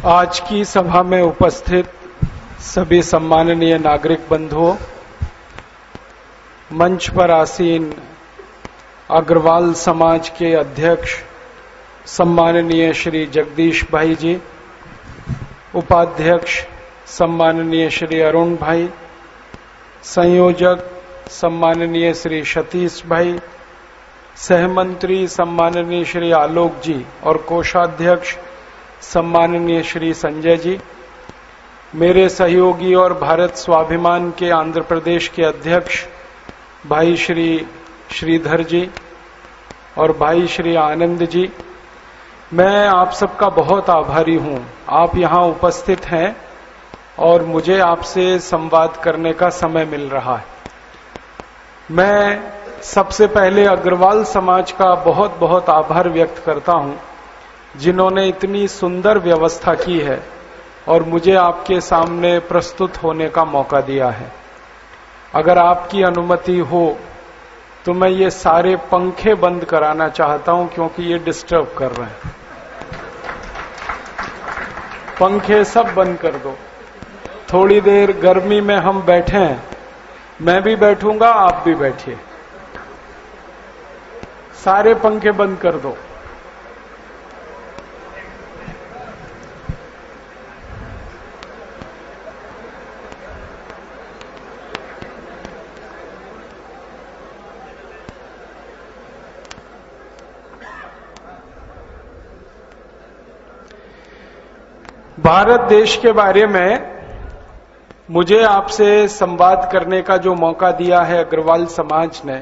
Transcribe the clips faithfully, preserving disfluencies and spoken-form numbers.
आज की सभा में उपस्थित सभी सम्माननीय नागरिक बंधुओं, मंच पर आसीन अग्रवाल समाज के अध्यक्ष सम्माननीय श्री जगदीश भाई जी, उपाध्यक्ष सम्माननीय श्री अरुण भाई, संयोजक सम्माननीय श्री सतीश भाई, सहमंत्री सम्माननीय श्री आलोक जी और कोषाध्यक्ष सम्माननीय श्री संजय जी, मेरे सहयोगी और भारत स्वाभिमान के आंध्र प्रदेश के अध्यक्ष भाई श्री श्रीधर जी और भाई श्री आनंद जी, मैं आप सबका बहुत आभारी हूं। आप यहां उपस्थित हैं और मुझे आपसे संवाद करने का समय मिल रहा है। मैं सबसे पहले अग्रवाल समाज का बहुत बहुत आभार व्यक्त करता हूं, जिन्होंने इतनी सुंदर व्यवस्था की है और मुझे आपके सामने प्रस्तुत होने का मौका दिया है। अगर आपकी अनुमति हो तो मैं ये सारे पंखे बंद कराना चाहता हूं, क्योंकि ये डिस्टर्ब कर रहे हैं। पंखे सब बंद कर दो। थोड़ी देर गर्मी में हम बैठे हैं, मैं भी बैठूंगा, आप भी बैठिए। सारे पंखे बंद कर दो। भारत देश के बारे में मुझे आपसे संवाद करने का जो मौका दिया है अग्रवाल समाज ने,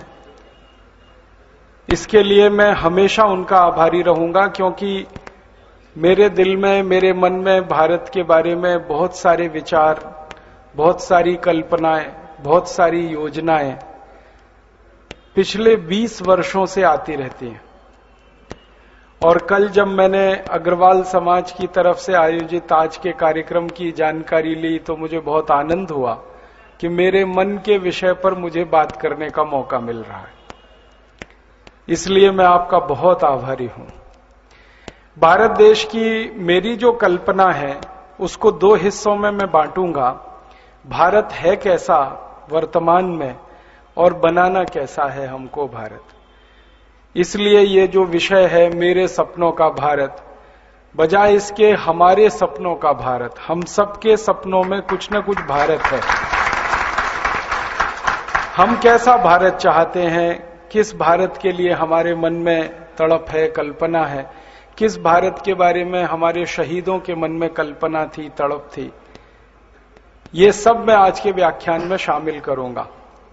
इसके लिए मैं हमेशा उनका आभारी रहूंगा, क्योंकि मेरे दिल में, मेरे मन में भारत के बारे में बहुत सारे विचार, बहुत सारी कल्पनाएं, बहुत सारी योजनाएं पिछले बीस वर्षों से आती रहती हैं। और कल जब मैंने अग्रवाल समाज की तरफ से आयोजित आज के कार्यक्रम की जानकारी ली तो मुझे बहुत आनंद हुआ कि मेरे मन के विषय पर मुझे बात करने का मौका मिल रहा है। इसलिए मैं आपका बहुत आभारी हूं। भारत देश की मेरी जो कल्पना है उसको दो हिस्सों में मैं बांटूंगा। भारत है कैसा वर्तमान में और बनाना कैसा है हमको भारत। इसलिए ये जो विषय है मेरे सपनों का भारत, बजाय इसके हमारे सपनों का भारत, हम सबके सपनों में कुछ न कुछ भारत है। हम कैसा भारत चाहते हैं, किस भारत के लिए हमारे मन में तड़प है, कल्पना है, किस भारत के बारे में हमारे शहीदों के मन में कल्पना थी, तड़प थी, ये सब मैं आज के व्याख्यान में शामिल करूंगा।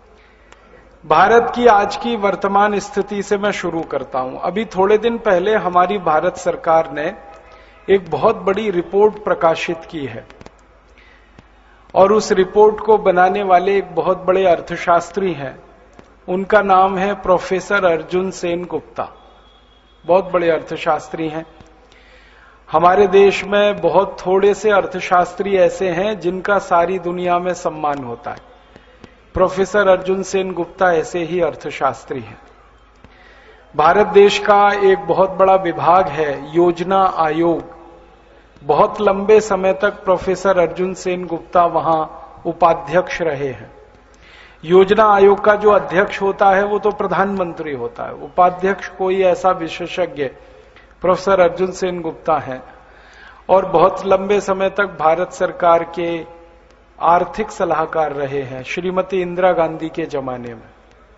भारत की आज की वर्तमान स्थिति से मैं शुरू करता हूं। अभी थोड़े दिन पहले हमारी भारत सरकार ने एक बहुत बड़ी रिपोर्ट प्रकाशित की है और उस रिपोर्ट को बनाने वाले एक बहुत बड़े अर्थशास्त्री हैं। उनका नाम है प्रोफेसर अर्जुन सेन गुप्ता। बहुत बड़े अर्थशास्त्री हैं। हमारे देश में बहुत थोड़े से अर्थशास्त्री ऐसे हैं जिनका सारी दुनिया में सम्मान होता है। प्रोफेसर अर्जुन सेन गुप्ता ऐसे ही अर्थशास्त्री हैं। भारत देश का एक बहुत बड़ा विभाग है योजना आयोग। बहुत लंबे समय तक प्रोफेसर अर्जुन सेन गुप्ता वहां उपाध्यक्ष रहे हैं। योजना आयोग का जो अध्यक्ष होता है वो तो प्रधानमंत्री होता है, उपाध्यक्ष कोई ऐसा विशेषज्ञ प्रोफेसर अर्जुन सेन गुप्ता है। और बहुत लंबे समय तक भारत सरकार के आर्थिक सलाहकार रहे हैं श्रीमती इंदिरा गांधी के जमाने में।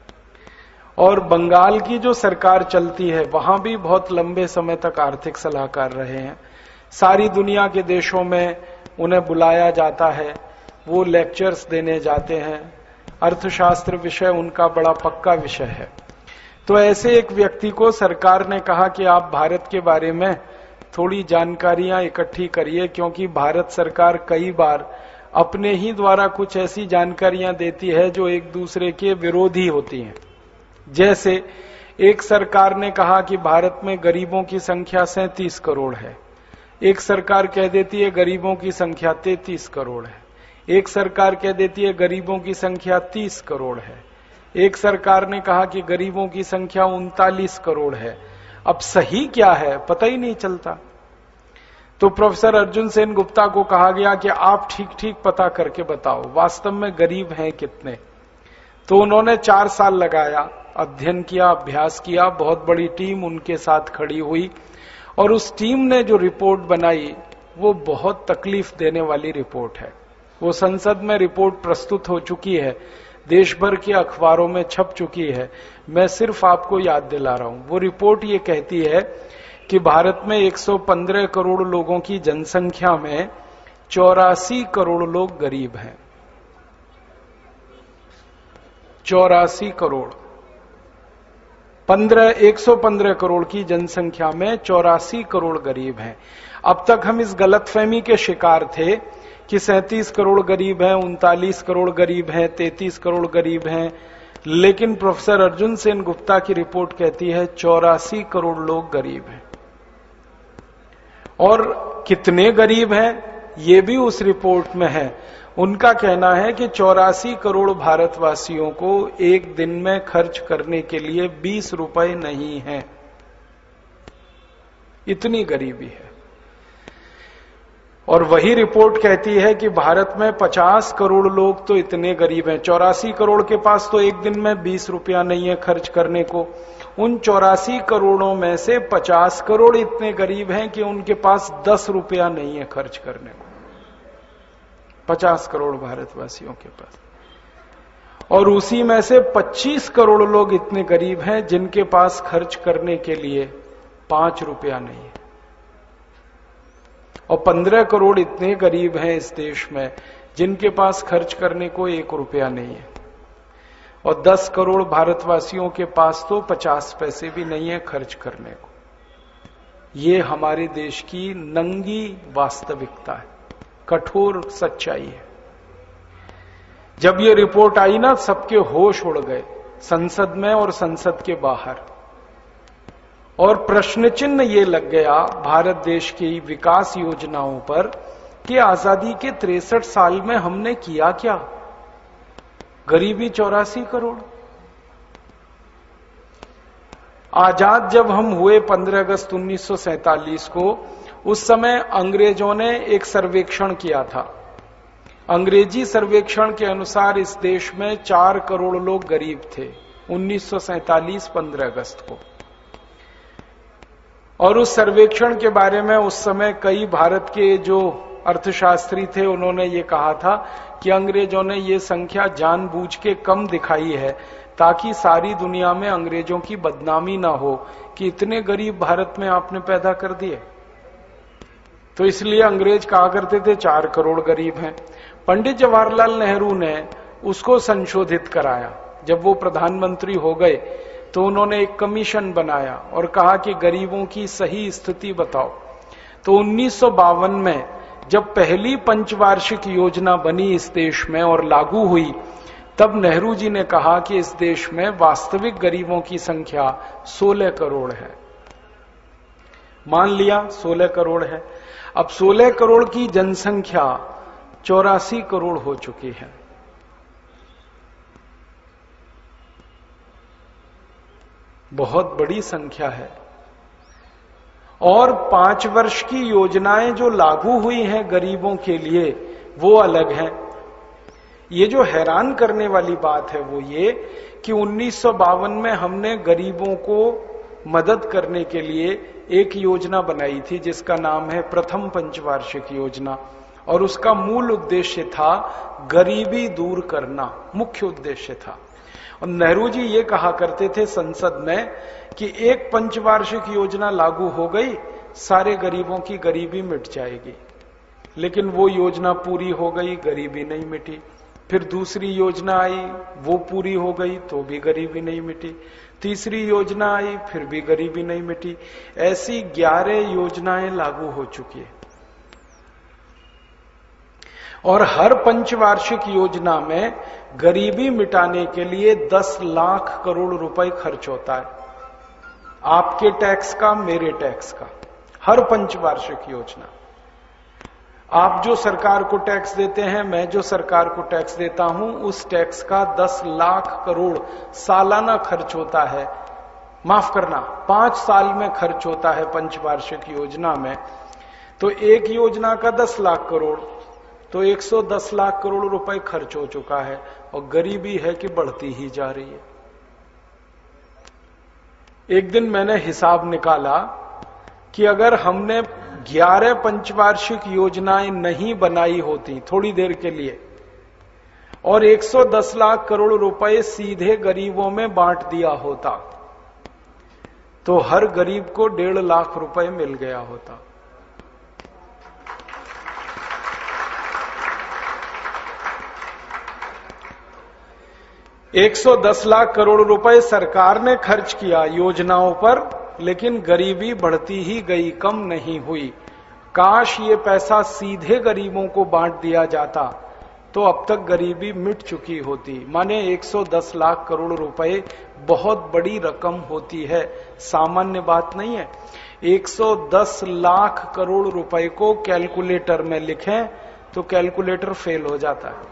और बंगाल की जो सरकार चलती है वहां भी बहुत लंबे समय तक आर्थिक सलाहकार रहे हैं। सारी दुनिया के देशों में उन्हें बुलाया जाता है, वो लेक्चर्स देने जाते हैं। अर्थशास्त्र विषय उनका बड़ा पक्का विषय है। तो ऐसे एक व्यक्ति को सरकार ने कहा कि आप भारत के बारे में थोड़ी जानकारियां इकट्ठी करिए, क्योंकि भारत सरकार कई बार अपने ही द्वारा कुछ ऐसी जानकारियां देती है जो एक दूसरे के विरोधी होती हैं। जैसे एक सरकार ने कहा कि भारत में गरीबों की संख्या सैंतीस करोड़ है, एक सरकार कह देती है गरीबों की संख्या तैंतीस करोड़ है, एक सरकार कह देती है गरीबों की संख्या तीस करोड़ है, एक सरकार ने कहा कि गरीबों की संख्या उनतालीस करोड़ है। अब सही क्या है पता ही नहीं चलता। तो प्रोफेसर अर्जुन सेन गुप्ता को कहा गया कि आप ठीक ठीक पता करके बताओ वास्तव में गरीब हैं कितने। तो उन्होंने चार साल लगाया, अध्ययन किया, अभ्यास किया, बहुत बड़ी टीम उनके साथ खड़ी हुई और उस टीम ने जो रिपोर्ट बनाई वो बहुत तकलीफ देने वाली रिपोर्ट है। वो संसद में रिपोर्ट प्रस्तुत हो चुकी है, देश भर के अखबारों में छप चुकी है। मैं सिर्फ आपको याद दिला रहा हूं। वो रिपोर्ट ये कहती है कि भारत में एक सौ पंद्रह करोड़ लोगों की जनसंख्या में चौरासी करोड़ लोग गरीब हैं। चौरासी करोड़ पंद्रह एक सौ पंद्रह करोड़ की जनसंख्या में चौरासी करोड़ गरीब हैं। अब तक हम इस गलतफहमी के शिकार थे कि सैंतीस करोड़ गरीब हैं, उनतालीस करोड़ गरीब हैं, तैंतीस करोड़ गरीब हैं, लेकिन प्रोफेसर अर्जुन सेन गुप्ता की रिपोर्ट कहती है चौरासी करोड़ लोग गरीब हैं। और कितने गरीब हैं ये भी उस रिपोर्ट में है। उनका कहना है कि चौरासी करोड़ भारतवासियों को एक दिन में खर्च करने के लिए बीस रुपए नहीं है, इतनी गरीबी है। और वही रिपोर्ट कहती है कि भारत में पचास करोड़ लोग तो इतने गरीब हैं, चौरासी करोड़ के पास तो एक दिन में बीस रुपया नहीं है खर्च करने को। उन चौरासी करोड़ों में से पचास करोड़ इतने गरीब हैं कि उनके पास दस रुपया नहीं है खर्च करने को। पचास करोड़ भारतवासियों के पास। और उसी में से पच्चीस करोड़ लोग इतने गरीब हैं जिनके पास खर्च करने के लिए पांच रुपया नहीं है। और पंद्रह करोड़ इतने गरीब हैं इस देश में जिनके पास खर्च करने को एक रुपया नहीं है। और दस करोड़ भारतवासियों के पास तो पचास पैसे भी नहीं है खर्च करने को। ये हमारे देश की नंगी वास्तविकता है, कठोर सच्चाई है। जब ये रिपोर्ट आई ना, सबके होश उड़ गए, संसद में और संसद के बाहर। और प्रश्न चिन्ह ये लग गया भारत देश की विकास योजनाओं पर कि आजादी के तिरसठ साल में हमने किया क्या। गरीबी चौरासी करोड़। आजाद जब हम हुए पंद्रह अगस्त उन्नीस सौ सैंतालीस को, उस समय अंग्रेजों ने एक सर्वेक्षण किया था। अंग्रेजी सर्वेक्षण के अनुसार इस देश में चार करोड़ लोग गरीब थे उन्नीस सौ सैंतालीस पंद्रह अगस्त को। और उस सर्वेक्षण के बारे में उस समय कई भारत के जो अर्थशास्त्री थे उन्होंने ये कहा था कि अंग्रेजों ने ये संख्या जानबूझ के कम दिखाई है ताकि सारी दुनिया में अंग्रेजों की बदनामी ना हो कि इतने गरीब भारत में आपने पैदा कर दिए। तो इसलिए अंग्रेज कहा करते थे चार करोड़ गरीब हैं। पंडित जवाहरलाल नेहरू ने उसको संशोधित कराया। जब वो प्रधानमंत्री हो गए तो उन्होंने एक कमीशन बनाया और कहा कि गरीबों की सही स्थिति बताओ। तो उन्नीस सौ बावन में जब पहली पंचवार्षिक योजना बनी इस देश में और लागू हुई, तब नेहरू जी ने कहा कि इस देश में वास्तविक गरीबों की संख्या सोलह करोड़ है। मान लिया सोलह करोड़ है। अब सोलह करोड़ की जनसंख्या चौरासी करोड़ हो चुकी है। बहुत बड़ी संख्या है। और पांच वर्ष की योजनाएं जो लागू हुई हैं गरीबों के लिए वो अलग हैं। ये जो हैरान करने वाली बात है वो ये कि उन्नीस सौ बावन में हमने गरीबों को मदद करने के लिए एक योजना बनाई थी जिसका नाम है प्रथम पंचवार्षिक योजना। और उसका मूल उद्देश्य था गरीबी दूर करना, मुख्य उद्देश्य था। और नेहरू जी ये कहा करते थे संसद में कि एक पंचवार्षिक योजना लागू हो गई, सारे गरीबों की गरीबी मिट जाएगी। लेकिन वो योजना पूरी हो गई, गरीबी नहीं मिटी। फिर दूसरी योजना आई, वो पूरी हो गई तो भी गरीबी नहीं मिटी। तीसरी योजना आई, फिर भी गरीबी नहीं मिटी। ऐसी ग्यारह योजनाएं लागू हो चुकी है। और हर पंचवार्षिक योजना में गरीबी मिटाने के लिए दस लाख करोड़ रुपए खर्च होता है, आपके टैक्स का, मेरे टैक्स का। हर पंचवार्षिक योजना, आप जो सरकार को टैक्स देते हैं, मैं जो सरकार को टैक्स देता हूं, उस टैक्स का दस लाख करोड़ सालाना खर्च होता है। माफ करना, पांच साल में खर्च होता है पंचवार्षिक योजना में तो एक योजना का दस लाख करोड़, तो एक सौ दस लाख करोड़ रुपए खर्च हो चुका है, और गरीबी है कि बढ़ती ही जा रही है। एक दिन मैंने हिसाब निकाला कि अगर हमने ग्यारह पंचवार्षिक योजनाएं नहीं बनाई होती थोड़ी देर के लिए, और एक सौ दस लाख करोड़ रुपए सीधे गरीबों में बांट दिया होता, तो हर गरीब को डेढ़ लाख रुपए मिल गया होता। एक सौ दस लाख करोड़ रुपए सरकार ने खर्च किया योजनाओं पर, लेकिन गरीबी बढ़ती ही गई, कम नहीं हुई। काश ये पैसा सीधे गरीबों को बांट दिया जाता तो अब तक गरीबी मिट चुकी होती। माने एक सौ दस लाख करोड़ रुपए बहुत बड़ी रकम होती है, सामान्य बात नहीं है। एक सौ दस लाख करोड़ रुपए को कैलकुलेटर में लिखें तो कैलकुलेटर फेल हो जाता है।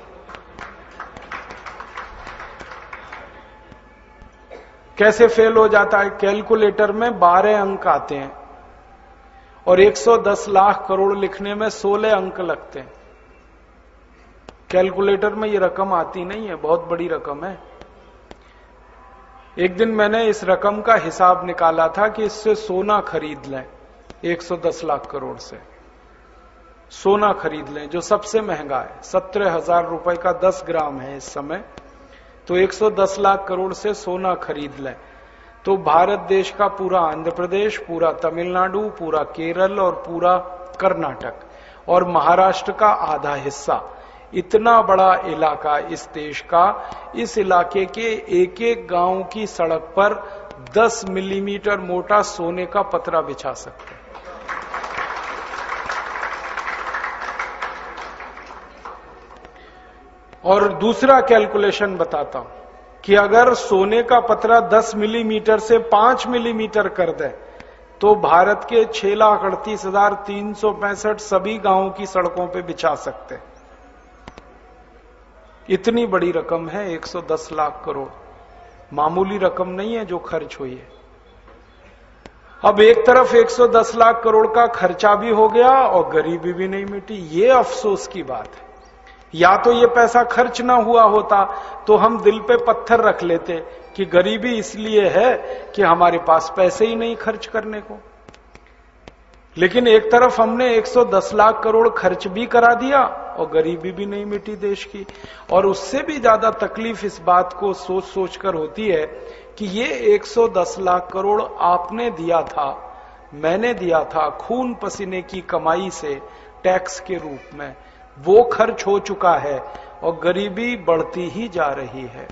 कैसे फेल हो जाता है? कैलकुलेटर में बारह अंक आते हैं और एक सौ दस लाख करोड़ लिखने में सोलह अंक लगते हैं। कैलकुलेटर में ये रकम आती नहीं है, बहुत बड़ी रकम है। एक दिन मैंने इस रकम का हिसाब निकाला था कि इससे सोना खरीद लें, एक सौ दस लाख करोड़ से सोना खरीद लें जो सबसे महंगा है, सत्रह हजार रुपए का दस ग्राम है इस समय, तो एक सौ दस लाख करोड़ से सोना खरीद लें तो भारत देश का पूरा आंध्र प्रदेश, पूरा तमिलनाडु, पूरा केरल और पूरा कर्नाटक और महाराष्ट्र का आधा हिस्सा, इतना बड़ा इलाका इस देश का, इस इलाके के एक एक गांव की सड़क पर दस मिलीमीटर मोटा सोने का पतरा बिछा सकते हैं। और दूसरा कैलकुलेशन बताता हूं कि अगर सोने का पतरा दस मिलीमीटर से पांच मिलीमीटर कर दे तो भारत के छह लाख अड़तीस हजार तीन सौ पैंसठ सभी गांवों की सड़कों पे बिछा सकते हैं। इतनी बड़ी रकम है एक सौ दस लाख करोड़, मामूली रकम नहीं है जो खर्च हुई है। अब एक तरफ एक सौ दस लाख करोड़ का खर्चा भी हो गया और गरीबी भी नहीं मिटी। ये अफसोस की बात है। या तो ये पैसा खर्च ना हुआ होता तो हम दिल पे पत्थर रख लेते कि गरीबी इसलिए है कि हमारे पास पैसे ही नहीं खर्च करने को। लेकिन एक तरफ हमने एक सौ दस लाख करोड़ खर्च भी करा दिया और गरीबी भी नहीं मिटी देश की। और उससे भी ज्यादा तकलीफ इस बात को सोच सोच कर होती है कि ये एक सौ दस लाख करोड़ आपने दिया था, मैंने दिया था खून पसीने की कमाई से टैक्स के रूप में, वो खर्च हो चुका है और गरीबी बढ़ती ही जा रही है।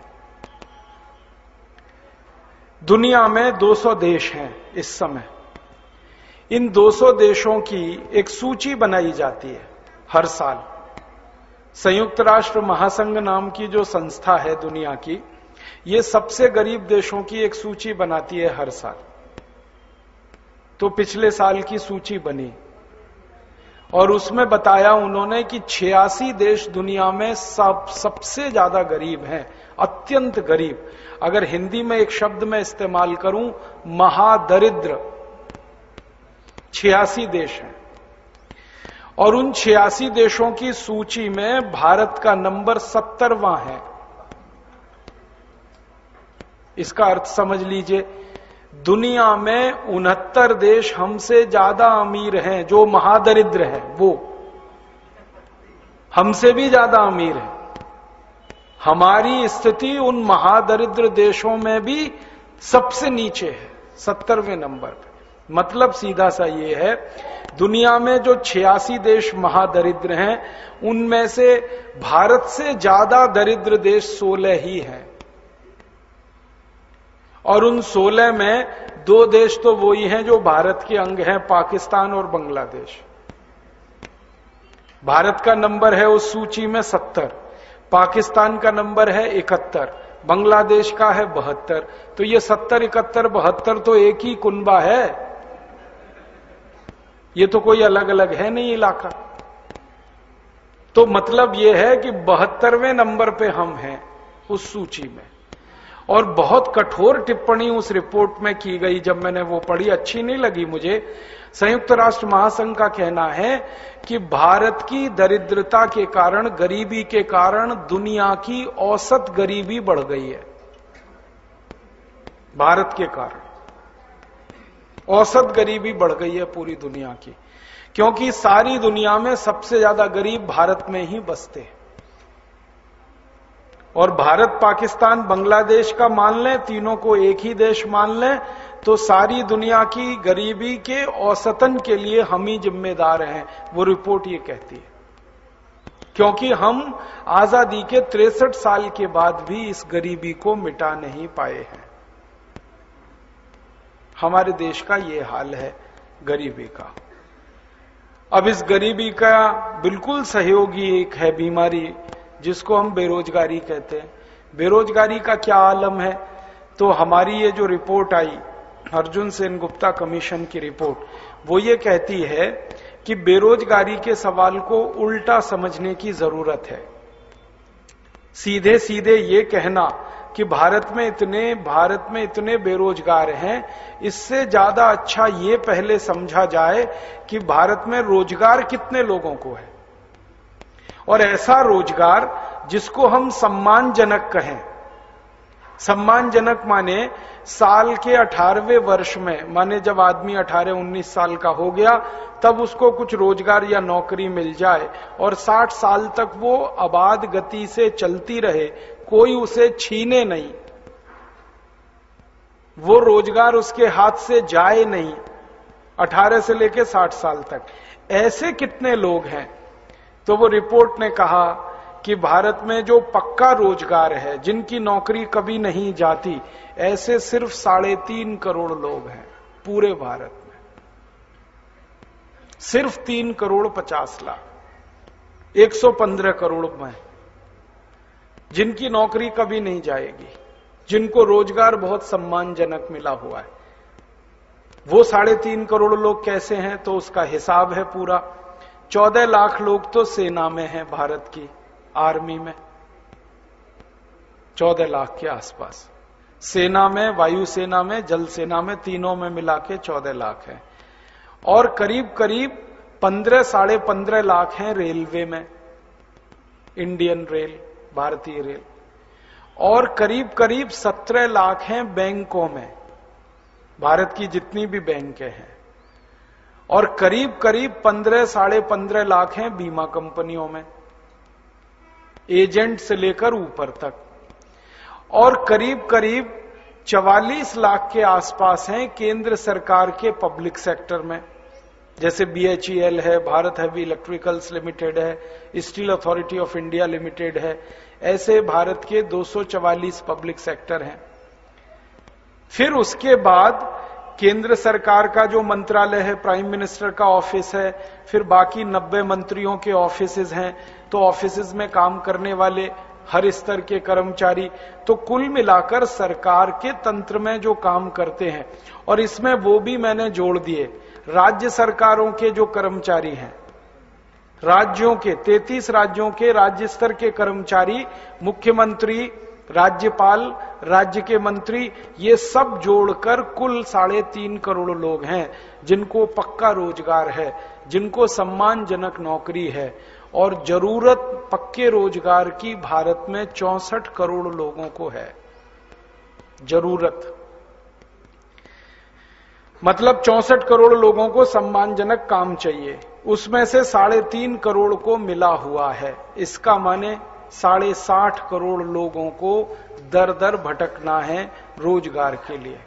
दुनिया में दो सौ देश हैं इस समय। इन दो सौ देशों की एक सूची बनाई जाती है हर साल। संयुक्त राष्ट्र महासंघ नाम की जो संस्था है दुनिया की, ये सबसे गरीब देशों की एक सूची बनाती है हर साल। तो पिछले साल की सूची बनी और उसमें बताया उन्होंने कि छियासी देश दुनिया में सब सबसे ज्यादा गरीब हैं, अत्यंत गरीब। अगर हिंदी में एक शब्द में इस्तेमाल करूं, महादरिद्र छियासी देश हैं। और उन छियासी देशों की सूची में भारत का नंबर सत्तरवां है। इसका अर्थ समझ लीजिए, दुनिया में उनहत्तर देश हमसे ज्यादा अमीर हैं, जो महादरिद्र हैं वो हमसे भी ज्यादा अमीर हैं। हमारी स्थिति उन महादरिद्र देशों में भी सबसे नीचे है, सत्तरवें नंबर पे। मतलब सीधा सा ये है, दुनिया में जो छियासी देश महादरिद्र हैं उनमें से भारत से ज्यादा दरिद्र देश सोलह ही हैं। और उन सोलह में दो देश तो वो ही हैं जो भारत के अंग हैं, पाकिस्तान और बांग्लादेश। भारत का नंबर है उस सूची में सत्तर, पाकिस्तान का नंबर है इकहत्तर, बांग्लादेश का है बहत्तर। तो ये सत्तर, इकहत्तर, बहत्तर तो एक ही कुनबा है, ये तो कोई अलग अलग है नहीं इलाका। तो मतलब ये है कि बहत्तरवें नंबर पे हम हैं उस सूची में। और बहुत कठोर टिप्पणी उस रिपोर्ट में की गई। जब मैंने वो पढ़ी, अच्छी नहीं लगी मुझे। संयुक्त राष्ट्र महासंघ का कहना है कि भारत की दरिद्रता के कारण, गरीबी के कारण दुनिया की औसत गरीबी बढ़ गई है। भारत के कारण औसत गरीबी बढ़ गई है पूरी दुनिया की, क्योंकि सारी दुनिया में सबसे ज्यादा गरीब भारत में ही बसते हैं। और भारत, पाकिस्तान, बांग्लादेश का मान लें, तीनों को एक ही देश मान लें, तो सारी दुनिया की गरीबी के औसतन के लिए हम ही जिम्मेदार हैं, वो रिपोर्ट ये कहती है। क्योंकि हम आजादी के तिरसठ साल के बाद भी इस गरीबी को मिटा नहीं पाए हैं। हमारे देश का ये हाल है गरीबी का। अब इस गरीबी का बिल्कुल सहयोगी एक है बीमारी, जिसको हम बेरोजगारी कहते हैं। बेरोजगारी का क्या आलम है? तो हमारी ये जो रिपोर्ट आई, अर्जुन सेन गुप्ता कमीशन की रिपोर्ट, वो ये कहती है कि बेरोजगारी के सवाल को उल्टा समझने की जरूरत है। सीधे सीधे ये कहना कि भारत में इतने भारत में इतने बेरोजगार हैं, इससे ज्यादा अच्छा ये पहले समझा जाए कि भारत में रोजगार कितने लोगों को है, और ऐसा रोजगार जिसको हम सम्मानजनक कहें। सम्मानजनक माने साल के अठारहवें वर्ष में, माने जब आदमी अठारह उन्नीस साल का हो गया, तब उसको कुछ रोजगार या नौकरी मिल जाए और साठ साल तक वो आबाद गति से चलती रहे, कोई उसे छीने नहीं, वो रोजगार उसके हाथ से जाए नहीं, अठारह से लेकर साठ साल तक। ऐसे कितने लोग हैं? तो वो रिपोर्ट ने कहा कि भारत में जो पक्का रोजगार है, जिनकी नौकरी कभी नहीं जाती, ऐसे सिर्फ साढ़े तीन करोड़ लोग हैं पूरे भारत में। सिर्फ तीन करोड़ पचास लाख, एक सौ पंद्रह करोड़ में जिनकी नौकरी कभी नहीं जाएगी, जिनको रोजगार बहुत सम्मानजनक मिला हुआ है। वो साढ़े तीन करोड़ लोग कैसे हैं? तो उसका हिसाब है पूरा। चौदह लाख लोग तो सेना में हैं, भारत की आर्मी में, चौदह लाख के आसपास। सेना में, वायुसेना में, जल सेना में, तीनों में मिला के चौदह लाख है। और करीब करीब पंद्रह साढ़े पंद्रह लाख हैं रेलवे में, इंडियन रेल, भारतीय रेल। और करीब करीब सत्रह लाख हैं बैंकों में, भारत की जितनी भी बैंकें हैं। और करीब करीब पंद्रह साढ़े पंद्रह लाख हैं बीमा कंपनियों में, एजेंट से लेकर ऊपर तक। और करीब करीब चवालीस लाख के आसपास हैं केंद्र सरकार के पब्लिक सेक्टर में, जैसे बीएचईएल है, भारत हैवी इलेक्ट्रिकल्स लिमिटेड है, steel authority of India limited है। ऐसे भारत के दो सौ चवालीस पब्लिक सेक्टर हैं। फिर उसके बाद केंद्र सरकार का जो मंत्रालय है, प्राइम मिनिस्टर का ऑफिस है, फिर बाकी नब्बे मंत्रियों के ऑफिसेज हैं, तो ऑफिसेज में काम करने वाले हर स्तर के कर्मचारी, तो कुल मिलाकर सरकार के तंत्र में जो काम करते हैं। और इसमें वो भी मैंने जोड़ दिए, राज्य सरकारों के जो कर्मचारी हैं, राज्यों के, तैंतीस राज्यों के राज्य स्तर के कर्मचारी, मुख्यमंत्री, राज्यपाल, राज्य के मंत्री, ये सब जोड़कर कुल साढ़े तीन करोड़ लोग हैं जिनको पक्का रोजगार है, जिनको सम्मानजनक नौकरी है। और जरूरत पक्के रोजगार की भारत में चौसठ करोड़ लोगों को है। जरूरत मतलब चौसठ करोड़ लोगों को सम्मानजनक काम चाहिए, उसमें से साढ़े तीन करोड़ को मिला हुआ है। इसका माने साढ़े साठ करोड़ लोगों को दर दर भटकना है रोजगार के लिए।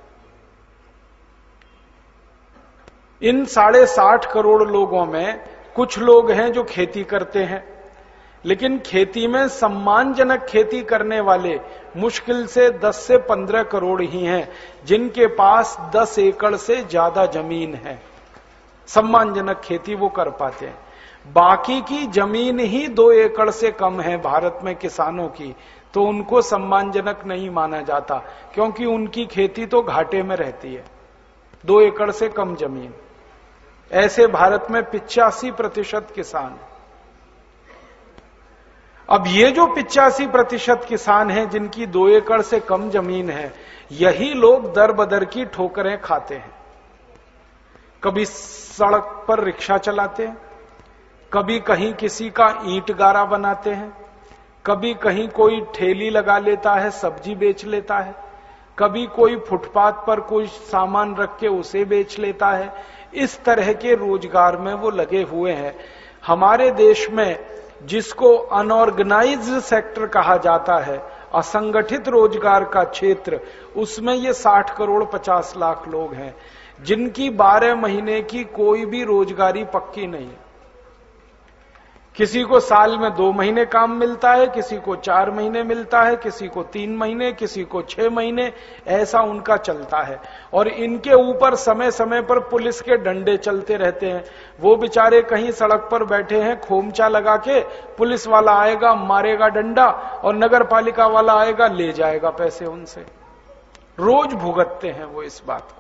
इन साढ़े साठ करोड़ लोगों में कुछ लोग हैं जो खेती करते हैं, लेकिन खेती में सम्मानजनक खेती करने वाले मुश्किल से दस से पंद्रह करोड़ ही हैं, जिनके पास दस एकड़ से ज्यादा जमीन है। सम्मानजनक खेती वो कर पाते हैं। बाकी की जमीन ही दो एकड़ से कम है भारत में किसानों की, तो उनको सम्मानजनक नहीं माना जाता, क्योंकि उनकी खेती तो घाटे में रहती है, दो एकड़ से कम जमीन। ऐसे भारत में पिचासी प्रतिशत किसान। अब ये जो पिचासी प्रतिशत किसान हैं जिनकी दो एकड़ से कम जमीन है, यही लोग दर बदर की ठोकरें खाते हैं। कभी सड़क पर रिक्शा चलाते हैं, कभी कहीं किसी का ईंट गारा बनाते हैं, कभी कहीं कोई ठेली लगा लेता है, सब्जी बेच लेता है, कभी कोई फुटपाथ पर कोई सामान रख के उसे बेच लेता है। इस तरह के रोजगार में वो लगे हुए हैं। हमारे देश में जिसको अनऑर्गेनाइज्ड सेक्टर कहा जाता है, असंगठित रोजगार का क्षेत्र, उसमें ये साठ करोड़ पचास लाख लोग हैं जिनकी बारह महीने की कोई भी रोजगारी पक्की नहीं है। किसी को साल में दो महीने काम मिलता है, किसी को चार महीने मिलता है, किसी को तीन महीने, किसी को छह महीने, ऐसा उनका चलता है। और इनके ऊपर समय समय पर पुलिस के डंडे चलते रहते हैं। वो बेचारे कहीं सड़क पर बैठे हैं, खोमचा लगा के, पुलिस वाला आएगा मारेगा डंडा और नगर पालिका वाला आएगा ले जाएगा पैसे उनसे। रोज भुगतते हैं वो इस बात को।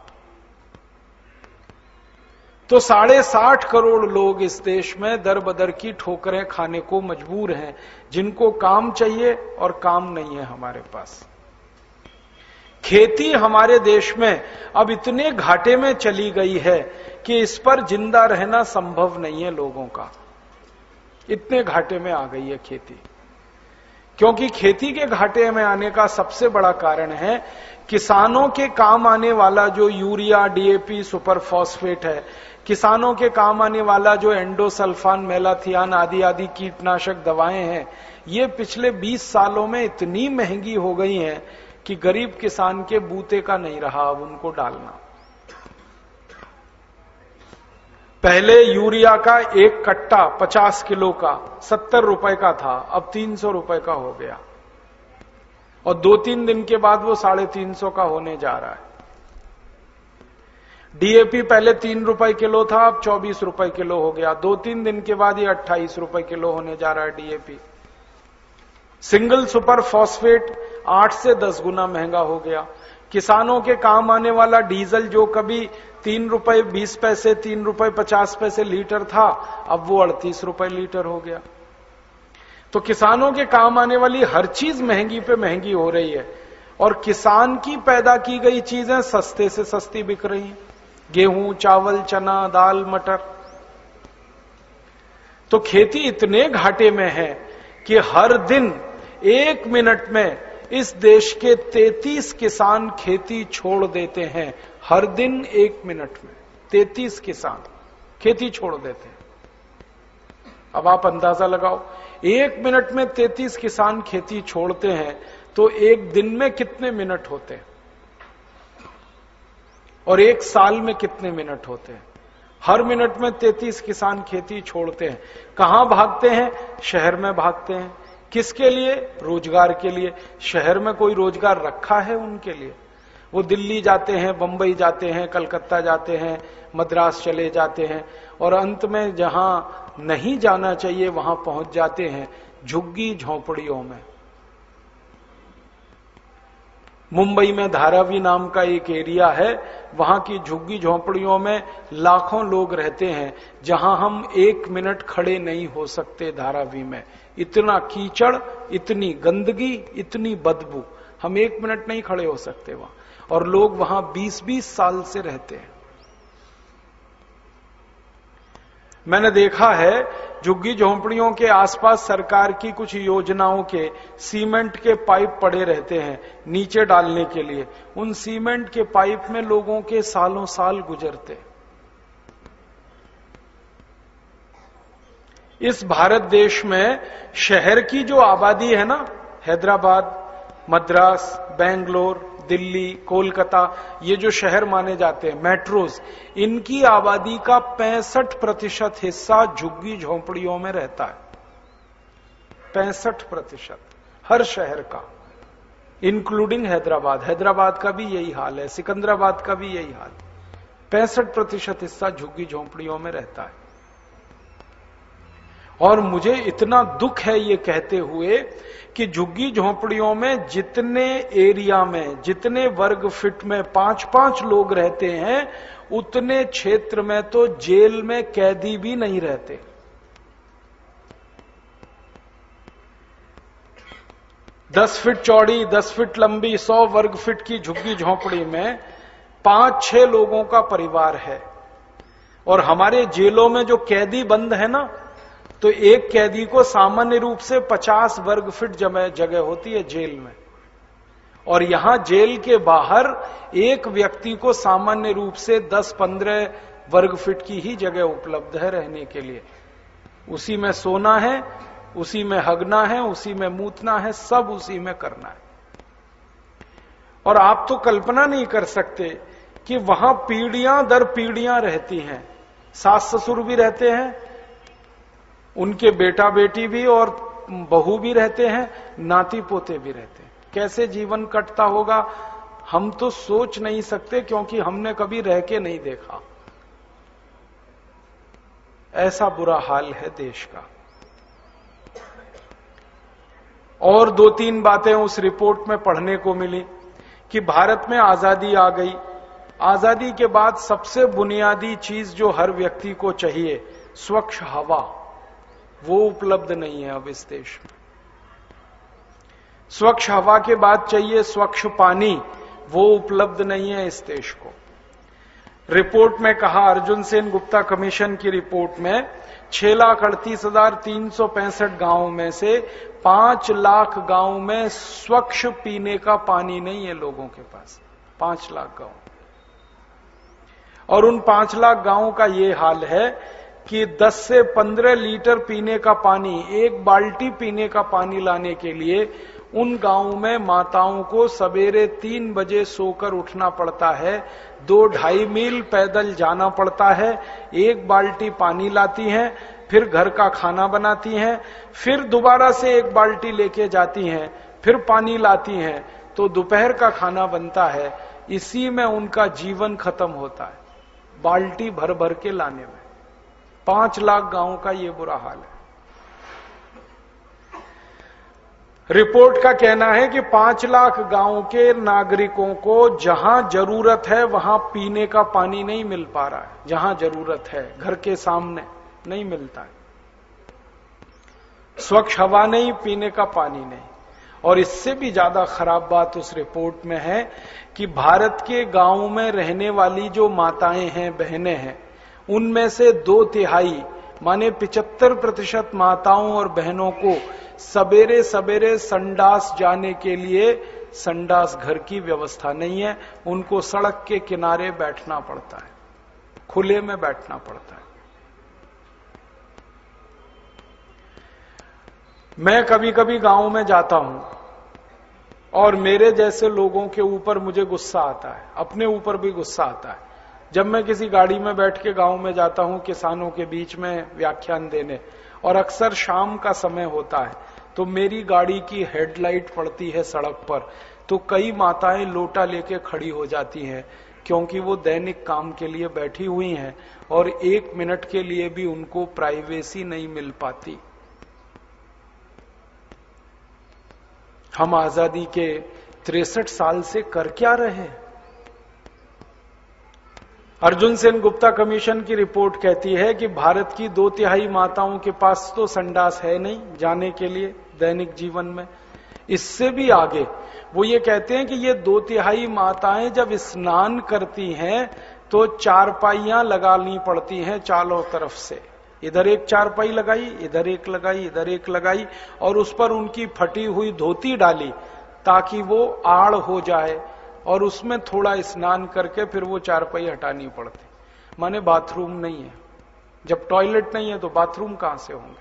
तो साढ़े साठ करोड़ लोग इस देश में दर बदर की ठोकरें खाने को मजबूर हैं, जिनको काम चाहिए और काम नहीं है हमारे पास। खेती हमारे देश में अब इतने घाटे में चली गई है कि इस पर जिंदा रहना संभव नहीं है लोगों का। इतने घाटे में आ गई है खेती। क्योंकि खेती के घाटे में आने का सबसे बड़ा कारण है किसानों के काम आने वाला जो यूरिया, डीएपी, सुपर फॉस्फेट है, किसानों के काम आने वाला जो एंडोसल्फान, मेलाथियान आदि आदि कीटनाशक दवाएं हैं, ये पिछले बीस सालों में इतनी महंगी हो गई हैं कि गरीब किसान के बूते का नहीं रहा अब उनको डालना। पहले यूरिया का एक कट्टा पचास किलो का सत्तर रुपए का था, अब तीन सौ रुपए का हो गया और दो तीन दिन के बाद वो साढ़े तीन सौ का होने जा रहा है। डीएपी पहले तीन रुपए किलो था, अब चौबीस रुपए किलो हो गया। दो तीन दिन के बाद ये अट्ठाईस रुपए किलो होने जा रहा है डीएपी। सिंगल सुपर फॉस्फेट आठ से दस गुना महंगा हो गया। किसानों के काम आने वाला डीजल जो कभी तीन रुपए बीस पैसे, तीन रुपए पचास पैसे लीटर था, अब वो अड़तीस रुपए लीटर हो गया। तो किसानों के काम आने वाली हर चीज महंगी पे महंगी हो रही है और किसान की पैदा की गई चीजें सस्ते से सस्ती बिक रही हैं। गेहूं, चावल, चना, दाल, मटर। तो खेती इतने घाटे में है कि हर दिन एक मिनट में इस देश के तैंतीस किसान खेती छोड़ देते हैं। हर दिन एक मिनट में तैंतीस किसान खेती छोड़ देते हैं। अब आप अंदाजा लगाओ, एक मिनट में तैंतीस किसान खेती छोड़ते हैं तो एक दिन में कितने मिनट होते हैं और एक साल में कितने मिनट होते हैं। हर मिनट में तैंतीस किसान खेती छोड़ते हैं। कहां भागते हैं? शहर में भागते हैं। किसके लिए? रोजगार के लिए। शहर में कोई रोजगार रखा है उनके लिए? वो दिल्ली जाते हैं, बंबई जाते हैं, कलकत्ता जाते हैं, मद्रास चले जाते हैं और अंत में जहां नहीं जाना चाहिए वहां पहुंच जाते हैं, झुग्गी झोंपड़ियों में। मुंबई में धारावी नाम का एक एरिया है, वहां की झुग्गी झोंपड़ियों में लाखों लोग रहते हैं, जहां हम एक मिनट खड़े नहीं हो सकते। धारावी में इतना कीचड़, इतनी गंदगी, इतनी बदबू, हम एक मिनट नहीं खड़े हो सकते वहां। और लोग वहां बीस बीस साल से रहते हैं। मैंने देखा है झुग्गी झोंपड़ियों के आसपास सरकार की कुछ योजनाओं के सीमेंट के पाइप पड़े रहते हैं नीचे डालने के लिए। उन सीमेंट के पाइप में लोगों के सालों साल गुजरते। इस भारत देश में शहर की जो आबादी है ना, हैदराबाद, मद्रास, बेंगलोर, दिल्ली, कोलकाता, ये जो शहर माने जाते हैं, मेट्रोज, इनकी आबादी का पैंसठ प्रतिशत हिस्सा झुग्गी झोंपड़ियों में रहता है। पैंसठ प्रतिशत हर शहर का, इंक्लूडिंग हैदराबाद। हैदराबाद का भी यही हाल है, सिकंदराबाद का भी यही हाल। पैंसठ प्रतिशत हिस्सा झुग्गी झोंपड़ियों में रहता है। और मुझे इतना दुख है ये कहते हुए कि झुग्गी झोंपड़ियों में जितने एरिया में, जितने वर्ग फीट में पांच पांच लोग रहते हैं, उतने क्षेत्र में तो जेल में कैदी भी नहीं रहते। दस फीट चौड़ी, दस फीट लंबी, सौ वर्ग फीट की झुग्गी झोंपड़ी में पांच छह लोगों का परिवार है। और हमारे जेलों में जो कैदी बंद है ना, तो एक कैदी को सामान्य रूप से पचास वर्ग फीट जगह होती है जेल में, और यहां जेल के बाहर एक व्यक्ति को सामान्य रूप से दस पंद्रह वर्ग फीट की ही जगह उपलब्ध है रहने के लिए। उसी में सोना है, उसी में हगना है, उसी में मूतना है, सब उसी में करना है। और आप तो कल्पना नहीं कर सकते कि वहां पीढ़ियां दर पीढ़ियां रहती हैं, सास ससुर भी रहते हैं, उनके बेटा बेटी भी और बहू भी रहते हैं, नाती पोते भी रहते हैं। कैसे जीवन कटता होगा हम तो सोच नहीं सकते, क्योंकि हमने कभी रह के नहीं देखा। ऐसा बुरा हाल है देश का। और दो तीन बातें उस रिपोर्ट में पढ़ने को मिली कि भारत में आजादी आ गई। आजादी के बाद सबसे बुनियादी चीज जो हर व्यक्ति को चाहिए, स्वच्छ हवा, वो उपलब्ध नहीं है अब इस देश में। स्वच्छ हवा के बाद चाहिए स्वच्छ पानी, वो उपलब्ध नहीं है इस देश को। रिपोर्ट में कहा, अर्जुन सेन गुप्ता कमीशन की रिपोर्ट में छह लाख अड़तीस हजार तीन सौ पैंसठ गांवों में से पांच लाख गांव में स्वच्छ पीने का पानी नहीं है लोगों के पास। पांच लाख गांव, और उन पांच लाख गांवों का ये हाल है कि दस से पंद्रह लीटर पीने का पानी, एक बाल्टी पीने का पानी लाने के लिए उन गांवों में माताओं को सवेरे तीन बजे सोकर उठना पड़ता है, दो ढाई मील पैदल जाना पड़ता है, एक बाल्टी पानी लाती हैं, फिर घर का खाना बनाती हैं, फिर दोबारा से एक बाल्टी लेके जाती हैं, फिर पानी लाती हैं, तो दोपहर का खाना बनता है। इसी में उनका जीवन खत्म होता है, बाल्टी भर भर के लाने में। पांच लाख गांवों का ये बुरा हाल है। रिपोर्ट का कहना है कि पांच लाख गांव के नागरिकों को जहां जरूरत है वहां पीने का पानी नहीं मिल पा रहा है। जहां जरूरत है, घर के सामने नहीं मिलता है। स्वच्छ हवा नहीं, पीने का पानी नहीं। और इससे भी ज्यादा खराब बात उस रिपोर्ट में है कि भारत के गांवों में रहने वाली जो माताएं हैं, बहनें हैं, उनमें से दो तिहाई माने पिचहत्तर प्रतिशत माताओं और बहनों को सवेरे सवेरे संडास जाने के लिए संडास घर की व्यवस्था नहीं है। उनको सड़क के किनारे बैठना पड़ता है, खुले में बैठना पड़ता है। मैं कभी कभी गांव में जाता हूं और मेरे जैसे लोगों के ऊपर मुझे गुस्सा आता है, अपने ऊपर भी गुस्सा आता है। जब मैं किसी गाड़ी में बैठ के गांव में जाता हूं किसानों के बीच में व्याख्यान देने, और अक्सर शाम का समय होता है, तो मेरी गाड़ी की हेडलाइट पड़ती है सड़क पर, तो कई माताएं लोटा लेके खड़ी हो जाती हैं, क्योंकि वो दैनिक काम के लिए बैठी हुई हैं और एक मिनट के लिए भी उनको प्राइवेसी नहीं मिल पाती। हम आजादी के तिरसठ साल से कर क्या रहे हैं? अर्जुन सेन गुप्ता कमीशन की रिपोर्ट कहती है कि भारत की दो तिहाई माताओं के पास तो संडास है नहीं जाने के लिए दैनिक जीवन में। इससे भी आगे वो ये कहते हैं कि ये दो तिहाई माताएं जब स्नान करती हैं तो चारपाइयां लगानी पड़ती हैं चारों तरफ से। इधर एक चारपाई लगाई, इधर एक लगाई, इधर एक लगाई, और उस पर उनकी फटी हुई धोती डाली ताकि वो आड़ हो जाए, और उसमें थोड़ा स्नान करके फिर वो चारपाई हटानी पड़ती। माने बाथरूम नहीं है। जब टॉयलेट नहीं है तो बाथरूम कहां से होंगे?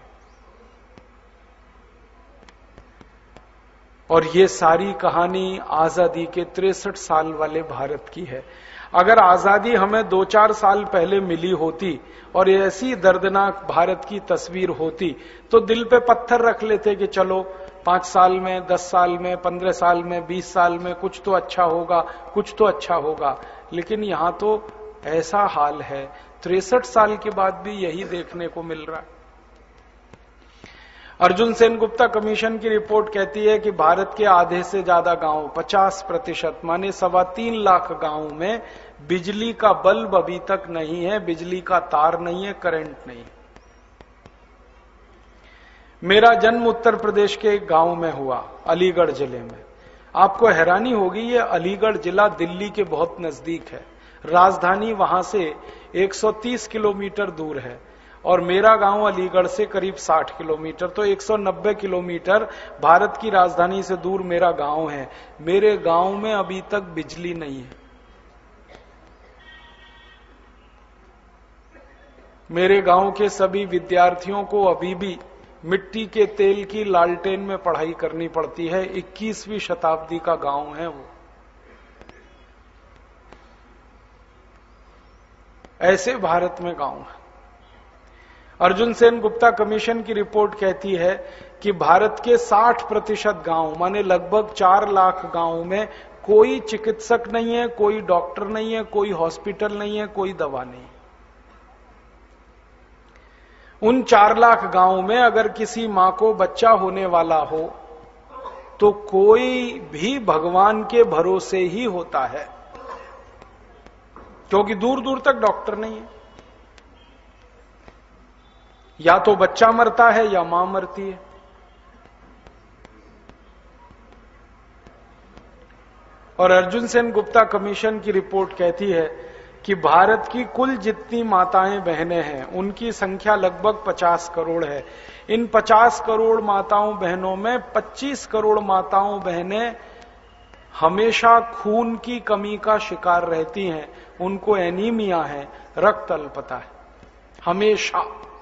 और ये सारी कहानी आजादी के तिरसठ साल वाले भारत की है। अगर आजादी हमें दो चार साल पहले मिली होती और ऐसी दर्दनाक भारत की तस्वीर होती तो दिल पे पत्थर रख लेते कि चलो पांच साल में, दस साल में, पंद्रह साल में, बीस साल में कुछ तो अच्छा होगा, कुछ तो अच्छा होगा। लेकिन यहां तो ऐसा हाल है, तिरसठ साल के बाद भी यही देखने को मिल रहा है। अर्जुन सेन गुप्ता कमीशन की रिपोर्ट कहती है कि भारत के आधे से ज्यादा गांव, पचास प्रतिशत माने सवा तीन लाख गांवों में बिजली का बल्ब अभी तक नहीं है, बिजली का तार नहीं है, करंट नहीं है। मेरा जन्म उत्तर प्रदेश के एक गांव में हुआ, अलीगढ़ जिले में। आपको हैरानी होगी, ये अलीगढ़ जिला दिल्ली के बहुत नजदीक है, राजधानी वहां से एक सौ तीस किलोमीटर दूर है और मेरा गांव अलीगढ़ से करीब साठ किलोमीटर, तो एक सौ नब्बे किलोमीटर भारत की राजधानी से दूर मेरा गांव है। मेरे गांव में अभी तक बिजली नहीं है। मेरे गांव के सभी विद्यार्थियों को अभी भी मिट्टी के तेल की लालटेन में पढ़ाई करनी पड़ती है। इक्कीसवीं शताब्दी का गांव है वो। ऐसे भारत में गांव है। अर्जुन सेन गुप्ता कमीशन की रिपोर्ट कहती है कि भारत के साठ प्रतिशत गांव, माने लगभग चार लाख गांव में कोई चिकित्सक नहीं है, कोई डॉक्टर नहीं है, कोई हॉस्पिटल नहीं है, कोई दवा नहीं। उन चार लाख गांव में अगर किसी मां को बच्चा होने वाला हो तो कोई भी भगवान के भरोसे ही होता है, क्योंकि दूर दूर तक डॉक्टर नहीं है। या तो बच्चा मरता है या मां मरती है। और अर्जुन सेन गुप्ता कमीशन की रिपोर्ट कहती है कि भारत की कुल जितनी माताएं बहनें हैं उनकी संख्या लगभग पचास करोड़ है। इन पचास करोड़ माताओं बहनों में पच्चीस करोड़ माताओं बहनें हमेशा खून की कमी का शिकार रहती हैं। उनको एनीमिया है, रक्त अल्पता है, हमेशा।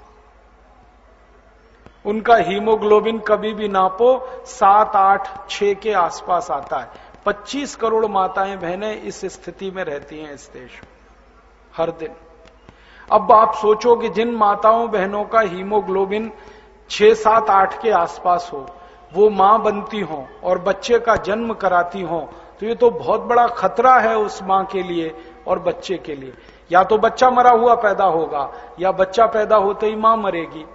उनका हीमोग्लोबिन कभी भी नापो सात आठ छह के आसपास आता है। पच्चीस करोड़ माताएं बहनें इस स्थिति में रहती हैं इस देश में हर दिन। अब आप सोचो कि जिन माताओं बहनों का हीमोग्लोबिन छह सात आठ के आसपास हो, वो मां बनती हो और बच्चे का जन्म कराती हो, तो ये तो बहुत बड़ा खतरा है उस मां के लिए और बच्चे के लिए। या तो बच्चा मरा हुआ पैदा होगा या बच्चा पैदा होते ही मां मरेगी।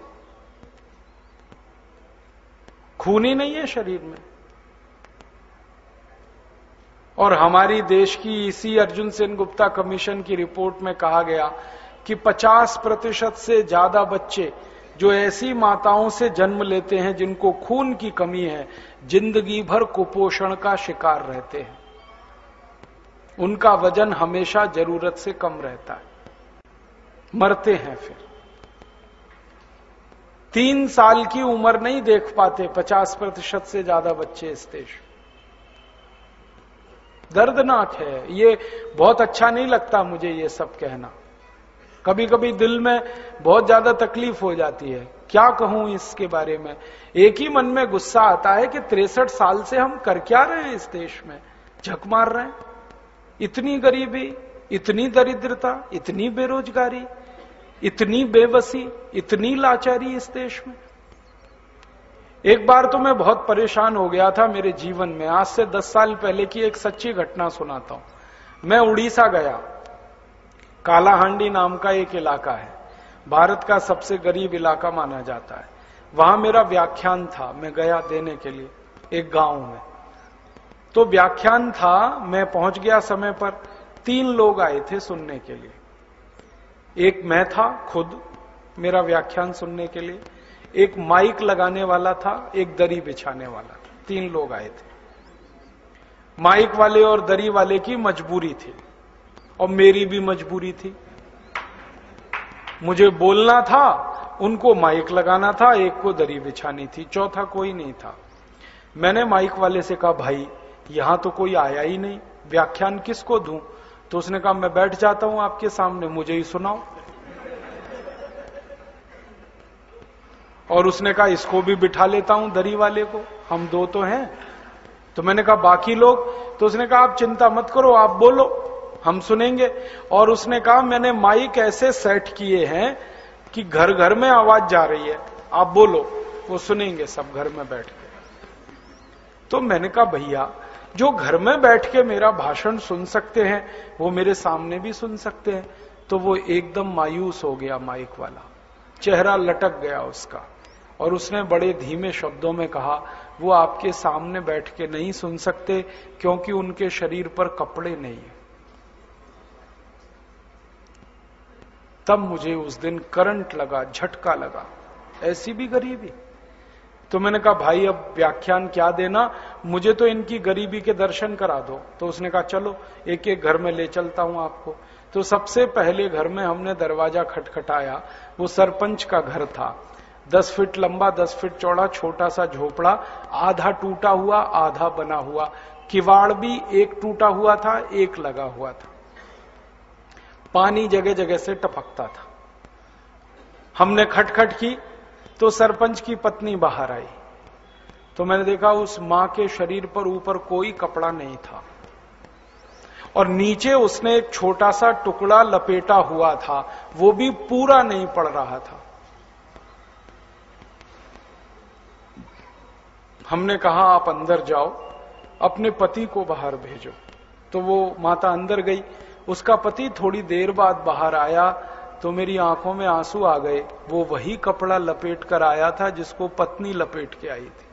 खून ही नहीं है शरीर में। और हमारी देश की इसी अर्जुन सेन गुप्ता कमीशन की रिपोर्ट में कहा गया कि पचास प्रतिशत से ज्यादा बच्चे जो ऐसी माताओं से जन्म लेते हैं जिनको खून की कमी है, जिंदगी भर कुपोषण का शिकार रहते हैं। उनका वजन हमेशा जरूरत से कम रहता है, मरते हैं। फिर तीन साल की उम्र नहीं देख पाते पचास प्रतिशत से ज्यादा बच्चे इस देश। दर्दनाक है ये। बहुत अच्छा नहीं लगता मुझे ये सब कहना। कभी कभी दिल में बहुत ज्यादा तकलीफ हो जाती है। क्या कहूं इसके बारे में। एक ही मन में गुस्सा आता है कि तिरसठ साल से हम कर क्या रहे हैं इस देश में, झक मार रहे हैं। इतनी गरीबी, इतनी दरिद्रता, इतनी बेरोजगारी, इतनी बेबसी, इतनी लाचारी इस देश में। एक बार तो मैं बहुत परेशान हो गया था मेरे जीवन में। आज से दस साल पहले की एक सच्ची घटना सुनाता हूं। मैं उड़ीसा गया। कालाहांडी नाम का एक इलाका है, भारत का सबसे गरीब इलाका माना जाता है। वहां मेरा व्याख्यान था, मैं गया देने के लिए एक गांव में। तो व्याख्यान था, मैं पहुंच गया समय पर। तीन लोग आए थे सुनने के लिए। एक मैं था खुद, मेरा व्याख्यान सुनने के लिए। एक माइक लगाने वाला था, एक दरी बिछाने वाला था। तीन लोग आए थे। माइक वाले और दरी वाले की मजबूरी थी और मेरी भी मजबूरी थी। मुझे बोलना था, उनको माइक लगाना था, एक को दरी बिछानी थी, चौथा कोई नहीं था। मैंने माइक वाले से कहा, भाई यहां तो कोई आया ही नहीं, व्याख्यान किसको दूं? तो उसने कहा, मैं बैठ जाता हूं आपके सामने, मुझे ही सुनाओ। और उसने कहा, इसको भी बिठा लेता हूं दरी वाले को, हम दो तो हैं। तो मैंने कहा, बाकी लोग? तो उसने कहा, आप चिंता मत करो, आप बोलो, हम सुनेंगे। और उसने कहा, मैंने माइक ऐसे सेट किए हैं कि घर घर में आवाज जा रही है, आप बोलो, वो सुनेंगे सब घर में बैठ के। तो मैंने कहा, भैया जो घर में बैठ के मेरा भाषण सुन सकते हैं वो मेरे सामने भी सुन सकते हैं। तो वो एकदम मायूस हो गया माइक वाला, चेहरा लटक गया उसका। और उसने बड़े धीमे शब्दों में कहा, वो आपके सामने बैठ के नहीं सुन सकते क्योंकि उनके शरीर पर कपड़े नहीं है। तब मुझे उस दिन करंट लगा, झटका लगा। ऐसी भी गरीबी। तो मैंने कहा भाई अब व्याख्यान क्या देना, मुझे तो इनकी गरीबी के दर्शन करा दो। तो उसने कहा चलो एक एक घर में ले चलता हूं आपको। तो सबसे पहले घर में हमने दरवाजा खटखटाया, वो सरपंच का घर था। दस फीट लंबा, दस फीट चौड़ा, छोटा सा झोपड़ा, आधा टूटा हुआ आधा बना हुआ, किवाड़ भी एक टूटा हुआ था एक लगा हुआ था, पानी जगह जगह से टपकता था। हमने खटखट की तो सरपंच की पत्नी बाहर आई। तो मैंने देखा उस मां के शरीर पर ऊपर कोई कपड़ा नहीं था और नीचे उसने एक छोटा सा टुकड़ा लपेटा हुआ था, वो भी पूरा नहीं पड़ रहा था। हमने कहा आप अंदर जाओ, अपने पति को बाहर भेजो। तो वो माता अंदर गई। उसका पति थोड़ी देर बाद बाहर आया तो मेरी आंखों में आंसू आ गए। वो वही कपड़ा लपेट कर आया था जिसको पत्नी लपेट के आई थी।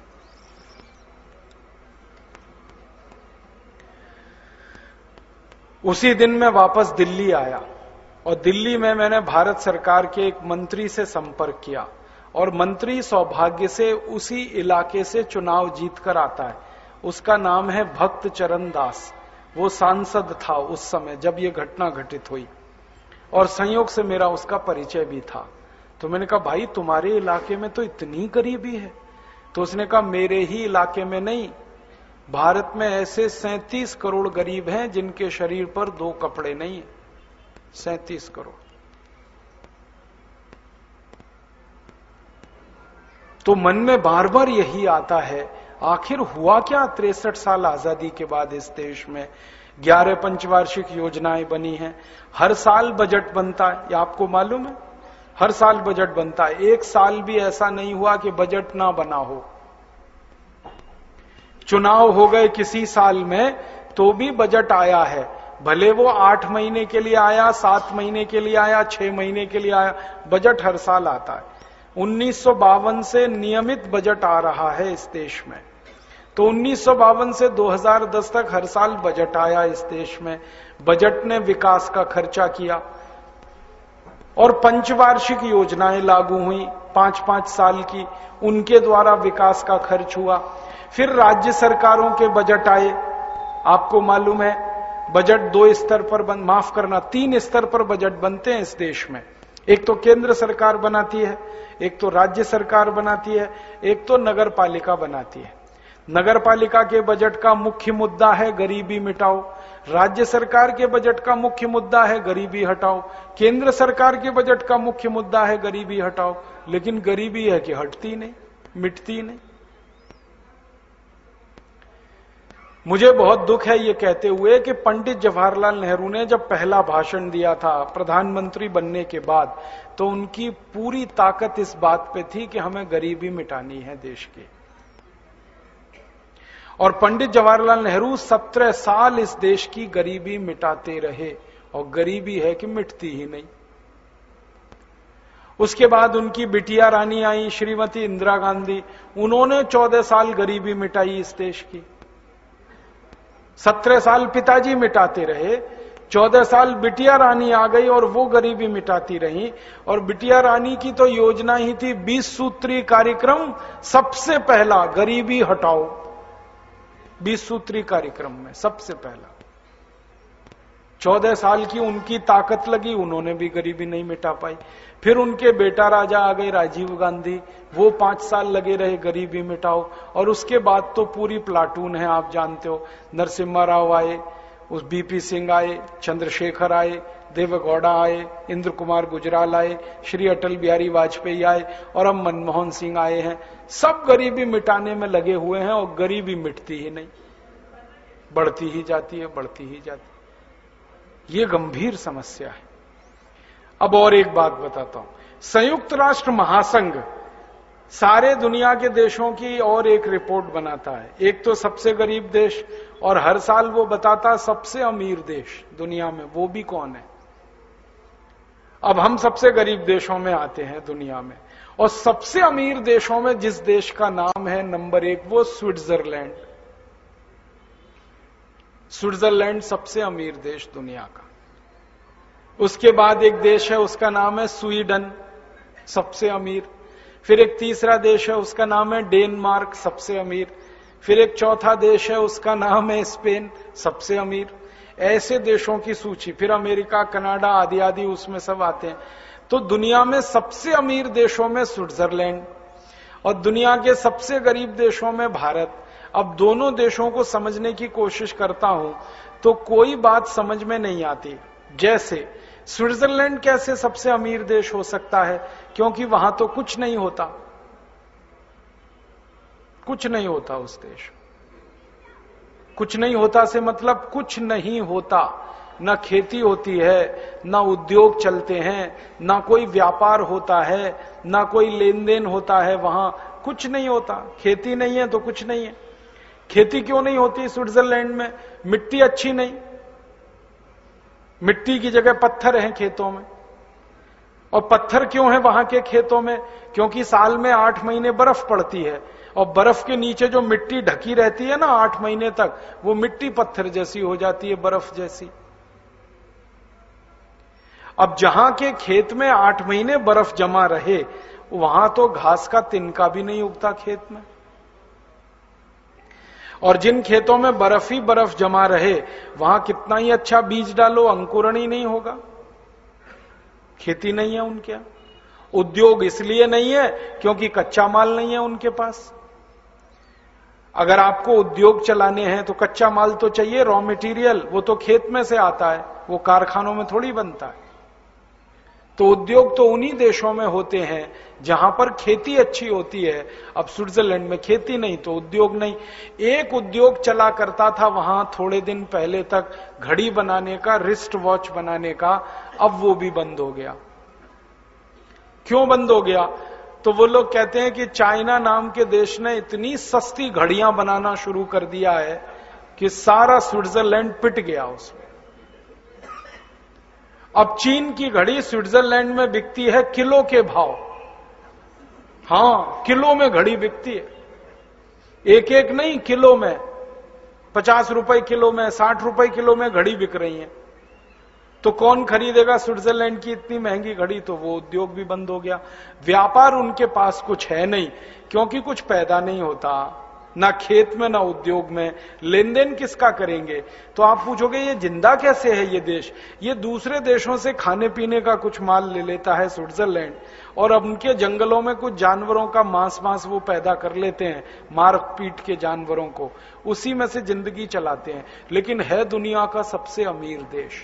उसी दिन मैं वापस दिल्ली आया और दिल्ली में मैंने भारत सरकार के एक मंत्री से संपर्क किया और मंत्री सौभाग्य से उसी इलाके से चुनाव जीत कर आता है। उसका नाम है भक्त चरण दास। वो सांसद था उस समय जब ये घटना घटित हुई और संयोग से मेरा उसका परिचय भी था। तो मैंने कहा भाई तुम्हारे इलाके में तो इतनी गरीबी है। तो उसने कहा मेरे ही इलाके में नहीं, भारत में ऐसे सैंतीस करोड़ गरीब हैं जिनके शरीर पर दो कपड़े नहीं है। सैंतीस करोड़। तो मन में बार बार यही आता है, आखिर हुआ क्या तिरसठ साल आजादी के बाद इस देश में। ग्यारह पंचवार्षिक योजनाएं बनी हैं, हर साल बजट बनता है, ये आपको मालूम है। हर साल बजट बनता है, एक साल भी ऐसा नहीं हुआ कि बजट ना बना हो। चुनाव हो गए किसी साल में तो भी बजट आया है, भले वो आठ महीने के लिए आया, सात महीने के लिए आया, छह महीने के लिए आया, बजट हर साल आता है। उन्नीस सौ बावन से नियमित बजट आ रहा है इस देश में। तो उन्नीस सौ बावन से दो हज़ार दस तक हर साल बजट आया इस देश में। बजट ने विकास का खर्चा किया और पंचवार्षिक योजनाएं लागू हुई पांच पांच साल की, उनके द्वारा विकास का खर्च हुआ। फिर राज्य सरकारों के बजट आए। आपको मालूम है बजट दो स्तर पर बन, माफ करना तीन स्तर पर बजट बनते हैं इस देश में। एक तो केंद्र सरकार बनाती है, एक तो राज्य सरकार बनाती है, एक तो नगर पालिका बनाती है। नगर पालिका के बजट का मुख्य मुद्दा है गरीबी मिटाओ, राज्य सरकार के बजट का मुख्य मुद्दा है गरीबी हटाओ, केंद्र सरकार के बजट का मुख्य मुद्दा है गरीबी हटाओ। लेकिन गरीबी है कि हटती नहीं, मिटती नहीं। मुझे बहुत दुख है ये कहते हुए कि पंडित जवाहरलाल नेहरू ने जब पहला भाषण दिया था प्रधानमंत्री बनने के बाद, तो उनकी पूरी ताकत इस बात पे थी कि हमें गरीबी मिटानी है देश की। और पंडित जवाहरलाल नेहरू सत्रह साल इस देश की गरीबी मिटाते रहे और गरीबी है कि मिटती ही नहीं। उसके बाद उनकी बिटिया रानी आई श्रीमती इंदिरा गांधी, उन्होंने चौदह साल गरीबी मिटाई इस देश की। सत्रह साल पिताजी मिटाते रहे, चौदह साल बिटिया रानी आ गई और वो गरीबी मिटाती रही। और बिटिया रानी की तो योजना ही थी बीस सूत्री कार्यक्रम, सबसे पहला गरीबी हटाओ। बीस सूत्री कार्यक्रम में सबसे पहला। चौदह साल की उनकी ताकत लगी, उन्होंने भी गरीबी नहीं मिटा पाई। फिर उनके बेटा राजा आ गए राजीव गांधी, वो पांच साल लगे रहे गरीबी मिटाओ। और उसके बाद तो पूरी प्लाटून है, आप जानते हो। नरसिम्हा राव आए, उस बीपी सिंह आए, चंद्रशेखर आए, देवेगौड़ा आए, इंद्र कुमार गुजराल आए, श्री अटल बिहारी वाजपेयी आए और अब मनमोहन सिंह आए हैं। सब गरीबी मिटाने में लगे हुए हैं और गरीबी मिटती ही नहीं, बढ़ती ही जाती है, बढ़ती ही जाती है। ये गंभीर समस्या है। अब और एक बात बताता हूं, संयुक्त राष्ट्र महासंघ सारे दुनिया के देशों की और एक रिपोर्ट बनाता है। एक तो सबसे गरीब देश, और हर साल वो बताता सबसे अमीर देश दुनिया में, वो भी कौन है। अब हम सबसे गरीब देशों में आते हैं दुनिया में, और सबसे अमीर देशों में जिस देश का नाम है नंबर एक, वो स्विट्जरलैंड। स्विट्जरलैंड सबसे अमीर देश दुनिया का। उसके बाद एक देश है, उसका नाम है स्वीडन, सबसे अमीर। फिर एक तीसरा देश है, उसका नाम है डेनमार्क, सबसे अमीर। फिर एक चौथा देश है, उसका नाम है स्पेन, सबसे अमीर। ऐसे देशों की सूची, फिर अमेरिका, कनाडा आदि आदि उसमें सब आते हैं। तो दुनिया में सबसे अमीर देशों में स्विट्जरलैंड और दुनिया के सबसे गरीब देशों में भारत। अब दोनों देशों को समझने की कोशिश करता हूं तो कोई बात समझ में नहीं आती। जैसे स्विट्जरलैंड कैसे सबसे अमीर देश हो सकता है? क्योंकि वहां तो कुछ नहीं होता, कुछ नहीं होता उस देश। कुछ नहीं होता से मतलब कुछ नहीं होता, ना खेती होती है, ना उद्योग चलते हैं, ना कोई व्यापार होता है, ना कोई लेन देन होता है, वहां कुछ नहीं होता। खेती नहीं है तो कुछ नहीं है। खेती क्यों नहीं होती स्विट्जरलैंड में? मिट्टी अच्छी नहीं, मिट्टी की जगह पत्थर हैं खेतों में। और पत्थर क्यों है वहां के खेतों में? क्योंकि साल में आठ महीने बर्फ पड़ती है और बर्फ के नीचे जो मिट्टी ढकी रहती है ना आठ महीने तक, वो मिट्टी पत्थर जैसी हो जाती है, बर्फ जैसी। अब जहां के खेत में आठ महीने बर्फ जमा रहे, वहां तो घास का तिनका भी नहीं उगता खेत में। और जिन खेतों में बर्फ ही बर्फ जमा रहे, वहां कितना ही अच्छा बीज डालो, अंकुरण ही नहीं होगा। खेती नहीं है उनके यहां। उद्योग इसलिए नहीं है क्योंकि कच्चा माल नहीं है उनके पास। अगर आपको उद्योग चलाने हैं तो कच्चा माल तो चाहिए, रॉ मटेरियल, वो तो खेत में से आता है, वो कारखानों में थोड़ी बनता है। तो उद्योग तो उन्हीं देशों में होते हैं जहां पर खेती अच्छी होती है। अब स्विट्जरलैंड में खेती नहीं तो उद्योग नहीं। एक उद्योग चला करता था वहां थोड़े दिन पहले तक, घड़ी बनाने का, रिस्ट वॉच बनाने का, अब वो भी बंद हो गया। क्यों बंद हो गया? तो वो लोग कहते हैं कि चाइना नाम के देश ने इतनी सस्ती घड़ियां बनाना शुरू कर दिया है कि सारा स्विट्जरलैंड पिट गया उसमें। अब चीन की घड़ी स्विट्जरलैंड में बिकती है किलो के भाव। हां, किलो में घड़ी बिकती है, एक एक नहीं, किलो में। पचास रुपए किलो में, साठ रुपए किलो में घड़ी बिक रही है। तो कौन खरीदेगा स्विट्जरलैंड की इतनी महंगी घड़ी? तो वो उद्योग भी बंद हो गया। व्यापार उनके पास कुछ है नहीं, क्योंकि कुछ पैदा नहीं होता, ना खेत में ना उद्योग में। लेन देन किसका करेंगे? तो आप पूछोगे ये जिंदा कैसे है ये देश? ये दूसरे देशों से खाने पीने का कुछ माल ले लेता है स्विट्जरलैंड, और अब उनके जंगलों में कुछ जानवरों का मांस मांस वो पैदा कर लेते हैं, मार पीट के जानवरों को, उसी में से जिंदगी चलाते हैं। लेकिन है दुनिया का सबसे अमीर देश।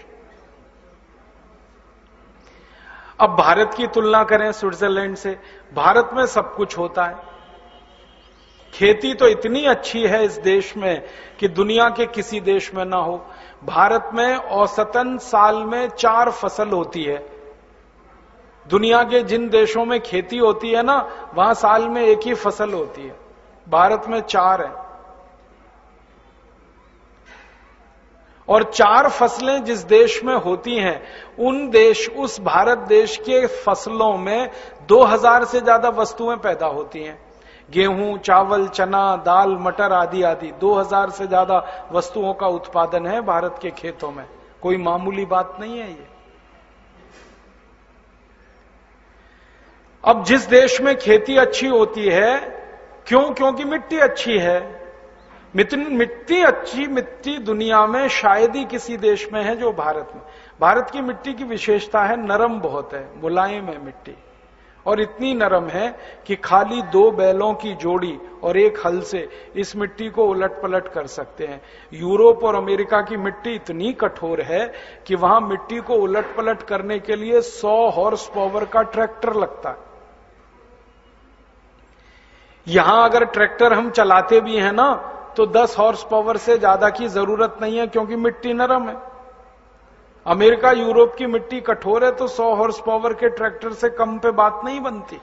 अब भारत की तुलना करें स्विट्जरलैंड से, भारत में सब कुछ होता है। खेती तो इतनी अच्छी है इस देश में कि दुनिया के किसी देश में ना हो। भारत में औसतन साल में चार फसल होती है। दुनिया के जिन देशों में खेती होती है ना, वहां साल में एक ही फसल होती है, भारत में चार है। और चार फसलें जिस देश में होती हैं, उन देश, उस भारत देश के फसलों में दो हज़ार से ज्यादा वस्तुएं पैदा होती हैं। गेहूं, चावल, चना, दाल, मटर आदि आदि दो हज़ार से ज्यादा वस्तुओं का उत्पादन है भारत के खेतों में। कोई मामूली बात नहीं है ये। अब जिस देश में खेती अच्छी होती है, क्यों? क्योंकि मिट्टी अच्छी है। मिट्टी अच्छी मिट्टी दुनिया में शायद ही किसी देश में है जो भारत में। भारत की मिट्टी की विशेषता है, नरम बहुत है, मुलायम है मिट्टी, और इतनी नरम है कि खाली दो बैलों की जोड़ी और एक हल से इस मिट्टी को उलट पलट कर सकते हैं। यूरोप और अमेरिका की मिट्टी इतनी कठोर है कि वहां मिट्टी को उलट पलट करने के लिए सौ हॉर्स पावर का ट्रैक्टर लगता है। यहां अगर ट्रैक्टर हम चलाते भी हैं ना, तो दस हॉर्स पावर से ज्यादा की जरूरत नहीं है, क्योंकि मिट्टी नरम है। अमेरिका, यूरोप की मिट्टी कठोर है, तो सौ हॉर्स पावर के ट्रैक्टर से कम पे बात नहीं बनती।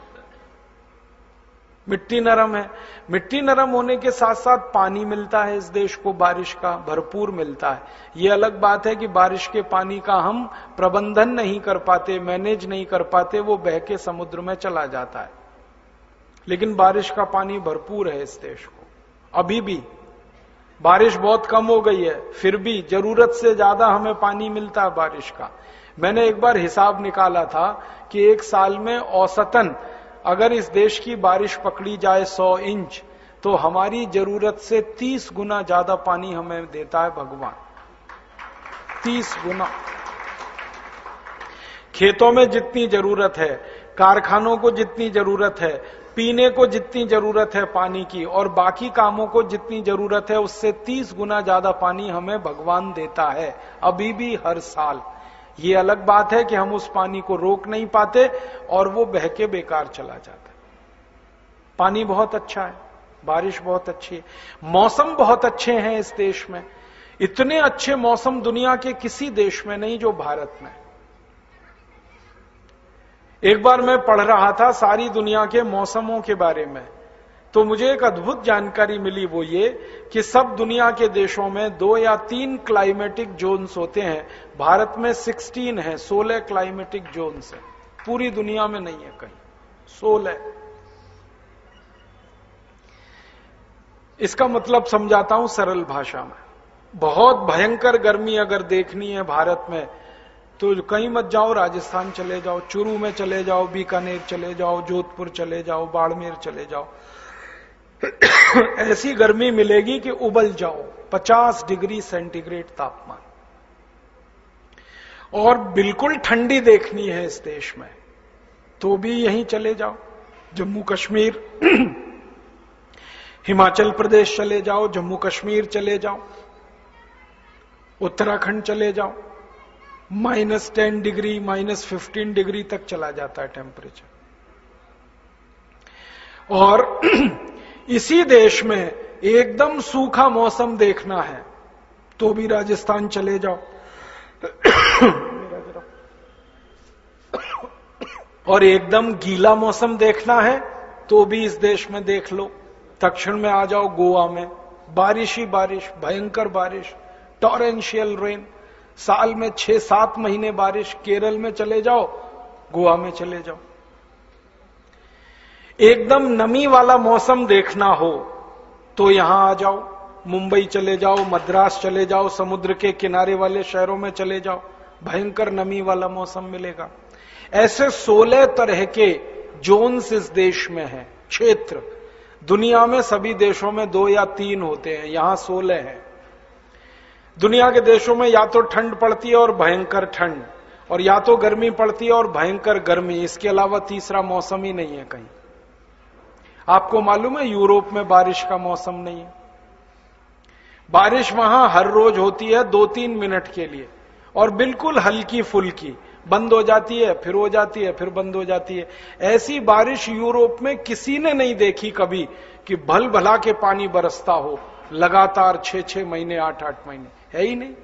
मिट्टी नरम है। मिट्टी नरम होने के साथ साथ पानी मिलता है इस देश को, बारिश का भरपूर मिलता है। ये अलग बात है कि बारिश के पानी का हम प्रबंधन नहीं कर पाते, मैनेज नहीं कर पाते, वो बह के समुद्र में चला जाता है। लेकिन बारिश का पानी भरपूर है इस देश को। अभी भी बारिश बहुत कम हो गई है, फिर भी जरूरत से ज्यादा हमें पानी मिलता है बारिश का। मैंने एक बार हिसाब निकाला था कि एक साल में औसतन अगर इस देश की बारिश पकड़ी जाए सौ इंच, तो हमारी जरूरत से तीस गुना ज्यादा पानी हमें देता है भगवान। तीस गुना। खेतों में जितनी जरूरत है, कारखानों को जितनी जरूरत है, पीने को जितनी जरूरत है पानी की, और बाकी कामों को जितनी जरूरत है, उससे तीस गुना ज्यादा पानी हमें भगवान देता है अभी भी, हर साल। ये अलग बात है कि हम उस पानी को रोक नहीं पाते और वो बह के बेकार चला जाता है। पानी बहुत अच्छा है, बारिश बहुत अच्छी है, मौसम बहुत अच्छे हैं इस देश में। इतने अच्छे मौसम दुनिया के किसी देश में नहीं जो भारत में। एक बार मैं पढ़ रहा था सारी दुनिया के मौसमों के बारे में, तो मुझे एक अद्भुत जानकारी मिली। वो ये कि सब दुनिया के देशों में दो या तीन क्लाइमेटिक जोन्स होते हैं, भारत में सोलह है, सोलह क्लाइमेटिक जोन्स है, पूरी दुनिया में नहीं है कहीं, सोलह। इसका मतलब समझाता हूं सरल भाषा में। बहुत भयंकर गर्मी अगर देखनी है भारत में, तो कहीं मत जाओ, राजस्थान चले जाओ, चुरू में चले जाओ, बीकानेर चले जाओ, जोधपुर चले जाओ, बाड़मेर चले जाओ। ऐसी गर्मी मिलेगी कि उबल जाओ, पचास डिग्री सेंटीग्रेड तापमान। और बिल्कुल ठंडी देखनी है इस देश में, तो भी यहीं चले जाओ, जम्मू कश्मीर, हिमाचल प्रदेश चले जाओ, जम्मू कश्मीर चले जाओ, उत्तराखंड चले जाओ, minus ten degree minus fifteen degree तक चला जाता है टेम्परेचर। और इसी देश में एकदम सूखा मौसम देखना है तो भी राजस्थान चले जाओ। और एकदम गीला मौसम देखना है तो भी इस देश में देख लो, दक्षिण में आ जाओ, गोवा में बारिश ही बारिश, भयंकर बारिश, टॉरेंशियल रेन, साल में छह सात महीने बारिश। केरल में चले जाओ, गोवा में चले जाओ। एकदम नमी वाला मौसम देखना हो तो यहां आ जाओ, मुंबई चले जाओ, मद्रास चले जाओ, समुद्र के किनारे वाले शहरों में चले जाओ, भयंकर नमी वाला मौसम मिलेगा। ऐसे सोलह तरह के जोन्स इस देश में हैं, क्षेत्र। दुनिया में सभी देशों में दो या तीन होते हैं, यहां सोलह हैं। दुनिया के देशों में या तो ठंड पड़ती है और भयंकर ठंड, और या तो गर्मी पड़ती है और भयंकर गर्मी, इसके अलावा तीसरा मौसम ही नहीं है कहीं। आपको मालूम है यूरोप में बारिश का मौसम नहीं है। बारिश वहां हर रोज होती है दो तीन मिनट के लिए, और बिल्कुल हल्की फुल्की, बंद हो जाती है फिर हो जाती है, फिर बंद हो जाती है। ऐसी बारिश यूरोप में किसी ने नहीं देखी कभी कि भल भला के पानी बरसता हो लगातार छह छह महीने, आठ आठ महीने, है ही नहीं।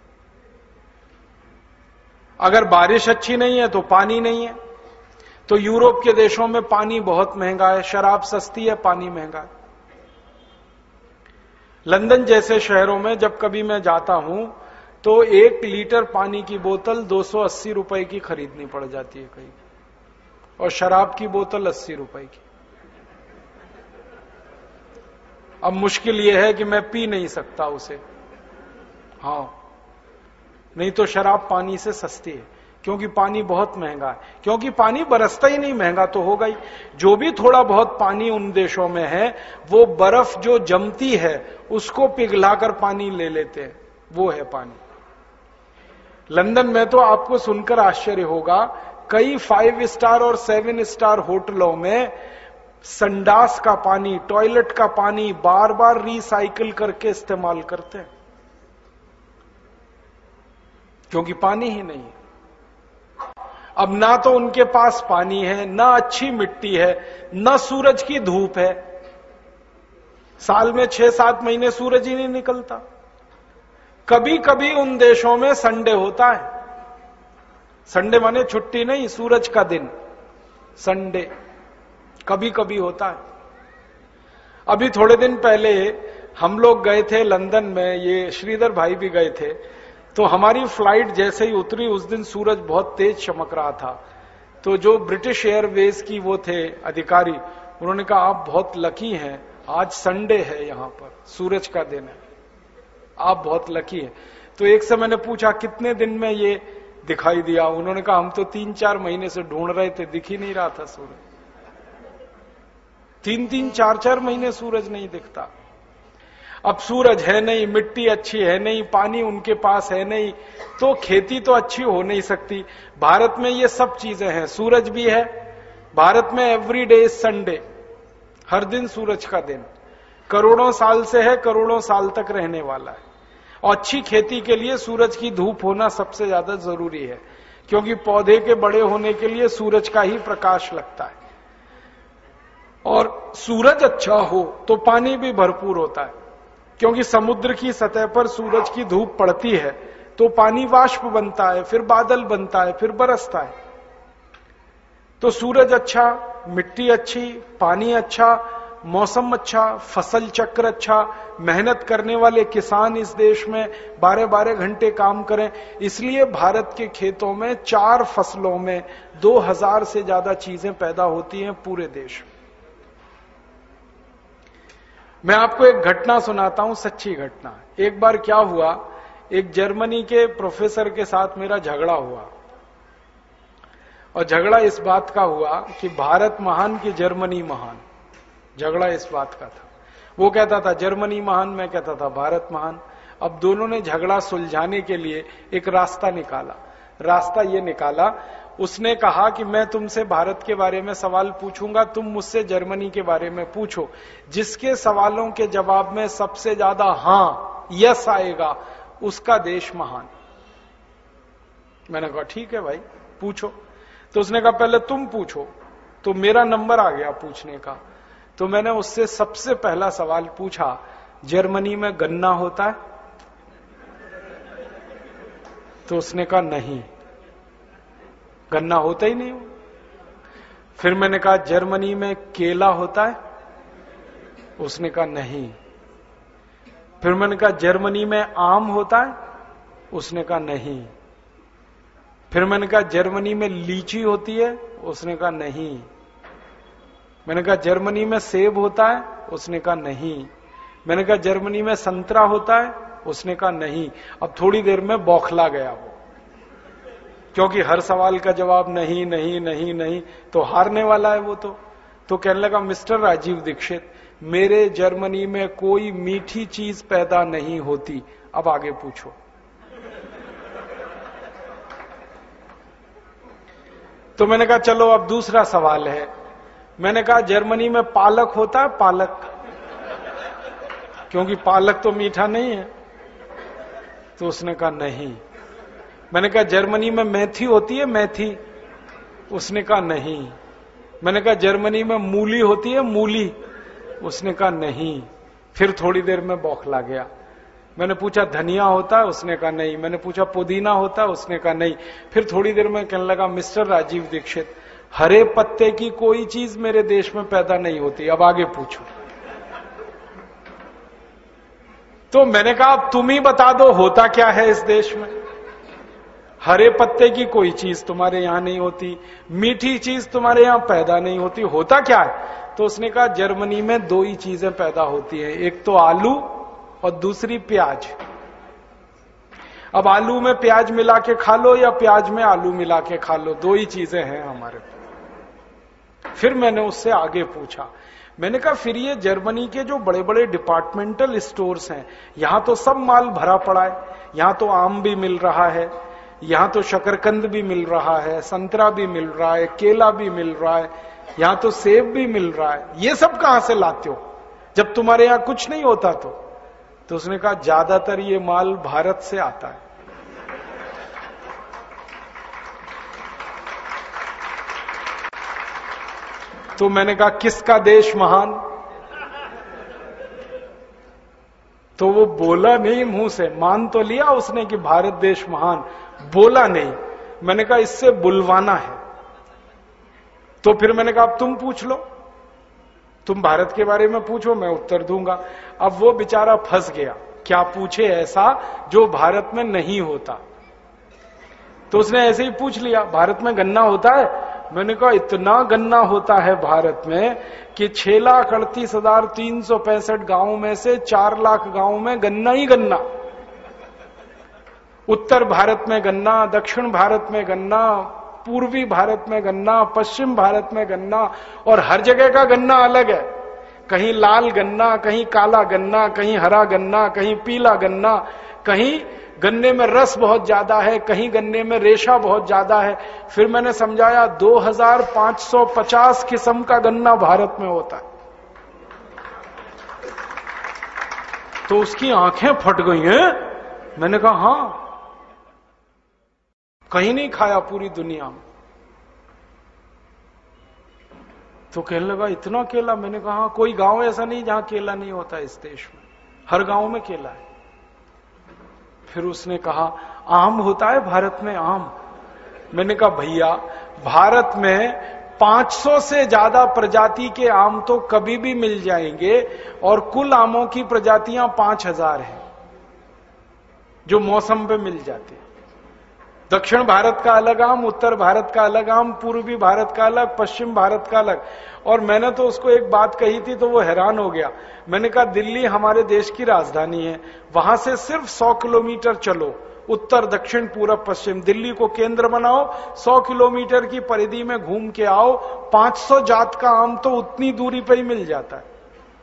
अगर बारिश अच्छी नहीं है तो पानी नहीं है। तो यूरोप के देशों में पानी बहुत महंगा है, शराब सस्ती है, पानी महंगा है। लंदन जैसे शहरों में जब कभी मैं जाता हूं तो एक लीटर पानी की बोतल दो सौ अस्सी रुपए की खरीदनी पड़ जाती है कहीं, और शराब की बोतल अस्सी रुपए की। अब मुश्किल यह है कि मैं पी नहीं सकता उसे, हाँ, नहीं तो शराब पानी से सस्ती है, क्योंकि पानी बहुत महंगा है। क्योंकि पानी बरसता ही नहीं, महंगा तो होगा ही। जो भी थोड़ा बहुत पानी उन देशों में है, वो बर्फ जो जमती है उसको पिघलाकर पानी ले लेते हैं, वो है पानी। लंदन में तो आपको सुनकर आश्चर्य होगा, कई फाइव स्टार और सेवन स्टार होटलों में संडास का पानी, टॉयलेट का पानी बार बार रिसाइकिल करके इस्तेमाल करते हैं, क्योंकि पानी ही नहीं है। अब ना तो उनके पास पानी है, ना अच्छी मिट्टी है, ना सूरज की धूप है। साल में छह सात महीने सूरज ही नहीं निकलता। कभी कभी उन देशों में संडे होता है, संडे माने छुट्टी नहीं, सूरज का दिन, संडे कभी कभी होता है। अभी थोड़े दिन पहले हम लोग गए थे लंदन में, ये श्रीधर भाई भी गए थे, तो हमारी फ्लाइट जैसे ही उतरी उस दिन सूरज बहुत तेज चमक रहा था। तो जो ब्रिटिश एयरवेज की वो थे अधिकारी, उन्होंने कहा आप बहुत लकी हैं, आज संडे है, यहां पर सूरज का दिन है, आप बहुत लकी हैं। तो एक से मैंने पूछा कितने दिन में ये दिखाई दिया, उन्होंने कहा हम तो तीन चार महीने से ढूंढ रहे थे, दिख ही नहीं रहा था सूरज। तीन तीन चार चार महीने सूरज नहीं दिखता। अब सूरज है नहीं, मिट्टी अच्छी है नहीं, पानी उनके पास है नहीं, तो खेती तो अच्छी हो नहीं सकती। भारत में ये सब चीजें हैं, सूरज भी है भारत में, एवरी डे इज संडे, हर दिन सूरज का दिन, करोड़ों साल से है, करोड़ों साल तक रहने वाला है। और अच्छी खेती के लिए सूरज की धूप होना सबसे ज्यादा जरूरी है, क्योंकि पौधे के बड़े होने के लिए सूरज का ही प्रकाश लगता है। और सूरज अच्छा हो तो पानी भी भरपूर होता है, क्योंकि समुद्र की सतह पर सूरज की धूप पड़ती है तो पानी वाष्प बनता है, फिर बादल बनता है, फिर बरसता है। तो सूरज अच्छा, मिट्टी अच्छी, पानी अच्छा, मौसम अच्छा, फसल चक्र अच्छा, मेहनत करने वाले किसान इस देश में बारह बारह घंटे काम करें। इसलिए भारत के खेतों में चार फसलों में दो हजार से ज्यादा चीजें पैदा होती हैं पूरे देश में। मैं आपको एक घटना सुनाता हूं, सच्ची घटना। एक बार क्या हुआ, एक जर्मनी के प्रोफेसर के साथ मेरा झगड़ा हुआ, और झगड़ा इस बात का हुआ कि भारत महान कि जर्मनी महान। झगड़ा इस बात का था, वो कहता था जर्मनी महान, मैं कहता था भारत महान। अब दोनों ने झगड़ा सुलझाने के लिए एक रास्ता निकाला। रास्ता ये निकाला, उसने कहा कि मैं तुमसे भारत के बारे में सवाल पूछूंगा, तुम मुझसे जर्मनी के बारे में पूछो। जिसके सवालों के जवाब में सबसे ज्यादा हां, यस आएगा, उसका देश महान। मैंने कहा ठीक है भाई, पूछो। तो उसने कहा पहले तुम पूछो। तो मेरा नंबर आ गया पूछने का। तो मैंने उससे सबसे पहला सवाल पूछा, जर्मनी में गन्ना होता है? तो उसने कहा नहीं, गन्ना होता ही नहीं। फिर मैंने कहा जर्मनी में केला होता है? उसने कहा नहीं। फिर मैंने कहा जर्मनी में आम होता है? उसने कहा नहीं। फिर मैंने कहा जर्मनी में लीची होती है? उसने कहा नहीं। मैंने कहा जर्मनी में सेब होता है? उसने कहा नहीं। मैंने कहा जर्मनी में संतरा होता है? उसने कहा नहीं। अब थोड़ी देर में बौखला गया वो, क्योंकि हर सवाल का जवाब नहीं नहीं नहीं नहीं, तो हारने वाला है वो। तो तो कहने लगा मिस्टर राजीव दीक्षित, मेरे जर्मनी में कोई मीठी चीज पैदा नहीं होती, अब आगे पूछो। तो मैंने कहा चलो अब दूसरा सवाल है। मैंने कहा जर्मनी में पालक होता है? पालक, क्योंकि पालक तो मीठा नहीं है। तो उसने कहा नहीं। मैंने कहा जर्मनी में मेथी होती है? मेथी? उसने कहा नहीं। मैंने कहा जर्मनी में मूली होती है? मूली? उसने कहा नहीं। फिर थोड़ी देर में बौखला गया। मैंने पूछा धनिया होता है? उसने कहा नहीं। मैंने पूछा पुदीना होता है? उसने कहा नहीं। फिर थोड़ी देर में कहने लगा मिस्टर राजीव दीक्षित, हरे पत्ते की कोई चीज मेरे देश में पैदा नहीं होती, अब आगे पूछो। तो मैंने कहा अब तुम ही बता दो होता क्या है इस देश में। हरे पत्ते की कोई चीज तुम्हारे यहां नहीं होती, मीठी चीज तुम्हारे यहां पैदा नहीं होती, होता क्या है? तो उसने कहा जर्मनी में दो ही चीजें पैदा होती हैं, एक तो आलू और दूसरी प्याज। अब आलू में प्याज मिला के खा लो या प्याज में आलू मिला के खा लो, दो ही चीजें हैं हमारे पास। फिर मैंने उससे आगे पूछा, मैंने कहा फिर ये जर्मनी के जो बड़े बड़े डिपार्टमेंटल स्टोर्स हैं, यहां तो सब माल भरा पड़ा है, यहां तो आम भी मिल रहा है, यहां तो शकरकंद भी मिल रहा है, संतरा भी मिल रहा है, केला भी मिल रहा है, यहां तो सेब भी मिल रहा है, ये सब कहां से लाते हो जब तुम्हारे यहां कुछ नहीं होता? तो तो उसने कहा ज्यादातर ये माल भारत से आता है। तो मैंने कहा किसका देश महान? तो वो बोला नहीं मुंह से, मान तो लिया उसने कि भारत देश महान, बोला नहीं। मैंने कहा इससे बुलवाना है। तो फिर मैंने कहा अब तुम पूछ लो, तुम भारत के बारे में पूछो, मैं उत्तर दूंगा। अब वो बेचारा फंस गया, क्या पूछे ऐसा जो भारत में नहीं होता। तो उसने ऐसे ही पूछ लिया भारत में गन्ना होता है? मैंने कहा इतना गन्ना होता है भारत में कि छह लाख अड़तीस हजार तीन सौ पैंसठ गांवों में से चार लाख गांवों में गन्ना ही गन्ना। उत्तर भारत में गन्ना, दक्षिण भारत में गन्ना, पूर्वी भारत में गन्ना, पश्चिम भारत में गन्ना, और हर जगह का गन्ना अलग है। कहीं लाल गन्ना, कहीं काला गन्ना, कहीं हरा गन्ना, कहीं पीला गन्ना, कहीं गन्ने में रस बहुत ज्यादा है, कहीं गन्ने में रेशा बहुत ज्यादा है। फिर मैंने समझाया दो हज़ार पाँच सौ पचास किस्म का गन्ना भारत में होता है। तो उसकी आंखें फट गई हैं। मैंने कहा हां, कहीं नहीं खाया पूरी दुनिया में। तो कहने लगा इतना केला? मैंने कहा हाँ, कोई गांव ऐसा नहीं जहां केला नहीं होता इस देश में, हर गांव में केला है। फिर उसने कहा आम होता है भारत में, आम? मैंने कहा भैया, भारत में पाँच सौ से ज्यादा प्रजाति के आम तो कभी भी मिल जाएंगे, और कुल आमों की प्रजातियां पांच हजार है जो मौसम पे मिल जाते हैं। दक्षिण भारत का अलग आम, उत्तर भारत का अलग आम, पूर्वी भारत का अलग, पश्चिम भारत का अलग। और मैंने तो उसको एक बात कही थी तो वो हैरान हो गया। मैंने कहा दिल्ली हमारे देश की राजधानी है, वहां से सिर्फ सौ किलोमीटर चलो, उत्तर दक्षिण पूरब पश्चिम, दिल्ली को केंद्र बनाओ, सौ किलोमीटर की परिधि में घूम के आओ, पाँच सौ जात का आम तो उतनी दूरी पर ही मिल जाता है।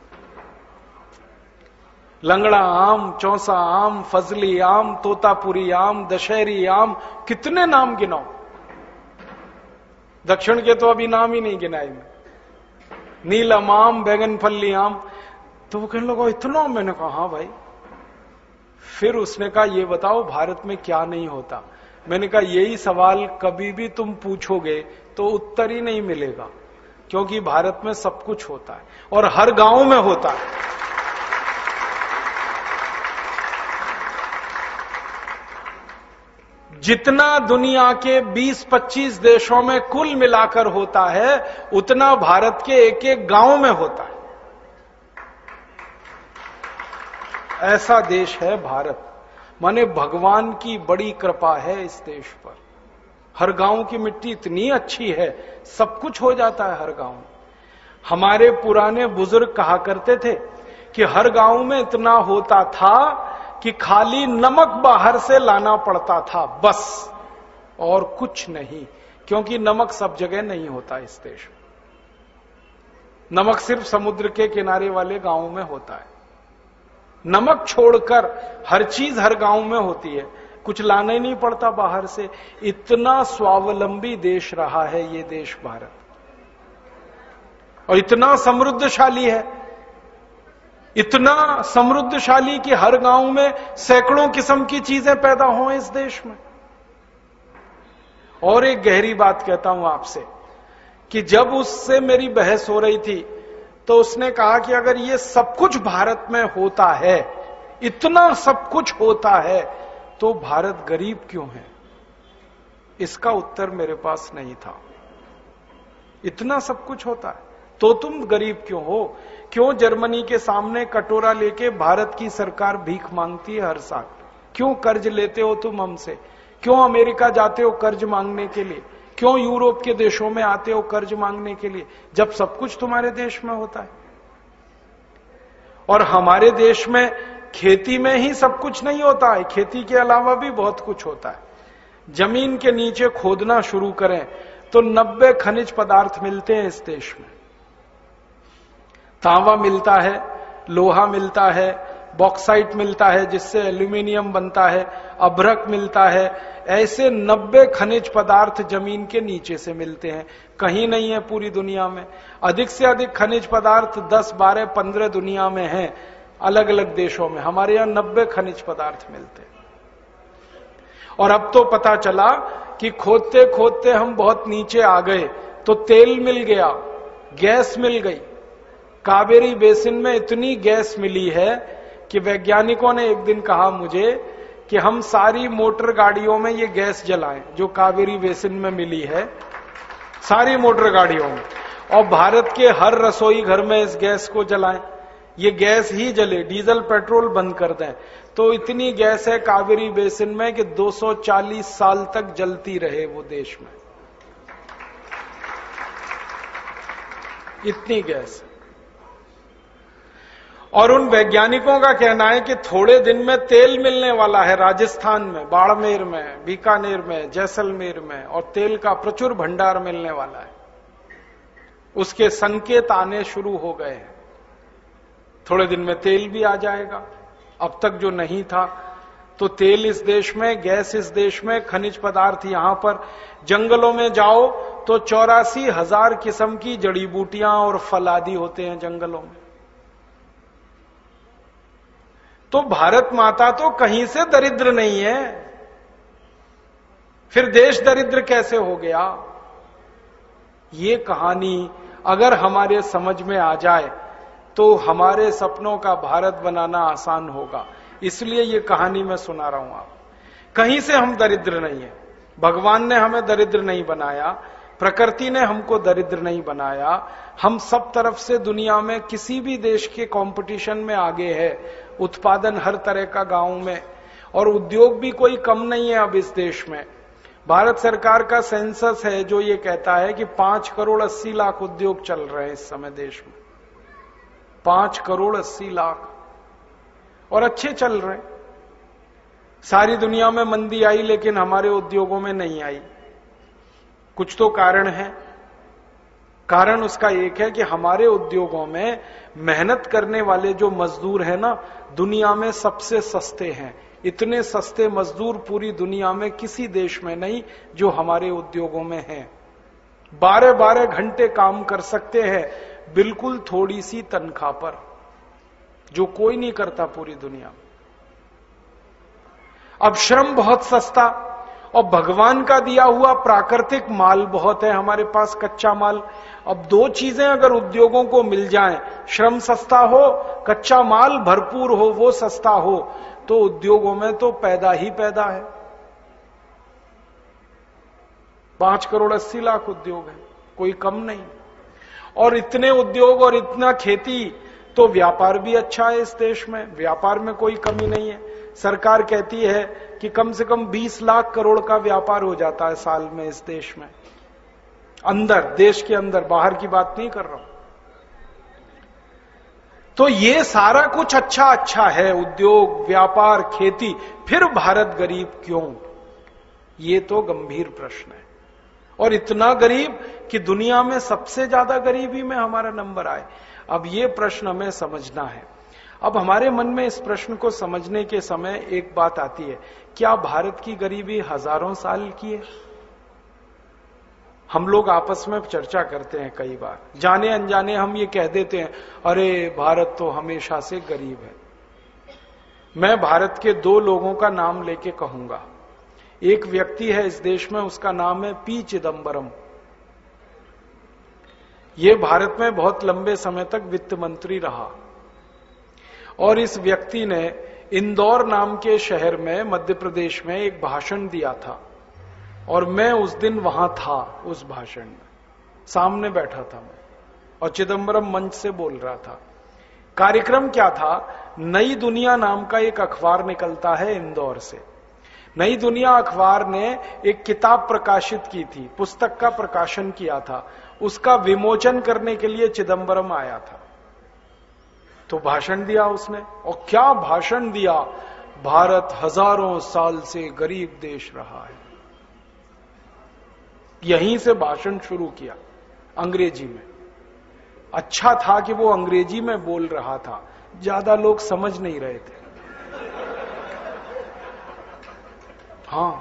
लंगड़ा आम, चौसा आम, फजली आम, तोतापुरी आम, दशहरी आम, कितने नाम गिनाओ। दक्षिण के तो अभी नाम ही नहीं गिनाए में। नीलम आम, बैगनफली आम। तो वो कहने लगा इतना? मैंने कहा हाँ भाई। फिर उसने कहा ये बताओ भारत में क्या नहीं होता? मैंने कहा यही सवाल कभी भी तुम पूछोगे तो उत्तर ही नहीं मिलेगा, क्योंकि भारत में सब कुछ होता है और हर गांव में होता है। जितना दुनिया के बीस पच्चीस देशों में कुल मिलाकर होता है, उतना भारत के एक एक गांव में होता है। ऐसा देश है भारत। माने भगवान की बड़ी कृपा है इस देश पर। हर गांव की मिट्टी इतनी अच्छी है, सब कुछ हो जाता है हर गांव में। हमारे पुराने बुजुर्ग कहा करते थे कि हर गांव में इतना होता था कि खाली नमक बाहर से लाना पड़ता था बस, और कुछ नहीं, क्योंकि नमक सब जगह नहीं होता इस देश में। नमक सिर्फ समुद्र के किनारे वाले गांवों में होता है। नमक छोड़कर हर चीज हर गांव में होती है, कुछ लाना ही नहीं पड़ता बाहर से। इतना स्वावलंबी देश रहा है ये देश भारत, और इतना समृद्धशाली है, इतना समृद्धशाली कि हर गांव में सैकड़ों किस्म की चीजें पैदा हो इस देश में। और एक गहरी बात कहता हूं आपसे कि जब उससे मेरी बहस हो रही थी तो उसने कहा कि अगर ये सब कुछ भारत में होता है, इतना सब कुछ होता है, तो भारत गरीब क्यों है? इसका उत्तर मेरे पास नहीं था। इतना सब कुछ होता है तो तुम गरीब क्यों हो? क्यों जर्मनी के सामने कटोरा लेके भारत की सरकार भीख मांगती है हर साल? क्यों कर्ज लेते हो तुम हमसे? क्यों अमेरिका जाते हो कर्ज मांगने के लिए? क्यों यूरोप के देशों में आते हो कर्ज मांगने के लिए, जब सब कुछ तुम्हारे देश में होता है? और हमारे देश में खेती में ही सब कुछ नहीं होता है, खेती के अलावा भी बहुत कुछ होता है। जमीन के नीचे खोदना शुरू करें तो नब्बे खनिज पदार्थ मिलते हैं इस देश में। तांबा मिलता है, लोहा मिलता है, बॉक्साइट मिलता है जिससे एल्यूमिनियम बनता है, अभ्रक मिलता है। ऐसे नब्बे खनिज पदार्थ जमीन के नीचे से मिलते हैं, कहीं नहीं है पूरी दुनिया में। अधिक से अधिक खनिज पदार्थ दस बारह पंद्रह दुनिया में हैं, अलग अलग देशों में। हमारे यहां नब्बे खनिज पदार्थ मिलते हैं। और अब तो पता चला कि खोदते खोदते हम बहुत नीचे आ गए तो तेल मिल गया, गैस मिल गई। कावेरी बेसिन में इतनी गैस मिली है कि वैज्ञानिकों ने एक दिन कहा मुझे कि हम सारी मोटर गाड़ियों में ये गैस जलाएं जो कावेरी बेसिन में मिली है, सारी मोटर गाड़ियों में, और भारत के हर रसोई घर में इस गैस को जलाएं। ये गैस ही जले, डीजल पेट्रोल बंद कर दें तो इतनी गैस है कावेरी बेसिन में कि दो सौ चालीस साल तक जलती रहे वो देश में, इतनी गैस। और उन वैज्ञानिकों का कहना है कि थोड़े दिन में तेल मिलने वाला है राजस्थान में, बाड़मेर में, बीकानेर में, जैसलमेर में, और तेल का प्रचुर भंडार मिलने वाला है। उसके संकेत आने शुरू हो गए हैं। थोड़े दिन में तेल भी आ जाएगा। अब तक जो नहीं था, तो तेल इस देश में, गैस इस देश में, खनिज पदार्थ यहां पर। जंगलों में जाओ तो चौरासी हजार किस्म की जड़ी बूटियां और फल आदि होते हैं जंगलों में। तो भारत माता तो कहीं से दरिद्र नहीं है, फिर देश दरिद्र कैसे हो गया? ये कहानी अगर हमारे समझ में आ जाए तो हमारे सपनों का भारत बनाना आसान होगा। इसलिए ये कहानी मैं सुना रहा हूं आप। कहीं से हम दरिद्र नहीं है। भगवान ने हमें दरिद्र नहीं बनाया, प्रकृति ने हमको दरिद्र नहीं बनाया। हम सब तरफ से दुनिया में किसी भी देश के कंपटीशन में आगे है। उत्पादन हर तरह का गांव में, और उद्योग भी कोई कम नहीं है अब इस देश में। भारत सरकार का सेंसस है जो ये कहता है कि पांच करोड़ अस्सी लाख उद्योग चल रहे हैं इस समय देश में। पांच करोड़ अस्सी लाख, और अच्छे चल रहे हैं। सारी दुनिया में मंदी आई लेकिन हमारे उद्योगों में नहीं आई। कुछ तो कारण है। कारण उसका एक है कि हमारे उद्योगों में मेहनत करने वाले जो मजदूर हैं ना, दुनिया में सबसे सस्ते हैं। इतने सस्ते मजदूर पूरी दुनिया में किसी देश में नहीं जो हमारे उद्योगों में हैं। बारह बारह घंटे काम कर सकते हैं बिल्कुल थोड़ी सी तनख्वाह पर, जो कोई नहीं करता पूरी दुनिया में। अब श्रम बहुत सस्ता, और भगवान का दिया हुआ प्राकृतिक माल बहुत है हमारे पास, कच्चा माल। अब दो चीजें अगर उद्योगों को मिल जाएं, श्रम सस्ता हो, कच्चा माल भरपूर हो, वो सस्ता हो, तो उद्योगों में तो पैदा ही पैदा है। पांच करोड़ अस्सी लाख उद्योग है, कोई कम नहीं। और इतने उद्योग और इतना खेती, तो व्यापार भी अच्छा है इस देश में। व्यापार में कोई कमी नहीं है। सरकार कहती है कि कम से कम बीस लाख करोड़ का व्यापार हो जाता है साल में इस देश में, अंदर, देश के अंदर, बाहर की बात नहीं कर रहा हूं। तो ये सारा कुछ अच्छा अच्छा है, उद्योग, व्यापार, खेती, फिर भारत गरीब क्यों? ये तो गंभीर प्रश्न है। और इतना गरीब कि दुनिया में सबसे ज्यादा गरीबी में हमारा नंबर आए। अब ये प्रश्न हमें समझना है। अब हमारे मन में इस प्रश्न को समझने के समय एक बात आती है, क्या भारत की गरीबी हजारों साल की है? हम लोग आपस में चर्चा करते हैं कई बार, जाने अनजाने हम ये कह देते हैं, अरे भारत तो हमेशा से गरीब है। मैं भारत के दो लोगों का नाम लेके कहूंगा। एक व्यक्ति है इस देश में, उसका नाम है पी चिदंबरम। ये भारत में बहुत लंबे समय तक वित्त मंत्री रहा, और इस व्यक्ति ने इंदौर नाम के शहर में मध्य प्रदेश में एक भाषण दिया था, और मैं उस दिन वहां था। उस भाषण में सामने बैठा था मैं, और चिदंबरम मंच से बोल रहा था। कार्यक्रम क्या था? नई दुनिया नाम का एक अखबार निकलता है इंदौर से। नई दुनिया अखबार ने एक किताब प्रकाशित की थी, पुस्तक का प्रकाशन किया था। उसका विमोचन करने के लिए चिदंबरम आया था। तो भाषण दिया उसने, और क्या भाषण दिया! भारत हजारों साल से गरीब देश रहा है। यहीं से भाषण शुरू किया, अंग्रेजी में। अच्छा था कि वो अंग्रेजी में बोल रहा था, ज्यादा लोग समझ नहीं रहे थे। हाँ,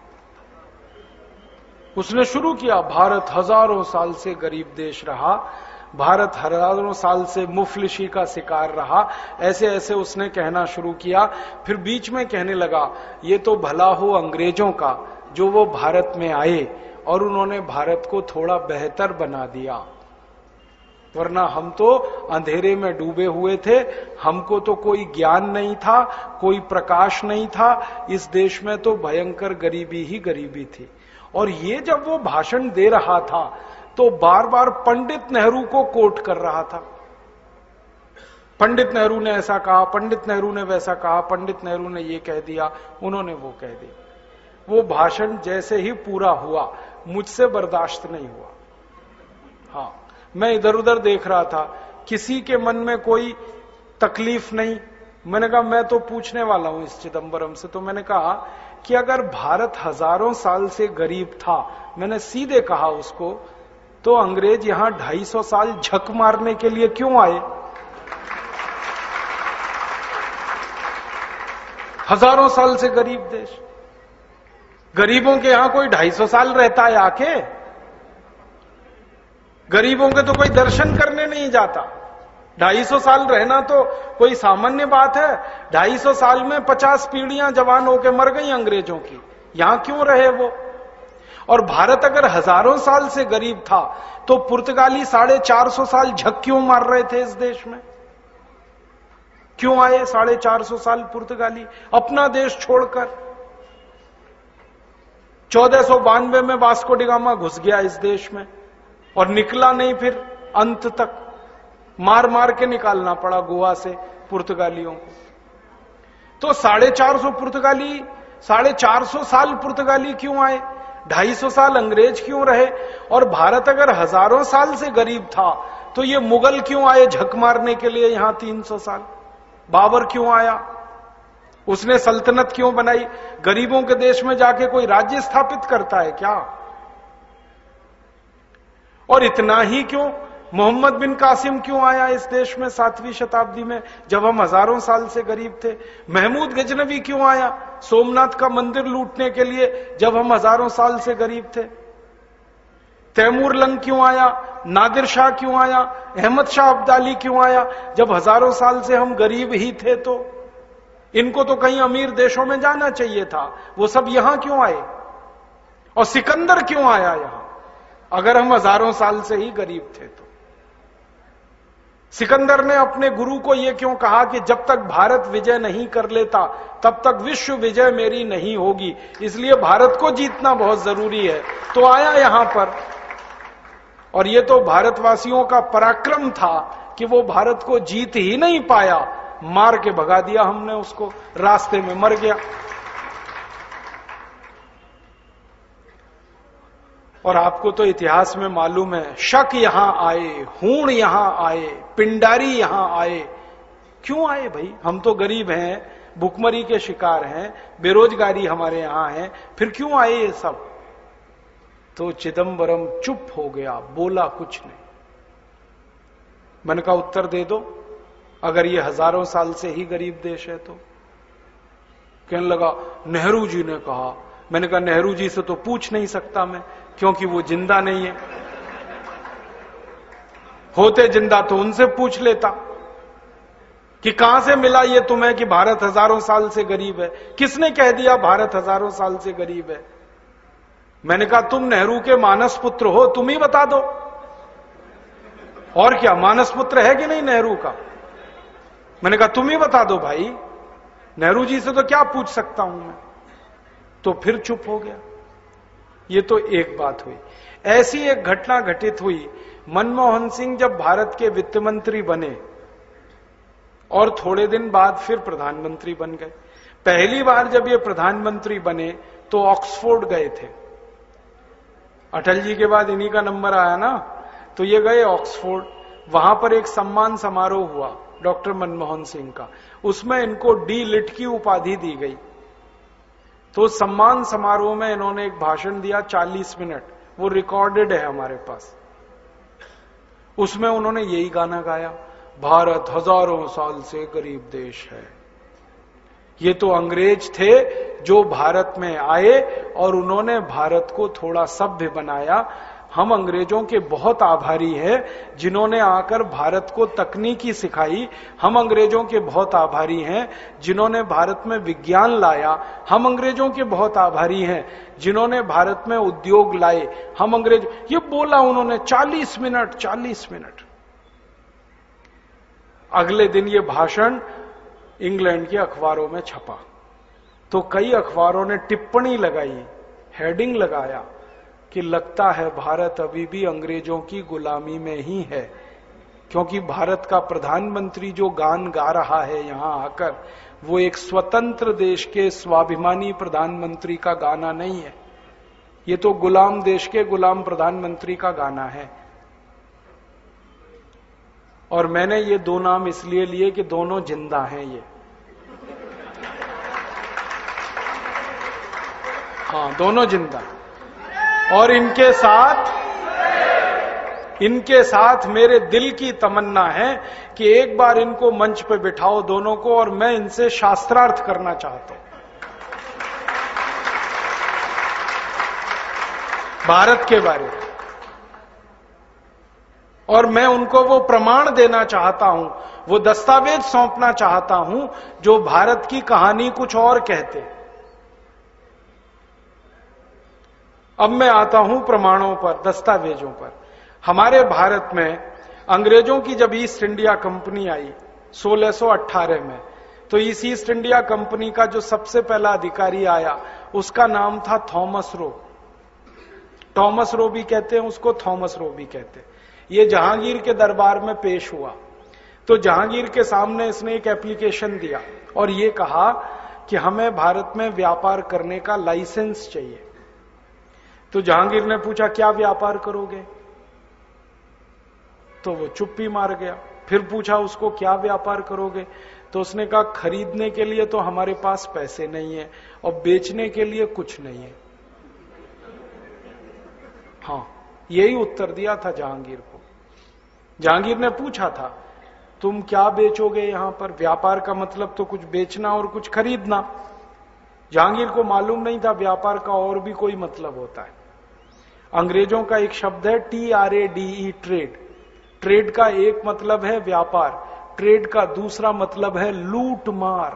उसने शुरू किया, भारत हजारों साल से गरीब देश रहा, भारत हजारों साल से मुफलिसी का शिकार रहा। ऐसे ऐसे उसने कहना शुरू किया। फिर बीच में कहने लगा, ये तो भला हो अंग्रेजों का जो वो भारत में आए और उन्होंने भारत को थोड़ा बेहतर बना दिया, वरना हम तो अंधेरे में डूबे हुए थे। हमको तो कोई ज्ञान नहीं था, कोई प्रकाश नहीं था। इस देश में तो भयंकर गरीबी ही गरीबी थी। और ये जब वो भाषण दे रहा था तो बार बार पंडित नेहरू को कोट कर रहा था। पंडित नेहरू ने ऐसा कहा, पंडित नेहरू ने वैसा कहा, पंडित नेहरू ने ये कह दिया, उन्होंने वो कह दिया। वो भाषण जैसे ही पूरा हुआ, मुझसे बर्दाश्त नहीं हुआ। हाँ, मैं इधर उधर देख रहा था, किसी के मन में कोई तकलीफ नहीं। मैंने कहा मैं तो पूछने वाला हूं इस चिदंबरम से। तो मैंने कहा कि अगर भारत हजारों साल से गरीब था, मैंने सीधे कहा उसको, तो अंग्रेज यहां ढाई सौ साल झक मारने के लिए क्यों आए? हजारों साल से गरीब देश, गरीबों के यहां कोई ढाई सौ साल रहता है आके? गरीबों के तो कोई दर्शन करने नहीं जाता। ढाई सौ साल रहना तो कोई सामान्य बात है। ढाई सौ साल में पचास पीढ़ियां जवान होकर मर गई अंग्रेजों की, यहां क्यों रहे वो? और भारत अगर हजारों साल से गरीब था तो पुर्तगाली साढ़े चार सौ साल झक क्यों मार रहे थे इस देश में? क्यों आए साढ़े चार सौ साल पुर्तगाली अपना देश छोड़कर? चौदह सौ बानवे में वास्को डी गामा घुस गया इस देश में और निकला नहीं, फिर अंत तक मार मार के निकालना पड़ा गोवा से पुर्तगालियों को। तो साढ़े चार सौ पुर्तगाली, साढ़े चार सौ साल पुर्तगाली क्यों आए? ढाई सौ साल अंग्रेज क्यों रहे? और भारत अगर हजारों साल से गरीब था तो ये मुगल क्यों आए झक मारने के लिए यहां तीन सौ साल? बाबर क्यों आया? उसने सल्तनत क्यों बनाई? गरीबों के देश में जाके कोई राज्य स्थापित करता है क्या? और इतना ही क्यों, मोहम्मद बिन कासिम क्यों आया इस देश में सातवीं शताब्दी में जब हम हजारों साल से गरीब थे? महमूद गजनवी क्यों आया सोमनाथ का मंदिर लूटने के लिए जब हम हजारों साल से गरीब थे? तैमूर लंग क्यों आया? नादिर शाह क्यों आया? अहमद शाह अब्दाली क्यों आया जब हजारों साल से हम गरीब ही थे? तो इनको तो कहीं अमीर देशों में जाना चाहिए था, वो सब यहां क्यों आए? और सिकंदर क्यों आया यहां अगर हम हजारों साल से ही गरीब थे? तो सिकंदर ने अपने गुरु को यह क्यों कहा कि जब तक भारत विजय नहीं कर लेता तब तक विश्व विजय मेरी नहीं होगी, इसलिए भारत को जीतना बहुत जरूरी है। तो आया यहां पर, और यह तो भारतवासियों का पराक्रम था कि वो भारत को जीत ही नहीं पाया, मार के भगा दिया हमने उसको, रास्ते में मर गया। और आपको तो इतिहास में मालूम है, शक यहां आए, हूण यहां आए, पिंडारी यहां आए। क्यों आए भाई? हम तो गरीब हैं, भुखमरी के शिकार हैं, बेरोजगारी हमारे यहां है, फिर क्यों आए ये सब? तो चिदंबरम चुप हो गया, बोला कुछ नहीं। मैंने कहा उत्तर दे दो, अगर ये हजारों साल से ही गरीब देश है तो। कहने लगा नेहरू जी ने कहा। मैंने कहा नेहरू जी से तो पूछ नहीं सकता मैं, क्योंकि वो जिंदा नहीं है। होते जिंदा तो उनसे पूछ लेता कि कहां से मिला ये तुम्हें कि भारत हजारों साल से गरीब है? किसने कह दिया भारत हजारों साल से गरीब है? मैंने कहा तुम नेहरू के मानस पुत्र हो, तुम ही बता दो। और क्या, मानस पुत्र है कि नहीं नेहरू का? मैंने कहा तुम ही बता दो भाई, नेहरू जी से तो क्या पूछ सकता हूं मैं? तो फिर चुप हो गया। ये तो एक बात हुई। ऐसी एक घटना घटित हुई, मनमोहन सिंह जब भारत के वित्त मंत्री बने और थोड़े दिन बाद फिर प्रधानमंत्री बन गए। पहली बार जब ये प्रधानमंत्री बने तो ऑक्सफोर्ड गए थे। अटल जी के बाद इन्हीं का नंबर आया ना, तो ये गए ऑक्सफोर्ड। वहां पर एक सम्मान समारोह हुआ डॉक्टर मनमोहन सिंह का, उसमें इनको डी लिट की उपाधि दी गई। तो सम्मान समारोह में इन्होंने एक भाषण दिया चालीस मिनट, वो रिकॉर्डेड है हमारे पास। उसमें उन्होंने यही गाना गाया, भारत हजारों साल से गरीब देश है। ये तो अंग्रेज थे जो भारत में आए और उन्होंने भारत को थोड़ा सभ्य बनाया। हम अंग्रेजों के बहुत आभारी हैं जिन्होंने आकर भारत को तकनीकी सिखाई। हम अंग्रेजों के बहुत आभारी हैं जिन्होंने भारत में विज्ञान लाया। हम अंग्रेजों के बहुत आभारी हैं जिन्होंने भारत में उद्योग लाए। हम अंग्रेज, ये बोला उन्होंने चालीस मिनट चालीस मिनट। अगले दिन ये भाषण इंग्लैंड के अखबारों में छपा, तो कई अखबारों ने टिप्पणी लगाई, हेडिंग लगाया कि लगता है भारत अभी भी अंग्रेजों की गुलामी में ही है, क्योंकि भारत का प्रधानमंत्री जो गान गा रहा है यहां आकर, वो एक स्वतंत्र देश के स्वाभिमानी प्रधानमंत्री का गाना नहीं है, ये तो गुलाम देश के गुलाम प्रधानमंत्री का गाना है। और मैंने ये दो नाम इसलिए लिए कि दोनों जिंदा हैं ये। हाँ, दोनों जिंदा। और इनके साथ इनके साथ मेरे दिल की तमन्ना है कि एक बार इनको मंच पे बिठाओ दोनों को, और मैं इनसे शास्त्रार्थ करना चाहता हूं भारत के बारे में। और मैं उनको वो प्रमाण देना चाहता हूं, वो दस्तावेज सौंपना चाहता हूं जो भारत की कहानी कुछ और कहते। अब मैं आता हूं प्रमाणों पर, दस्तावेजों पर। हमारे भारत में अंग्रेजों की जब ईस्ट इंडिया कंपनी आई सोलह सौ अठारह में, तो इस ईस्ट इंडिया कंपनी का जो सबसे पहला अधिकारी आया उसका नाम था थॉमस रो। थॉमस रो भी कहते हैं उसको, थॉमस रो भी कहते हैं। ये जहांगीर के दरबार में पेश हुआ, तो जहांगीर के सामने इसने एक एप्लीकेशन दिया और ये कहा कि हमें भारत में व्यापार करने का लाइसेंस चाहिए। तो जहांगीर ने पूछा क्या व्यापार करोगे, तो वो चुप्पी मार गया। फिर पूछा उसको क्या व्यापार करोगे, तो उसने कहा खरीदने के लिए तो हमारे पास पैसे नहीं है और बेचने के लिए कुछ नहीं है। हाँ, यही उत्तर दिया था जहांगीर को। जहांगीर ने पूछा था तुम क्या बेचोगे यहां पर, व्यापार का मतलब तो कुछ बेचना और कुछ खरीदना। जहांगीर को मालूम नहीं था व्यापार का और भी कोई मतलब होता है। अंग्रेजों का एक शब्द है T R A D E, trade. Trade का एक मतलब है व्यापार, ट्रेड का दूसरा मतलब है लूट मार।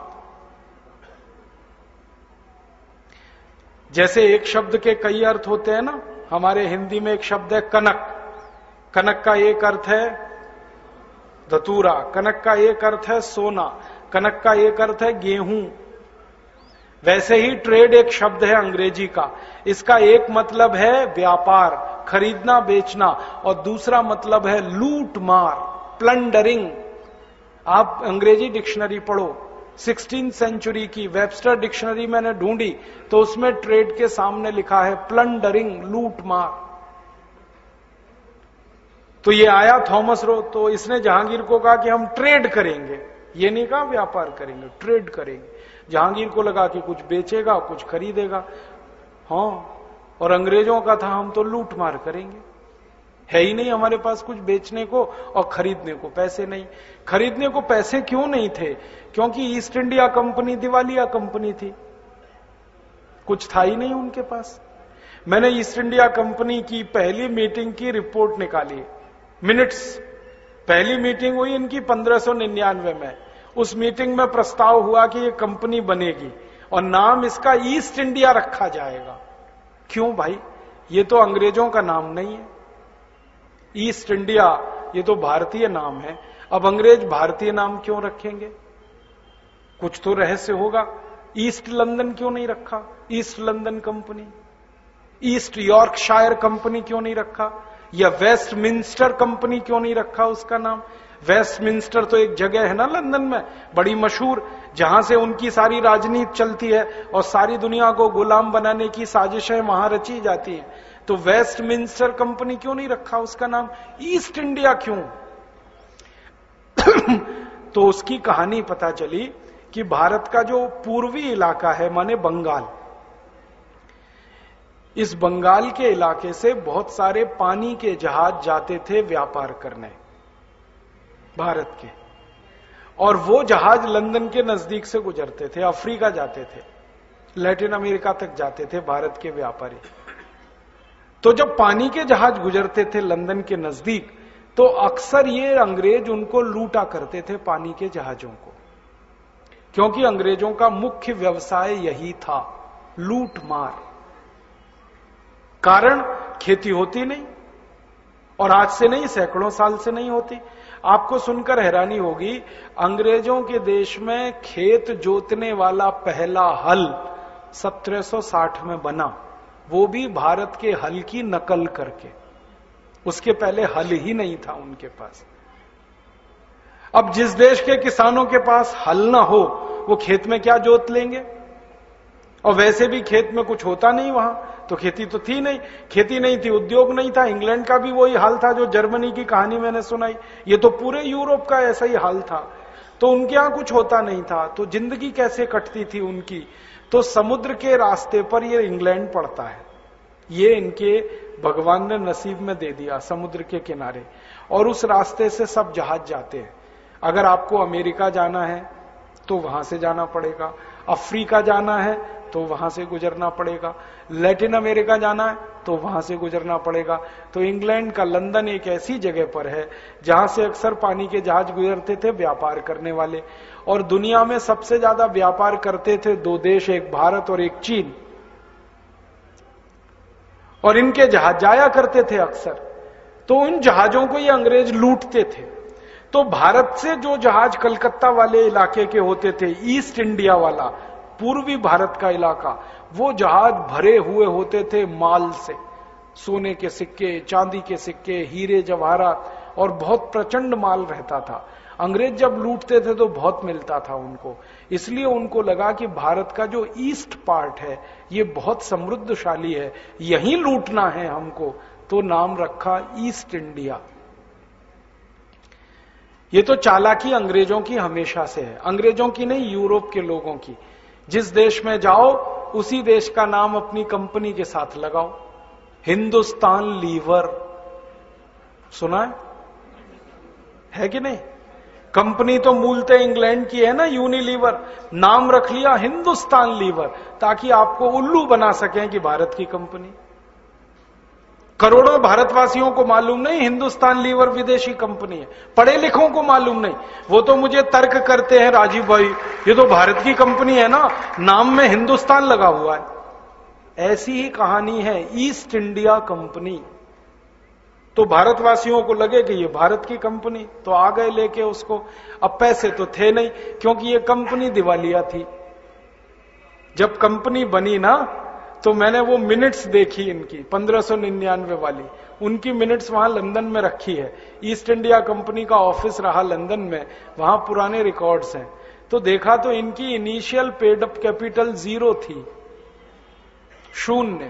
जैसे एक शब्द के कई अर्थ होते हैं ना, हमारे हिंदी में एक शब्द है कनक। कनक का एक अर्थ है धतूरा, कनक का एक अर्थ है सोना, कनक का एक अर्थ है गेहूं। वैसे ही ट्रेड एक शब्द है अंग्रेजी का, इसका एक मतलब है व्यापार, खरीदना बेचना, और दूसरा मतलब है लूट मार, प्लंडरिंग। आप अंग्रेजी डिक्शनरी पढ़ो, सिक्सटीन सेंचुरी की वेबस्टर डिक्शनरी मैंने ढूंढी तो उसमें ट्रेड के सामने लिखा है प्लंडरिंग, लूट मार। तो ये आया थॉमस रो, तो इसने जहांगीर को कहा कि हम ट्रेड करेंगे, ये नहीं कहा व्यापार करेंगे, ट्रेड करेंगे। जहांगीर को लगा कि कुछ बेचेगा कुछ खरीदेगा, हाँ, और अंग्रेजों का था हम तो लूट मार करेंगे। है ही नहीं हमारे पास कुछ बेचने को और खरीदने को पैसे नहीं। खरीदने को पैसे क्यों नहीं थे, क्योंकि ईस्ट इंडिया कंपनी दिवालिया कंपनी थी, कुछ था ही नहीं उनके पास। मैंने ईस्ट इंडिया कंपनी की पहली मीटिंग की रिपोर्ट निकाली, मिनट्स। पहली मीटिंग हुई इनकी पंद्रह सौ निन्यानवे में। उस मीटिंग में प्रस्ताव हुआ कि ये कंपनी बनेगी और नाम इसका ईस्ट इंडिया रखा जाएगा। क्यों भाई, ये तो अंग्रेजों का नाम नहीं है। ईस्ट इंडिया ये तो भारतीय नाम है, अब अंग्रेज भारतीय नाम क्यों रखेंगे, कुछ तो रहस्य होगा। ईस्ट लंदन क्यों नहीं रखा, East London company, East Yorkshire company क्यों नहीं रखा, या वेस्टमिंस्टर कंपनी क्यों नहीं रखा उसका नाम। वेस्टमिंस्टर तो एक जगह है ना लंदन में बड़ी मशहूर, जहां से उनकी सारी राजनीति चलती है और सारी दुनिया को गुलाम बनाने की साजिशें वहां रची जाती हैं। तो वेस्टमिंस्टर कंपनी क्यों नहीं रखा उसका नाम, ईस्ट इंडिया क्यों। तो उसकी कहानी पता चली कि भारत का जो पूर्वी इलाका है माने बंगाल, इस बंगाल के इलाके से बहुत सारे पानी के जहाज जाते थे व्यापार करने भारत के, और वो जहाज लंदन के नजदीक से गुजरते थे, अफ्रीका जाते थे, लैटिन अमेरिका तक जाते थे भारत के व्यापारी। तो जब पानी के जहाज गुजरते थे लंदन के नजदीक, तो अक्सर ये अंग्रेज उनको लूटा करते थे पानी के जहाजों को, क्योंकि अंग्रेजों का मुख्य व्यवसाय यही था, लूट मार। कारण खेती होती नहीं, और आज से नहीं सैकड़ों साल से नहीं होती। आपको सुनकर हैरानी होगी, अंग्रेजों के देश में खेत जोतने वाला पहला हल सत्रह सौ साठ में बना, वो भी भारत के हल की नकल करके। उसके पहले हल ही नहीं था उनके पास। अब जिस देश के किसानों के पास हल ना हो वो खेत में क्या जोत लेंगे, और वैसे भी खेत में कुछ होता नहीं वहां, तो तो खेती तो थी नहीं, खेती नहीं थी, उद्योग नहीं था। इंग्लैंड का भी वही हाल था जो जर्मनी की कहानी मैंने सुनाई, ये तो पूरे यूरोप का ऐसा ही हाल था। तो उनके यहां कुछ होता नहीं था, तो जिंदगी कैसे कटती थी उनकी? तो समुद्र के रास्ते पर ये इंग्लैंड पड़ता है, ये इनके भगवान ने नसीब में दे दिया, समुद्र के किनारे। और उस रास्ते से सब जहाज जाते हैं। अगर आपको अमेरिका जाना है तो वहां से जाना पड़ेगा, अफ्रीका जाना है तो वहां से गुजरना पड़ेगा, लैटिन अमेरिका जाना है तो वहां से गुजरना पड़ेगा। तो इंग्लैंड का लंदन एक ऐसी जगह पर है जहां से अक्सर पानी के जहाज गुजरते थे व्यापार करने वाले। और दुनिया में सबसे ज्यादा व्यापार करते थे दो देश, एक भारत और एक चीन। और इनके जहाज जाया करते थे अक्सर, तो उन जहाजों को ये अंग्रेज लूटते थे। तो भारत से जो जहाज कलकत्ता वाले इलाके के होते थे, ईस्ट इंडिया वाला पूर्वी भारत का इलाका, वो जहाज भरे हुए होते थे माल से, सोने के सिक्के, चांदी के सिक्के, हीरे जवाहरात, और बहुत प्रचंड माल रहता था। अंग्रेज जब लूटते थे तो बहुत मिलता था उनको, इसलिए उनको लगा कि भारत का जो ईस्ट पार्ट है ये बहुत समृद्धशाली है, यहीं लूटना है हमको, तो नाम रखा ईस्ट इंडिया। ये तो चालाकी अंग्रेजों की हमेशा से है, अंग्रेजों की नहीं, यूरोप के लोगों की। जिस देश में जाओ उसी देश का नाम अपनी कंपनी के साथ लगाओ। हिंदुस्तान लीवर सुना है, है कि नहीं? कंपनी तो मूलतः इंग्लैंड की है ना, यूनिलीवर, नाम रख लिया हिंदुस्तान लीवर, ताकि आपको उल्लू बना सकें कि भारत की कंपनी। करोड़ों भारतवासियों को मालूम नहीं हिंदुस्तान लीवर विदेशी कंपनी है, पढ़े लिखों को मालूम नहीं। वो तो मुझे तर्क करते हैं, राजीव भाई ये तो भारत की कंपनी है ना, नाम में हिंदुस्तान लगा हुआ है। ऐसी ही कहानी है ईस्ट इंडिया कंपनी। तो भारतवासियों को लगे कि ये भारत की कंपनी, तो आ गए लेके उसको। अब पैसे तो थे नहीं, क्योंकि ये कंपनी दिवालिया थी। जब कंपनी बनी ना, तो मैंने वो मिनट्स देखी इनकी पंद्रह सौ निन्यानवे वाली, उनकी मिनट्स वहां लंदन में रखी है। ईस्ट इंडिया कंपनी का ऑफिस रहा लंदन में, वहां पुराने रिकॉर्ड्स हैं। तो देखा तो इनकी initial paid up capital zero थी, शून्य,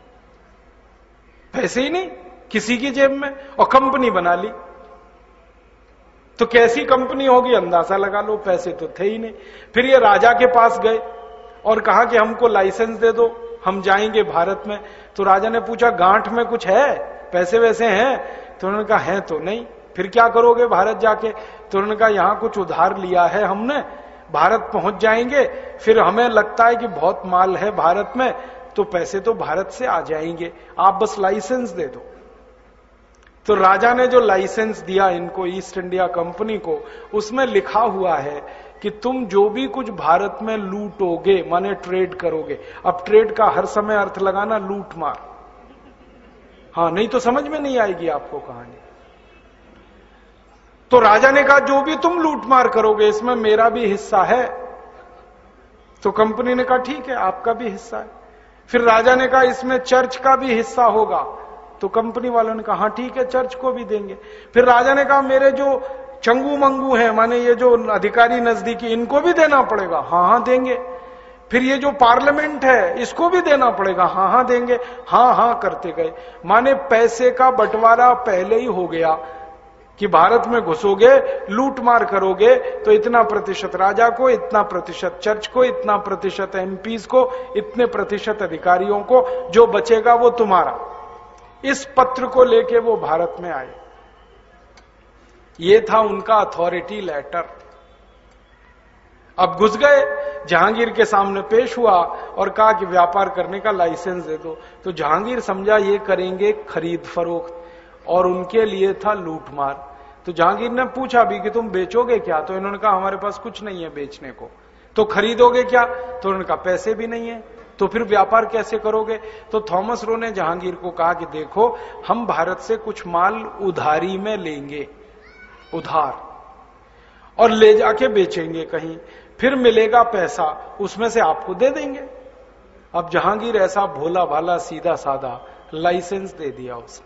पैसे ही नहीं किसी की जेब में, और कंपनी बना ली। तो कैसी कंपनी होगी अंदाजा लगा लो, पैसे तो थे ही नहीं। फिर ये राजा के पास गए और कहा कि हमको लाइसेंस दे दो, हम जाएंगे भारत में। तो राजा ने पूछा गांठ में कुछ है, पैसे वैसे हैं? तो उन्होंने कहा है तो नहीं। फिर क्या करोगे भारत जाके? तो उन्होंने कहा यहां कुछ उधार लिया है हमने, भारत पहुंच जाएंगे, फिर हमें लगता है कि बहुत माल है भारत में, तो पैसे तो भारत से आ जाएंगे, आप बस लाइसेंस दे दो। तो राजा ने जो लाइसेंस दिया इनको, ईस्ट इंडिया कंपनी को, उसमें लिखा हुआ है कि तुम जो भी कुछ भारत में लूटोगे, माने ट्रेड करोगे। अब ट्रेड का हर समय अर्थ लगाना लूट मार, हाँ, नहीं तो समझ में नहीं आएगी आपको कहानी। तो राजा ने कहा जो भी तुम लूट मार करोगे इसमें मेरा भी हिस्सा है। तो कंपनी ने कहा ठीक है, आपका भी हिस्सा है। फिर राजा ने कहा इसमें चर्च का भी हिस्सा होगा। तो कंपनी वालों ने कहा हाँ ठीक है, चर्च को भी देंगे। फिर राजा ने कहा मेरे जो चंगू मंगू हैं, माने ये जो अधिकारी नजदीकी, इनको भी देना पड़ेगा। हाँ हाँ देंगे। फिर ये जो पार्लियामेंट है इसको भी देना पड़ेगा। हाँ हाँ देंगे। हाँ हाँ करते गए, माने पैसे का बंटवारा पहले ही हो गया कि भारत में घुसोगे, लूट मार करोगे तो इतना प्रतिशत राजा को, इतना प्रतिशत चर्च को, इतना प्रतिशत एमपीज को, इतने प्रतिशत अधिकारियों को, जो बचेगा वो तुम्हारा। इस पत्र को लेके वो भारत में आए। ये था उनका अथॉरिटी लेटर। अब घुस गए, जहांगीर के सामने पेश हुआ और कहा कि व्यापार करने का लाइसेंस दे दो। तो जहांगीर समझा ये करेंगे खरीद फरोख्त, और उनके लिए था लूटमार। तो जहांगीर ने पूछा भी कि तुम बेचोगे क्या? तो इन्होंने कहा हमारे पास कुछ नहीं है बेचने को। तो खरीदोगे क्या? तो उन्होंने कहा पैसे भी नहीं है। तो फिर व्यापार कैसे करोगे? तो थॉमस रो ने जहांगीर को कहा कि देखो, हम भारत से कुछ माल उधारी में लेंगे, उधार, और ले जाके बेचेंगे कहीं, फिर मिलेगा पैसा, उसमें से आपको दे देंगे। अब जहांगीर ऐसा भोला भाला सीधा साधा लाइसेंस दे दिया उसने।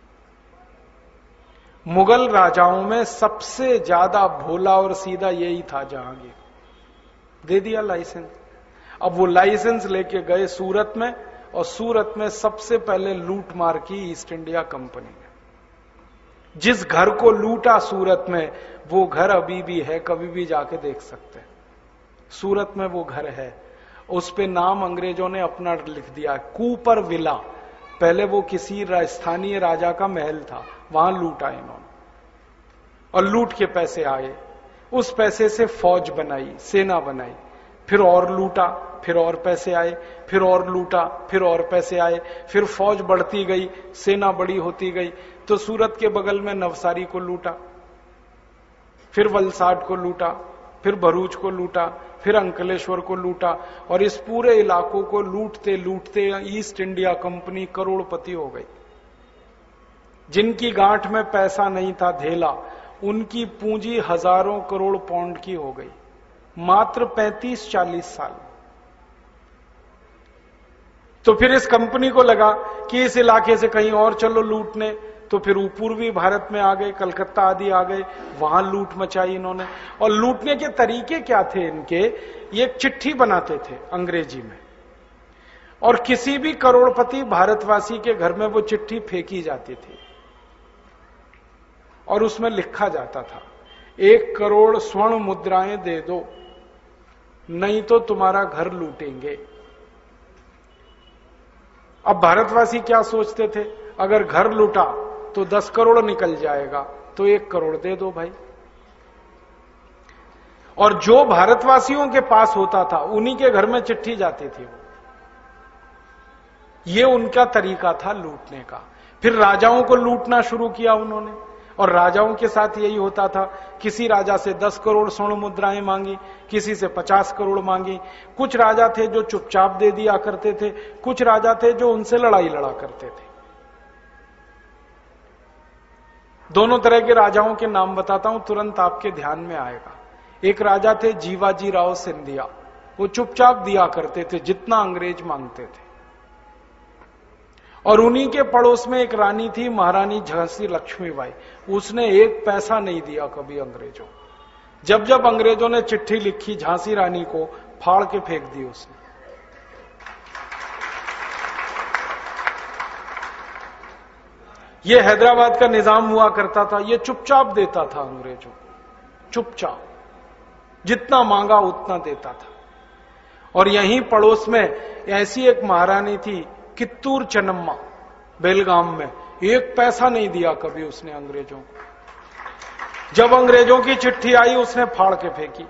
मुगल राजाओं में सबसे ज्यादा भोला और सीधा यही था जहांगीर। दे दिया लाइसेंस। अब वो लाइसेंस लेके गए सूरत में और सूरत में सबसे पहले लूट मार की ईस्ट इंडिया कंपनी ने। जिस घर को लूटा सूरत में, वो घर अभी भी है, कभी भी जाके देख सकते हैं। सूरत में वो घर है, उस पे नाम अंग्रेजों ने अपना लिख दिया, कूपर विला। पहले वो किसी स्थानीय राजा का महल था, वहां लूटा इन्होंने और लूट के पैसे आए। उस पैसे से फौज बनाई, सेना बनाई, फिर और लूटा, फिर और पैसे आए, फिर और लूटा, फिर और पैसे आए, फिर फौज बढ़ती गई, सेना बड़ी होती गई। तो सूरत के बगल में नवसारी को लूटा, फिर वलसाड को लूटा, फिर भरूच को लूटा, फिर अंकलेश्वर को लूटा, और इस पूरे इलाकों को लूटते लूटते ईस्ट इंडिया कंपनी करोड़पति हो गई। जिनकी गांठ में पैसा नहीं था धेला, उनकी पूंजी हजारों करोड़ पाउंड की हो गई, मात्र पैंतीस चालीस साल। तो फिर इस कंपनी को लगा कि इस इलाके से कहीं और चलो लूटने, तो फिर पूर्वी भारत में आ गए, कलकत्ता आदि आ गए, वहां लूट मचाई इन्होंने। और लूटने के तरीके क्या थे इनके? ये एक चिट्ठी बनाते थे अंग्रेजी में, और किसी भी करोड़पति भारतवासी के घर में वो चिट्ठी फेंकी जाती थी, और उसमें लिखा जाता था, एक करोड़ स्वर्ण मुद्राएं दे दो, नहीं तो तुम्हारा घर लूटेंगे। अब भारतवासी क्या सोचते थे, अगर घर लूटा तो दस करोड़ निकल जाएगा, तो एक करोड़ दे दो भाई। और जो भारतवासियों के पास होता था उन्हीं के घर में चिट्ठी जाती थी। वो ये उनका तरीका था लूटने का। फिर राजाओं को लूटना शुरू किया उन्होंने, और राजाओं के साथ यही होता था, किसी राजा से दस करोड़ स्वर्ण मुद्राएं मांगी, किसी से पचास करोड़ मांगी। कुछ राजा थे जो चुपचाप दे दिया करते थे, कुछ राजा थे जो उनसे लड़ाई लड़ा करते थे। दोनों तरह के राजाओं के नाम बताता हूं, तुरंत आपके ध्यान में आएगा। एक राजा थे जीवाजी राव सिंधिया, वो चुपचाप दिया करते थे जितना अंग्रेज मांगते थे। और उन्हीं के पड़ोस में एक रानी थी, महारानी झांसी लक्ष्मीबाई, उसने एक पैसा नहीं दिया कभी अंग्रेजों। जब जब अंग्रेजों ने चिट्ठी लिखी झांसी रानी को, फाड़ के फेंक दी उसने। ये हैदराबाद का निजाम हुआ करता था, ये चुपचाप देता था अंग्रेजों, चुपचाप, जितना मांगा उतना देता था। और यहीं पड़ोस में ऐसी एक महारानी थी कित्तूर चन्नम्मा, बेलगाम में, एक पैसा नहीं दिया कभी उसने अंग्रेजों को। जब अंग्रेजों की चिट्ठी आई उसने फाड़ के फेंकी।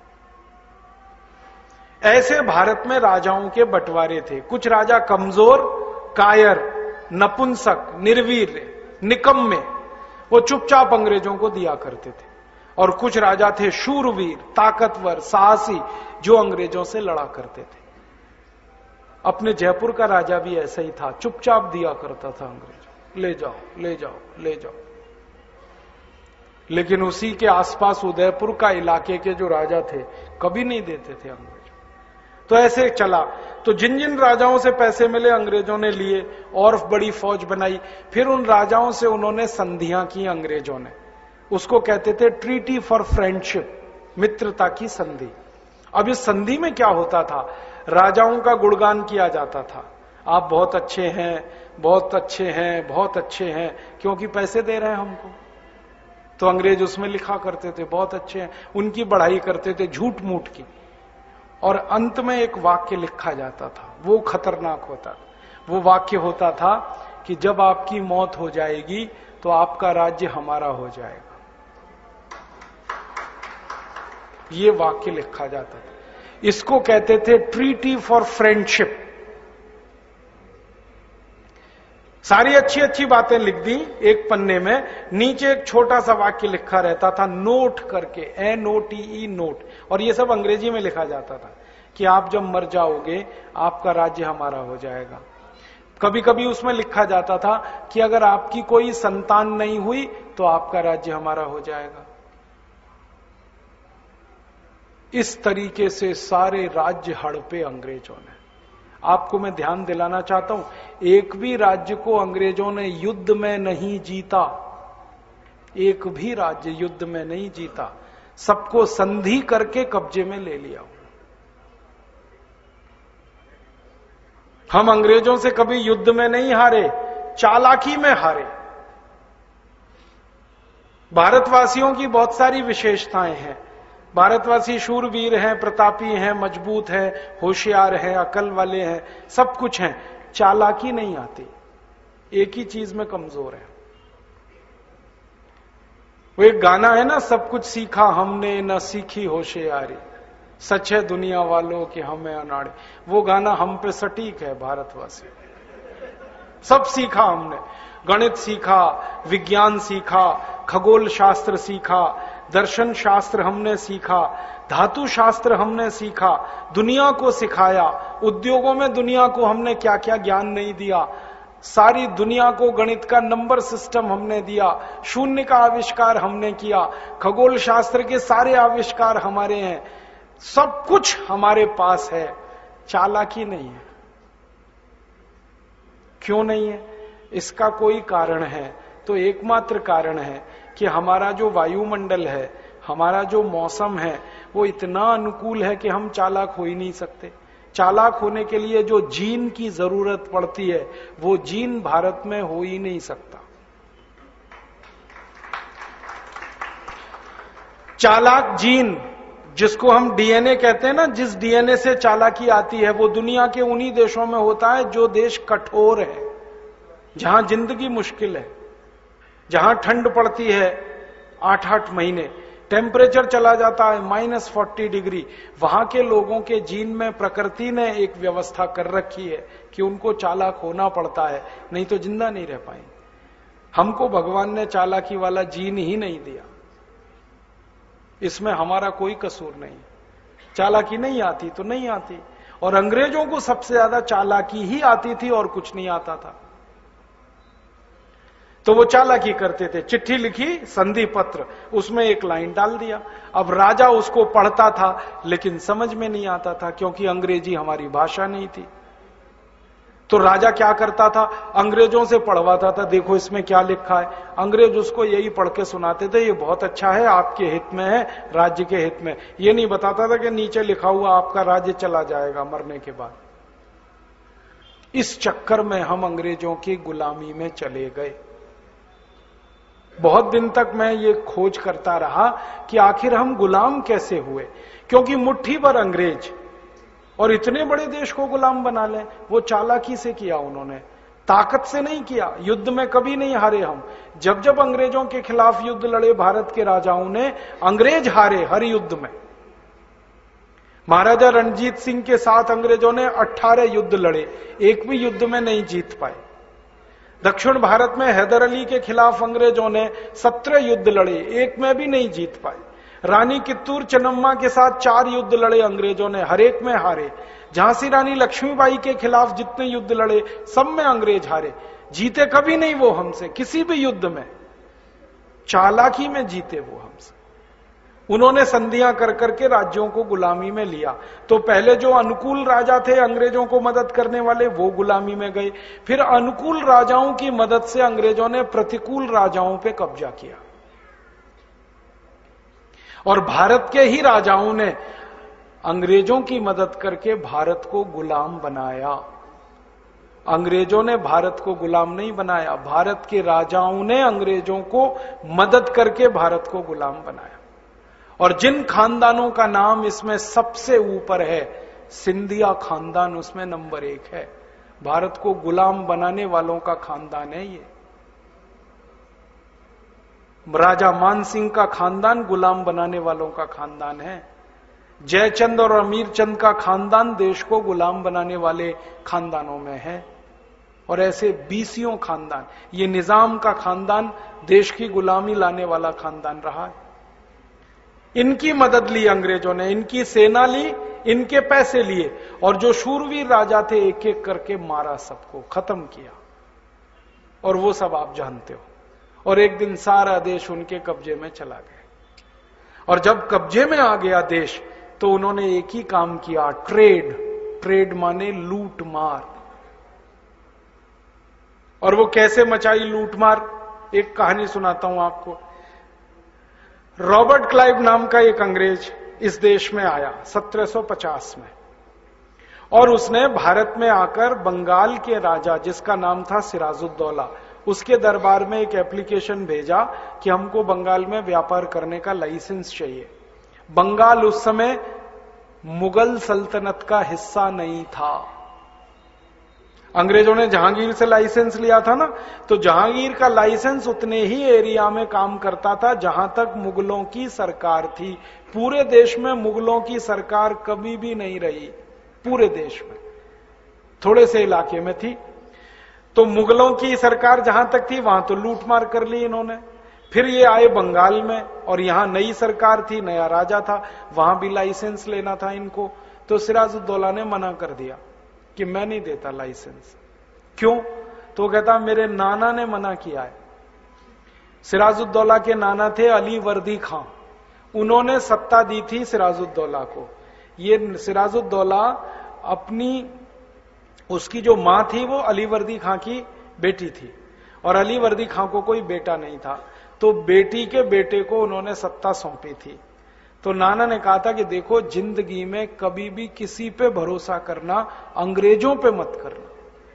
ऐसे भारत में राजाओं के बंटवारे थे। कुछ राजा कमजोर, कायर, नपुंसक, निर्वीर, निकम्मे, वो चुपचाप अंग्रेजों को दिया करते थे। और कुछ राजा थे शूरवीर, ताकतवर, साहसी, जो अंग्रेजों से लड़ा करते थे। अपने जयपुर का राजा भी ऐसा ही था, चुपचाप दिया करता था अंग्रेजों, ले जाओ ले जाओ ले जाओ। लेकिन उसी के आसपास उदयपुर का इलाके के जो राजा थे, कभी नहीं देते थे अंग्रेजों। तो ऐसे चला। तो जिन जिन राजाओं से पैसे मिले अंग्रेजों ने लिए, और बड़ी फौज बनाई। फिर उन राजाओं से उन्होंने संधियां की अंग्रेजों ने, उसको कहते थे ट्रीटी फॉर फ्रेंडशिप, मित्रता की संधि। अब इस संधि में क्या होता था, राजाओं का गुणगान किया जाता था, आप बहुत अच्छे हैं, बहुत अच्छे हैं, बहुत अच्छे हैं, क्योंकि पैसे दे रहे हैं हमको। तो अंग्रेज उसमें लिखा करते थे बहुत अच्छे हैं, उनकी बढ़ाई करते थे झूठ मूठ की। और अंत में एक वाक्य लिखा जाता था, वो खतरनाक होता था। वो वाक्य होता था कि जब आपकी मौत हो जाएगी तो आपका राज्य हमारा हो जाएगा। ये वाक्य लिखा जाता था। इसको कहते थे ट्रीटी फॉर फ्रेंडशिप। सारी अच्छी अच्छी बातें लिख दी एक पन्ने में, नीचे एक छोटा सा वाक्य लिखा रहता था नोट करके, N O T E note. और ये सब अंग्रेजी में लिखा जाता था कि आप जब मर जाओगे आपका राज्य हमारा हो जाएगा। कभी कभी उसमें लिखा जाता था कि अगर आपकी कोई संतान नहीं हुई तो आपका राज्य हमारा हो जाएगा। इस तरीके से सारे राज्य हड़पे अंग्रेजों ने। आपको मैं ध्यान दिलाना चाहता हूं, एक भी राज्य को अंग्रेजों ने युद्ध में नहीं जीता, एक भी राज्य युद्ध में नहीं जीता, सबको संधि करके कब्जे में ले लिया। हम अंग्रेजों से कभी युद्ध में नहीं हारे, चालाकी में हारे। भारतवासियों की बहुत सारी विशेषताएं हैं। भारतवासी शूरवीर हैं, प्रतापी हैं, मजबूत हैं, होशियार हैं, अकल वाले हैं, सब कुछ हैं। चालाकी नहीं आती, एक ही चीज में कमजोर है। वो एक गाना है ना, सब कुछ सीखा हमने न सीखी होशियारी, सच है दुनिया वालों कि हमें अनाड़े। वो गाना हम पे सटीक है। भारतवासी सब सीखा हमने, गणित सीखा, विज्ञान सीखा, खगोल शास्त्र सीखा, दर्शन शास्त्र हमने सीखा, धातु शास्त्र हमने सीखा, दुनिया को सिखाया, उद्योगों में दुनिया को हमने क्या क्या ज्ञान नहीं दिया, सारी दुनिया को गणित का नंबर सिस्टम हमने दिया, शून्य का आविष्कार हमने किया, खगोल शास्त्र के सारे आविष्कार हमारे हैं, सब कुछ हमारे पास है। चालाकी नहीं है। क्यों नहीं है? इसका कोई कारण है तो एकमात्र कारण है कि हमारा जो वायुमंडल है, हमारा जो मौसम है, वो इतना अनुकूल है कि हम चालाक हो ही नहीं सकते। चालाक होने के लिए जो जीन की जरूरत पड़ती है, वो जीन भारत में हो ही नहीं सकता। चालाक जीन, जिसको हम डीएनए कहते हैं ना, जिस डीएनए से चालाकी आती है, वो दुनिया के उन्हीं देशों में होता है जो देश कठोर है, जहां जिंदगी मुश्किल है, जहां ठंड पड़ती है आठ आठ महीने, टेम्परेचर चला जाता है माइनस फोर्टी डिग्री। वहां के लोगों के जीन में प्रकृति ने एक व्यवस्था कर रखी है कि उनको चालाक होना पड़ता है, नहीं तो जिंदा नहीं रह पाएंगे। हमको भगवान ने चालाकी वाला जीन ही नहीं दिया, इसमें हमारा कोई कसूर नहीं। चालाकी नहीं आती तो नहीं आती। और अंग्रेजों को सबसे ज्यादा चालाकी ही आती थी और कुछ नहीं आता था, तो वो चालाकी करते थे। चिट्ठी लिखी, संधि पत्र, उसमें एक लाइन डाल दिया। अब राजा उसको पढ़ता था लेकिन समझ में नहीं आता था, क्योंकि अंग्रेजी हमारी भाषा नहीं थी। तो राजा क्या करता था, अंग्रेजों से पढ़वाता था, देखो इसमें क्या लिखा है। अंग्रेज उसको यही पढ़ के सुनाते थे, ये बहुत अच्छा है, आपके हित में है, राज्य के हित में। ये नहीं बताता था कि नीचे लिखा हुआ आपका राज्य चला जाएगा मरने के बाद। इस चक्कर में हम अंग्रेजों की गुलामी में चले गए। बहुत दिन तक मैं ये खोज करता रहा कि आखिर हम गुलाम कैसे हुए, क्योंकि मुट्ठी भर अंग्रेज और इतने बड़े देश को गुलाम बना लें, वो चालाकी से किया उन्होंने, ताकत से नहीं किया। युद्ध में कभी नहीं हारे हम। जब जब अंग्रेजों के खिलाफ युद्ध लड़े भारत के राजाओं ने, अंग्रेज हारे हर युद्ध में। महाराजा रणजीत सिंह के साथ अंग्रेजों ने अठारह युद्ध लड़े, एक भी युद्ध में नहीं जीत पाए। दक्षिण भारत में हैदर अली के खिलाफ अंग्रेजों ने सत्रह युद्ध लड़े, एक में भी नहीं जीत पाए। रानी कित्तूर चन्नम्मा के साथ चार युद्ध लड़े अंग्रेजों ने, हर एक में हारे। झांसी रानी लक्ष्मीबाई के खिलाफ जितने युद्ध लड़े, सब में अंग्रेज हारे। जीते कभी नहीं वो हमसे, किसी भी युद्ध में। चालाकी में जीते वो हमसे। उन्होंने संधियां कर करके राज्यों को गुलामी में लिया। तो पहले जो अनुकूल राजा थे अंग्रेजों को मदद करने वाले, वो गुलामी में गए। फिर अनुकूल राजाओं की मदद से अंग्रेजों ने प्रतिकूल राजाओं पे कब्जा किया, और भारत के ही राजाओं ने अंग्रेजों की मदद करके भारत को गुलाम बनाया। अंग्रेजों ने भारत को गुलाम नहीं बनाया, भारत के राजाओं ने अंग्रेजों को मदद करके भारत को गुलाम बनाया। और जिन खानदानों का नाम इसमें सबसे ऊपर है, सिंधिया खानदान उसमें नंबर एक है। भारत को गुलाम बनाने वालों का खानदान है ये। राजा मान सिंह का खानदान गुलाम बनाने वालों का खानदान है। जयचंद और अमीर चंद का खानदान देश को गुलाम बनाने वाले खानदानों में है। और ऐसे बीसियों खानदान, ये निजाम का खानदान देश की गुलामी लाने वाला खानदान रहा है। इनकी मदद ली अंग्रेजों ने, इनकी सेना ली, इनके पैसे लिए, और जो शूरवीर राजा थे एक एक करके मारा, सबको खत्म किया। और वो सब आप जानते हो। और एक दिन सारा देश उनके कब्जे में चला गया। और जब कब्जे में आ गया देश, तो उन्होंने एक ही काम किया, ट्रेड। ट्रेड माने लूट मार। और वो कैसे मचाई लूट मार, एक कहानी सुनाता हूं आपको। रॉबर्ट क्लाइव नाम का एक अंग्रेज इस देश में आया सत्रह सौ पचास में। और उसने भारत में आकर बंगाल के राजा, जिसका नाम था सिराजुद्दौला, उसके दरबार में एक एप्लीकेशन भेजा कि हमको बंगाल में व्यापार करने का लाइसेंस चाहिए। बंगाल उस समय मुगल सल्तनत का हिस्सा नहीं था। अंग्रेजों ने जहांगीर से लाइसेंस लिया था ना, तो जहांगीर का लाइसेंस उतने ही एरिया में काम करता था जहां तक मुगलों की सरकार थी। पूरे देश में मुगलों की सरकार कभी भी नहीं रही, पूरे देश में थोड़े से इलाके में थी। तो मुगलों की सरकार जहां तक थी वहां तो लूटमार कर ली इन्होंने। फिर ये आए बंगाल में और यहां नई सरकार थी, नया राजा था, वहां भी लाइसेंस लेना था इनको। तो सिराजुद्दौला ने मना कर दिया कि मैं नहीं देता लाइसेंस। क्यों? तो कहता मेरे नाना ने मना किया है। सिराजुद्दौला के नाना थे अली वर्दी खां, उन्होंने सत्ता दी थी सिराजुद्दौला को। ये सिराजुद्दौला अपनी, उसकी जो मां थी वो अली वर्दी खां की बेटी थी और अली वर्दी खां को कोई बेटा नहीं था, तो बेटी के बेटे को उन्होंने सत्ता सौंपी थी। तो नाना ने कहा था कि देखो, जिंदगी में कभी भी किसी पे भरोसा करना, अंग्रेजों पे मत करना,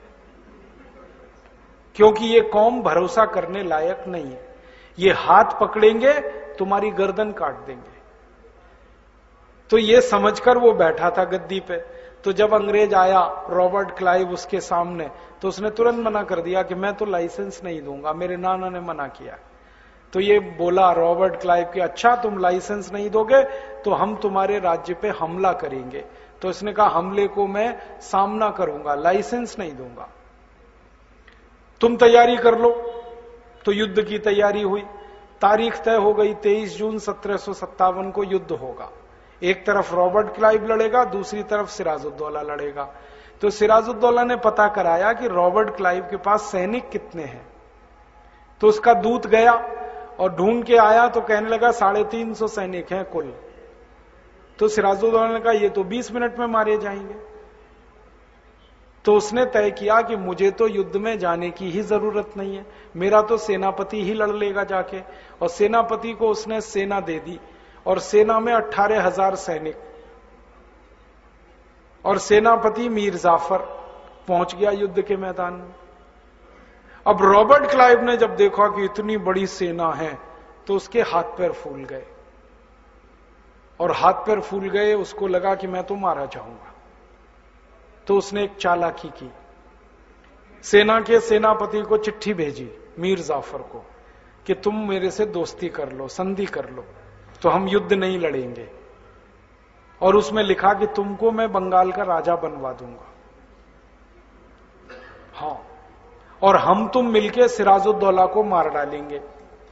क्योंकि ये कौम भरोसा करने लायक नहीं है। ये हाथ पकड़ेंगे, तुम्हारी गर्दन काट देंगे। तो ये समझकर वो बैठा था गद्दी पे। तो जब अंग्रेज आया, रॉबर्ट क्लाइव उसके सामने, तो उसने तुरंत मना कर दिया कि मैं तो लाइसेंस नहीं दूंगा, मेरे नाना ने मना किया। तो ये बोला रॉबर्ट क्लाइव कि अच्छा, तुम लाइसेंस नहीं दोगे तो हम तुम्हारे राज्य पे हमला करेंगे। तो इसने कहा हमले को मैं सामना करूंगा, लाइसेंस नहीं दूंगा, तुम तैयारी कर लो। तो युद्ध की तैयारी हुई, तारीख तय हो गई, तेईस जून सत्रह सौ सत्तावन को युद्ध होगा। एक तरफ रॉबर्ट क्लाइव लड़ेगा, दूसरी तरफ सिराजुद्दौला लड़ेगा। तो सिराजुद्दौला ने पता कराया कि रॉबर्ट क्लाइव के पास सैनिक कितने हैं। तो उसका दूत गया और ढूंढ के आया तो कहने लगा साढ़े तीन सौ सैनिक हैं कुल। तो सिराजुद्दौला ने कहा ये तो बीस मिनट में मारे जाएंगे। तो उसने तय किया कि मुझे तो युद्ध में जाने की ही जरूरत नहीं है, मेरा तो सेनापति ही लड़ लेगा जाके। और सेनापति को उसने सेना दे दी और सेना में अट्ठारह हजार सैनिक, और सेनापति मीर जाफर पहुंच गया युद्ध के मैदान में। अब रॉबर्ट क्लाइव ने जब देखा कि इतनी बड़ी सेना है तो उसके हाथ पैर फूल गए, और हाथ पैर फूल गए, उसको लगा कि मैं तो मारा जाऊंगा। तो उसने एक चालाकी की, सेना के सेनापति को चिट्ठी भेजी मीर जाफर को कि तुम मेरे से दोस्ती कर लो, संधि कर लो, तो हम युद्ध नहीं लड़ेंगे। और उसमें लिखा कि तुमको मैं बंगाल का राजा बनवा दूंगा, हाँ, और हम तुम मिलके सिराजुद्दौला को मार डालेंगे,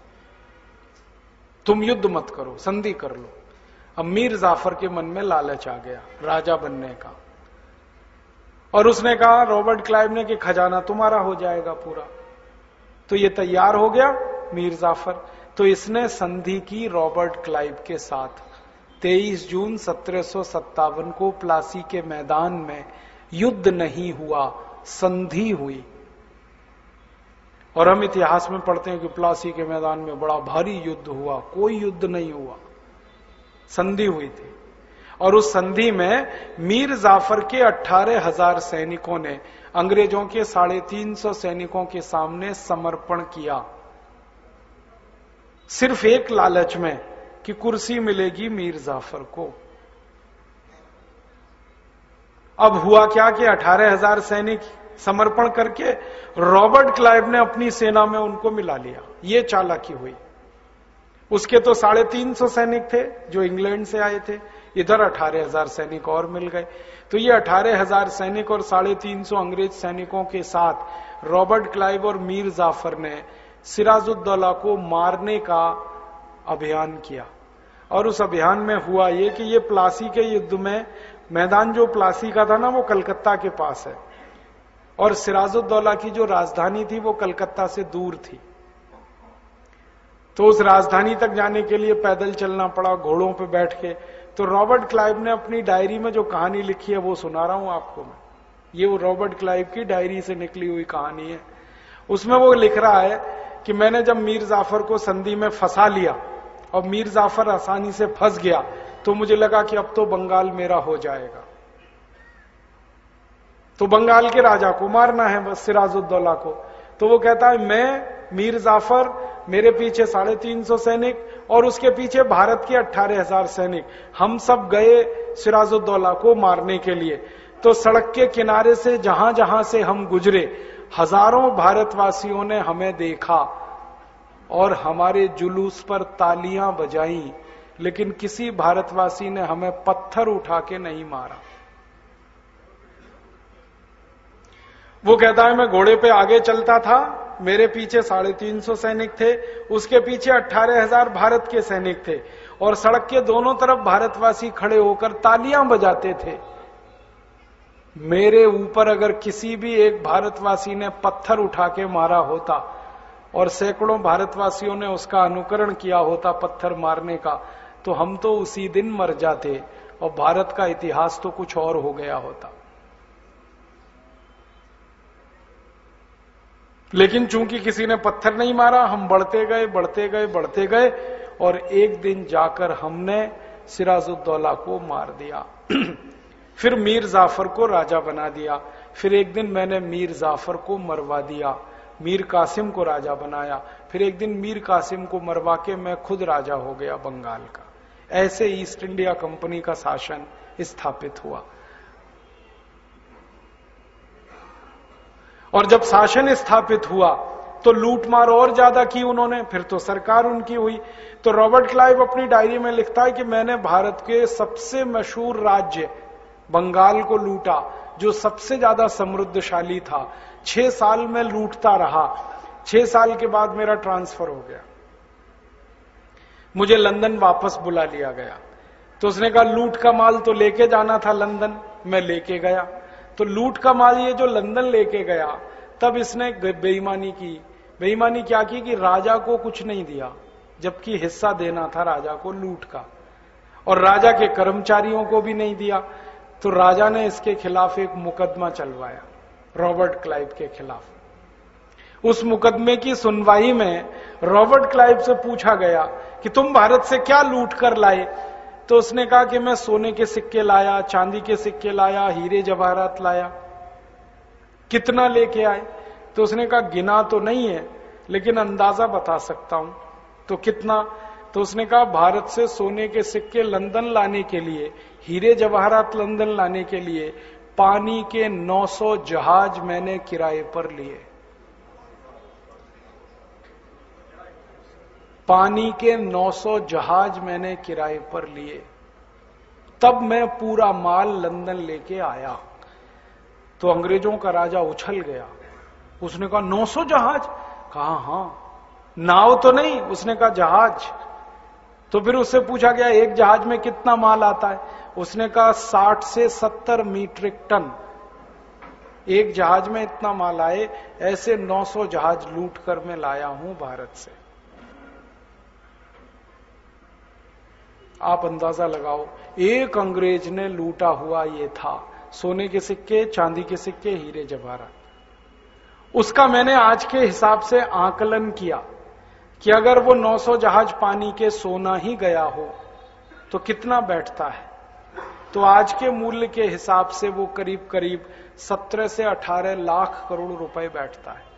तुम युद्ध मत करो, संधि कर लो। अब मीर जाफर के मन में लालच आ गया राजा बनने का, और उसने कहा रॉबर्ट क्लाइव ने कि खजाना तुम्हारा हो जाएगा पूरा। तो ये तैयार हो गया मीर जाफर। तो इसने संधि की रॉबर्ट क्लाइव के साथ। तेईस जून सत्रह सौ सत्तावन को प्लासी के मैदान में युद्ध नहीं हुआ, संधि हुई। और हम इतिहास में पढ़ते हैं कि प्लासी के मैदान में बड़ा भारी युद्ध हुआ, कोई युद्ध नहीं हुआ, संधि हुई थी। और उस संधि में मीर जाफर के अट्ठारह हजार सैनिकों ने अंग्रेजों के साढ़े तीन सौ सैनिकों के सामने समर्पण किया, सिर्फ एक लालच में कि कुर्सी मिलेगी मीर जाफर को। अब हुआ क्या कि अठारह हजार सैनिक समर्पण करके रॉबर्ट क्लाइव ने अपनी सेना में उनको मिला लिया। ये चालाकी हुई। उसके तो साढ़े तीन सौ सैनिक थे जो इंग्लैंड से आए थे, इधर अठारह हजार सैनिक और मिल गए। तो ये अठारह हजार सैनिक और साढ़े तीन सौ अंग्रेज सैनिकों के साथ रॉबर्ट क्लाइव और मीर जाफर ने सिराजुद्दौला को मारने का अभियान किया। और उस अभियान में हुआ ये कि ये प्लासी के युद्ध में, मैदान जो प्लासी का था ना वो कलकत्ता के पास है, और सिराजुद्दौला की जो राजधानी थी वो कलकत्ता से दूर थी। तो उस राजधानी तक जाने के लिए पैदल चलना पड़ा, घोड़ों पे बैठ के। तो रॉबर्ट क्लाइव ने अपनी डायरी में जो कहानी लिखी है वो सुना रहा हूं आपको मैं। ये वो रॉबर्ट क्लाइव की डायरी से निकली हुई कहानी है। उसमें वो लिख रहा है कि मैंने जब मीर जाफर को संधि में फंसा लिया और मीर जाफर आसानी से फंस गया, तो मुझे लगा कि अब तो बंगाल मेरा हो जाएगा। तो बंगाल के राजा को मारना है बस, सिराजुद्दौला को। तो वो कहता है मैं मीर जाफर, मेरे पीछे साढ़े तीन सौ सैनिक और उसके पीछे भारत के अट्ठारह हजार सैनिक, हम सब गए सिराजुद्दौला को मारने के लिए। तो सड़क के किनारे से जहां जहां से हम गुजरे, हजारों भारतवासियों ने हमें देखा और हमारे जुलूस पर तालियां बजाई, लेकिन किसी भारतवासी ने हमें पत्थर उठा के नहीं मारा। वो कहता है मैं घोड़े पे आगे चलता था, मेरे पीछे साढ़े तीन सौ सैनिक थे, उसके पीछे अट्ठारह हजार भारत के सैनिक थे और सड़क के दोनों तरफ भारतवासी खड़े होकर तालियां बजाते थे। मेरे ऊपर अगर किसी भी एक भारतवासी ने पत्थर उठा के मारा होता और सैकड़ों भारतवासियों ने उसका अनुकरण किया होता पत्थर मारने का, तो हम तो उसी दिन मर जाते और भारत का इतिहास तो कुछ और हो गया होता। लेकिन चूंकि किसी ने पत्थर नहीं मारा, हम बढ़ते गए बढ़ते गए बढ़ते गए और एक दिन जाकर हमने सिराजुद्दौला को मार दिया। फिर मीर जाफर को राजा बना दिया। फिर एक दिन मैंने मीर जाफर को मरवा दिया, मीर कासिम को राजा बनाया। फिर एक दिन मीर कासिम को मरवा के मैं खुद राजा हो गया बंगाल का। ऐसे ईस्ट इंडिया कंपनी का शासन स्थापित हुआ। और जब शासन स्थापित हुआ तो लूटमार और ज्यादा की उन्होंने, फिर तो सरकार उनकी हुई। तो रॉबर्ट क्लाइव अपनी डायरी में लिखता है कि मैंने भारत के सबसे मशहूर राज्य बंगाल को लूटा, जो सबसे ज्यादा समृद्धशाली था। छह साल में लूटता रहा। छह साल के बाद मेरा ट्रांसफर हो गया, मुझे लंदन वापस बुला लिया गया। तो उसने कहा लूट का माल तो लेके जाना था लंदन, मैं लेके गया। तो लूट का माल ये जो लंदन लेके गया, तब इसने बेईमानी की। बेईमानी क्या की कि राजा को कुछ नहीं दिया, जबकि हिस्सा देना था राजा को लूट का, और राजा के कर्मचारियों को भी नहीं दिया। तो राजा ने इसके खिलाफ एक मुकदमा चलवाया, रॉबर्ट क्लाइव के खिलाफ। उस मुकदमे की सुनवाई में रॉबर्ट क्लाइव से पूछा गया कि तुम भारत से क्या लूट कर लाए? तो उसने कहा कि मैं सोने के सिक्के लाया, चांदी के सिक्के लाया, हीरे जवाहरात लाया। कितना लेके आए? तो उसने कहा गिना तो नहीं है, लेकिन अंदाजा बता सकता हूं। तो कितना? तो उसने कहा भारत से सोने के सिक्के लंदन लाने के लिए, हीरे जवाहरात लंदन लाने के लिए पानी के नौ सौ जहाज मैंने किराए पर लिए। पानी के नौ सौ जहाज मैंने किराए पर लिए, तब मैं पूरा माल लंदन लेके आया। तो अंग्रेजों का राजा उछल गया। उसने कहा नौ सौ जहाज? कहा हां। नाव तो नहीं? उसने कहा जहाज। तो फिर उससे पूछा गया एक जहाज में कितना माल आता है? उसने कहा साठ से सत्तर मीट्रिक टन। एक जहाज में इतना माल आए, ऐसे नौ सौ जहाज लूट कर मैं लाया हूं भारत से। आप अंदाजा लगाओ, एक अंग्रेज ने लूटा हुआ ये था सोने के सिक्के, चांदी के सिक्के, हीरे जवाहरात। उसका मैंने आज के हिसाब से आकलन किया कि अगर वो नौ सौ जहाज पानी के सोना ही गया हो तो कितना बैठता है। तो आज के मूल्य के हिसाब से वो करीब करीब सत्रह से अठारह लाख करोड़ रुपए बैठता है।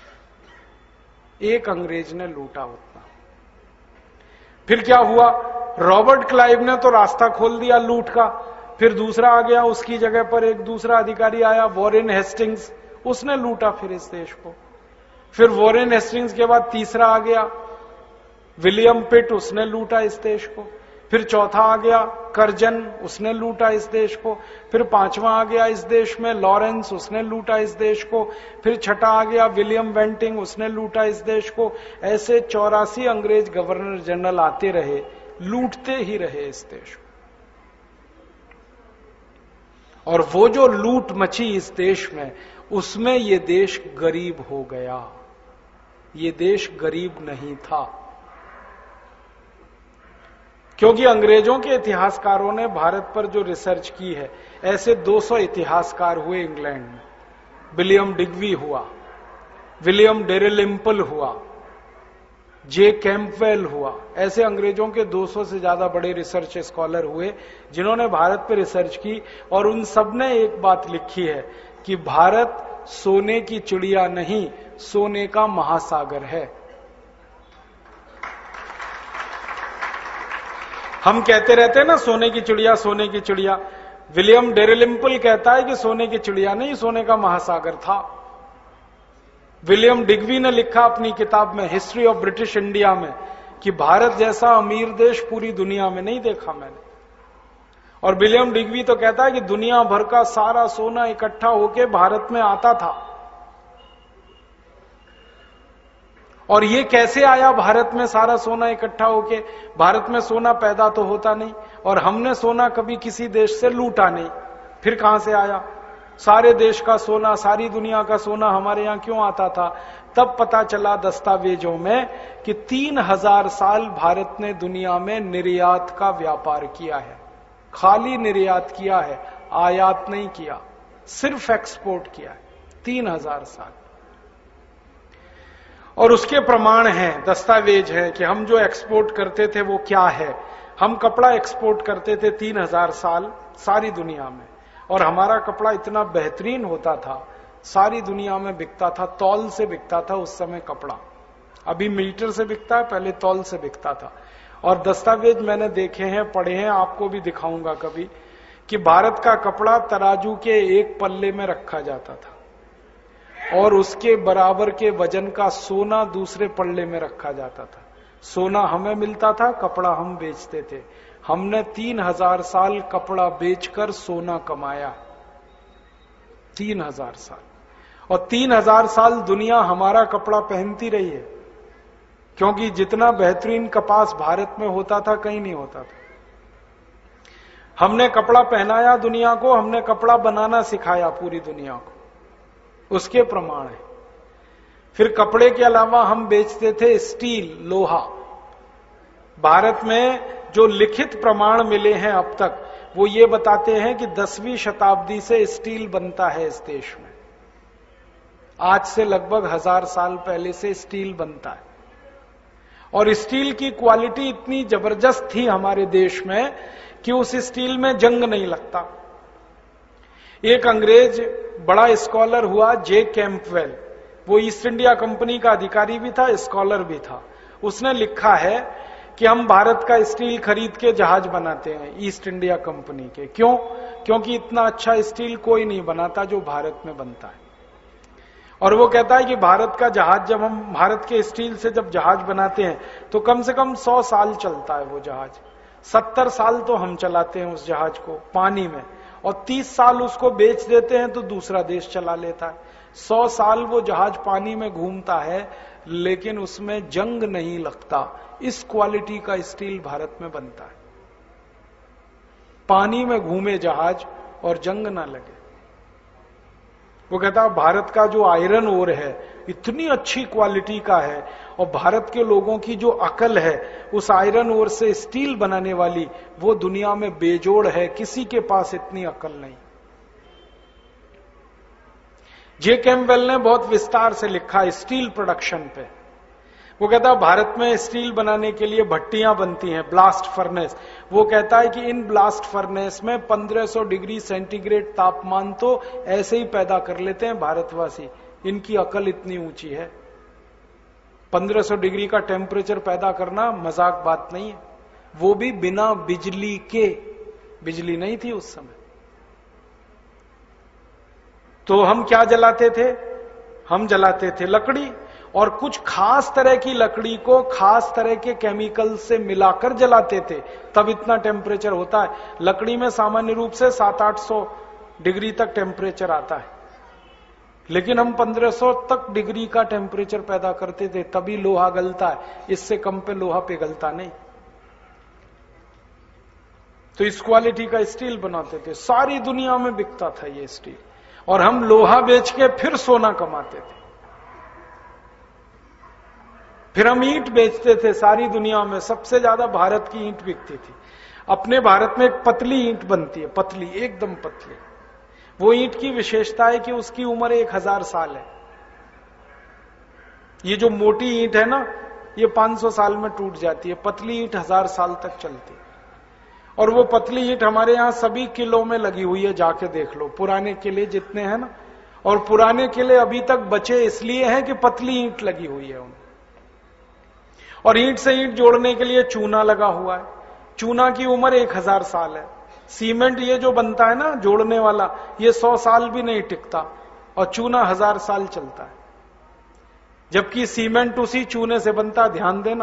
एक अंग्रेज ने लूटा उतना। फिर क्या हुआ? रॉबर्ट क्लाइव ने तो रास्ता खोल दिया लूट का। फिर दूसरा आ गया, उसकी जगह पर एक दूसरा अधिकारी आया, वॉरेन हेस्टिंग्स, उसने लूटा फिर इस देश को। फिर वॉरेन हेस्टिंग्स के बाद तीसरा आ गया विलियम पिट, उसने लूटा इस देश को। फिर चौथा आ गया कर्जन, उसने लूटा इस देश को। फिर पांचवा आ गया इस देश में लॉरेंस, उसने लूटा इस देश को। फिर छठा आ गया विलियम वेंटिंग, उसने लूटा इस देश को। ऐसे चौरासी अंग्रेज गवर्नर जनरल आते रहे, लूटते ही रहे इस देश को। और वो जो लूट मची इस देश में, उसमें ये देश गरीब हो गया। ये देश गरीब नहीं था, क्योंकि अंग्रेजों के इतिहासकारों ने भारत पर जो रिसर्च की है, ऐसे दो सौ इतिहासकार हुए इंग्लैंड में। विलियम डिग्वी हुआ, विलियम डेरिलिम्पल हुआ, जे कैंपवेल हुआ, ऐसे अंग्रेजों के दो सौ से ज्यादा बड़े रिसर्च स्कॉलर हुए जिन्होंने भारत पे रिसर्च की, और उन सब ने एक बात लिखी है कि भारत सोने की चिड़िया नहीं, सोने का महासागर है। हम कहते रहते हैं ना सोने की चिड़िया, सोने की चिड़िया। विलियम डेरिलिम्पल कहता है कि सोने की चिड़िया नहीं, सोने का महासागर था। विलियम डिग्वी ने लिखा अपनी किताब में हिस्ट्री ऑफ ब्रिटिश इंडिया में कि भारत जैसा अमीर देश पूरी दुनिया में नहीं देखा मैंने। और विलियम डिग्वी तो कहता है कि दुनिया भर का सारा सोना इकट्ठा होके भारत में आता था। और ये कैसे आया भारत में सारा सोना इकट्ठा होके? भारत में सोना पैदा तो होता नहीं, और हमने सोना कभी किसी देश से लूटा नहीं, फिर कहां से आया? सारे देश का सोना, सारी दुनिया का सोना हमारे यहां क्यों आता था? तब पता चला दस्तावेजों में कि तीन हजार साल भारत ने दुनिया में निर्यात का व्यापार किया है। खाली निर्यात किया है, आयात नहीं किया, सिर्फ एक्सपोर्ट किया है तीन हजार साल। और उसके प्रमाण हैं, दस्तावेज हैं कि हम जो एक्सपोर्ट करते थे वो क्या है। हम कपड़ा एक्सपोर्ट करते थे तीन हजार साल सारी दुनिया में, और हमारा कपड़ा इतना बेहतरीन होता था, सारी दुनिया में बिकता था, तौल से बिकता था उस समय कपड़ा। अभी मीटर से बिकता है, पहले तौल से बिकता था। और दस्तावेज मैंने देखे हैं, पढ़े हैं, आपको भी दिखाऊंगा कभी, कि भारत का कपड़ा तराजू के एक पल्ले में रखा जाता था और उसके बराबर के वजन का सोना दूसरे पल्ले में रखा जाता था। सोना हमें मिलता था, कपड़ा हम बेचते थे। हमने तीन हजार साल कपड़ा बेचकर सोना कमाया, तीन हजार साल। और तीन हजार साल दुनिया हमारा कपड़ा पहनती रही है, क्योंकि जितना बेहतरीन कपास भारत में होता था कहीं नहीं होता था। हमने कपड़ा पहनाया दुनिया को, हमने कपड़ा बनाना सिखाया पूरी दुनिया को, उसके प्रमाण है। फिर कपड़े के अलावा हम बेचते थे स्टील, लोहा। भारत में जो लिखित प्रमाण मिले हैं अब तक, वो ये बताते हैं कि दसवीं शताब्दी से स्टील बनता है इस देश में। आज से लगभग हजार साल पहले से स्टील बनता है, और स्टील की क्वालिटी इतनी जबरदस्त थी हमारे देश में कि उस स्टील में जंग नहीं लगता। एक अंग्रेज बड़ा स्कॉलर हुआ, जे कैंपवेल, वो ईस्ट इंडिया कंपनी का अधिकारी भी था, स्कॉलर भी था। उसने लिखा है कि हम भारत का स्टील खरीद के जहाज बनाते हैं ईस्ट इंडिया कंपनी के। क्यों? क्योंकि इतना अच्छा स्टील कोई नहीं बनाता जो भारत में बनता है। और वो कहता है कि भारत का जहाज, जब हम भारत के स्टील से जब जहाज बनाते हैं तो कम से कम सौ साल चलता है वो जहाज। सत्तर साल तो हम चलाते हैं उस जहाज को पानी में, और तीस साल उसको बेच देते हैं तो दूसरा देश चला लेता है। सौ साल वो जहाज पानी में घूमता है, लेकिन उसमें जंग नहीं लगता। इस क्वालिटी का स्टील भारत में बनता है, पानी में घूमे जहाज और जंग ना लगे। वो कहता है भारत का जो आयरन ओर है इतनी अच्छी क्वालिटी का है, और भारत के लोगों की जो अकल है उस आयरन ओर से स्टील बनाने वाली, वो दुनिया में बेजोड़ है, किसी के पास इतनी अकल नहीं। जे कैंपबेल ने बहुत विस्तार से लिखा स्टील प्रोडक्शन पे। वो कहता है भारत में स्टील बनाने के लिए भट्टियां बनती हैं, ब्लास्ट फर्नेस। वो कहता है कि इन ब्लास्ट फर्नेस में पंद्रह सौ डिग्री सेंटीग्रेड तापमान तो ऐसे ही पैदा कर लेते हैं भारतवासी, इनकी अकल इतनी ऊंची है। पंद्रह सौ डिग्री का टेम्परेचर पैदा करना मजाक बात नहीं है, वो भी बिना बिजली के। बिजली नहीं थी उस समय, तो हम क्या जलाते थे? हम जलाते थे लकड़ी, और कुछ खास तरह की लकड़ी को खास तरह के केमिकल से मिलाकर जलाते थे, तब इतना टेम्परेचर होता है। लकड़ी में सामान्य रूप से सात आठ सौ डिग्री तक टेम्परेचर आता है, लेकिन हम पंद्रह सौ तक डिग्री का टेम्परेचर पैदा करते थे, तभी लोहा गलता है। इससे कम पे लोहा पिघलता नहीं। तो इस क्वालिटी का स्टील बनाते थे, सारी दुनिया में बिकता था ये स्टील, और हम लोहा बेच के फिर सोना कमाते थे। फिर हम ईंट बेचते थे, सारी दुनिया में सबसे ज्यादा भारत की ईंट बिकती थी। अपने भारत में एक पतली ईंट बनती है, पतली, एकदम पतली। वो ईंट की विशेषता है कि उसकी उम्र एक हजार साल है। ये जो मोटी ईंट है ना, ये पाँच सौ साल में टूट जाती है। पतली ईंट हजार साल तक चलती है। और वो पतली ईंट हमारे यहाँ सभी किलों में लगी हुई है, जाके देख लो पुराने किले जितने हैं ना। और पुराने किले अभी तक बचे इसलिए हैं कि पतली ईंट लगी हुई है उनमें। और ईंट से ईंट जोड़ने के लिए चूना लगा हुआ है। चूना की उम्र एक हजार साल है। सीमेंट ये जो बनता है ना जोड़ने वाला, ये सौ साल भी नहीं टिकता, और चूना हजार साल चलता है। जबकि सीमेंट उसी चूने से बनता, ध्यान देना।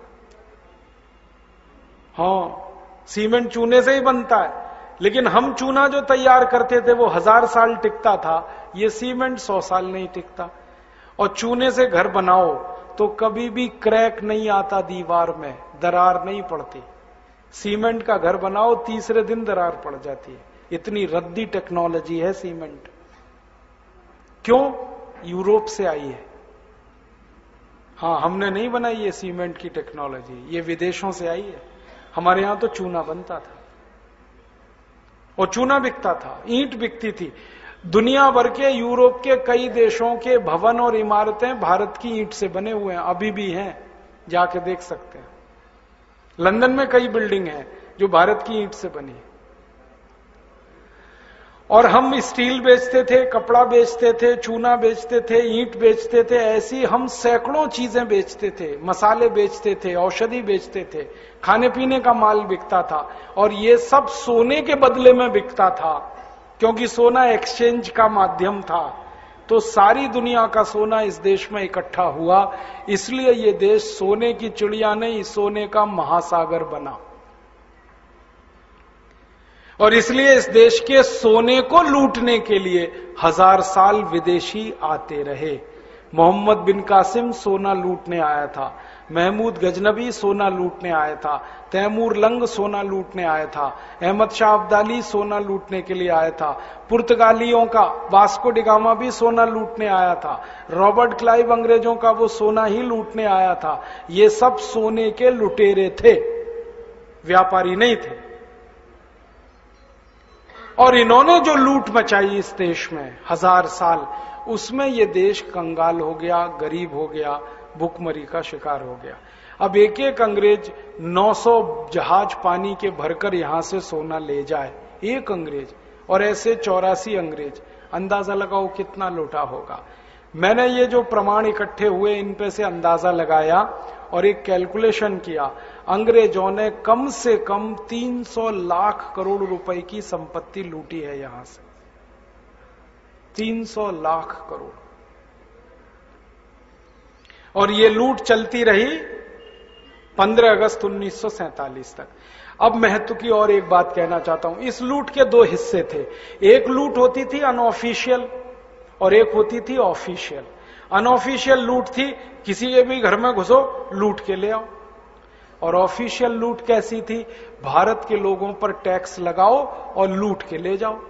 हाँ, सीमेंट चूने से ही बनता है, लेकिन हम चूना जो तैयार करते थे वो हजार साल टिकता था, ये सीमेंट सौ साल नहीं टिकता। और चूने से घर बनाओ तो कभी भी क्रैक नहीं आता, दीवार में दरार नहीं पड़ती। सीमेंट का घर बनाओ तीसरे दिन दरार पड़ जाती है। इतनी रद्दी टेक्नोलॉजी है सीमेंट। क्यों? यूरोप से आई है। हाँ, हमने नहीं बनाई ये सीमेंट की टेक्नोलॉजी, ये विदेशों से आई है। हमारे यहां तो चूना बनता था और चूना बिकता था, ईंट बिकती थी। दुनिया भर के यूरोप के कई देशों के भवन और इमारतें भारत की ईंट से बने हुए हैं, अभी भी हैं, जाके देख सकते हैं। लंदन में कई बिल्डिंग हैं जो भारत की ईंट से बनी है। और हम स्टील बेचते थे, कपड़ा बेचते थे, चूना बेचते थे, ईंट बेचते थे, ऐसी हम सैकड़ों चीजें बेचते थे, मसाले बेचते थे, औषधि बेचते थे, खाने पीने का माल बिकता था। और ये सब सोने के बदले में बिकता था, क्योंकि सोना एक्सचेंज का माध्यम था। तो सारी दुनिया का सोना इस देश में इकट्ठा हुआ, इसलिए ये देश सोने की चिड़िया नहीं, सोने का महासागर बना। और इसलिए इस देश के सोने को लूटने के लिए हजार साल विदेशी आते रहे। मोहम्मद बिन कासिम सोना लूटने आया था, महमूद गजनबी सोना लूटने आया था, तैमूर लंग सोना लूटने आया था, अहमद शाह अब्दाली सोना लूटने के लिए आया था, पुर्तगालियों का वास्को डिगामा भी सोना लूटने आया था, रॉबर्ट क्लाइव अंग्रेजों का वो सोना ही लूटने आया था। ये सब सोने के लुटेरे थे, व्यापारी नहीं थे। और इन्होंने जो लूट मचाई इस देश में हजार साल, उसमें ये देश कंगाल हो गया, गरीब हो गया, भूखमरी का शिकार हो गया। अब एक एक अंग्रेज नौ सौ जहाज पानी के भरकर यहां से सोना ले जाए, एक अंग्रेज, और ऐसे चौरासी अंग्रेज, अंदाजा लगाओ कितना लूटा होगा। मैंने ये जो प्रमाण इकट्ठे हुए इन पे से अंदाजा लगाया और एक कैलकुलेशन किया। अंग्रेजों ने कम से कम तीन सौ लाख करोड़ रुपए की संपत्ति लूटी है यहां से, तीन सौ लाख करोड़। और ये लूट चलती रही पंद्रह अगस्त उन्नीस सौ सैंतालीस तक। अब महत्व की और एक बात कहना चाहता हूं। इस लूट के दो हिस्से थे। एक लूट होती थी अनऑफिशियल और एक होती थी ऑफिशियल। अनऑफिशियल लूट थी, किसी के भी घर में घुसो, लूट के ले आओ। और ऑफिशियल लूट कैसी थी? भारत के लोगों पर टैक्स लगाओ और लूट के ले जाओ।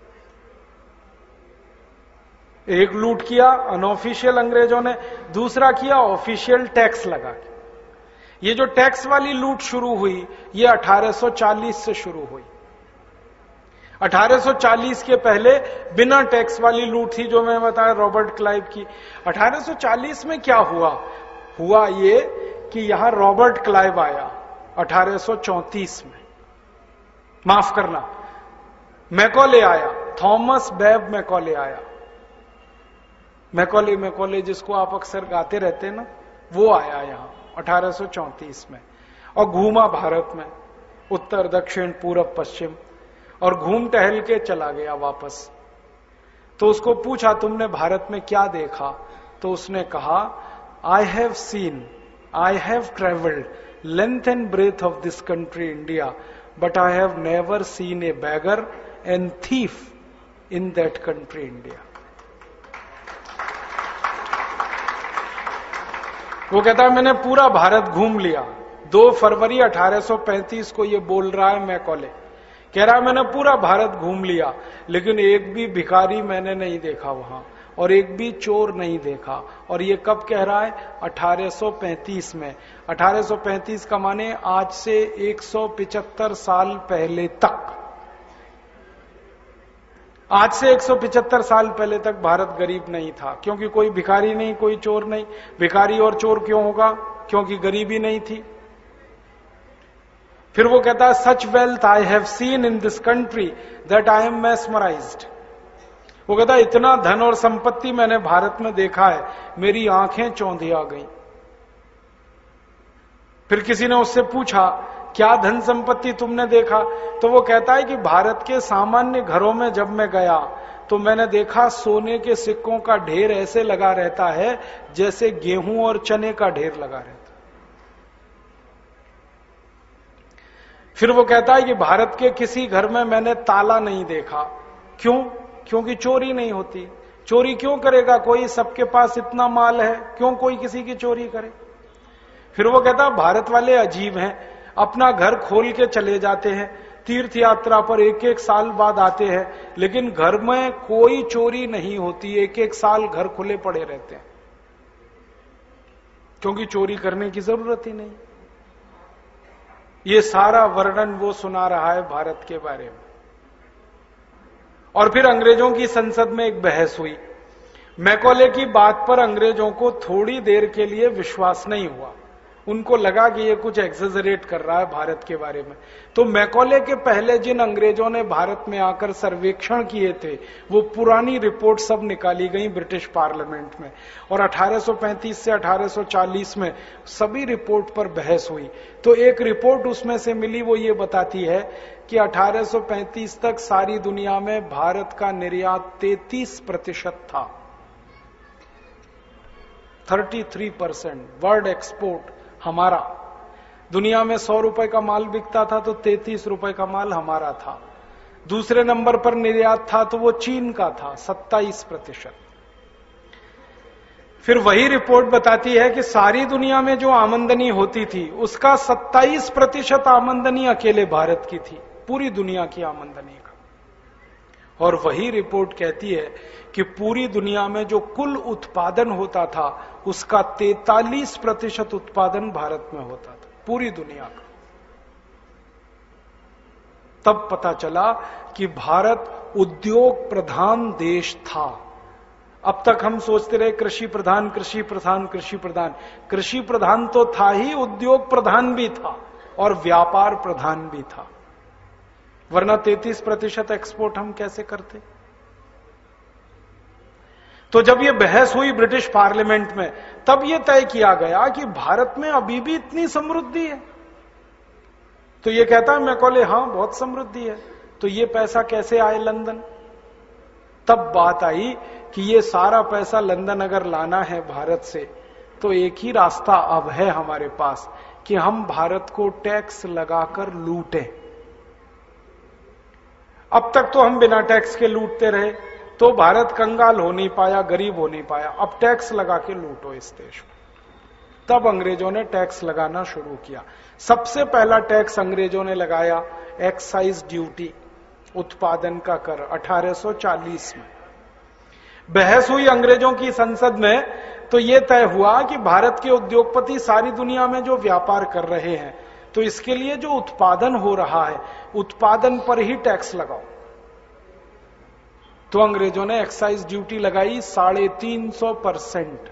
एक लूट किया अनऑफिशियल अंग्रेजों ने, दूसरा किया ऑफिशियल टैक्स लगा के। ये जो टैक्स वाली लूट शुरू हुई, ये अठारह सौ चालीस से शुरू हुई। अठारह सौ चालीस के पहले बिना टैक्स वाली लूट थी, जो मैं बताया रॉबर्ट क्लाइव की। अठारह सौ चालीस में क्या हुआ? हुआ ये कि यहां रॉबर्ट क्लाइव आया अठारह सौ चौंतीस में, माफ करना, मैकॉले आया, थॉमस बेब मैकॉले आया। मैकॉले मैकॉले जिसको आप अक्सर गाते रहते हैं ना, वो आया यहां अठारह सौ चौंतीस में और घूमा भारत में, उत्तर दक्षिण पूरब पश्चिम, और घूम टहल के चला गया वापस। तो उसको पूछा तुमने भारत में क्या देखा? तो उसने कहा, I have seen, I have travelled length and breadth of this country India, but I have never seen a beggar and thief in that country India. वो कहता है मैंने पूरा भारत घूम लिया। दो फरवरी अठारह सौ पैंतीस को ये बोल रहा है मैकॉले, कह रहा है मैंने पूरा भारत घूम लिया, लेकिन एक भी भिखारी मैंने नहीं देखा वहां, और एक भी चोर नहीं देखा। और ये कब कह रहा है? अठारह सौ पैंतीस में। अठारह सौ पैंतीस का माने आज से एक सौ पिचहत्तर साल पहले तक। आज से एक सौ पिचहत्तर साल पहले तक भारत गरीब नहीं था, क्योंकि कोई भिखारी नहीं, कोई चोर नहीं। भिखारी और चोर क्यों होगा? क्योंकि गरीबी नहीं थी। फिर वो कहता है such wealth I have seen in this country that I am mesmerized। वो कहता है इतना धन और संपत्ति मैंने भारत में देखा है, मेरी आंखें चौंधिया गई। फिर किसी ने उससे पूछा क्या धन संपत्ति तुमने देखा, तो वो कहता है कि भारत के सामान्य घरों में जब मैं गया तो मैंने देखा सोने के सिक्कों का ढेर ऐसे लगा रहता है जैसे गेहूं और चने का ढेर लगा रहता है। फिर वो कहता है कि भारत के किसी घर में मैंने ताला नहीं देखा। क्यों? क्योंकि चोरी नहीं होती। चोरी क्यों करेगा कोई, सबके पास इतना माल है, क्यों कोई किसी की चोरी करे। फिर वो कहता है भारत वाले अजीब हैं, अपना घर खोल के चले जाते हैं, तीर्थ यात्रा पर एक एक साल बाद आते हैं, लेकिन घर में कोई चोरी नहीं होती, एक एक साल घर खुले पड़े रहते हैं, क्योंकि चोरी करने की जरूरत ही नहीं। ये सारा वर्णन वो सुना रहा है भारत के बारे में। और फिर अंग्रेजों की संसद में एक बहस हुई। मैकॉले की बात पर अंग्रेजों को थोड़ी देर के लिए विश्वास नहीं हुआ, उनको लगा कि ये कुछ एक्सेजरेट कर रहा है भारत के बारे में। तो मैकॉले के पहले जिन अंग्रेजों ने भारत में आकर सर्वेक्षण किए थे वो पुरानी रिपोर्ट सब निकाली गई ब्रिटिश पार्लियामेंट में, और अठारह सौ पैंतीस से अठारह सौ चालीस में सभी रिपोर्ट पर बहस हुई। तो एक रिपोर्ट उसमें से मिली, वो ये बताती है कि अठारह सौ पैंतीस तक सारी दुनिया में भारत का निर्यात तैंतीस प्रतिशत था, तैंतीस परसेंट वर्ल्ड एक्सपोर्ट हमारा। दुनिया में सौ रुपए का माल बिकता था तो तैंतीस रुपए का माल हमारा था। दूसरे नंबर पर निर्यात था तो वो चीन का था, सत्ताईस प्रतिशत। फिर वही रिपोर्ट बताती है कि सारी दुनिया में जो आमदनी होती थी उसका सत्ताईस प्रतिशत आमदनी अकेले भारत की थी, पूरी दुनिया की आमदनी का। और वही रिपोर्ट कहती है कि पूरी दुनिया में जो कुल उत्पादन होता था उसका तैंतालीस प्रतिशत उत्पादन भारत में होता था, पूरी दुनिया का। तब पता चला कि भारत उद्योग प्रधान देश था। अब तक हम सोचते रहे कृषि प्रधान कृषि प्रधान कृषि प्रधान कृषि प्रधान तो था ही, उद्योग प्रधान भी था और व्यापार प्रधान भी था, वरना तैंतीस प्रतिशत एक्सपोर्ट हम कैसे करते। तो जब यह बहस हुई ब्रिटिश पार्लियामेंट में तब यह तय किया गया कि भारत में अभी भी इतनी समृद्धि है। तो यह कहता है मैकॉले हां बहुत समृद्धि है, तो यह पैसा कैसे आए लंदन। तब बात आई कि यह सारा पैसा लंदन अगर लाना है भारत से तो एक ही रास्ता अब है हमारे पास कि हम भारत को टैक्स लगाकर लूटें। अब तक तो हम बिना टैक्स के लूटते रहे तो भारत कंगाल हो नहीं पाया, गरीब हो नहीं पाया। अब टैक्स लगा के लूटो इस देश में। तब अंग्रेजों ने टैक्स लगाना शुरू किया। सबसे पहला टैक्स अंग्रेजों ने लगाया एक्साइज ड्यूटी, उत्पादन का कर, अठारह सौ चालीस में। बहस हुई अंग्रेजों की संसद में तो यह तय हुआ कि भारत के उद्योगपति सारी दुनिया में जो व्यापार कर रहे हैं तो इसके लिए जो उत्पादन हो रहा है उत्पादन पर ही टैक्स लगाओ। तो अंग्रेजों ने एक्साइज ड्यूटी लगाई साढ़े तीन सौ परसेंट,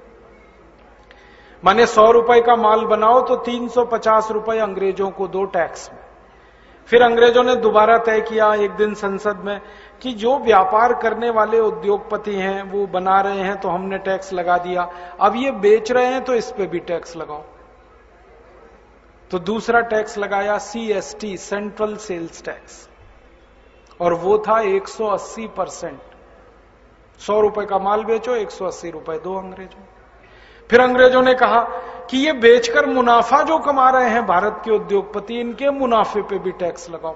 माने सौ रुपए का माल बनाओ तो तीन सौ पचास रुपए अंग्रेजों को दो टैक्स में। फिर अंग्रेजों ने दोबारा तय किया एक दिन संसद में कि जो व्यापार करने वाले उद्योगपति हैं वो बना रहे हैं तो हमने टैक्स लगा दिया, अब ये बेच रहे हैं तो इस पे भी टैक्स लगाओ। तो दूसरा टैक्स लगाया सीएसटी, सेंट्रल सेल्स टैक्स, और वो था एक सौ अस्सी परसेंट। सौ रुपए का माल बेचो, एक सौ अस्सी रुपए दो अंग्रेजों। फिर अंग्रेजों ने कहा कि ये बेचकर मुनाफा जो कमा रहे हैं भारत के उद्योगपति, इनके मुनाफे पे भी टैक्स लगाओ।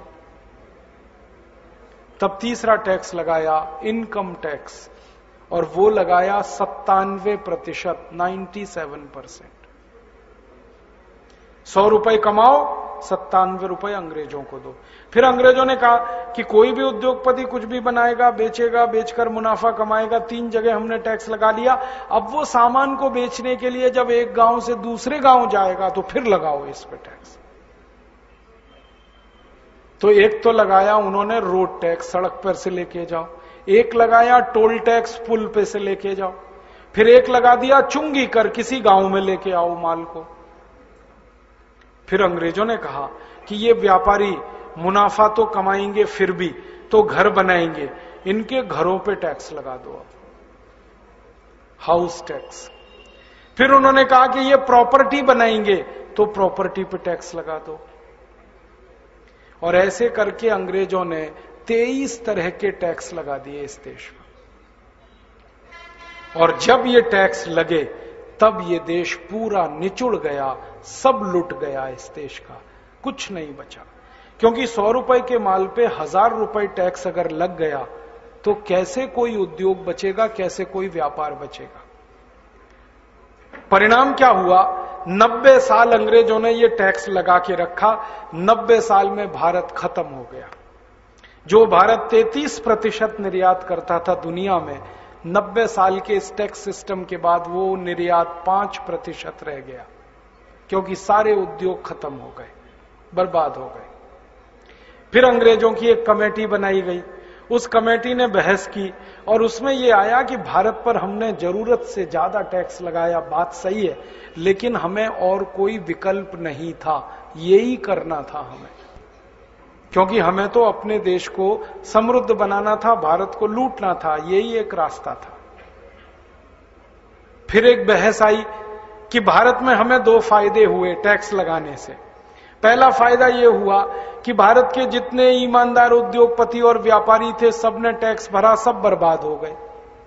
तब तीसरा टैक्स लगाया इनकम टैक्स, और वो लगाया सत्तानवे प्रतिशत, नाइन्टी सेवन परसेंट। सौ रुपए कमाओ, सत्तानवे रुपए अंग्रेजों को दो। फिर अंग्रेजों ने कहा कि कोई भी उद्योगपति कुछ भी बनाएगा, बेचेगा, बेचकर मुनाफा कमाएगा, तीन जगह हमने टैक्स लगा लिया। अब वो सामान को बेचने के लिए जब एक गांव से दूसरे गांव जाएगा तो फिर लगाओ इस पे टैक्स। तो एक तो लगाया उन्होंने रोड टैक्स, सड़क पर से लेके जाओ। एक लगाया टोल टैक्स, पुल पे से लेके जाओ। फिर एक लगा दिया चुंगी कर, किसी गांव में लेके आओ माल को। फिर अंग्रेजों ने कहा कि ये व्यापारी मुनाफा तो कमाएंगे, फिर भी तो घर बनाएंगे, इनके घरों पे टैक्स लगा दो, हाउस टैक्स। फिर उन्होंने कहा कि ये प्रॉपर्टी बनाएंगे तो प्रॉपर्टी पे टैक्स लगा दो। और ऐसे करके अंग्रेजों ने तेईस तरह के टैक्स लगा दिए इस देश में। और जब ये टैक्स लगे तब ये देश पूरा निचुड़ गया, सब लुट गया इस देश का, कुछ नहीं बचा। क्योंकि सौ रुपए के माल पे हजार रुपए टैक्स अगर लग गया तो कैसे कोई उद्योग बचेगा, कैसे कोई व्यापार बचेगा। परिणाम क्या हुआ? नब्बे साल अंग्रेजों ने ये टैक्स लगा के रखा। नब्बे साल में भारत खत्म हो गया। जो भारत तैंतीस प्रतिशत निर्यात करता था दुनिया में, नब्बे साल के इस टैक्स सिस्टम के बाद वो निर्यात पांच प्रतिशत रह गया, क्योंकि सारे उद्योग खत्म हो गए, बर्बाद हो गए। फिर अंग्रेजों की एक कमेटी बनाई गई। उस कमेटी ने बहस की और उसमें यह आया कि भारत पर हमने जरूरत से ज्यादा टैक्स लगाया, बात सही है, लेकिन हमें और कोई विकल्प नहीं था, यही करना था हमें, क्योंकि हमें तो अपने देश को समृद्ध बनाना था, भारत को लूटना था, यही एक रास्ता था। फिर एक बहस आई कि भारत में हमें दो फायदे हुए टैक्स लगाने से। पहला फायदा यह हुआ कि भारत के जितने ईमानदार उद्योगपति और व्यापारी थे, सबने टैक्स भरा, सब बर्बाद हो गए,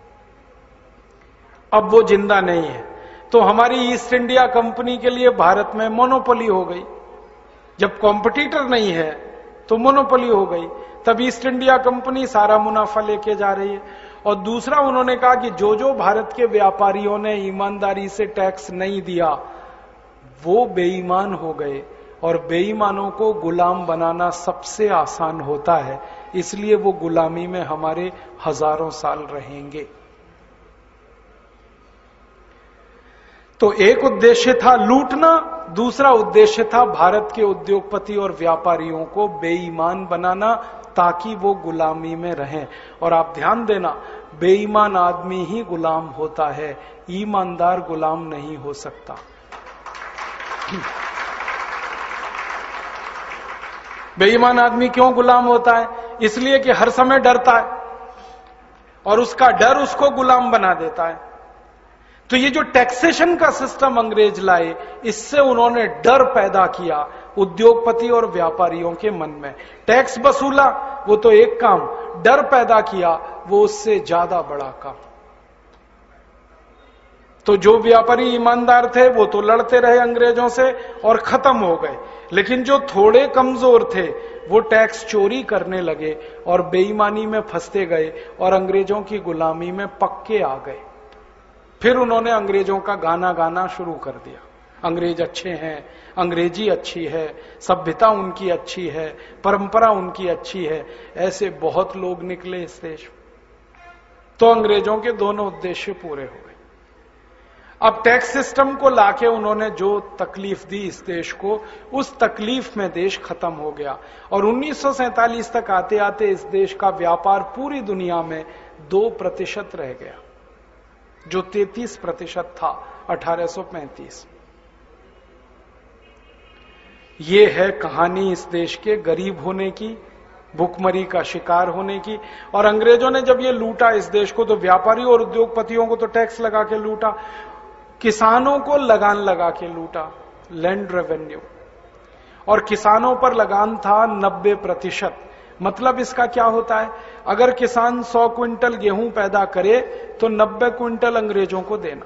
अब वो जिंदा नहीं है। तो हमारी ईस्ट इंडिया कंपनी के लिए भारत में मोनोपोली हो गई। जब कॉम्पिटिटर नहीं है तो मोनोपोली हो गई, तब ईस्ट इंडिया कंपनी सारा मुनाफा लेके जा रही है। और दूसरा उन्होंने कहा कि जो जो भारत के व्यापारियों ने ईमानदारी से टैक्स नहीं दिया वो बेईमान हो गए, और बेईमानों को गुलाम बनाना सबसे आसान होता है, इसलिए वो गुलामी में हमारे हजारों साल रहेंगे। तो एक उद्देश्य था लूटना, दूसरा उद्देश्य था भारत के उद्योगपति और व्यापारियों को बेईमान बनाना, ताकि वो गुलामी में रहें। और आप ध्यान देना, बेईमान आदमी ही गुलाम होता है, ईमानदार गुलाम नहीं हो सकता। बेईमान आदमी क्यों गुलाम होता है? इसलिए कि हर समय डरता है और उसका डर उसको गुलाम बना देता है। तो ये जो टैक्सेशन का सिस्टम अंग्रेज लाए, इससे उन्होंने डर पैदा किया उद्योगपति और व्यापारियों के मन में। टैक्स वसूला वो तो एक काम, डर पैदा किया वो उससे ज्यादा बड़ा काम। तो जो व्यापारी ईमानदार थे वो तो लड़ते रहे अंग्रेजों से और खत्म हो गए, लेकिन जो थोड़े कमजोर थे वो टैक्स चोरी करने लगे और बेईमानी में फंसते गए और अंग्रेजों की गुलामी में पक्के आ गए। फिर उन्होंने अंग्रेजों का गाना गाना शुरू कर दिया, अंग्रेज अच्छे हैं, अंग्रेजी अच्छी है, सभ्यता उनकी अच्छी है, परंपरा उनकी अच्छी है। ऐसे बहुत लोग निकले इस देश में। तो अंग्रेजों के दोनों उद्देश्य पूरे हो गए। अब टैक्स सिस्टम को लाके उन्होंने जो तकलीफ दी इस देश को, उस तकलीफ में देश खत्म हो गया। और उन्नीस सौ सैंतालीस तक आते आते इस देश का व्यापार पूरी दुनिया में दो प्रतिशत रह गया, जो तैंतीस प्रतिशत था अठारह सौ पैंतीस। ये है कहानी इस देश के गरीब होने की, भुखमरी का शिकार होने की। और अंग्रेजों ने जब ये लूटा इस देश को, तो व्यापारी और उद्योगपतियों को तो टैक्स लगा के लूटा, किसानों को लगान लगा के लूटा, लैंड रेवेन्यू। और किसानों पर लगान था नब्बे प्रतिशत। मतलब इसका क्या होता है? अगर किसान सौ क्विंटल गेहूं पैदा करे तो नब्बे क्विंटल अंग्रेजों को देना।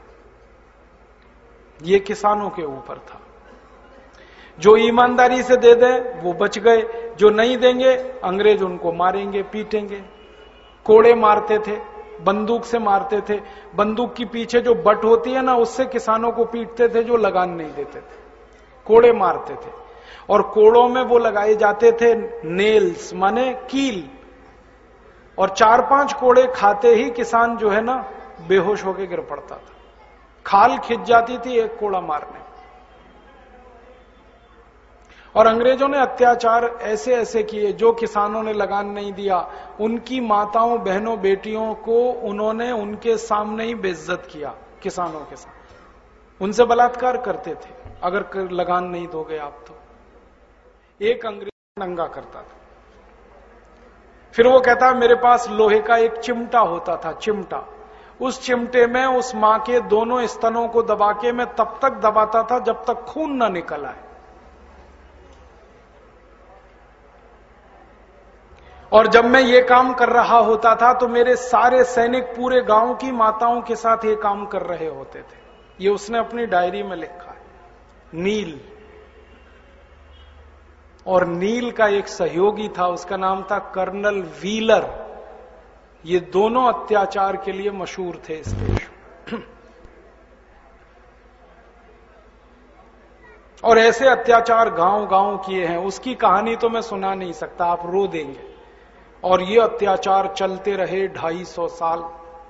ये किसानों के ऊपर था। जो ईमानदारी से दे दे वो बच गए, जो नहीं देंगे अंग्रेज उनको मारेंगे, पीटेंगे। कोड़े मारते थे, बंदूक से मारते थे। बंदूक की पीछे जो बट होती है ना, उससे किसानों को पीटते थे जो लगान नहीं देते थे। कोड़े मारते थे। और कोड़ों में वो लगाए जाते थे नेल्स, माने कील। और चार पांच कोड़े खाते ही किसान जो है ना बेहोश होकर गिर पड़ता था। खाल खिंच जाती थी एक कोड़ा मारने। और अंग्रेजों ने अत्याचार ऐसे ऐसे किए, जो किसानों ने लगान नहीं दिया उनकी माताओं, बहनों, बेटियों को उन्होंने उनके सामने ही बेइज्जत किया, किसानों के साथ उनसे बलात्कार करते थे। अगर लगान नहीं दोगे आप तो। एक अंग्रेज नंगा करता था, फिर वो कहता मेरे पास लोहे का एक चिमटा होता था, चिमटा, उस चिमटे में उस मां के दोनों स्तनों को दबा के मैं तब तक दबाता था जब तक खून ना निकल आए। और जब मैं ये काम कर रहा होता था तो मेरे सारे सैनिक पूरे गांव की माताओं के साथ ये काम कर रहे होते थे। ये उसने अपनी डायरी में लिखा है। नील, और नील का एक सहयोगी था, उसका नाम था कर्नल व्हीलर। ये दोनों अत्याचार के लिए मशहूर थे इस देश में। और ऐसे अत्याचार गांव गांव किए हैं, उसकी कहानी तो मैं सुना नहीं सकता, आप रो देंगे। और ये अत्याचार चलते रहे ढाई सौ साल।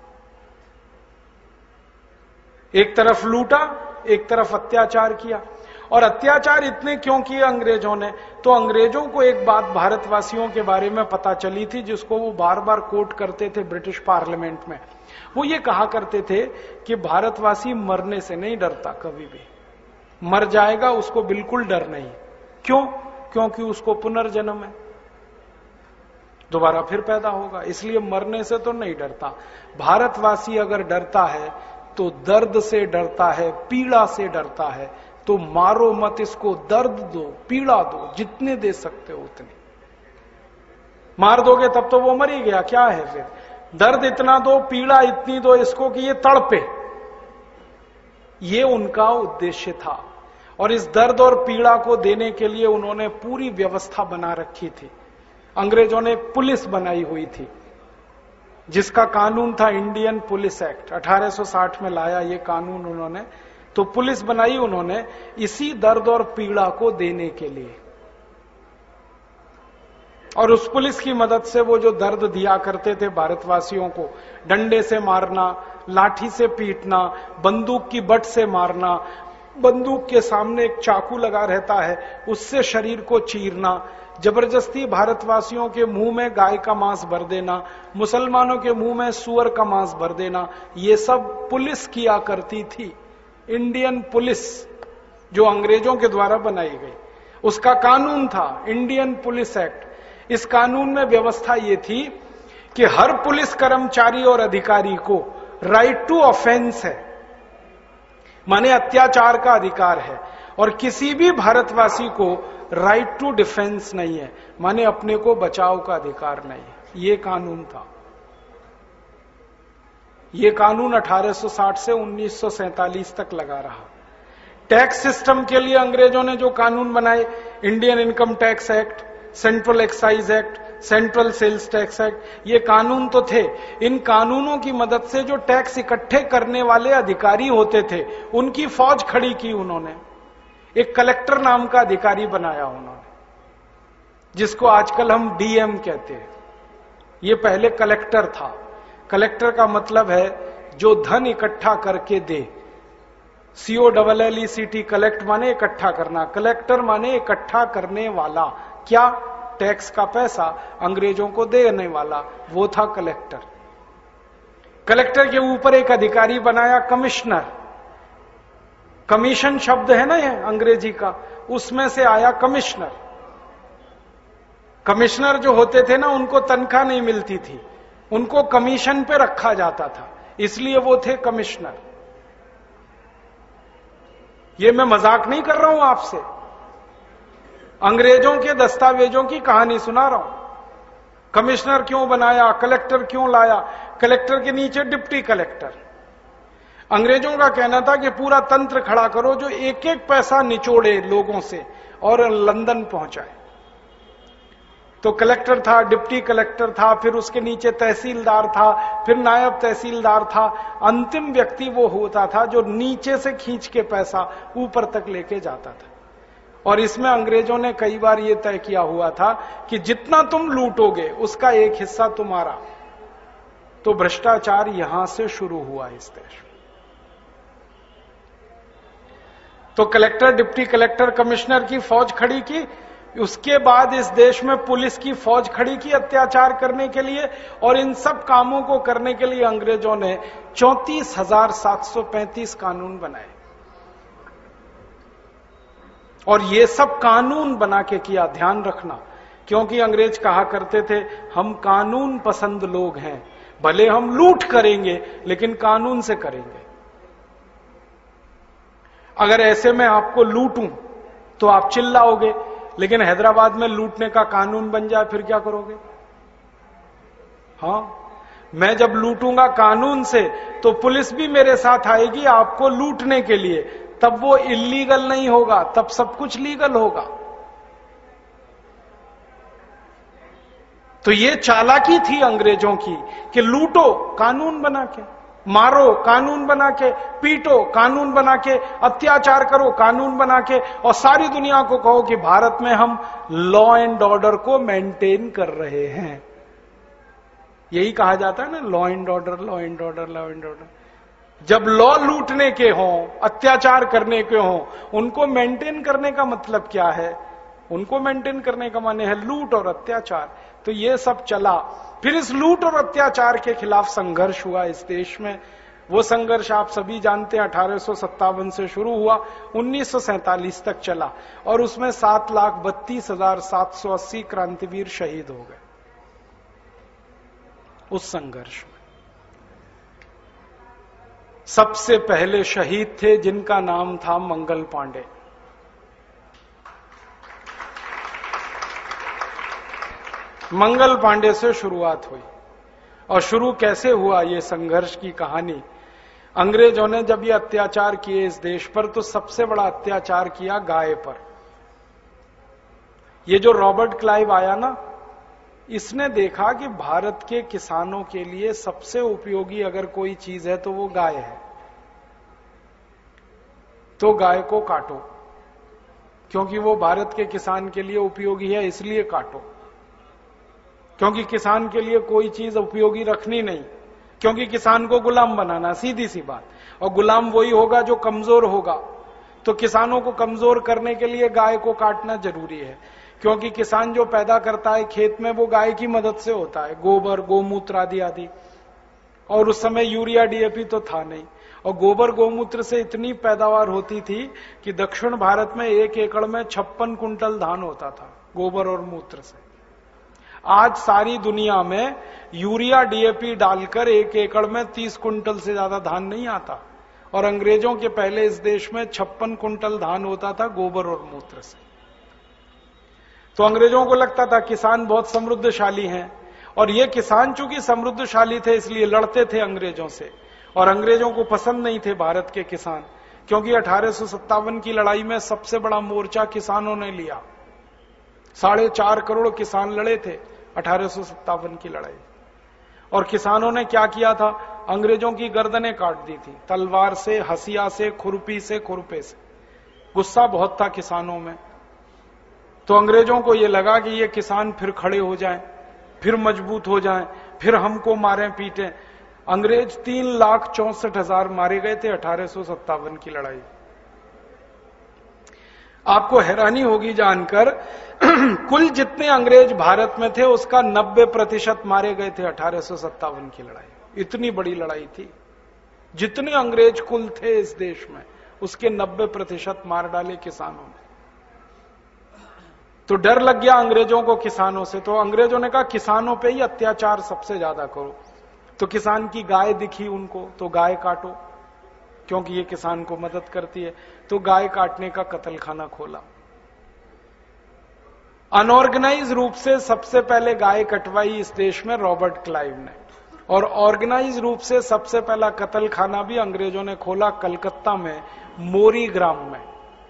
एक तरफ लूटा, एक तरफ अत्याचार किया। और अत्याचार इतने क्यों किए अंग्रेजों ने? तो अंग्रेजों को एक बात भारतवासियों के बारे में पता चली थी, जिसको वो बार बार कोट करते थे ब्रिटिश पार्लियामेंट में। वो ये कहा करते थे कि भारतवासी मरने से नहीं डरता, कभी भी मर जाएगा उसको बिल्कुल डर नहीं। क्यों? क्योंकि उसको पुनर्जन्म है, दोबारा फिर पैदा होगा, इसलिए मरने से तो नहीं डरता। भारतवासी अगर डरता है तो दर्द से डरता है, पीड़ा से डरता है। तो मारो मत इसको, दर्द दो, पीड़ा दो, जितने दे सकते हो उतने। मार दोगे तब तो वो मर ही गया, क्या है फिर? दर्द इतना दो, पीड़ा इतनी दो इसको कि ये तड़पे। ये उनका उद्देश्य था। और इस दर्द और पीड़ा को देने के लिए उन्होंने पूरी व्यवस्था बना रखी थी। अंग्रेजों ने एक पुलिस बनाई हुई थी, जिसका कानून था इंडियन पुलिस एक्ट। अठारह सौ साठ में लाया ये कानून उन्होंने। तो पुलिस बनाई उन्होंने इसी दर्द और पीड़ा को देने के लिए। और उस पुलिस की मदद से वो जो दर्द दिया करते थे भारतवासियों को, डंडे से मारना, लाठी से पीटना, बंदूक की बट से मारना, बंदूक के सामने एक चाकू लगा रहता है उससे शरीर को चीरना, जबरदस्ती भारतवासियों के मुंह में गाय का मांस भर देना, मुसलमानों के मुंह में सुअर का मांस भर देना, ये सब पुलिस किया करती थी। इंडियन पुलिस जो अंग्रेजों के द्वारा बनाई गई, उसका कानून था इंडियन पुलिस एक्ट। इस कानून में व्यवस्था ये थी कि हर पुलिस कर्मचारी और अधिकारी को राइट टू ऑफेंस है, माने अत्याचार का अधिकार है। और किसी भी भारतवासी को राइट टू डिफेंस नहीं है, माने अपने को बचाव का अधिकार नहीं है। ये कानून था। ये कानून अठारह सौ साठ से उन्नीस सौ सैंतालीस तक लगा रहा। टैक्स सिस्टम के लिए अंग्रेजों ने जो कानून बनाए, Indian income tax act, central excise act, central sales tax act, ये कानून तो थे। इन कानूनों की मदद से जो टैक्स इकट्ठे करने वाले अधिकारी होते थे, उनकी फौज खड़ी की उन्होंने। एक कलेक्टर नाम का अधिकारी बनाया उन्होंने, जिसको आजकल हम डीएम कहते हैं। ये पहले कलेक्टर था। कलेक्टर का मतलब है जो धन इकट्ठा करके दे। C O double L E C T, collect माने इकट्ठा करना, कलेक्टर माने इकट्ठा करने वाला। क्या? टैक्स का पैसा अंग्रेजों को देने वाला, वो था कलेक्टर। कलेक्टर के ऊपर एक अधिकारी बनाया कमिश्नर। कमीशन शब्द है ना ये अंग्रेजी का, उसमें से आया कमिश्नर। कमिश्नर जो होते थे ना, उनको तनख्वाह नहीं मिलती थी, उनको कमीशन पे रखा जाता था, इसलिए वो थे कमिश्नर। ये मैं मजाक नहीं कर रहा हूं आपसे, अंग्रेजों के दस्तावेजों की कहानी सुना रहा हूं। कमिश्नर क्यों बनाया, कलेक्टर क्यों लाया? कलेक्टर के नीचे डिप्टी कलेक्टर। अंग्रेजों का कहना था कि पूरा तंत्र खड़ा करो जो एक एक पैसा निचोड़े लोगों से और लंदन पहुंचाए। तो कलेक्टर था, डिप्टी कलेक्टर था, फिर उसके नीचे तहसीलदार था, फिर नायब तहसीलदार था। अंतिम व्यक्ति वो होता था जो नीचे से खींच के पैसा ऊपर तक लेके जाता था। और इसमें अंग्रेजों ने कई बार ये तय किया हुआ था कि जितना तुम लूटोगे उसका एक हिस्सा तुम्हारा। तो भ्रष्टाचार यहां से शुरू हुआ इस देश में। तो कलेक्टर, डिप्टी कलेक्टर, कमिश्नर की फौज खड़ी की। उसके बाद इस देश में पुलिस की फौज खड़ी की अत्याचार करने के लिए। और इन सब कामों को करने के लिए अंग्रेजों ने चौंतीस हजार सात सौ पैंतीस कानून बनाए। और ये सब कानून बना के किया, ध्यान रखना, क्योंकि अंग्रेज कहा करते थे हम कानून पसंद लोग हैं, भले हम लूट करेंगे लेकिन कानून से करेंगे। अगर ऐसे में आपको लूटूं तो आप चिल्लाओगे, लेकिन हैदराबाद में लूटने का कानून बन जाए फिर क्या करोगे? हाँ, मैं जब लूटूंगा कानून से तो पुलिस भी मेरे साथ आएगी आपको लूटने के लिए, तब वो इल्लीगल नहीं होगा, तब सब कुछ लीगल होगा। तो ये चालाकी थी अंग्रेजों की कि लूटो कानून बना के, मारो कानून बना के, पीटो कानून बना के, अत्याचार करो कानून बना के, और सारी दुनिया को कहो कि भारत में हम लॉ एंड ऑर्डर को मेंटेन कर रहे हैं। यही कहा जाता है ना, law and order, law and order, law and order. जब लॉ लूटने के हों, अत्याचार करने के हों, उनको मेंटेन करने का मतलब क्या है? उनको मेंटेन करने का माने है लूट और अत्याचार। तो ये सब चला। फिर इस लूट और अत्याचार के खिलाफ संघर्ष हुआ इस देश में। वो संघर्ष आप सभी जानते हैं, अठारह सौ सत्तावन से शुरू हुआ, उन्नीस सौ सैंतालीस तक चला, और उसमें सात लाख बत्तीस हजार सात सौ अस्सी क्रांतिवीर शहीद हो गए उस संघर्ष में। सबसे पहले शहीद थे जिनका नाम था मंगल पांडे। मंगल पांडे से शुरुआत हुई। और शुरू कैसे हुआ ये संघर्ष की कहानी? अंग्रेजों ने जब ये अत्याचार किए इस देश पर, तो सबसे बड़ा अत्याचार किया गाय पर। ये जो रॉबर्ट क्लाइव आया ना, इसने देखा कि भारत के किसानों के लिए सबसे उपयोगी अगर कोई चीज है तो वो गाय है। तो गाय को काटो, क्योंकि वो भारत के किसान के लिए उपयोगी है, इसलिए काटो। क्योंकि किसान के लिए कोई चीज उपयोगी रखनी नहीं, क्योंकि किसान को गुलाम बनाना, सीधी सी बात। और गुलाम वही होगा जो कमजोर होगा। तो किसानों को कमजोर करने के लिए गाय को काटना जरूरी है, क्योंकि किसान जो पैदा करता है खेत में वो गाय की मदद से होता है, गोबर, गोमूत्र आदि आदि। और उस समय यूरिया, डीएपी तो था नहीं, और गोबर गोमूत्र से इतनी पैदावार होती थी कि दक्षिण भारत में एक एकड़ में छप्पन कुंटल धान होता था, गोबर और मूत्र से। आज सारी दुनिया में यूरिया, डीएपी डालकर एक एकड़ में तीस कुंटल से ज्यादा धान नहीं आता, और अंग्रेजों के पहले इस देश में छप्पन कुंटल धान होता था गोबर और मूत्र से। तो अंग्रेजों को लगता था किसान बहुत समृद्धशाली हैं, और ये किसान चूंकि समृद्धशाली थे इसलिए लड़ते थे अंग्रेजों से, और अंग्रेजों को पसंद नहीं थे भारत के किसान, क्योंकि अठारह सौ सत्तावन की लड़ाई में सबसे बड़ा मोर्चा किसानों ने लिया। साढ़े चार करोड़ किसान लड़े थे अठारह सौ सत्तावन की लड़ाई। और किसानों ने क्या किया था? अंग्रेजों की गर्दनें काट दी थी, तलवार से, हसिया से, खुरपी से, खुरपे से। गुस्सा बहुत था किसानों में। तो अंग्रेजों को यह लगा कि ये किसान फिर खड़े हो जाएं, फिर मजबूत हो जाएं, फिर हमको मारें पीटें। अंग्रेज तीन लाख चौसठ हजार मारे गए थे अठारह सौ सत्तावन की लड़ाई। आपको हैरानी होगी जानकर कुल जितने अंग्रेज भारत में थे उसका नब्बे प्रतिशत मारे गए थे अठारह सौ सत्तावन की लड़ाई। इतनी बड़ी लड़ाई थी। जितने अंग्रेज कुल थे इस देश में उसके नब्बे प्रतिशत मार डाले किसानों ने। तो डर लग गया अंग्रेजों को किसानों से। तो अंग्रेजों ने कहा किसानों पे ही अत्याचार सबसे ज्यादा करो। तो किसान की गाय दिखी उनको, तो गाय काटो, क्योंकि ये किसान को मदद करती है। तो गाय काटने का कत्लखाना खोला। अनऑर्गेनाइज रूप से सबसे पहले गाय कटवाई इस देश में रॉबर्ट क्लाइव ने, और ऑर्गेनाइज रूप से सबसे पहला कत्लखाना भी अंग्रेजों ने खोला कलकत्ता में, मोरी ग्राम में।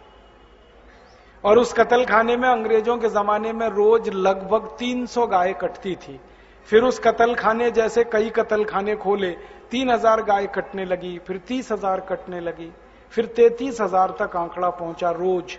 और उस कत्लखाने में अंग्रेजों के जमाने में रोज लगभग तीन सौ गाय कटती थी। फिर उस कत्लखाने जैसे कई कत्लखाने खोले, तीन हजार गाय कटने लगी, फिर तीस हजार कटने लगी, फिर तैतीस हजार तक आंकड़ा पहुंचा रोज।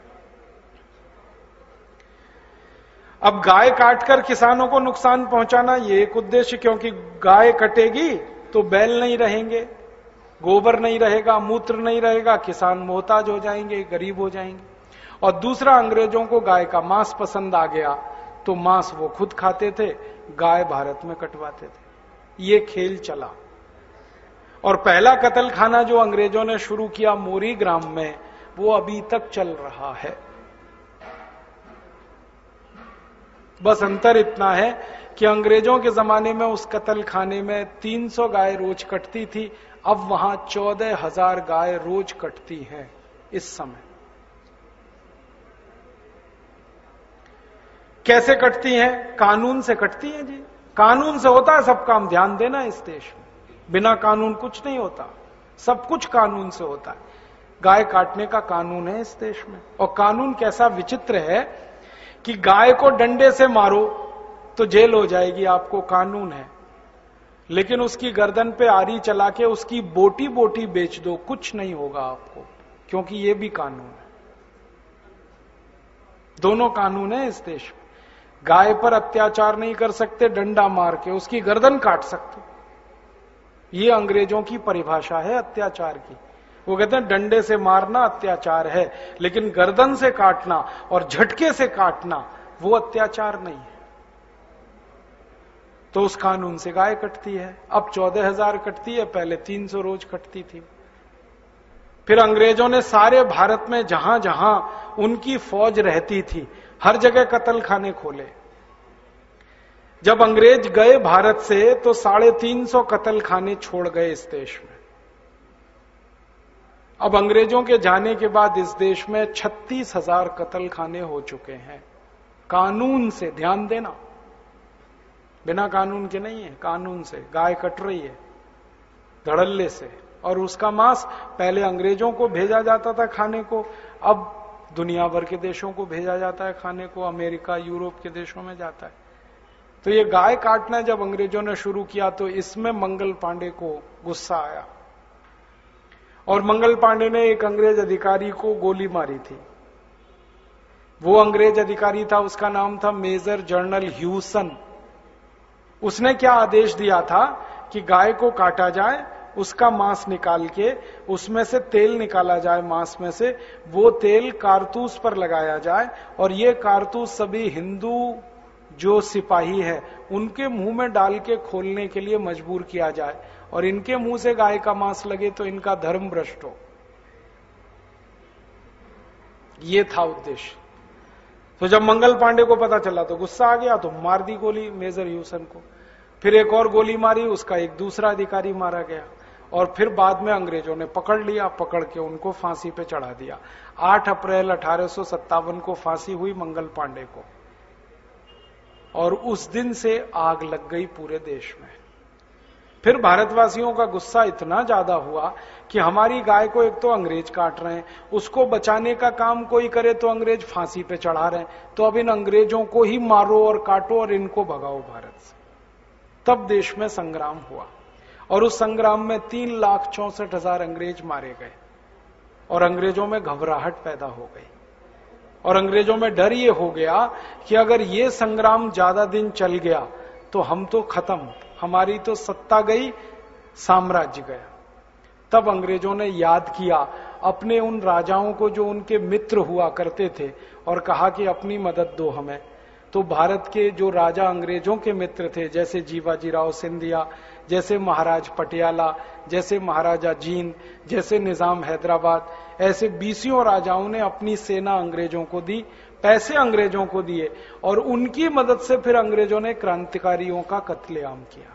अब गाय काटकर किसानों को नुकसान पहुंचाना ये एक उद्देश्य, क्योंकि गाय कटेगी तो बैल नहीं रहेंगे, गोबर नहीं रहेगा, मूत्र नहीं रहेगा, किसान मोहताज हो जाएंगे, गरीब हो जाएंगे। और दूसरा, अंग्रेजों को गाय का मांस पसंद आ गया तो मांस वो खुद खाते थे, गाय भारत में कटवाते थे। ये खेल चला। और पहला कत्लखाना जो अंग्रेजों ने शुरू किया मोरी ग्राम में, वो अभी तक चल रहा है। बस अंतर इतना है कि अंग्रेजों के जमाने में उस कत्ल खाने में तीन सौ गाय रोज कटती थी, अब वहां चौदह हजार गाय रोज कटती हैं इस समय। कैसे कटती हैं? कानून से कटती हैं जी। कानून से होता है सब काम, ध्यान देना इस देश में। बिना कानून कुछ नहीं होता, सब कुछ कानून से होता है। गाय काटने का कानून है इस देश में। और कानून कैसा विचित्र है कि गाय को डंडे से मारो तो जेल हो जाएगी, आपको कानून है। लेकिन उसकी गर्दन पे आरी चला के उसकी बोटी बोटी बेच दो, कुछ नहीं होगा आपको, क्योंकि ये भी कानून है। दोनों कानून है इस देश में। गाय पर अत्याचार नहीं कर सकते डंडा मार के, उसकी गर्दन काट सकते। ये अंग्रेजों की परिभाषा है अत्याचार की। वो कहते हैं डंडे से मारना अत्याचार है, लेकिन गर्दन से काटना और झटके से काटना वो अत्याचार नहीं है। तो उस कानून से गाय कटती है। अब चौदह हजार कटती है, पहले तीन सौ रोज कटती थी। फिर अंग्रेजों ने सारे भारत में जहां जहां उनकी फौज रहती थी हर जगह कत्ल खाने खोले। जब अंग्रेज गए भारत से तो साढ़े तीन सौ कत्ल खाने छोड़ गए इस देश में। अब अंग्रेजों के जाने के बाद इस देश में छत्तीस हजार कत्ल खाने हो चुके हैं कानून से। ध्यान देना, बिना कानून के नहीं है, कानून से। गाय कट रही है धड़ल्ले से, और उसका मांस पहले अंग्रेजों को भेजा जाता था खाने को, अब दुनिया भर के देशों को भेजा जाता है खाने को, अमेरिका यूरोप के देशों में जाता है। तो ये गाय काटना जब अंग्रेजों ने शुरू किया तो इसमें मंगल पांडे को गुस्सा आया, और मंगल पांडे ने एक अंग्रेज अधिकारी को गोली मारी थी। वो अंग्रेज अधिकारी था, उसका नाम था मेजर जनरल ह्यूसन। उसने क्या आदेश दिया था कि गाय को काटा जाए, उसका मांस निकाल के उसमें से तेल निकाला जाए, मांस में से वो तेल कारतूस पर लगाया जाए, और ये कारतूस सभी हिंदू जो सिपाही है उनके मुंह में डाल के खोलने के लिए मजबूर किया जाए, और इनके मुंह से गाय का मांस लगे तो इनका धर्म भ्रष्ट हो। ये था उद्देश्य। तो जब मंगल पांडे को पता चला तो गुस्सा आ गया, तो मार दी गोली मेजर ह्यूसन को। फिर एक और गोली मारी, उसका एक दूसरा अधिकारी मारा गया, और फिर बाद में अंग्रेजों ने पकड़ लिया, पकड़ के उनको फांसी पे चढ़ा दिया। आठ अप्रैल अठारह सौ सत्तावन को फांसी हुई मंगल पांडे को, और उस दिन से आग लग गई पूरे देश में। फिर भारतवासियों का गुस्सा इतना ज्यादा हुआ कि हमारी गाय को एक तो अंग्रेज काट रहे हैं, उसको बचाने का काम कोई करे तो अंग्रेज फांसी पे चढ़ा रहे हैं, तो अब इन अंग्रेजों को ही मारो और काटो और इनको भगाओ भारत से। तब देश में संग्राम हुआ, और उस संग्राम में तीन लाख चौसठ हजार अंग्रेज मारे गए, और अंग्रेजों में घबराहट पैदा हो गई, और अंग्रेजों में डर ये हो गया कि अगर ये संग्राम ज्यादा दिन चल गया तो हम तो खत्म, हमारी तो सत्ता गई, साम्राज्य गया। तब अंग्रेजों ने याद किया अपने उन राजाओं को जो उनके मित्र हुआ करते थे, और कहा कि अपनी मदद दो हमें। तो भारत के जो राजा अंग्रेजों के मित्र थे, जैसे जीवाजीराव सिंधिया, जैसे महाराज पटियाला, जैसे महाराजा जींद, जैसे निजाम हैदराबाद, ऐसे बीसियों राजाओं ने अपनी सेना अंग्रेजों को दी, पैसे अंग्रेजों को दिए, और उनकी मदद से फिर अंग्रेजों ने क्रांतिकारियों का कत्लेआम किया।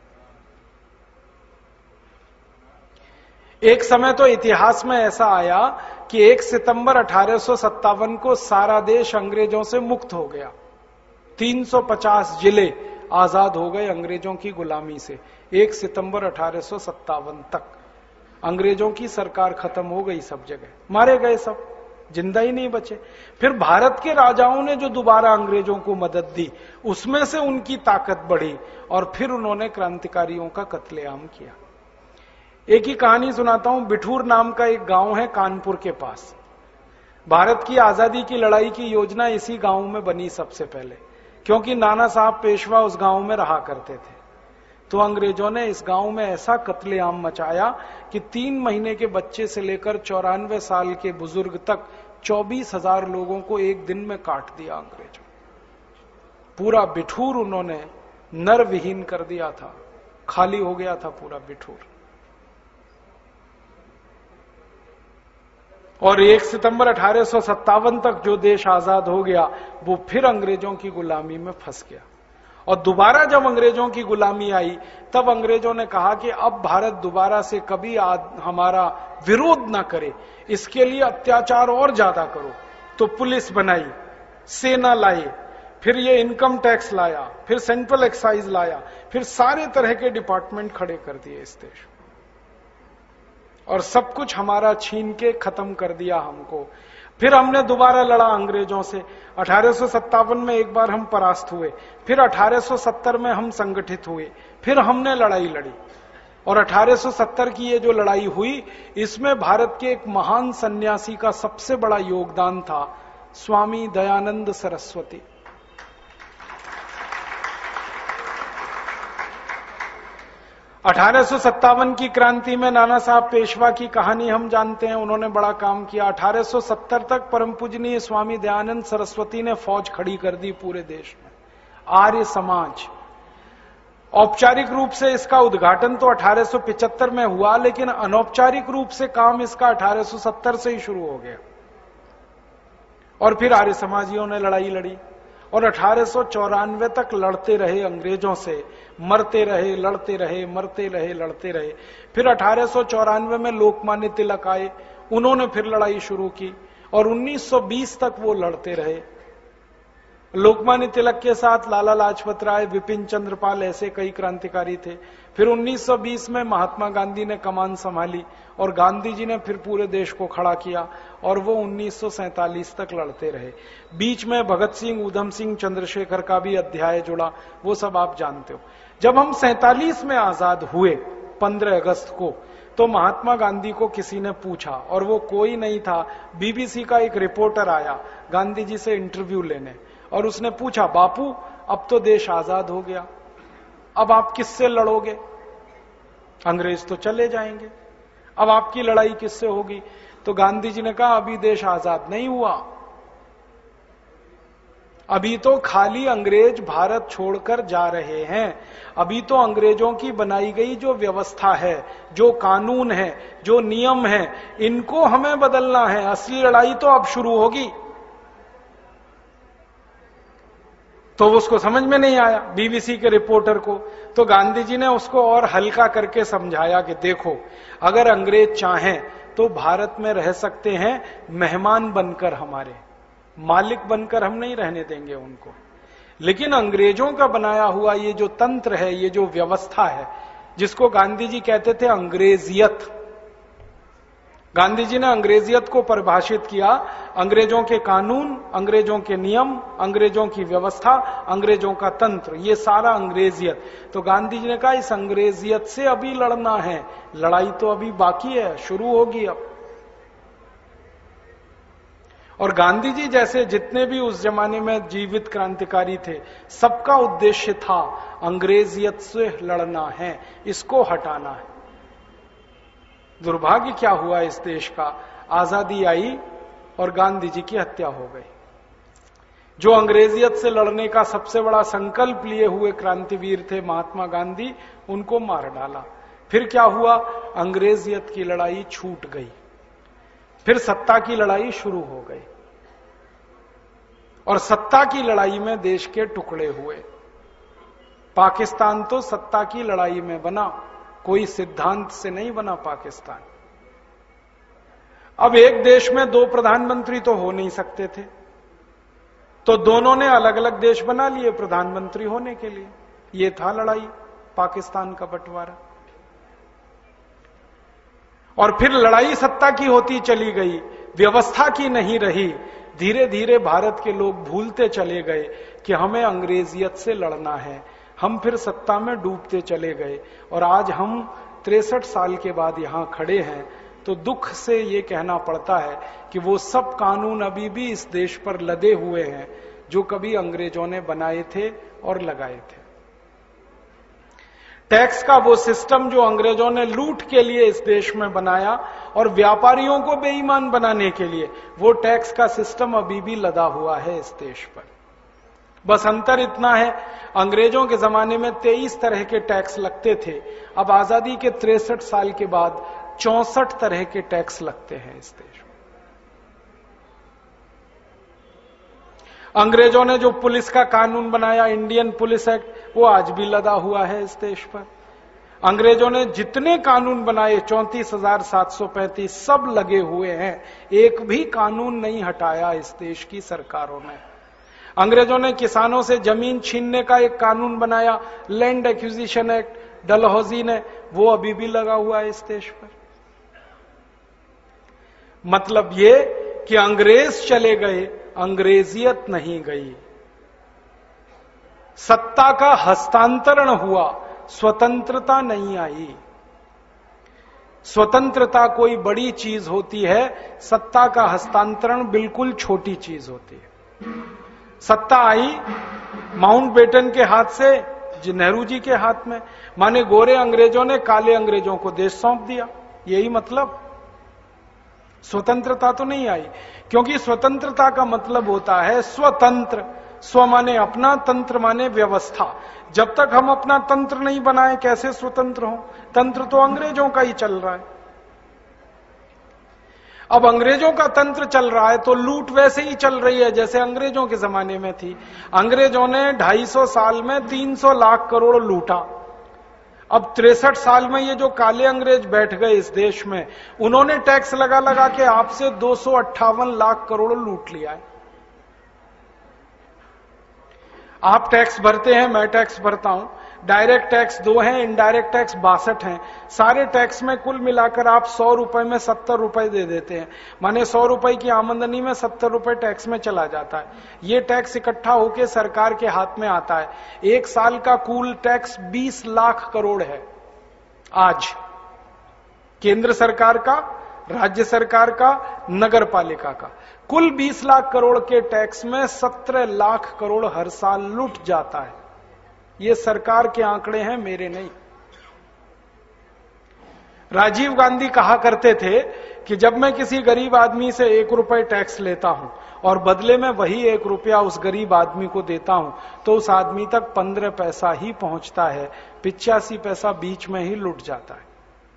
एक समय तो इतिहास में ऐसा आया कि एक सितंबर अठारह सौ सत्तावन को सारा देश अंग्रेजों से मुक्त हो गया। तीन सौ पचास जिले आजाद हो गए अंग्रेजों की गुलामी से। एक सितंबर अठारह सौ सत्तावन तक अंग्रेजों की सरकार खत्म हो गई, सब जगह मारे गए, सब जिंदा ही नहीं बचे। फिर भारत के राजाओं ने जो दोबारा अंग्रेजों को मदद दी, उसमें से उनकी ताकत बढ़ी, और फिर उन्होंने क्रांतिकारियों का कत्लेआम किया। एक ही कहानी सुनाता हूं। बिठूर नाम का एक गांव है कानपुर के पास। भारत की आजादी की लड़ाई की योजना इसी गांव में बनी सबसे पहले, क्योंकि नाना साहब पेशवा उस गांव में रहा करते थे। तो अंग्रेजों ने इस गांव में ऐसा कत्लेआम मचाया कि तीन महीने के बच्चे से लेकर चौरानवे साल के बुजुर्ग तक चौबीस हजार लोगों को एक दिन में काट दिया अंग्रेजों। पूरा बिठूर उन्होंने नर विहीन कर दिया था, खाली हो गया था पूरा बिठूर। और एक सितंबर अठारह सौ सत्तावन तक जो देश आजाद हो गया वो फिर अंग्रेजों की गुलामी में फंस गया। और दोबारा जब अंग्रेजों की गुलामी आई तब अंग्रेजों ने कहा कि अब भारत दोबारा से कभी हमारा विरोध ना करे, इसके लिए अत्याचार और ज्यादा करो। तो पुलिस बनाई, सेना लाई, फिर ये इनकम टैक्स लाया, फिर सेंट्रल एक्साइज लाया, फिर सारे तरह के डिपार्टमेंट खड़े कर दिए इस देश में और सब कुछ हमारा छीन के खत्म कर दिया हमको। फिर हमने दोबारा लड़ा अंग्रेजों से। अठारह सौ सत्तावन में एक बार हम परास्त हुए, फिर अठारह सौ सत्तर में हम संगठित हुए, फिर हमने लड़ाई लड़ी। और अठारह सौ सत्तर की ये जो लड़ाई हुई, इसमें भारत के एक महान सन्यासी का सबसे बड़ा योगदान था, स्वामी दयानंद सरस्वती। अठारह सौ सत्तावन की क्रांति में नाना साहब पेशवा की कहानी हम जानते हैं, उन्होंने बड़ा काम किया। अठारह सौ सत्तर तक परम पूजनीय स्वामी दयानंद सरस्वती ने फौज खड़ी कर दी पूरे देश में, आर्य समाज। औपचारिक रूप से इसका उद्घाटन तो अठारह सौ पचहत्तर में हुआ, लेकिन अनौपचारिक रूप से काम इसका अठारह सौ सत्तर से ही शुरू हो गया। और फिर आर्य समाजियों ने लड़ाई लड़ी और अठारह सौ चौरानवे तक लड़ते रहे अंग्रेजों से, मरते रहे, लड़ते रहे, मरते रहे, लड़ते रहे। फिर अठारह सौ चौरानवे में लोकमान्य तिलक आए, उन्होंने फिर लड़ाई शुरू की और उन्नीस सौ बीस तक वो लड़ते रहे। लोकमान्य तिलक के साथ लाला लाजपत राय, विपिन चंद्र पाल, ऐसे कई क्रांतिकारी थे। फिर उन्नीस सौ बीस में महात्मा गांधी ने कमान संभाली और गांधी जी ने फिर पूरे देश को खड़ा किया और वो उन्नीस सौ सैंतालीस तक लड़ते रहे। बीच में भगत सिंह, ऊधम सिंह, चंद्रशेखर का भी अध्याय जुड़ा, वो सब आप जानते हो। जब हम सैंतालीस में आजाद हुए पंद्रह अगस्त को, तो महात्मा गांधी को किसी ने पूछा, और वो कोई नहीं था, बीबीसी का एक रिपोर्टर आया गांधी जी से इंटरव्यू लेने, और उसने पूछा, बापू अब तो देश आजाद हो गया, अब आप किससे लड़ोगे? अंग्रेज तो चले जाएंगे, अब आपकी लड़ाई किससे होगी? तो गांधी जी ने कहा, अभी देश आजाद नहीं हुआ, अभी तो खाली अंग्रेज भारत छोड़कर जा रहे हैं। अभी तो अंग्रेजों की बनाई गई जो व्यवस्था है, जो कानून है, जो नियम है, इनको हमें बदलना है। असली लड़ाई तो अब शुरू होगी। तो उसको समझ में नहीं आया बीबीसी के रिपोर्टर को। तो गांधी जी ने उसको और हल्का करके समझाया कि देखो, अगर अंग्रेज चाहें तो भारत में रह सकते हैं, मेहमान बनकर, हमारे मालिक बनकर हम नहीं रहने देंगे उनको। लेकिन अंग्रेजों का बनाया हुआ ये जो तंत्र है, ये जो व्यवस्था है, जिसको गांधी जी कहते थे अंग्रेजियत, गांधी जी ने अंग्रेजियत को परिभाषित किया, अंग्रेजों के कानून, अंग्रेजों के नियम, अंग्रेजों की व्यवस्था, अंग्रेजों का तंत्र, ये सारा अंग्रेजियत। तो गांधी जी ने कहा, इस अंग्रेजियत से अभी लड़ना है, लड़ाई तो अभी बाकी है, शुरू होगी अब। और गांधी जी जैसे जितने भी उस जमाने में जीवित क्रांतिकारी थे, सबका उद्देश्य था अंग्रेजियत से लड़ना है, इसको हटाना है। दुर्भाग्य क्या हुआ इस देश का, आजादी आई और गांधी जी की हत्या हो गई। जो अंग्रेजियत से लड़ने का सबसे बड़ा संकल्प लिए हुए क्रांतिवीर थे महात्मा गांधी, उनको मार डाला। फिर क्या हुआ, अंग्रेजियत की लड़ाई छूट गई, फिर सत्ता की लड़ाई शुरू हो गई और सत्ता की लड़ाई में देश के टुकड़े हुए। पाकिस्तान तो सत्ता की लड़ाई में बना, कोई सिद्धांत से नहीं बना पाकिस्तान। अब एक देश में दो प्रधानमंत्री तो हो नहीं सकते थे, तो दोनों ने अलग अलग देश बना लिए प्रधानमंत्री होने के लिए। ये था लड़ाई, पाकिस्तान का बंटवारा। और फिर लड़ाई सत्ता की होती चली गई, व्यवस्था की नहीं रही। धीरे धीरे भारत के लोग भूलते चले गए कि हमें अंग्रेजियत से लड़ना है। हम फिर सत्ता में डूबते चले गए और आज हम तिरसठ साल के बाद यहां खड़े हैं, तो दुख से ये कहना पड़ता है कि वो सब कानून अभी भी इस देश पर लदे हुए हैं जो कभी अंग्रेजों ने बनाए थे और लगाए थे। टैक्स का वो सिस्टम जो अंग्रेजों ने लूट के लिए इस देश में बनाया और व्यापारियों को बेईमान बनाने के लिए, वो टैक्स का सिस्टम अभी भी लदा हुआ है इस देश पर। बस अंतर इतना है, अंग्रेजों के जमाने में तेईस तरह के टैक्स लगते थे, अब आजादी के तिरसठ साल के बाद चौसठ तरह के टैक्स लगते हैं इस देश में। अंग्रेजों ने जो पुलिस का कानून बनाया, इंडियन पुलिस एक्ट, वो आज भी लदा हुआ है इस देश पर। अंग्रेजों ने जितने कानून बनाए चौंतीस हजार सात सौ पैंतीस सब लगे हुए हैं, एक भी कानून नहीं हटाया इस देश की सरकारों ने। अंग्रेजों ने किसानों से जमीन छीनने का एक कानून बनाया, लैंड एक्विजिशन एक्ट, डलहौजी ने, वो अभी भी लगा हुआ है इस देश पर। मतलब ये कि अंग्रेज चले गए, अंग्रेजियत नहीं गई। सत्ता का हस्तांतरण हुआ, स्वतंत्रता नहीं आई। स्वतंत्रता कोई बड़ी चीज होती है, सत्ता का हस्तांतरण बिल्कुल छोटी चीज होती है। सत्ता आई माउंटबेटन के हाथ से, नेहरू जी के हाथ में, माने गोरे अंग्रेजों ने काले अंग्रेजों को देश सौंप दिया, यही मतलब। स्वतंत्रता तो नहीं आई, क्योंकि स्वतंत्रता का मतलब होता है स्वतंत्र। स्व माने अपना, तंत्र माने व्यवस्था। जब तक हम अपना तंत्र नहीं बनाए कैसे स्वतंत्र हो? तंत्र तो अंग्रेजों का ही चल रहा है। अब अंग्रेजों का तंत्र चल रहा है तो लूट वैसे ही चल रही है जैसे अंग्रेजों के जमाने में थी। अंग्रेजों ने ढाई सौ साल में तीन सौ लाख करोड़ लूटा। अब तिरसठ साल में ये जो काले अंग्रेज बैठ गए इस देश में, उन्होंने टैक्स लगा लगा के आपसे दो सौ अट्ठावन लाख करोड़ लूट लिया है। आप टैक्स भरते हैं, मैं टैक्स भरता हूं, डायरेक्ट टैक्स दो हैं, इनडायरेक्ट टैक्स बासठ हैं। सारे टैक्स में कुल मिलाकर आप सौ रुपए में सत्तर रुपए दे देते हैं, माने सौ रुपए की आमदनी में सत्तर रुपए टैक्स में चला जाता है। ये टैक्स इकट्ठा होकर सरकार के हाथ में आता है। एक साल का कुल टैक्स बीस लाख करोड़ है आज, केंद्र सरकार का, राज्य सरकार का, नगर पालिका का। कुल बीस लाख करोड़ के टैक्स में सत्रह लाख करोड़ हर साल लूट जाता है। ये सरकार के आंकड़े हैं, मेरे नहीं। राजीव गांधी कहा करते थे कि जब मैं किसी गरीब आदमी से एक रुपए टैक्स लेता हूं और बदले में वही एक रुपया उस गरीब आदमी को देता हूं तो उस आदमी तक पंद्रह पैसा ही पहुंचता है, पिचासी पैसा बीच में ही लुट जाता है।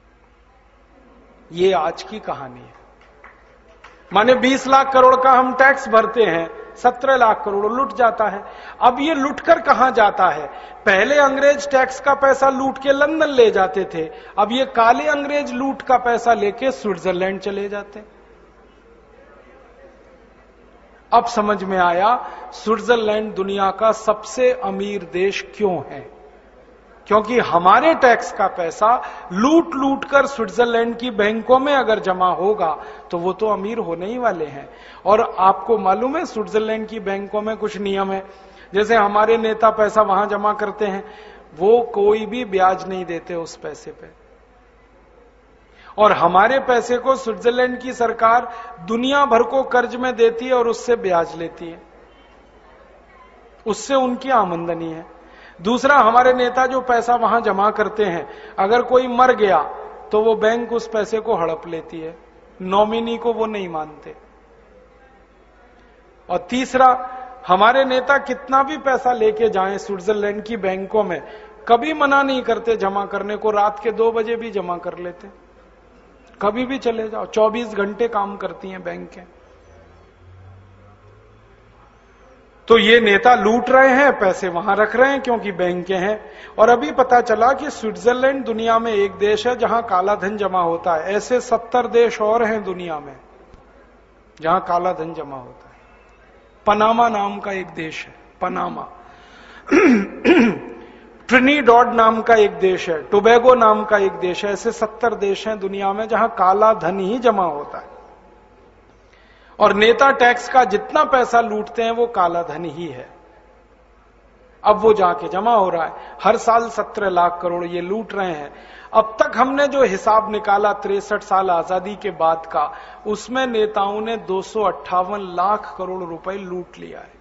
ये आज की कहानी है। माने बीस लाख करोड़ का हम टैक्स भरते हैं, सत्रह लाख करोड़ लुट जाता है। अब ये लुटकर कहां जाता है? पहले अंग्रेज टैक्स का पैसा लूट के लंदन ले जाते थे, अब ये काले अंग्रेज लूट का पैसा लेके स्विट्जरलैंड चले जाते। अब समझ में आया स्विट्जरलैंड दुनिया का सबसे अमीर देश क्यों है। क्योंकि हमारे टैक्स का पैसा लूट लूट कर स्विट्जरलैंड की बैंकों में अगर जमा होगा तो वो तो अमीर होने ही वाले हैं। और आपको मालूम है स्विट्जरलैंड की बैंकों में कुछ नियम है। जैसे हमारे नेता पैसा वहां जमा करते हैं, वो कोई भी ब्याज नहीं देते उस पैसे पे, और हमारे पैसे को स्विट्जरलैंड की सरकार दुनिया भर को कर्ज में देती है और उससे ब्याज लेती है, उससे उनकी आमदनी है। दूसरा, हमारे नेता जो पैसा वहां जमा करते हैं, अगर कोई मर गया तो वो बैंक उस पैसे को हड़प लेती है, नॉमिनी को वो नहीं मानते। और तीसरा, हमारे नेता कितना भी पैसा लेके जाएं स्विट्जरलैंड की बैंकों में, कभी मना नहीं करते जमा करने को, रात के दो बजे भी जमा कर लेते, कभी भी चले जाओ, चौबीस घंटे काम करती हैं बैंकें। तो ये नेता लूट रहे हैं, पैसे वहां रख रहे हैं क्योंकि बैंकें हैं। और अभी पता चला कि स्विट्जरलैंड दुनिया में एक देश है जहां काला धन जमा होता है। ऐसे सत्तर देश और हैं दुनिया में जहां काला धन जमा होता है। पनामा नाम का एक देश है, पनामा। ट्रिनिडॉड नाम का एक देश है, टोबैगो नाम का एक देश है। ऐसे सत्तर देश हैं दुनिया में जहां काला धन ही जमा होता है। और नेता टैक्स का जितना पैसा लूटते हैं वो काला धन ही है। अब वो जाके जमा हो रहा है, हर साल सत्रह लाख करोड़ ये लूट रहे हैं। अब तक हमने जो हिसाब निकाला तिरसठ साल आजादी के बाद का, उसमें नेताओं ने दो सौ अट्ठावन लाख करोड़ रुपए लूट लिया है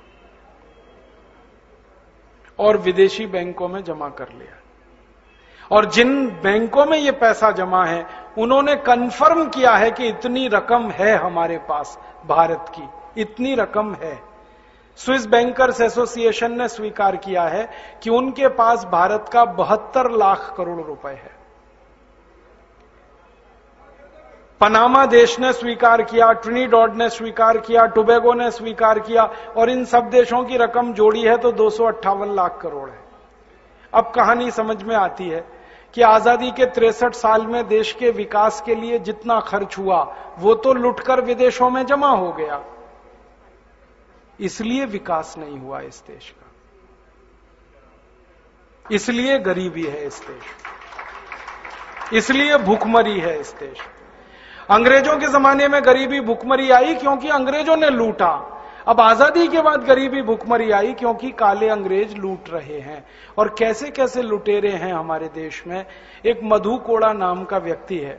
और विदेशी बैंकों में जमा कर लिया। और जिन बैंकों में ये पैसा जमा है उन्होंने कंफर्म किया है कि इतनी रकम है हमारे पास, भारत की इतनी रकम है। स्विस बैंकर्स एसोसिएशन ने स्वीकार किया है कि उनके पास भारत का बहत्तर लाख करोड़ रुपए है। पनामा देश ने स्वीकार किया, ट्रिनिडाद ने स्वीकार किया, टोबैगो ने स्वीकार किया, और इन सब देशों की रकम जोड़ी है तो दो सौ अट्ठावन लाख करोड़ है। अब कहानी समझ में आती है कि आजादी के तिरसठ साल में देश के विकास के लिए जितना खर्च हुआ वो तो लुटकर विदेशों में जमा हो गया, इसलिए विकास नहीं हुआ इस देश का, इसलिए गरीबी है इस देश, इसलिए भूखमरी है इस देश। अंग्रेजों के जमाने में गरीबी भूखमरी आई क्योंकि अंग्रेजों ने लूटा। अब आजादी के बाद गरीबी भूखमरी आई क्योंकि काले अंग्रेज लूट रहे हैं। और कैसे कैसे लुटेरे हैं हमारे देश में। एक मधु कोड़ा नाम का व्यक्ति है,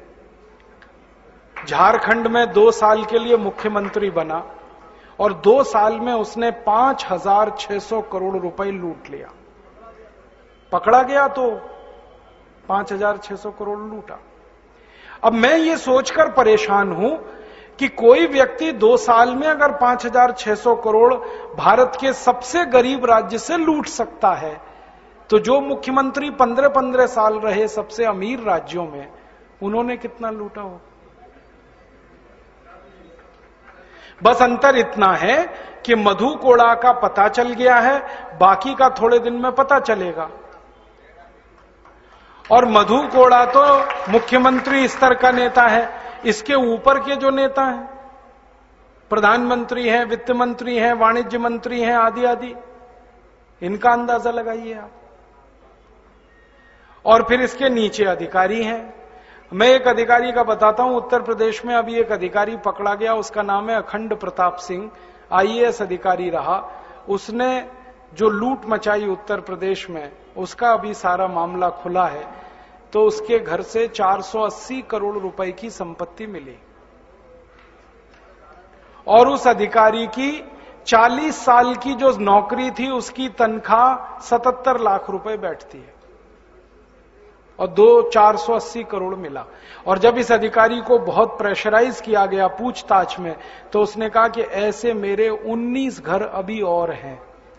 झारखंड में दो साल के लिए मुख्यमंत्री बना और दो साल में उसने पांच हजार छह सौ करोड़ रुपए लूट लिया। पकड़ा गया तो पांच हजार छह सौ करोड़ लूटा। अब मैं ये सोचकर परेशान हूं कि कोई व्यक्ति दो साल में अगर पांच हजार छह सौ करोड़ भारत के सबसे गरीब राज्य से लूट सकता है, तो जो मुख्यमंत्री पंद्रह पंद्रह साल रहे सबसे अमीर राज्यों में, उन्होंने कितना लूटा हो। बस अंतर इतना है कि मधु कोड़ा का पता चल गया है, बाकी का थोड़े दिन में पता चलेगा। और मधु कोड़ा तो मुख्यमंत्री स्तर का नेता है, इसके ऊपर के जो नेता हैं, प्रधानमंत्री हैं, वित्त मंत्री हैं, वाणिज्य मंत्री हैं, आदि आदि, इनका अंदाजा लगाइए आप। और फिर इसके नीचे अधिकारी हैं। मैं एक अधिकारी का बताता हूं। उत्तर प्रदेश में अभी एक अधिकारी पकड़ा गया, उसका नाम है अखंड प्रताप सिंह, आईएएस अधिकारी रहा। उसने जो लूट मचाई उत्तर प्रदेश में, उसका अभी सारा मामला खुला है। तो उसके घर से चार सौ अस्सी करोड़ रुपए की संपत्ति मिली और उस अधिकारी की चालीस साल की जो नौकरी थी उसकी तनख्वाह सतहत्तर लाख रुपए बैठती है और दो चार सौ अस्सी करोड़ मिला। और जब इस अधिकारी को बहुत प्रेशराइज किया गया पूछताछ में, तो उसने कहा कि ऐसे मेरे उन्नीस घर अभी और हैं।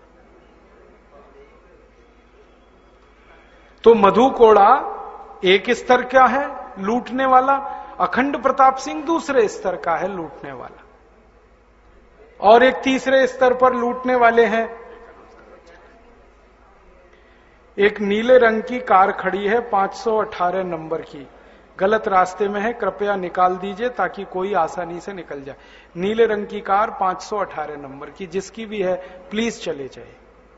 तो मधु कोड़ा एक स्तर का है लूटने वाला, अखंड प्रताप सिंह दूसरे स्तर का है लूटने वाला, और एक तीसरे स्तर पर लूटने वाले हैं। एक नीले रंग की कार खड़ी है पांच सौ अठारह नंबर की, गलत रास्ते में है, कृपया निकाल दीजिए ताकि कोई आसानी से निकल जाए। नीले रंग की कार पांच सौ अठारह नंबर की, जिसकी भी है प्लीज चले जाए।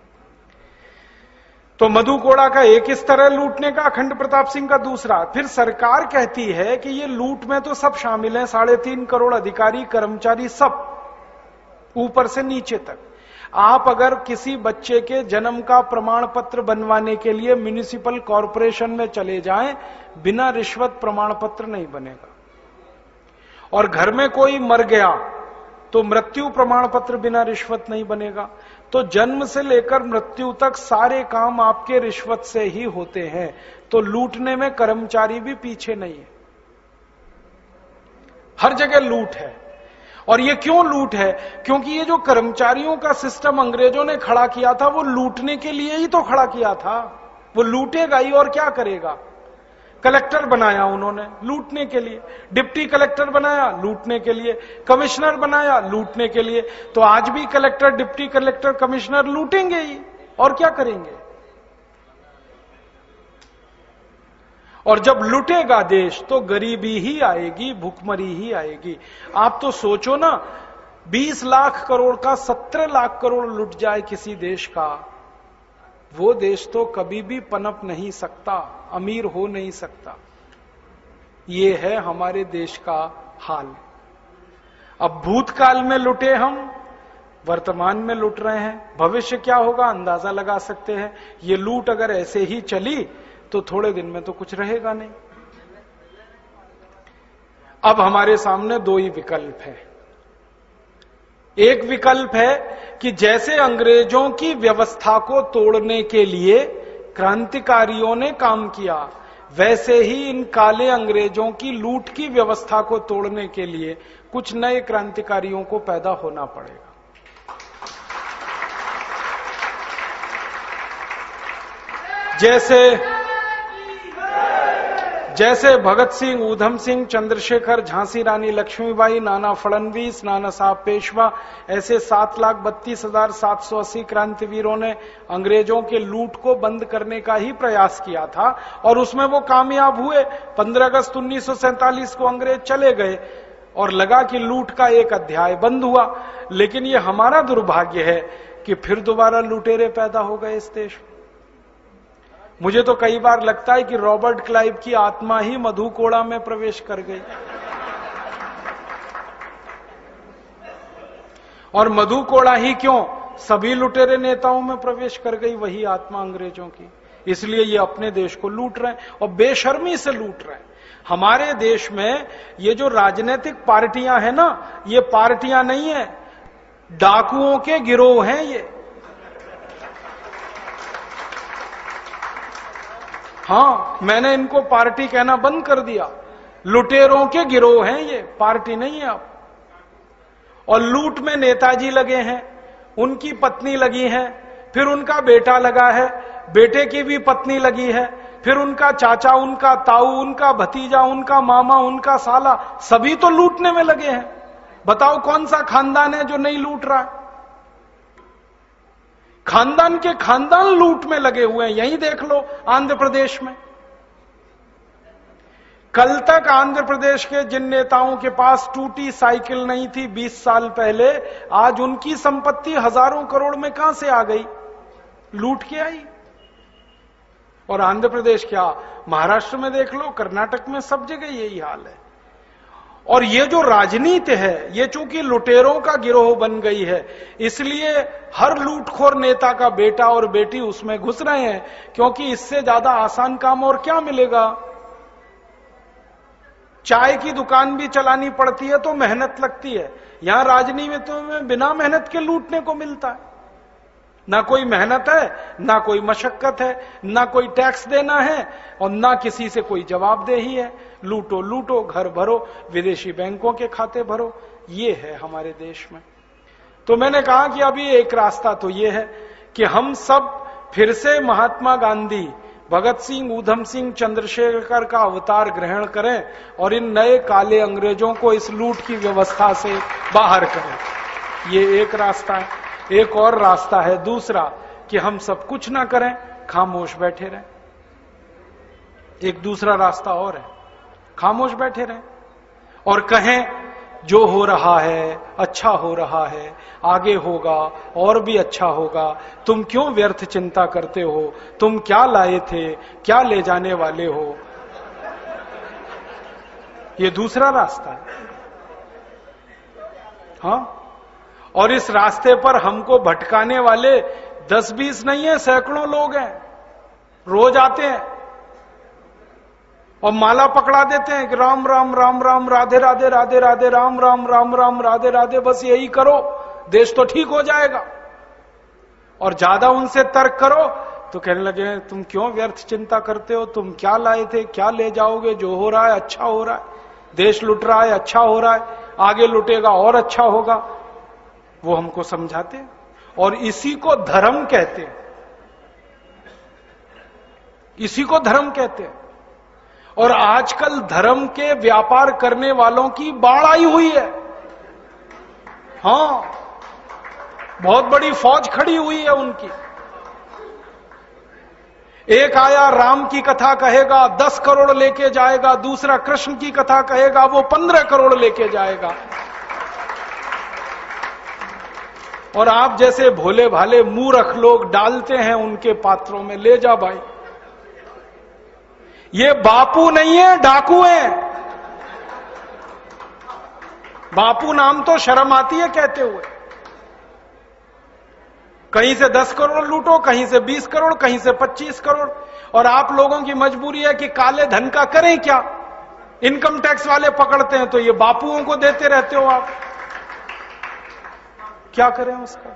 तो मधु कोड़ा का एक स्तर है लूटने का, अखंड प्रताप सिंह का दूसरा। फिर सरकार कहती है कि ये लूट में तो सब शामिल हैं, साढ़े तीन करोड़ अधिकारी कर्मचारी सब, ऊपर से नीचे तक। आप अगर किसी बच्चे के जन्म का प्रमाण पत्र बनवाने के लिए म्युनिसिपल कॉरपोरेशन में चले जाएं, बिना रिश्वत प्रमाण पत्र नहीं बनेगा। और घर में कोई मर गया तो मृत्यु प्रमाण पत्र बिना रिश्वत नहीं बनेगा। तो जन्म से लेकर मृत्यु तक सारे काम आपके रिश्वत से ही होते हैं। तो लूटने में कर्मचारी भी पीछे नहीं है, हर जगह लूट है। और ये क्यों लूट है? क्योंकि ये जो कर्मचारियों का सिस्टम अंग्रेजों ने खड़ा किया था, वो लूटने के लिए ही तो खड़ा किया था। वो लूटेगा ही और क्या करेगा। कलेक्टर बनाया उन्होंने लूटने के लिए, डिप्टी कलेक्टर बनाया लूटने के लिए, कमिश्नर बनाया लूटने के लिए। तो आज भी कलेक्टर, डिप्टी कलेक्टर, कमिश्नर लूटेंगे ही, और क्या करेंगे। और जब लुटेगा देश तो गरीबी ही आएगी, भूखमरी ही आएगी। आप तो सोचो ना, बीस लाख करोड़ का सत्रह लाख करोड़ लुट जाए किसी देश का, वो देश तो कभी भी पनप नहीं सकता, अमीर हो नहीं सकता। ये है हमारे देश का हाल। अब भूतकाल में लुटे हम, वर्तमान में लुट रहे हैं, भविष्य क्या होगा अंदाजा लगा सकते हैं। ये लूट अगर ऐसे ही चली तो थोड़े दिन में तो कुछ रहेगा नहीं। अब हमारे सामने दो ही विकल्प है। एक विकल्प है कि जैसे अंग्रेजों की व्यवस्था को तोड़ने के लिए क्रांतिकारियों ने काम किया, वैसे ही इन काले अंग्रेजों की लूट की व्यवस्था को तोड़ने के लिए कुछ नए क्रांतिकारियों को पैदा होना पड़ेगा। जैसे जैसे भगत सिंह, ऊधम सिंह, चंद्रशेखर, झांसी रानी लक्ष्मीबाई, नाना फडणवीस, नाना साहब पेशवा, ऐसे सात लाख बत्तीस हजार सात सौ अस्सी क्रांतिवीरों ने अंग्रेजों के लूट को बंद करने का ही प्रयास किया था और उसमें वो कामयाब हुए। पंद्रह अगस्त उन्नीस सौ सैंतालीस को अंग्रेज चले गए और लगा कि लूट का एक अध्याय बंद हुआ। लेकिन ये हमारा दुर्भाग्य है कि फिर दोबारा लुटेरे पैदा हो गए इस देश में। मुझे तो कई बार लगता है कि रॉबर्ट क्लाइव की आत्मा ही मधुकोड़ा में प्रवेश कर गई और मधुकोड़ा ही क्यों, सभी लुटेरे नेताओं में प्रवेश कर गई वही आत्मा अंग्रेजों की। इसलिए ये अपने देश को लूट रहे हैं और बेशर्मी से लूट रहे हैं। हमारे देश में ये जो राजनीतिक पार्टियां हैं ना, ये पार्टियां नहीं है, डाकुओं के गिरोह हैं ये। हाँ, मैंने इनको पार्टी कहना बंद कर दिया। लुटेरों के गिरोह हैं ये, पार्टी नहीं है आप। और लूट में नेताजी लगे हैं, उनकी पत्नी लगी है, फिर उनका बेटा लगा है, बेटे की भी पत्नी लगी है, फिर उनका चाचा, उनका ताऊ, उनका भतीजा, उनका मामा, उनका साला, सभी तो लूटने में लगे हैं। बताओ कौन सा खानदान है जो नहीं लूट रहा है? खानदान के खानदान लूट में लगे हुए हैं। यही देख लो आंध्र प्रदेश में। कल तक आंध्र प्रदेश के जिन नेताओं के पास टूटी साइकिल नहीं थी बीस साल पहले, आज उनकी संपत्ति हजारों करोड़ में कहां से आ गई? लूट के आई। और आंध्र प्रदेश क्या, महाराष्ट्र में देख लो, कर्नाटक में, सब जगह यही हाल है। और ये जो राजनीति है, ये चूंकि लुटेरों का गिरोह बन गई है, इसलिए हर लूटखोर नेता का बेटा और बेटी उसमें घुस रहे हैं, क्योंकि इससे ज्यादा आसान काम और क्या मिलेगा? चाय की दुकान भी चलानी पड़ती है तो मेहनत लगती है, यहां राजनीति में बिना मेहनत के लूटने को मिलता है। ना कोई मेहनत है, ना कोई मशक्कत है, ना कोई टैक्स देना है और ना किसी से कोई जवाबदेही है। लूटो लूटो, घर भरो, विदेशी बैंकों के खाते भरो, ये है हमारे देश में। तो मैंने कहा कि अभी एक रास्ता तो ये है कि हम सब फिर से महात्मा गांधी, भगत सिंह, ऊधम सिंह, चंद्रशेखर का अवतार ग्रहण करें और इन नए काले अंग्रेजों को इस लूट की व्यवस्था से बाहर करें। ये एक रास्ता है। एक और रास्ता है दूसरा, कि हम सब कुछ ना करें, खामोश बैठे रहें। एक दूसरा रास्ता और है, खामोश बैठे रहें और कहें जो हो रहा है अच्छा हो रहा है, आगे होगा और भी अच्छा होगा, तुम क्यों व्यर्थ चिंता करते हो, तुम क्या लाए थे, क्या ले जाने वाले हो। ये दूसरा रास्ता है। हाँ, और इस रास्ते पर हमको भटकाने वाले दस बीस नहीं है, सैकड़ों लोग हैं, रोज आते हैं और माला पकड़ा देते हैं कि राम राम राम राम, राधे राधे राधे राधे, राम राम राम राम, राधे राधे, बस यही करो, देश तो ठीक हो जाएगा। और ज्यादा उनसे तर्क करो तो कहने लगे तुम क्यों व्यर्थ चिंता करते हो, तुम क्या लाए थे, क्या ले जाओगे, जो हो रहा है अच्छा हो रहा है, देश लुट रहा है अच्छा हो रहा है, आगे लुटेगा और अच्छा होगा। वो हमको समझाते हैं और इसी को धर्म कहते हैं, इसी को धर्म कहते हैं। और आजकल धर्म के व्यापार करने वालों की बाढ़ आई हुई है। हां, बहुत बड़ी फौज खड़ी हुई है उनकी। एक आया राम की कथा कहेगा, दस करोड़ लेके जाएगा, दूसरा कृष्ण की कथा कहेगा, वो पंद्रह करोड़ लेके जाएगा। और आप जैसे भोले भाले मूर्ख लोग डालते हैं उनके पात्रों में, ले जा भाई। ये बापू नहीं है, डाकू हैं। बापू नाम तो शर्म आती है कहते हुए। कहीं से दस करोड़ लूटो, कहीं से बीस करोड़, कहीं से पच्चीस करोड़। और आप लोगों की मजबूरी है कि काले धन का करें क्या? इनकम टैक्स वाले पकड़ते हैं तो ये बापुओं को देते रहते हो आप, क्या करें उसका?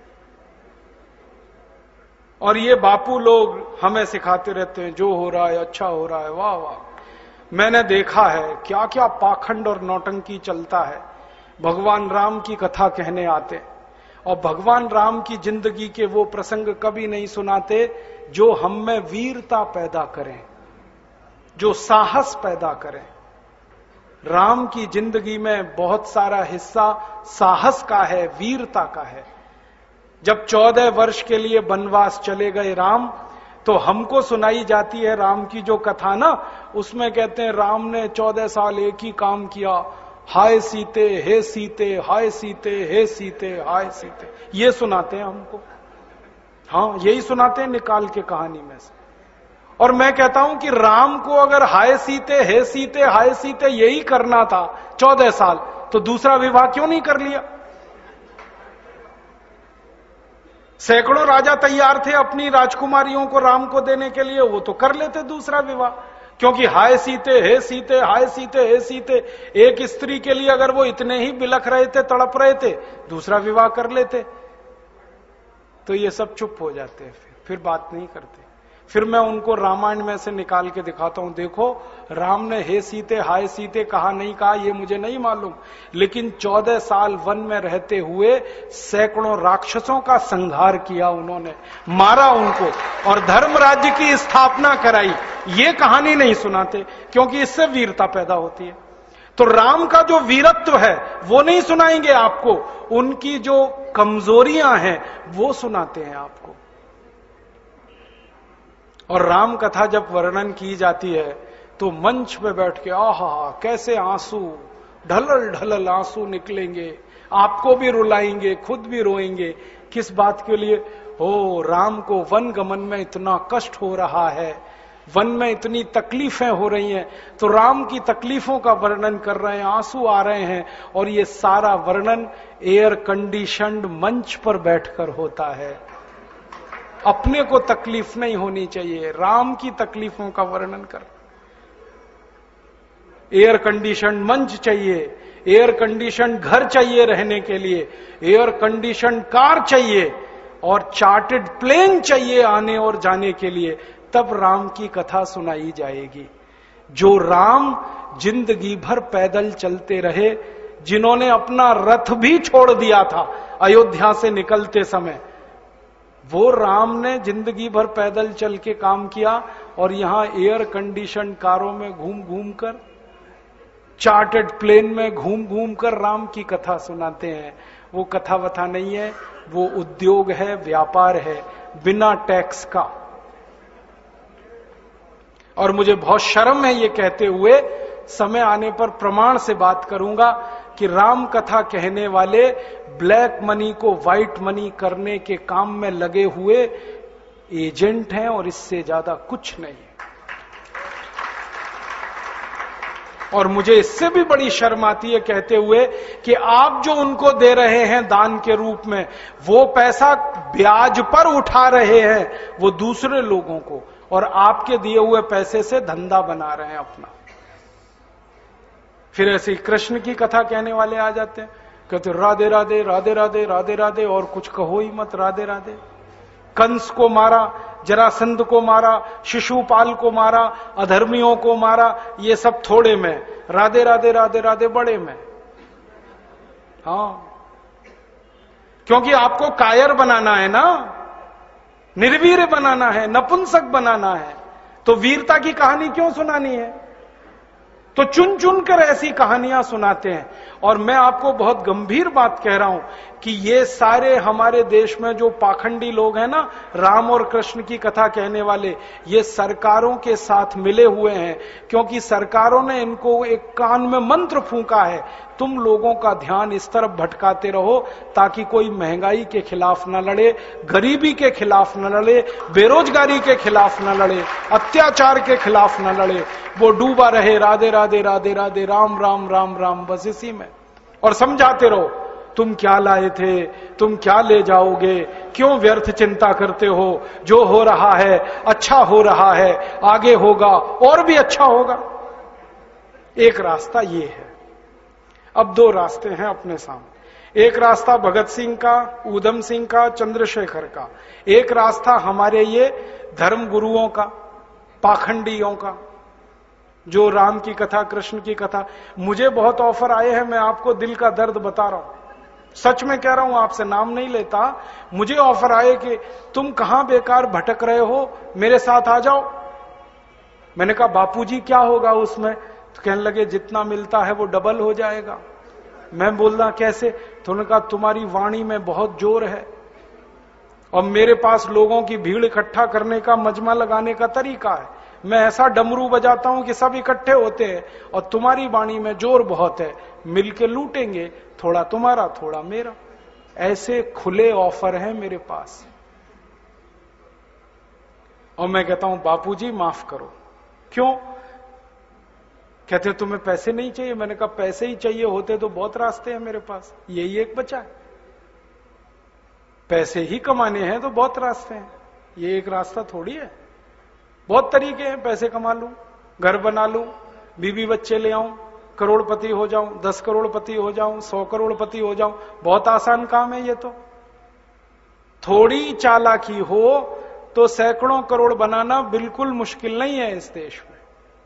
और ये बापू लोग हमें सिखाते रहते हैं जो हो रहा है अच्छा हो रहा है। वाह वाह, मैंने देखा है क्या क्या पाखंड और नौटंकी चलता है। भगवान राम की कथा कहने आते और भगवान राम की जिंदगी के वो प्रसंग कभी नहीं सुनाते जो हम में वीरता पैदा करें। जो साहस पैदा करें। राम की जिंदगी में बहुत सारा हिस्सा साहस का है, वीरता का है। जब चौदह वर्ष के लिए वनवास चले गए राम, तो हमको सुनाई जाती है राम की जो कथा ना, उसमें कहते हैं राम ने चौदह साल एक ही काम किया, हाय सीते हे सीते, हाय सीते हे सीते, हाय सीते, ये सुनाते हैं हमको। हाँ, यही सुनाते हैं निकाल के कहानी में से। और मैं कहता हूं कि राम को अगर हाय सीते हे सीते हाय सीते यही करना था चौदह साल, तो दूसरा विवाह क्यों नहीं कर लिया? सैकड़ों राजा तैयार थे अपनी राजकुमारियों को राम को देने के लिए, वो तो कर लेते दूसरा विवाह। क्योंकि हाय सीते हे सीते हाय सीते हे सीते, एक स्त्री के लिए अगर वो इतने ही बिलख रहे थे, तड़प रहे थे, दूसरा विवाह कर लेते। तो ये सब चुप हो जाते हैं, फिर फिर बात नहीं करते। फिर मैं उनको रामायण में से निकाल के दिखाता हूं, देखो राम ने हे सीते हाय सीते कहा नहीं कहा ये मुझे नहीं मालूम, लेकिन चौदह साल वन में रहते हुए सैकड़ों राक्षसों का संहार किया उन्होंने, मारा उनको और धर्म राज्य की स्थापना कराई। ये कहानी नहीं सुनाते क्योंकि इससे वीरता पैदा होती है। तो राम का जो वीरत्व है वो नहीं सुनाएंगे आपको, उनकी जो कमजोरियां हैं वो सुनाते हैं आपको। और राम कथा जब वर्णन की जाती है तो मंच पे बैठ के आहा कैसे आंसू, ढलल ढलल आंसू निकलेंगे, आपको भी रुलाएंगे, खुद भी रोएंगे। किस बात के लिए? हो, राम को वन गमन में इतना कष्ट हो रहा है, वन में इतनी तकलीफें हो रही हैं, तो राम की तकलीफों का वर्णन कर रहे हैं, आंसू आ रहे हैं, और ये सारा वर्णन एयर कंडीशन्ड मंच पर बैठकर होता है। अपने को तकलीफ नहीं होनी चाहिए, राम की तकलीफों का वर्णन कर। एयर कंडीशन मंच चाहिए, एयर कंडीशन घर चाहिए रहने के लिए, एयर कंडीशन कार चाहिए और चार्टर्ड प्लेन चाहिए आने और जाने के लिए, तब राम की कथा सुनाई जाएगी। जो राम जिंदगी भर पैदल चलते रहे, जिन्होंने अपना रथ भी छोड़ दिया था अयोध्या से निकलते समय, वो राम ने जिंदगी भर पैदल चल के काम किया और यहां एयर कंडीशन कारों में घूम घूम कर, चार्टर्ड प्लेन में घूम घूम कर राम की कथा सुनाते हैं। वो कथा वथा नहीं है, वो उद्योग है, व्यापार है, बिना टैक्स का। और मुझे बहुत शर्म है ये कहते हुए, समय आने पर प्रमाण से बात करूंगा कि राम कथा कहने वाले ब्लैक मनी को व्हाइट मनी करने के काम में लगे हुए एजेंट हैं और इससे ज्यादा कुछ नहीं है। और मुझे इससे भी बड़ी शर्म आती है कहते हुए कि आप जो उनको दे रहे हैं दान के रूप में, वो पैसा ब्याज पर उठा रहे हैं वो दूसरे लोगों को, और आपके दिए हुए पैसे से धंधा बना रहे हैं अपना। फिर ऐसे ही कृष्ण की कथा कहने वाले आ जाते हैं, कहते राधे राधे राधे राधे राधे राधे, और कुछ कहो ही मत, राधे राधे। कंस को मारा, जरासंध को मारा, शिशुपाल को मारा, अधर्मियों को मारा, ये सब थोड़े में, राधे राधे राधे राधे बड़े में। हाँ, क्योंकि आपको कायर बनाना है ना, निर्वीर बनाना है, नपुंसक बनाना है, तो वीरता की कहानी क्यों सुनानी है? तो चुन चुन कर ऐसी कहानियां सुनाते हैं। और मैं आपको बहुत गंभीर बात कह रहा हूं कि ये सारे हमारे देश में जो पाखंडी लोग हैं ना, राम और कृष्ण की कथा कहने वाले, ये सरकारों के साथ मिले हुए हैं, क्योंकि सरकारों ने इनको एक कान में मंत्र फूंका है, तुम लोगों का ध्यान इस तरफ भटकाते रहो ताकि कोई महंगाई के खिलाफ न लड़े, गरीबी के खिलाफ न लड़े, बेरोजगारी के खिलाफ न लड़े, अत्याचार के खिलाफ न लड़े, वो डूबा रहे राधे राधे राधे राधे राम राम राम राम, बस इसी में। और समझाते रहो, तुम क्या लाए थे, तुम क्या ले जाओगे, क्यों व्यर्थ चिंता करते हो, जो हो रहा है अच्छा हो रहा है, आगे होगा और भी अच्छा होगा। एक रास्ता ये है। अब दो रास्ते हैं अपने सामने, एक रास्ता भगत सिंह का, ऊधम सिंह का, चंद्रशेखर का, एक रास्ता हमारे ये धर्म गुरुओं का, पाखंडियों का, जो राम की कथा, कृष्ण की कथा। मुझे बहुत ऑफर आए हैं, मैं आपको दिल का दर्द बता रहा हूं, सच में कह रहा हूं, आपसे नाम नहीं लेता। मुझे ऑफर आए कि तुम कहां बेकार भटक रहे हो, मेरे साथ आ जाओ, मैंने कहा बापूजी क्या होगा उसमें? तो कहने लगे जितना मिलता है वो डबल हो जाएगा। मैं बोलना कैसे? तो उन्होंने कहा तुम्हारी वाणी में बहुत जोर है और मेरे पास लोगों की भीड़ इकट्ठा करने का, मजमा लगाने का तरीका है। मैं ऐसा डमरू बजाता हूं कि सब इकट्ठे होते हैं और तुम्हारी वाणी में जोर बहुत है, मिलके लूटेंगे, थोड़ा तुम्हारा थोड़ा मेरा। ऐसे खुले ऑफर हैं मेरे पास। और मैं कहता हूं बापूजी माफ करो। क्यों? कहते तुम्हें पैसे नहीं चाहिए? मैंने कहा पैसे ही चाहिए होते तो बहुत रास्ते हैं मेरे पास, यही एक बचा है। पैसे ही कमाने हैं तो बहुत रास्ते हैं, ये एक रास्ता थोड़ी है। बहुत तरीके हैं, पैसे कमा लूं, घर बना लूं, बीवी बच्चे ले आऊं, करोड़पति हो जाऊं, दस करोड़पति हो जाऊं, सौ करोड़पति हो जाऊं। बहुत आसान काम है ये तो। थोड़ी चालाकी हो तो सैकड़ों करोड़ बनाना बिल्कुल मुश्किल नहीं है इस देश में।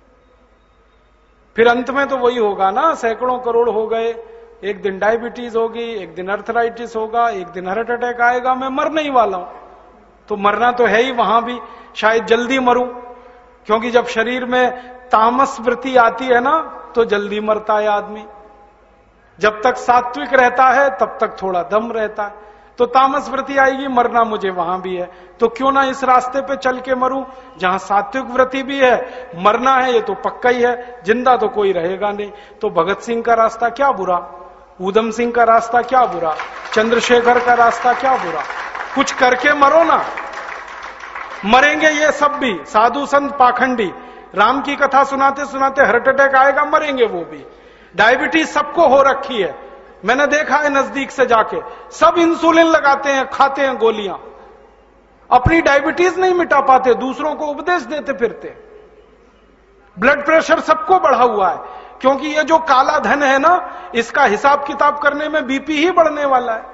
फिर अंत में तो वही होगा ना, सैकड़ों करोड़ हो गए, एक दिन डायबिटीज होगी, एक दिन अर्थराइटिस होगा, एक दिन हार्ट अटैक आएगा, मैं मरने ही वाला हूं। तो मरना तो है ही, वहां भी शायद जल्दी मरूं, क्योंकि जब शरीर में तामस वृत्ति आती है ना तो जल्दी मरता है आदमी। जब तक सात्विक रहता है तब तक थोड़ा दम रहता है, तो तामस वृत्ति आएगी, मरना मुझे वहां भी है। तो क्यों ना इस रास्ते पे चल के मरूं जहां सात्विक वृत्ति भी है, मरना है ये तो पक्का ही है, जिंदा तो कोई रहेगा नहीं। तो भगत सिंह का रास्ता क्या बुरा, ऊधम सिंह का रास्ता क्या बुरा, चंद्रशेखर का रास्ता क्या बुरा? कुछ करके मरो ना। मरेंगे ये सब भी, साधु संत पाखंडी, राम की कथा सुनाते सुनाते हार्ट अटैक आएगा, मरेंगे वो भी। डायबिटीज सबको हो रखी है, मैंने देखा है नजदीक से जाके, सब इंसुलिन लगाते हैं, खाते हैं गोलियां, अपनी डायबिटीज नहीं मिटा पाते, दूसरों को उपदेश देते फिरते। ब्लड प्रेशर सबको बढ़ा हुआ है, क्योंकि ये जो काला धन है ना, इसका हिसाब किताब करने में बीपी ही बढ़ने वाला है।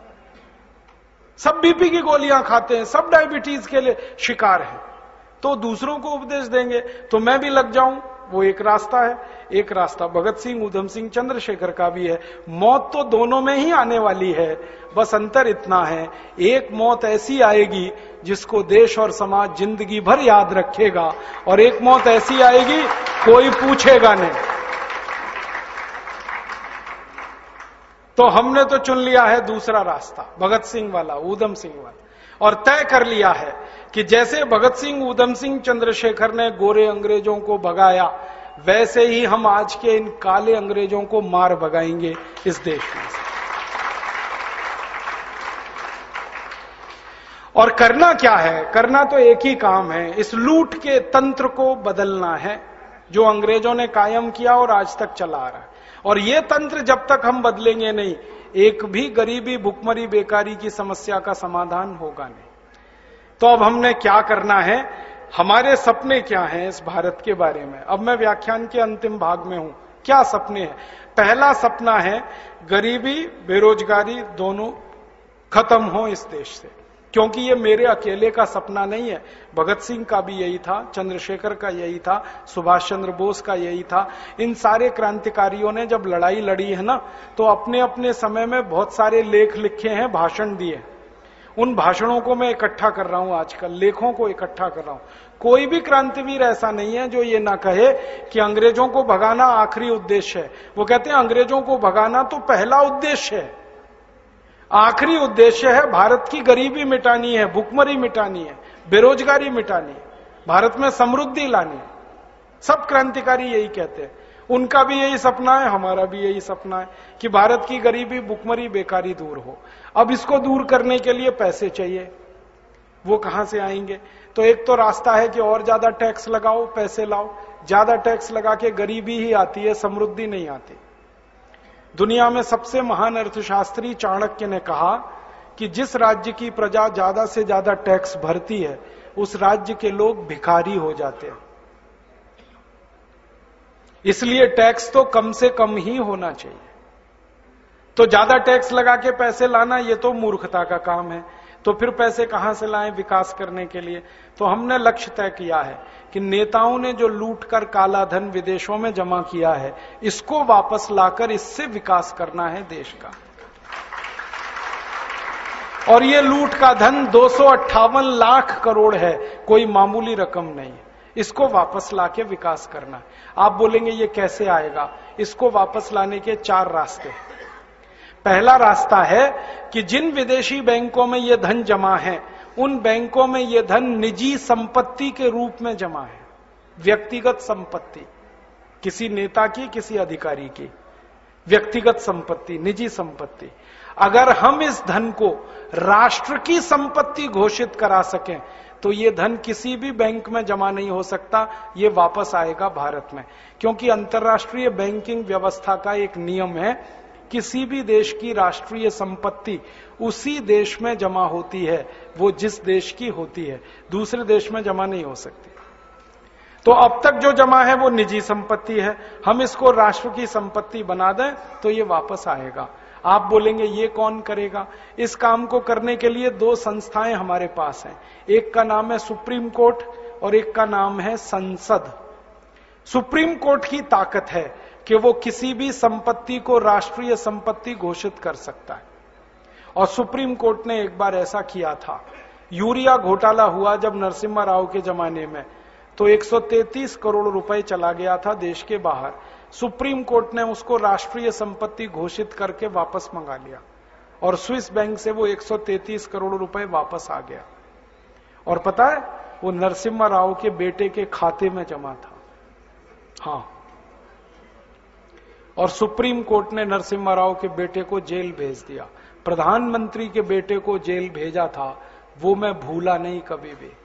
सब बीपी की गोलियां खाते हैं, सब डायबिटीज के लिए शिकार हैं, तो दूसरों को उपदेश देंगे तो मैं भी लग जाऊं, वो एक रास्ता है। एक रास्ता भगत सिंह, ऊधम सिंह, चंद्रशेखर का भी है। मौत तो दोनों में ही आने वाली है, बस अंतर इतना है, एक मौत ऐसी आएगी जिसको देश और समाज जिंदगी भर याद रखेगा, और एक मौत ऐसी आएगी कोई पूछेगा नहीं। तो हमने तो चुन लिया है दूसरा रास्ता, भगत सिंह वाला, ऊधम सिंह वाला, और तय कर लिया है कि जैसे भगत सिंह, ऊधम सिंह, चंद्रशेखर ने गोरे अंग्रेजों को भगाया, वैसे ही हम आज के इन काले अंग्रेजों को मार भगाएंगे इस देश में। और करना क्या है? करना तो एक ही काम है, इस लूट के तंत्र को बदलना है जो अंग्रेजों ने कायम किया और आज तक चला आ रहा है। और ये तंत्र जब तक हम बदलेंगे नहीं, एक भी गरीबी, भुखमरी, बेकारी की समस्या का समाधान होगा नहीं। तो अब हमने क्या करना है, हमारे सपने क्या हैं इस भारत के बारे में? अब मैं व्याख्यान के अंतिम भाग में हूं। क्या सपने हैं? पहला सपना है गरीबी, बेरोजगारी दोनों खत्म हो इस देश से, क्योंकि ये मेरे अकेले का सपना नहीं है। भगत सिंह का भी यही था, चंद्रशेखर का यही था, सुभाष चंद्र बोस का यही था। इन सारे क्रांतिकारियों ने जब लड़ाई लड़ी है ना, तो अपने अपने समय में बहुत सारे लेख लिखे हैं, भाषण दिए। उन भाषणों को मैं इकट्ठा कर रहा हूं आजकल, लेखों को इकट्ठा कर रहा हूं। कोई भी क्रांतिवीर ऐसा नहीं है जो ये ना कहे कि अंग्रेजों को भगाना आखिरी उद्देश्य है। वो कहते हैं अंग्रेजों को भगाना तो पहला उद्देश्य है, आखिरी उद्देश्य है भारत की गरीबी मिटानी है, भुखमरी मिटानी है, बेरोजगारी मिटानी है, भारत में समृद्धि लानी है। सब क्रांतिकारी यही कहते हैं, उनका भी यही सपना है, हमारा भी यही सपना है कि भारत की गरीबी, भुखमरी, बेकारी दूर हो। अब इसको दूर करने के लिए पैसे चाहिए, वो कहां से आएंगे? तो एक तो रास्ता है कि और ज्यादा टैक्स लगाओ, पैसे लाओ। ज्यादा टैक्स लगा के गरीबी ही आती है, समृद्धि नहीं आती। दुनिया में सबसे महान अर्थशास्त्री चाणक्य ने कहा कि जिस राज्य की प्रजा ज्यादा से ज्यादा टैक्स भरती है, उस राज्य के लोग भिखारी हो जाते हैं। इसलिए टैक्स तो कम से कम ही होना चाहिए। तो ज्यादा टैक्स लगा के पैसे लाना ये तो मूर्खता का काम है। तो फिर पैसे कहां से लाएं विकास करने के लिए? तो हमने लक्ष्य तय किया है कि नेताओं ने जो लूट कर काला धन विदेशों में जमा किया है, इसको वापस लाकर इससे विकास करना है देश का। और ये लूट का धन दो सौ अट्ठावन लाख करोड़ है, कोई मामूली रकम नहीं है। इसको वापस लाके विकास करना है। आप बोलेंगे ये कैसे आएगा? इसको वापस लाने के चार रास्ते हैं। पहला रास्ता है कि जिन विदेशी बैंकों में यह धन जमा है, उन बैंकों में यह धन निजी संपत्ति के रूप में जमा है। व्यक्तिगत संपत्ति, किसी नेता की, किसी अधिकारी की व्यक्तिगत संपत्ति, निजी संपत्ति। अगर हम इस धन को राष्ट्र की संपत्ति घोषित करा सकें तो ये धन किसी भी बैंक में जमा नहीं हो सकता, ये वापस आएगा भारत में। क्योंकि अंतर्राष्ट्रीय बैंकिंग व्यवस्था का एक नियम है, किसी भी देश की राष्ट्रीय संपत्ति उसी देश में जमा होती है, वो जिस देश की होती है, दूसरे देश में जमा नहीं हो सकती। तो अब तक जो जमा है वो निजी संपत्ति है, हम इसको राष्ट्र की संपत्ति बना दें तो ये वापस आएगा। आप बोलेंगे ये कौन करेगा? इस काम को करने के लिए दो संस्थाएं हमारे पास हैं। एक का नाम है सुप्रीम कोर्ट और एक का नाम है संसद। सुप्रीम कोर्ट की ताकत है कि वो किसी भी संपत्ति को राष्ट्रीय संपत्ति घोषित कर सकता है, और सुप्रीम कोर्ट ने एक बार ऐसा किया था। यूरिया घोटाला हुआ जब नरसिम्हा राव के जमाने में, तो एक सौ तैंतीस करोड़ रुपए चला गया था देश के बाहर। सुप्रीम कोर्ट ने उसको राष्ट्रीय संपत्ति घोषित करके वापस मंगा लिया, और स्विस बैंक से वो एक सौ तैंतीस करोड़ रुपए वापस आ गया। और पता है, वो नरसिम्हा राव के बेटे के खाते में जमा था। हाँ, और सुप्रीम कोर्ट ने नरसिम्हा राव के बेटे को जेल भेज दिया। प्रधानमंत्री के बेटे को जेल भेजा था, वो मैं भूला नहीं कभी भी।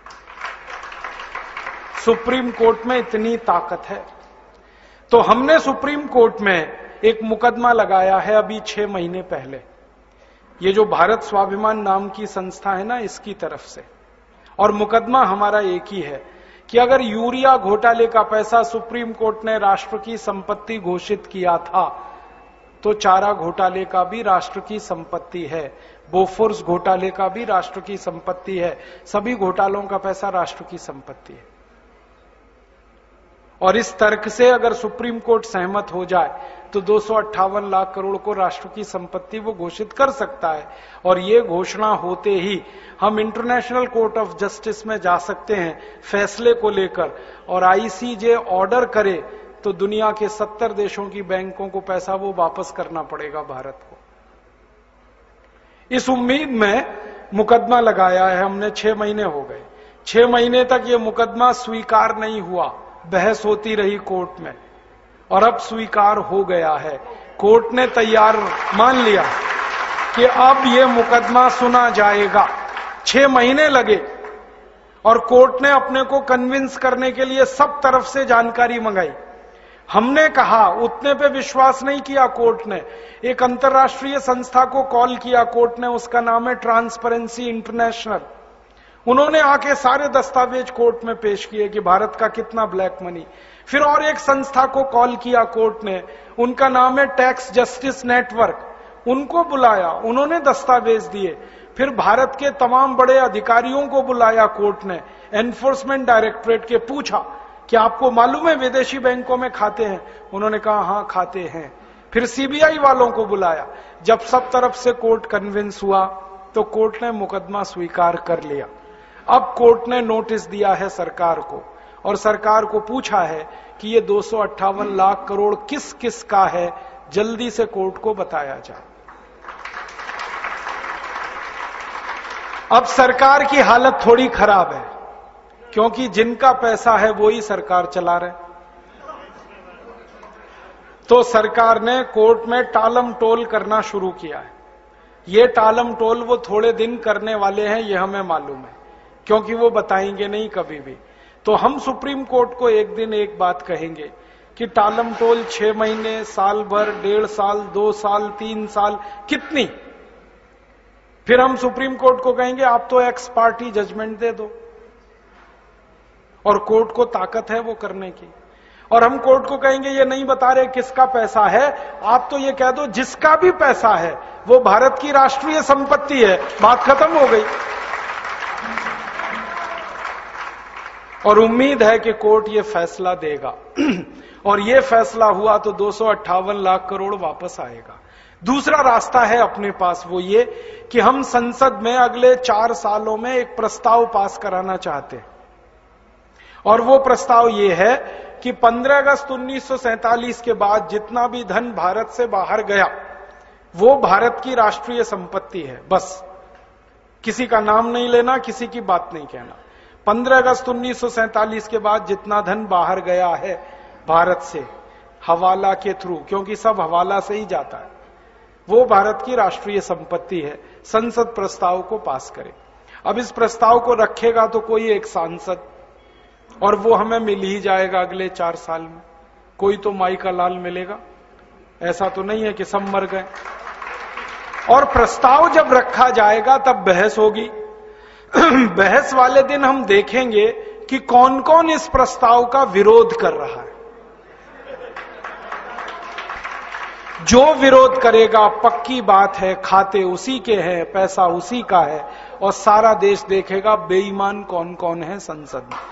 सुप्रीम कोर्ट में इतनी ताकत है। तो हमने सुप्रीम कोर्ट में एक मुकदमा लगाया है अभी छह महीने पहले, ये जो भारत स्वाभिमान नाम की संस्था है ना, इसकी तरफ से। और मुकदमा हमारा एक ही है कि अगर यूरिया घोटाले का पैसा सुप्रीम कोर्ट ने राष्ट्र की संपत्ति घोषित किया था, तो चारा घोटाले का भी राष्ट्र की संपत्ति है, बोफोर्स घोटाले का भी राष्ट्र की संपत्ति है, सभी घोटालों का पैसा राष्ट्र की संपत्ति है। और इस तर्क से अगर सुप्रीम कोर्ट सहमत हो जाए तो दो सौ अट्ठावन लाख करोड़ को राष्ट्र की संपत्ति वो घोषित कर सकता है। और ये घोषणा होते ही हम इंटरनेशनल कोर्ट ऑफ जस्टिस में जा सकते हैं फैसले को लेकर, और आईसीजे ऑर्डर करे तो दुनिया के सत्तर देशों की बैंकों को पैसा वो वापस करना पड़ेगा भारत को। इस उम्मीद में मुकदमा लगाया है हमने। छह महीने हो गए, छह महीने तक ये मुकदमा स्वीकार नहीं हुआ, बहस होती रही कोर्ट में, और अब स्वीकार हो गया है। कोर्ट ने तैयार मान लिया कि अब ये मुकदमा सुना जाएगा। छह महीने लगे और कोर्ट ने अपने को कन्विंस करने के लिए सब तरफ से जानकारी मंगाई। हमने कहा, उतने पे विश्वास नहीं किया कोर्ट ने। एक अंतर्राष्ट्रीय संस्था को कॉल किया कोर्ट ने, उसका नाम है ट्रांसपेरेंसी इंटरनेशनल। उन्होंने आके सारे दस्तावेज कोर्ट में पेश किए कि भारत का कितना ब्लैक मनी। फिर और एक संस्था को कॉल किया कोर्ट ने, उनका नाम है टैक्स जस्टिस नेटवर्क। उनको बुलाया, उन्होंने दस्तावेज दिए। फिर भारत के तमाम बड़े अधिकारियों को बुलाया कोर्ट ने, एनफोर्समेंट डायरेक्टरेट के, पूछा कि आपको मालूम है विदेशी बैंकों में खाते हैं? उन्होंने कहा हाँ खाते हैं। फिर सीबीआई वालों को बुलाया। जब सब तरफ से कोर्ट कन्विंस हुआ तो कोर्ट ने मुकदमा स्वीकार कर लिया। अब कोर्ट ने नोटिस दिया है सरकार को, और सरकार को पूछा है कि ये दो सौ अट्ठावन लाख करोड़ किस किस का है, जल्दी से कोर्ट को बताया जाए। अब सरकार की हालत थोड़ी खराब है, क्योंकि जिनका पैसा है वो ही सरकार चला रहे। तो सरकार ने कोर्ट में टालम टोल करना शुरू किया है। ये टालम टोल वो थोड़े दिन करने वाले हैं, ये हमें मालूम है, क्योंकि वो बताएंगे नहीं कभी भी। तो हम सुप्रीम कोर्ट को एक दिन एक बात कहेंगे कि टालम टोल छह महीने, साल भर, डेढ़ साल, दो साल, तीन साल, कितनी? फिर हम सुप्रीम कोर्ट को कहेंगे आप तो एक्स पार्टी जजमेंट दे दो, और कोर्ट को ताकत है वो करने की। और हम कोर्ट को कहेंगे ये नहीं बता रहे किसका पैसा है, आप तो ये कह दो जिसका भी पैसा है वो भारत की राष्ट्रीय संपत्ति है, बात खत्म हो गई। और उम्मीद है कि कोर्ट ये फैसला देगा, और ये फैसला हुआ तो दो सौ अट्ठावन लाख करोड़ वापस आएगा। दूसरा रास्ता है अपने पास, वो ये कि हम संसद में अगले चार सालों में एक प्रस्ताव पास कराना चाहते हैं, और वो प्रस्ताव ये है कि पंद्रह अगस्त उन्नीस सौ सैंतालीस के बाद जितना भी धन भारत से बाहर गया वो भारत की राष्ट्रीय संपत्ति है। बस किसी का नाम नहीं लेना, किसी की बात नहीं कहना। पंद्रह अगस्त उन्नीस सौ सैंतालीस के बाद जितना धन बाहर गया है भारत से हवाला के थ्रू, क्योंकि सब हवाला से ही जाता है, वो भारत की राष्ट्रीय संपत्ति है। संसद प्रस्ताव को पास करे। अब इस प्रस्ताव को रखेगा तो कोई एक सांसद, और वो हमें मिल ही जाएगा अगले चार साल में। कोई तो माई का लाल मिलेगा, ऐसा तो नहीं है कि सब मर गए। और प्रस्ताव जब रखा जाएगा तब बहस होगी। बहस वाले दिन हम देखेंगे कि कौन कौन इस प्रस्ताव का विरोध कर रहा है। जो विरोध करेगा पक्की बात है खाते उसी के हैं, पैसा उसी का है, और सारा देश देखेगा बेईमान कौन कौन है संसद में।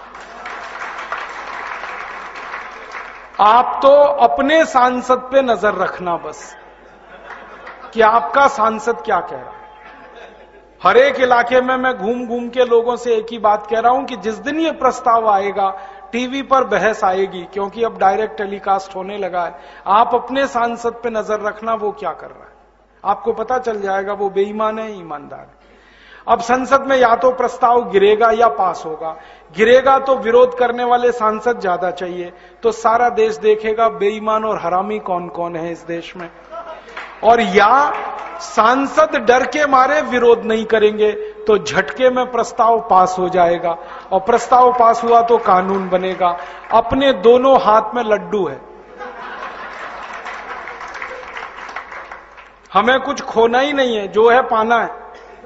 आप तो अपने सांसद पे नजर रखना बस कि आपका सांसद क्या कह रहा है। हर एक इलाके में मैं घूम घूम के लोगों से एक ही बात कह रहा हूं कि जिस दिन ये प्रस्ताव आएगा टीवी पर बहस आएगी, क्योंकि अब डायरेक्ट टेलीकास्ट होने लगा है। आप अपने सांसद पे नजर रखना वो क्या कर रहा है, आपको पता चल जाएगा वो बेईमान है ईमानदार है। अब संसद में या तो प्रस्ताव गिरेगा या पास होगा। गिरेगा तो विरोध करने वाले सांसद ज्यादा चाहिए, तो सारा देश देखेगा बेईमान और हरामी कौन कौन है इस देश में। और या सांसद डर के मारे विरोध नहीं करेंगे तो झटके में प्रस्ताव पास हो जाएगा, और प्रस्ताव पास हुआ तो कानून बनेगा। अपने दोनों हाथ में लड्डू है, हमें कुछ खोना ही नहीं है, जो है पाना है।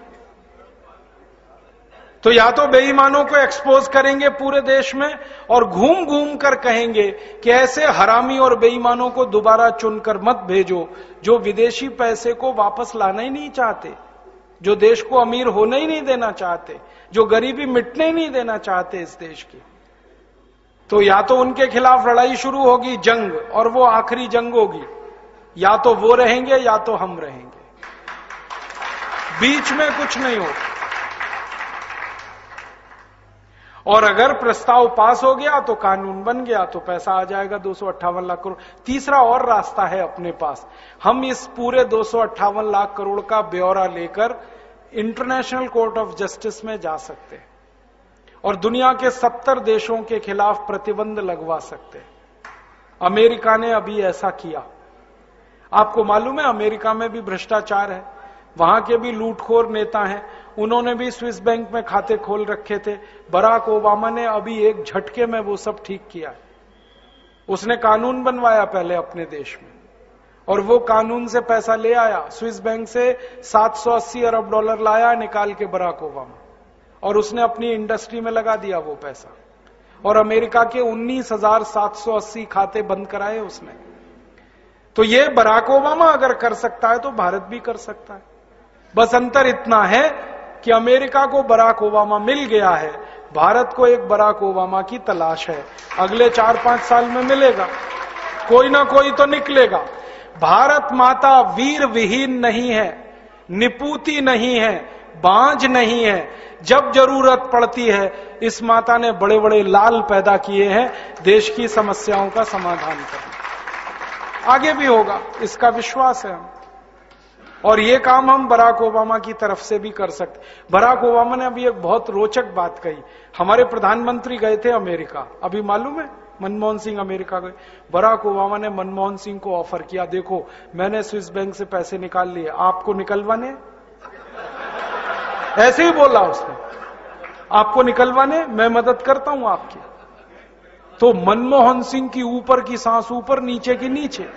तो या तो बेईमानों को एक्सपोज करेंगे पूरे देश में, और घूम घूम कर कहेंगे कि ऐसे हरामी और बेईमानों को दोबारा चुनकर मत भेजो जो विदेशी पैसे को वापस लाना ही नहीं चाहते, जो देश को अमीर होने ही नहीं देना चाहते, जो गरीबी मिटने ही नहीं देना चाहते इस देश की। तो या तो उनके खिलाफ लड़ाई शुरू होगी, जंग, और वो आखिरी जंग होगी। या तो वो रहेंगे या तो हम रहेंगे, बीच में कुछ नहीं होगा। और अगर प्रस्ताव पास हो गया तो कानून बन गया, तो पैसा आ जाएगा दो सौ अट्ठावन लाख करोड़। तीसरा और रास्ता है अपने पास, हम इस पूरे दो सौ अट्ठावन लाख करोड़ का ब्यौरा लेकर इंटरनेशनल कोर्ट ऑफ जस्टिस में जा सकते हैं और दुनिया के सत्तर देशों के खिलाफ प्रतिबंध लगवा सकते हैं। अमेरिका ने अभी ऐसा किया। आपको मालूम है अमेरिका में भी भ्रष्टाचार है, वहां के भी लूटखोर नेता हैं, उन्होंने भी स्विस बैंक में खाते खोल रखे थे। बराक ओबामा ने अभी एक झटके में वो सब ठीक किया। उसने कानून बनवाया पहले अपने देश में, और वो कानून से पैसा ले आया। स्विस बैंक से सात सौ अस्सी अरब डॉलर लाया निकाल के बराक ओबामा, और उसने अपनी इंडस्ट्री में लगा दिया वो पैसा। और अमेरिका के उन्नीस हजार सात सौ अस्सी खाते बंद कराए उसने। तो ये बराक ओबामा अगर कर सकता है तो भारत भी कर सकता है। बस अंतर इतना है कि अमेरिका को बराक ओबामा मिल गया है, भारत को एक बराक ओबामा की तलाश है। अगले चार पांच साल में मिलेगा, कोई ना कोई तो निकलेगा। भारत माता वीर विहीन नहीं है, निपूती नहीं है, बांझ नहीं है। जब जरूरत पड़ती है इस माता ने बड़े बड़े लाल पैदा किए हैं देश की समस्याओं का समाधान करने। आगे भी होगा, इसका विश्वास है हम। और ये काम हम बराक ओबामा की तरफ से भी कर सकते। बराक ओबामा ने अभी एक बहुत रोचक बात कही। हमारे प्रधानमंत्री गए थे अमेरिका, अभी मालूम है मनमोहन सिंह अमेरिका गए। बराक ओबामा ने मनमोहन सिंह को ऑफर किया, देखो मैंने स्विस बैंक से पैसे निकाल लिए, आपको निकलवाने? ऐसे ही बोला उसने, आपको निकलवाने, मैं मदद करता हूं आपकी। तो मनमोहन सिंह की ऊपर की सांस ऊपर, नीचे की नीचे,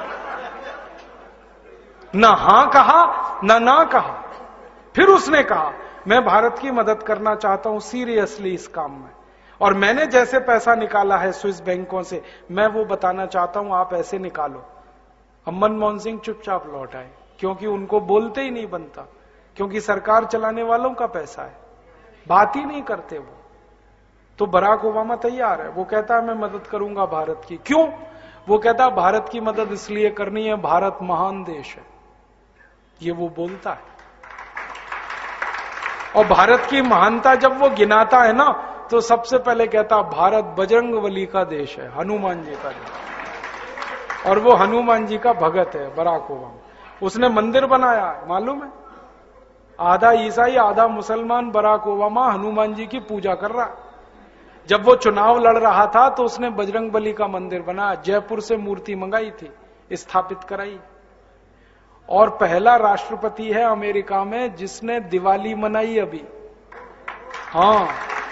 ना हां कहा ना ना कहा। फिर उसने कहा मैं भारत की मदद करना चाहता हूं सीरियसली इस काम में, और मैंने जैसे पैसा निकाला है स्विस बैंकों से मैं वो बताना चाहता हूं, आप ऐसे निकालो। अब मनमोहन सिंह चुपचाप लौट आए, क्योंकि उनको बोलते ही नहीं बनता, क्योंकि सरकार चलाने वालों का पैसा है, बात ही नहीं करते वो। तो बराक ओबामा तैयार है, वो कहता है मैं मदद करूंगा भारत की। क्यों? वो कहता है भारत की मदद इसलिए करनी है, भारत महान देश है, ये वो बोलता है। और भारत की महानता जब वो गिनाता है ना, तो सबसे पहले कहता भारत बजरंग बली का देश है, हनुमान जी का देश। और वो हनुमान जी का भगत है बराक ओबामा। उसने मंदिर बनाया, मालूम है? आधा ईसाई आधा मुसलमान बराक ओबामा हनुमान जी की पूजा कर रहा। जब वो चुनाव लड़ रहा था तो उसने बजरंग बली का मंदिर बना, जयपुर से मूर्ति मंगाई थी, स्थापित कराई। और पहला राष्ट्रपति है अमेरिका में जिसने दिवाली मनाई अभी। हाँ,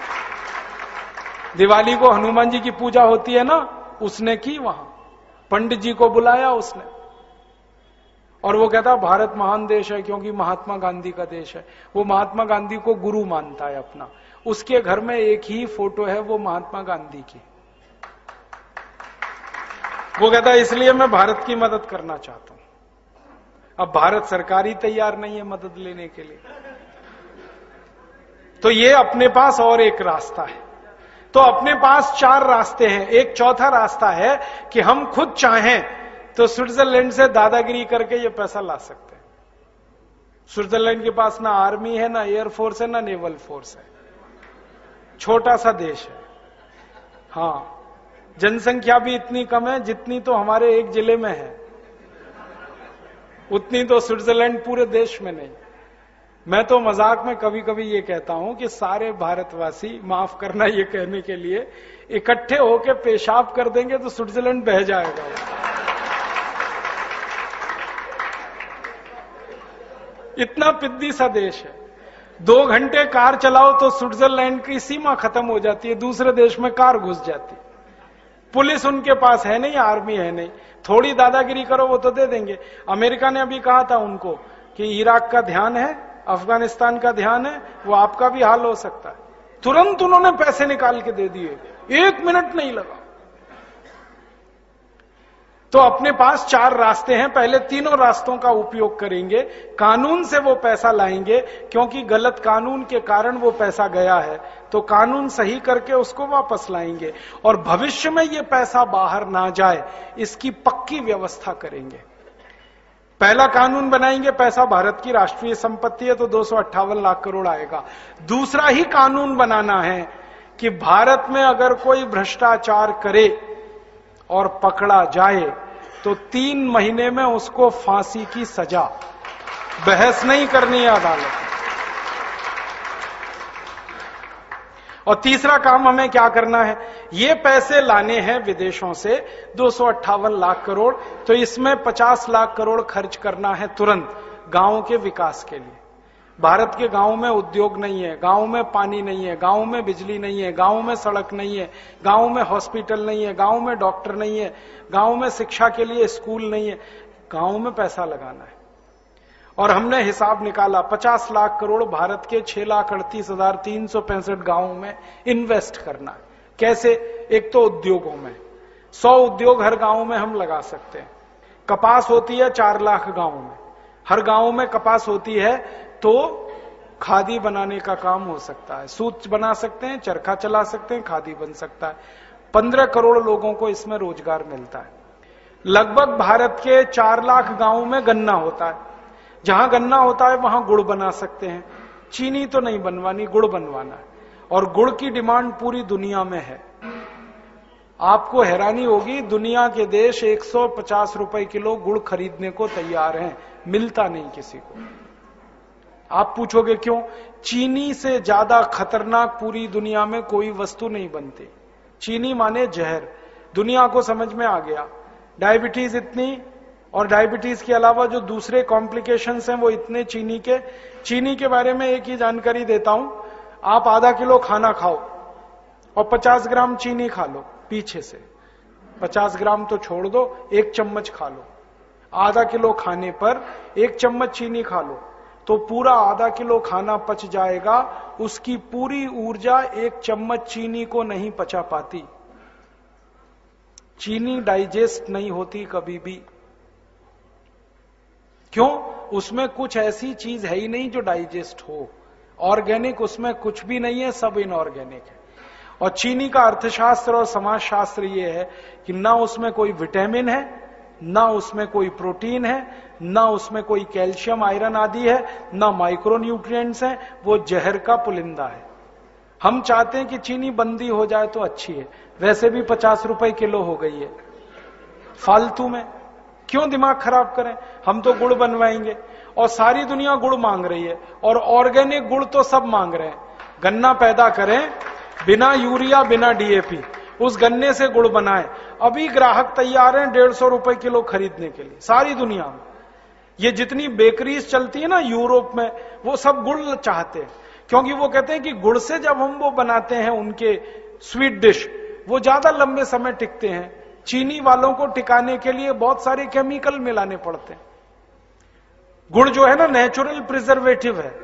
दिवाली को हनुमान जी की पूजा होती है ना, उसने की वहां, पंडित जी को बुलाया उसने। और वो कहता भारत महान देश है क्योंकि महात्मा गांधी का देश है। वो महात्मा गांधी को गुरु मानता है अपना। उसके घर में एक ही फोटो है, वो महात्मा गांधी की। वो कहता है इसलिए मैं भारत की मदद करना चाहता हूं। अब भारत सरकार ही तैयार नहीं है मदद लेने के लिए। तो ये अपने पास और एक रास्ता है। तो अपने पास चार रास्ते हैं। एक चौथा रास्ता है कि हम खुद चाहें तो स्विट्जरलैंड से दादागिरी करके ये पैसा ला सकते हैं। स्विट्जरलैंड के पास ना आर्मी है, ना एयरफोर्स है, ना नेवल फोर्स है, छोटा सा देश है। हाँ, जनसंख्या भी इतनी कम है जितनी तो हमारे एक जिले में है, उतनी तो स्विट्जरलैंड पूरे देश में नहीं। मैं तो मजाक में कभी कभी ये कहता हूं कि सारे भारतवासी, माफ करना ये कहने के लिए, इकट्ठे होकर पेशाब कर देंगे तो स्विट्जरलैंड बह जाएगा। इतना पिद्दी सा देश है। दो घंटे कार चलाओ तो स्विट्जरलैंड की सीमा खत्म हो जाती है, दूसरे देश में कार घुस जाती। पुलिस उनके पास है नहीं, आर्मी है नहीं, थोड़ी दादागिरी करो वो तो दे देंगे। अमेरिका ने अभी कहा था उनको कि इराक का ध्यान है, अफगानिस्तान का ध्यान है, वो आपका भी हाल हो सकता है। तुरंत उन्होंने पैसे निकाल के दे दिए, एक मिनट नहीं लगा। तो अपने पास चार रास्ते हैं, पहले तीनों रास्तों का उपयोग करेंगे। कानून से वो पैसा लाएंगे क्योंकि गलत कानून के कारण वो पैसा गया है, तो कानून सही करके उसको वापस लाएंगे और भविष्य में ये पैसा बाहर ना जाए इसकी पक्की व्यवस्था करेंगे। पहला कानून बनाएंगे, पैसा भारत की राष्ट्रीय संपत्ति है तो दो सौ अट्ठावन लाख करोड़ आएगा। दूसरा ही कानून बनाना है कि भारत में अगर कोई भ्रष्टाचार करे और पकड़ा जाए तो तीन महीने में उसको फांसी की सजा, बहस नहीं करनी है अदालत में। और तीसरा काम हमें क्या करना है, ये पैसे लाने हैं विदेशों से दो सौ अट्ठावन लाख करोड़, तो इसमें पचास लाख करोड़ खर्च करना है तुरंत गांवों के विकास के लिए। भारत के गांव में उद्योग नहीं है, गांव में पानी नहीं है, गांव में बिजली नहीं है, गांव में सड़क नहीं है, गांव में हॉस्पिटल नहीं है, गांव में डॉक्टर नहीं है, गांव में शिक्षा के लिए स्कूल नहीं है। गांव में पैसा लगाना है। और हमने हिसाब निकाला, पचास लाख करोड़ भारत के छह लाख अड़तीस हजार तीन सौ पैंसठ गांवों में इन्वेस्ट करना है। कैसे? एक तो उद्योगों में, सौ उद्योग हर गांव में हम लगा सकते हैं। कपास होती है चार लाख गांवों में, हर गांव में कपास होती है तो खादी बनाने का काम हो सकता है, सूत बना सकते हैं, चरखा चला सकते हैं, खादी बन सकता है। पंद्रह करोड़ लोगों को इसमें रोजगार मिलता है। लगभग भारत के चार लाख गांवों में गन्ना होता है, जहां गन्ना होता है वहां गुड़ बना सकते हैं। चीनी तो नहीं बनवानी, गुड़ बनवाना है। और गुड़ की डिमांड पूरी दुनिया में है। आपको हैरानी होगी, दुनिया के देश एक सौ पचास रुपए किलो गुड़ खरीदने को तैयार हैं, मिलता नहीं किसी को। आप पूछोगे क्यों? चीनी से ज्यादा खतरनाक पूरी दुनिया में कोई वस्तु नहीं बनती। चीनी माने जहर, दुनिया को समझ में आ गया। डायबिटीज इतनी, और डायबिटीज के अलावा जो दूसरे कॉम्प्लिकेशंस हैं वो इतने चीनी के। चीनी के बारे में एक ही जानकारी देता हूं, आप आधा किलो खाना खाओ और पचास ग्राम चीनी खा लो पीछे से, पचास ग्राम तो छोड़ दो, एक चम्मच खा लो। आधा किलो खाने पर एक चम्मच चीनी खा लो तो पूरा आधा किलो खाना पच जाएगा। उसकी पूरी ऊर्जा एक चम्मच चीनी को नहीं पचा पाती। चीनी डाइजेस्ट नहीं होती कभी भी। क्यों? उसमें कुछ ऐसी चीज है ही नहीं जो डाइजेस्ट हो। ऑर्गेनिक उसमें कुछ भी नहीं है, सब इनऑर्गेनिक है। और चीनी का अर्थशास्त्र और समाजशास्त्र ये है कि ना उसमें कोई विटामिन है, ना उसमें कोई प्रोटीन है, ना उसमें कोई कैल्शियम आयरन आदि है, ना माइक्रो न्यूट्रिएंट्स हैं। वो जहर का पुलिंदा है। हम चाहते हैं कि चीनी बंदी हो जाए तो अच्छी है, वैसे भी पचास रुपए किलो हो गई है, फालतू में क्यों दिमाग खराब करें। हम तो गुड़ बनवाएंगे और सारी दुनिया गुड़ मांग रही है, और ऑर्गेनिक गुड़ तो सब मांग रहे हैं। गन्ना पैदा करें बिना यूरिया बिना डीएपी, उस गन्ने से गुड़ बनाएं। अभी ग्राहक तैयार हैं डेढ़ सौ रुपए किलो खरीदने के लिए सारी दुनिया में। ये जितनी बेकरीज चलती है ना यूरोप में, वो सब गुड़ चाहते हैं, क्योंकि वो कहते हैं कि गुड़ से जब हम वो बनाते हैं उनके स्वीट डिश, वो ज्यादा लंबे समय टिकते हैं। चीनी वालों को टिकाने के लिए बहुत सारे केमिकल मिलाने पड़ते हैं। गुड़ जो है ना नेचुरल प्रिजर्वेटिव है,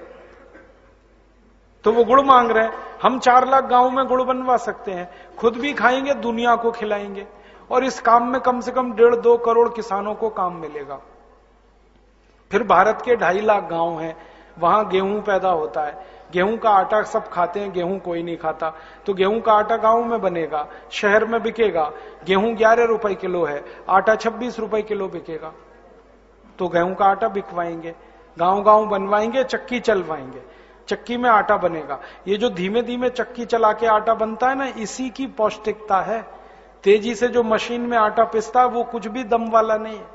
तो वो गुड़ मांग रहे हैं। हम चार लाख गांव में गुड़ बनवा सकते हैं, खुद भी खाएंगे, दुनिया को खिलाएंगे, और इस काम में कम से कम डेढ़ दो करोड़ किसानों को काम मिलेगा। फिर भारत के ढाई लाख गांव हैं, वहां गेहूं पैदा होता है, गेहूं का आटा सब खाते हैं, गेहूं कोई नहीं खाता, तो गेहूं का आटा गांव में बनेगा, शहर में बिकेगा। गेहूं ग्यारह रुपए किलो है, आटा छब्बीस रुपए किलो बिकेगा, तो गेहूं का आटा बिकवाएंगे, गांव गांव बनवाएंगे, चक्की चलवाएंगे, चक्की में आटा बनेगा। ये जो धीमे धीमे चक्की चला के आटा बनता है ना, इसी की पौष्टिकता है। तेजी से जो मशीन में आटा पिसता है वो कुछ भी दम वाला नहीं है,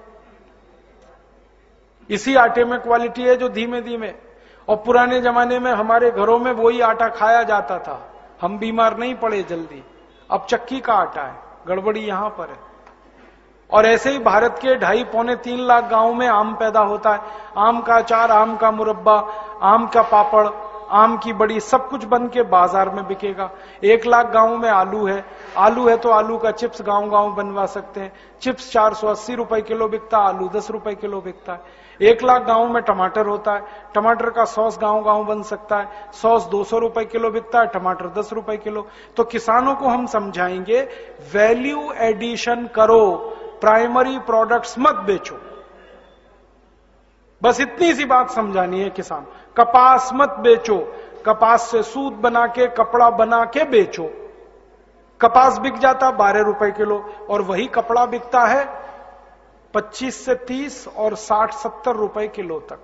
इसी आटे में क्वालिटी है जो धीमे धीमे। और पुराने जमाने में हमारे घरों में वही आटा खाया जाता था, हम बीमार नहीं पड़े जल्दी। अब चक्की का आटा है, गड़बड़ी यहां पर है। और ऐसे ही भारत के ढाई पौने तीन लाख गांव में आम पैदा होता है, आम का अचार, आम का मुरब्बा, आम का पापड़, आम की बड़ी, सब कुछ बन के बाजार में बिकेगा। एक लाख गांव में आलू है, आलू है तो आलू का चिप्स गांव गांव बनवा सकते हैं। चिप्स चार सौ अस्सी रुपए किलो बिकता, आलू दस रुपए किलो बिकता है। एक लाख गांव में टमाटर होता है, टमाटर का सॉस गांव गांव बन सकता है, सॉस दो सौ रुपए किलो बिकता है, टमाटर दस रुपए किलो। तो किसानों को हम समझाएंगे वैल्यू एडिशन करो, प्राइमरी प्रोडक्ट्स मत बेचो। बस इतनी सी बात समझानी है किसान। कपास मत बेचो, कपास से सूत बना के कपड़ा बना के बेचो। कपास बिक जाता बारह रुपए किलो, और वही कपड़ा बिकता है पच्चीस से तीस और साठ सत्तर रुपए किलो तक।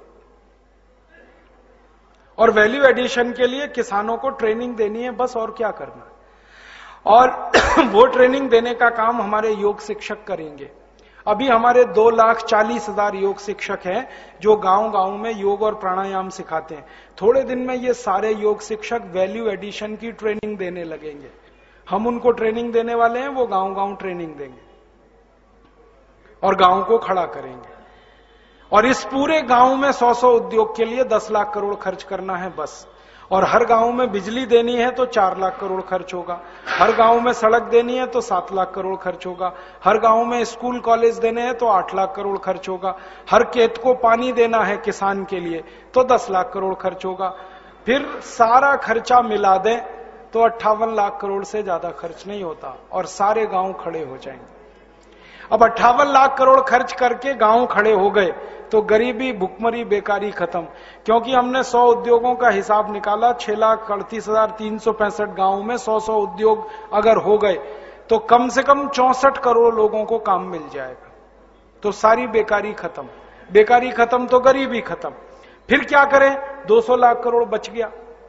और वैल्यू एडिशन के लिए किसानों को ट्रेनिंग देनी है, बस, और क्या करना है। और वो ट्रेनिंग देने का काम हमारे योग शिक्षक करेंगे। अभी हमारे दो लाख चालीस हजार योग शिक्षक हैं जो गांव गांव में योग और प्राणायाम सिखाते हैं। थोड़े दिन में ये सारे योग शिक्षक वैल्यू एडिशन की ट्रेनिंग देने लगेंगे। हम उनको ट्रेनिंग देने वाले हैं, वो गांव गांव ट्रेनिंग देंगे और गांव को खड़ा करेंगे। और इस पूरे गांव में सौ सौ उद्योग के लिए दस लाख करोड़ खर्च करना है बस। और हर गांव में बिजली देनी है तो चार लाख करोड़ खर्च होगा, हर गांव में सड़क देनी है तो सात लाख करोड़ खर्च होगा, हर गांव में स्कूल कॉलेज देने हैं तो आठ लाख करोड़ खर्च होगा, हर खेत को पानी देना है किसान के लिए तो दस लाख करोड़ खर्च होगा। फिर सारा खर्चा मिला दें तो अट्ठावन लाख करोड़ से ज्यादा खर्च नहीं होता और सारे गांव खड़े हो जाएंगे। अब अट्ठावन लाख करोड़ खर्च करके गांव खड़े हो गए तो गरीबी, भुखमरी, बेकारी खत्म। क्योंकि हमने सौ उद्योगों का हिसाब निकाला, छह लाख अड़तीस हजार तीन सौ पैंसठ गांव में सौ सौ उद्योग अगर हो गए तो कम से कम चौसठ करोड़ लोगों को काम मिल जाएगा। तो सारी बेकारी खत्म, बेकारी खत्म तो गरीबी खत्म। फिर क्या करें? दो सौ लाख करोड़ बच गया,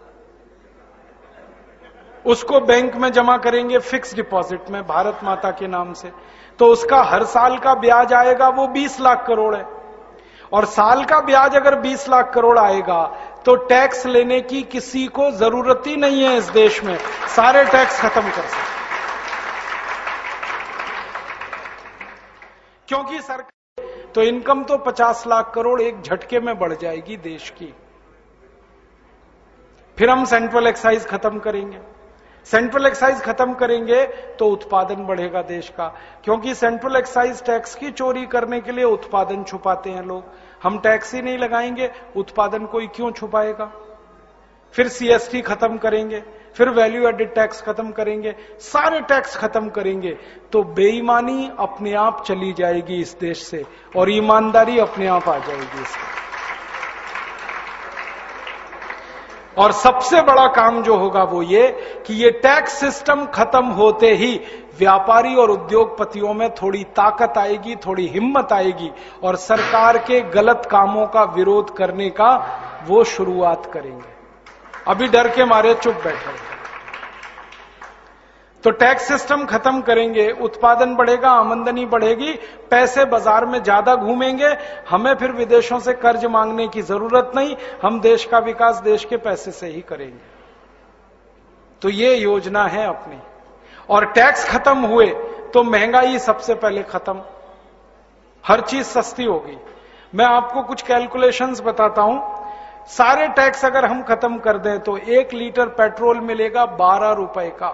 उसको बैंक में जमा करेंगे फिक्स डिपॉजिट में भारत माता के नाम से, तो उसका हर साल का ब्याज आएगा वो बीस लाख करोड़ है। और साल का ब्याज अगर बीस लाख करोड़ आएगा तो टैक्स लेने की किसी को जरूरत ही नहीं है इस देश में, सारे टैक्स खत्म कर सकते, क्योंकि सरकार तो इनकम तो पचास लाख करोड़ एक झटके में बढ़ जाएगी देश की। फिर हम सेंट्रल एक्साइज खत्म करेंगे, सेंट्रल एक्साइज खत्म करेंगे तो उत्पादन बढ़ेगा देश का, क्योंकि सेंट्रल एक्साइज टैक्स की चोरी करने के लिए उत्पादन छुपाते हैं लोग। हम टैक्स ही नहीं लगाएंगे, उत्पादन कोई क्यों छुपाएगा? फिर सीएसटी खत्म करेंगे, फिर वैल्यू एडेड टैक्स खत्म करेंगे, सारे टैक्स खत्म करेंगे तो बेईमानी अपने आप चली जाएगी इस देश से और ईमानदारी अपने आप आ जाएगी इसमें। और सबसे बड़ा काम जो होगा वो ये कि ये टैक्स सिस्टम खत्म होते ही व्यापारी और उद्योगपतियों में थोड़ी ताकत आएगी, थोड़ी हिम्मत आएगी और सरकार के गलत कामों का विरोध करने का वो शुरुआत करेंगे। अभी डर के मारे चुप बैठे हैं। तो टैक्स सिस्टम खत्म करेंगे, उत्पादन बढ़ेगा, आमदनी बढ़ेगी, पैसे बाजार में ज्यादा घूमेंगे, हमें फिर विदेशों से कर्ज मांगने की जरूरत नहीं, हम देश का विकास देश के पैसे से ही करेंगे। तो ये योजना है अपनी। और टैक्स खत्म हुए तो महंगाई सबसे पहले खत्म, हर चीज सस्ती होगी। मैं आपको कुछ कैलकुलेशंस बताता हूं। सारे टैक्स अगर हम खत्म कर दें तो एक लीटर पेट्रोल मिलेगा बारह रुपए का,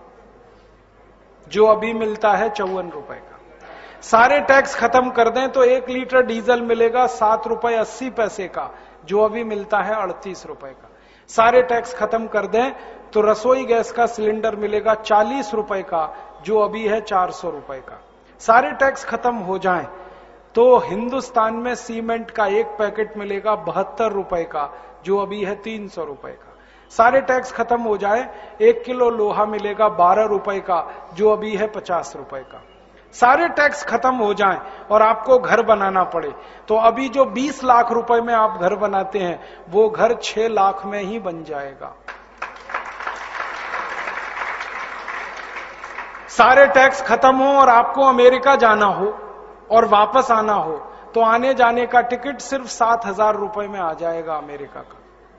जो अभी मिलता है चौवन रुपए का। सारे टैक्स खत्म कर दें तो एक लीटर डीजल मिलेगा सात रुपए अस्सी पैसे का, जो अभी मिलता है अड़तीस रुपए का। सारे टैक्स खत्म कर दें तो रसोई गैस का सिलेंडर मिलेगा चालीस रुपए का, जो अभी है चार सौ रुपए का। सारे टैक्स खत्म हो जाएं तो हिंदुस्तान में सीमेंट का एक पैकेट मिलेगा बहत्तर रुपए का, जो अभी है तीन सौ रुपए का। सारे टैक्स खत्म हो जाए, एक किलो लोहा मिलेगा बारह रुपए का, जो अभी है पचास रुपए का। सारे टैक्स खत्म हो जाएं और आपको घर बनाना पड़े तो अभी जो बीस लाख रुपए में आप घर बनाते हैं वो घर छह लाख में ही बन जाएगा। सारे टैक्स खत्म हो और आपको अमेरिका जाना हो और वापस आना हो तो आने जाने का टिकट सिर्फ सात हजार रुपए में आ जाएगा अमेरिका का।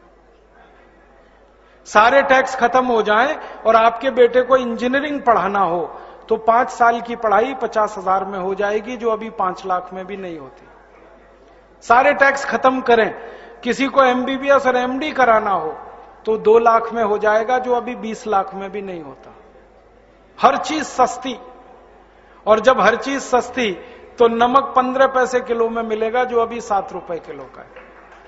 सारे टैक्स खत्म हो जाएं और आपके बेटे को इंजीनियरिंग पढ़ाना हो तो पांच साल की पढ़ाई पचास हजार में हो जाएगी, जो अभी पांच लाख में भी नहीं होती। सारे टैक्स खत्म करें, किसी को एमबीबीएस और एमडी कराना हो तो दो लाख में हो जाएगा, जो अभी बीस लाख में भी नहीं होता। हर चीज सस्ती, और जब हर चीज सस्ती तो नमक पंद्रह पैसे किलो में मिलेगा, जो अभी सात रुपए किलो का है।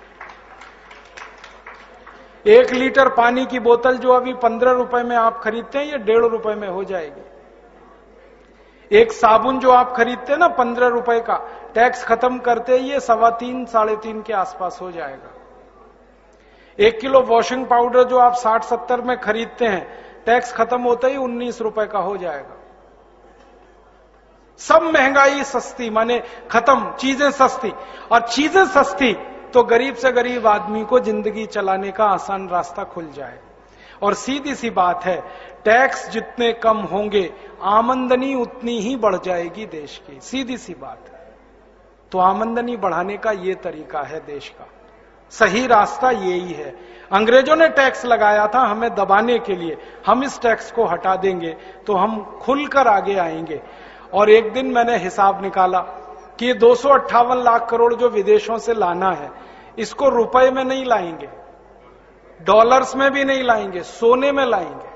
एक लीटर पानी की बोतल जो अभी पंद्रह रुपए में आप खरीदते हैं, ये डेढ़ रुपए में हो जाएगी। एक साबुन जो आप खरीदते हैं ना पंद्रह रुपए का, टैक्स खत्म करते ही ये सवा तीन साढ़े तीन के आसपास हो जाएगा। एक किलो वॉशिंग पाउडर जो आप साठ सत्तर में खरीदते हैं, टैक्स खत्म होते ही उन्नीस रुपए का हो जाएगा। सब महंगाई सस्ती, माने खत्म, चीजें सस्ती। और चीजें सस्ती तो गरीब से गरीब आदमी को जिंदगी चलाने का आसान रास्ता खुल जाए। और सीधी सी बात है, टैक्स जितने कम होंगे आमदनी उतनी ही बढ़ जाएगी देश की, सीधी सी बात है। तो आमदनी बढ़ाने का ये तरीका है देश का, सही रास्ता यही है। अंग्रेजों ने टैक्स लगाया था हमें दबाने के लिए, हम इस टैक्स को हटा देंगे तो हम खुलकर आगे आएंगे। और एक दिन मैंने हिसाब निकाला कि दो सौ अट्ठावन लाख करोड़ जो विदेशों से लाना है, इसको रुपए में नहीं लाएंगे, डॉलर्स में भी नहीं लाएंगे, सोने में लाएंगे।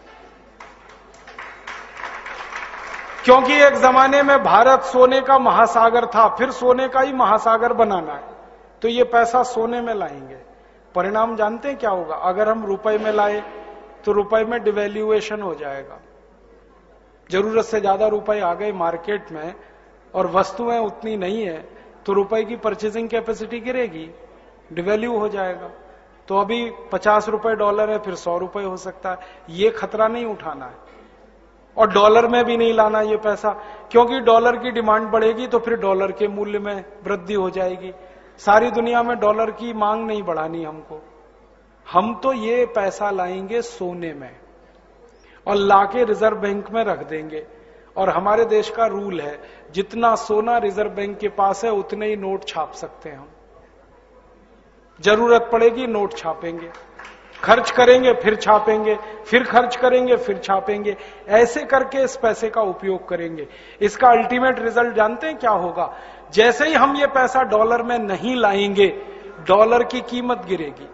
क्योंकि एक जमाने में भारत सोने का महासागर था, फिर सोने का ही महासागर बनाना है, तो ये पैसा सोने में लाएंगे। परिणाम जानते हैं क्या होगा? अगर हम रुपए में लाए तो रुपए में डिवैल्यूएशन हो जाएगा। जरूरत से ज्यादा रुपए आ गए मार्केट में और वस्तुएं उतनी नहीं है तो रुपए की परचेजिंग कैपेसिटी गिरेगी, डिवैल्यू हो जाएगा। तो अभी पचास रुपए डॉलर है, फिर सौ रुपए हो सकता है। ये खतरा नहीं उठाना है। और डॉलर में भी नहीं लाना ये पैसा, क्योंकि डॉलर की डिमांड बढ़ेगी तो फिर डॉलर के मूल्य में वृद्धि हो जाएगी। सारी दुनिया में डॉलर की मांग नहीं बढ़ानी हमको, हम तो ये पैसा लाएंगे सोने में और लाके रिजर्व बैंक में रख देंगे। और हमारे देश का रूल है, जितना सोना रिजर्व बैंक के पास है उतने ही नोट छाप सकते हैं हम। जरूरत पड़ेगी नोट छापेंगे, खर्च करेंगे फिर छापेंगे, फिर खर्च करेंगे फिर छापेंगे। ऐसे करके इस पैसे का उपयोग करेंगे। इसका अल्टीमेट रिजल्ट जानते हैं क्या होगा? जैसे ही हम ये पैसा डॉलर में नहीं लाएंगे, डॉलर की कीमत गिरेगी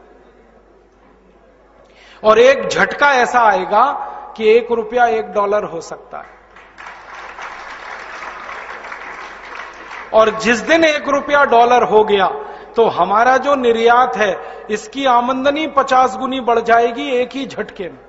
और एक झटका ऐसा आएगा कि एक रुपया एक डॉलर हो सकता है। और जिस दिन एक रुपया डॉलर हो गया तो हमारा जो निर्यात है इसकी आमदनी पचास गुनी बढ़ जाएगी एक ही झटके में।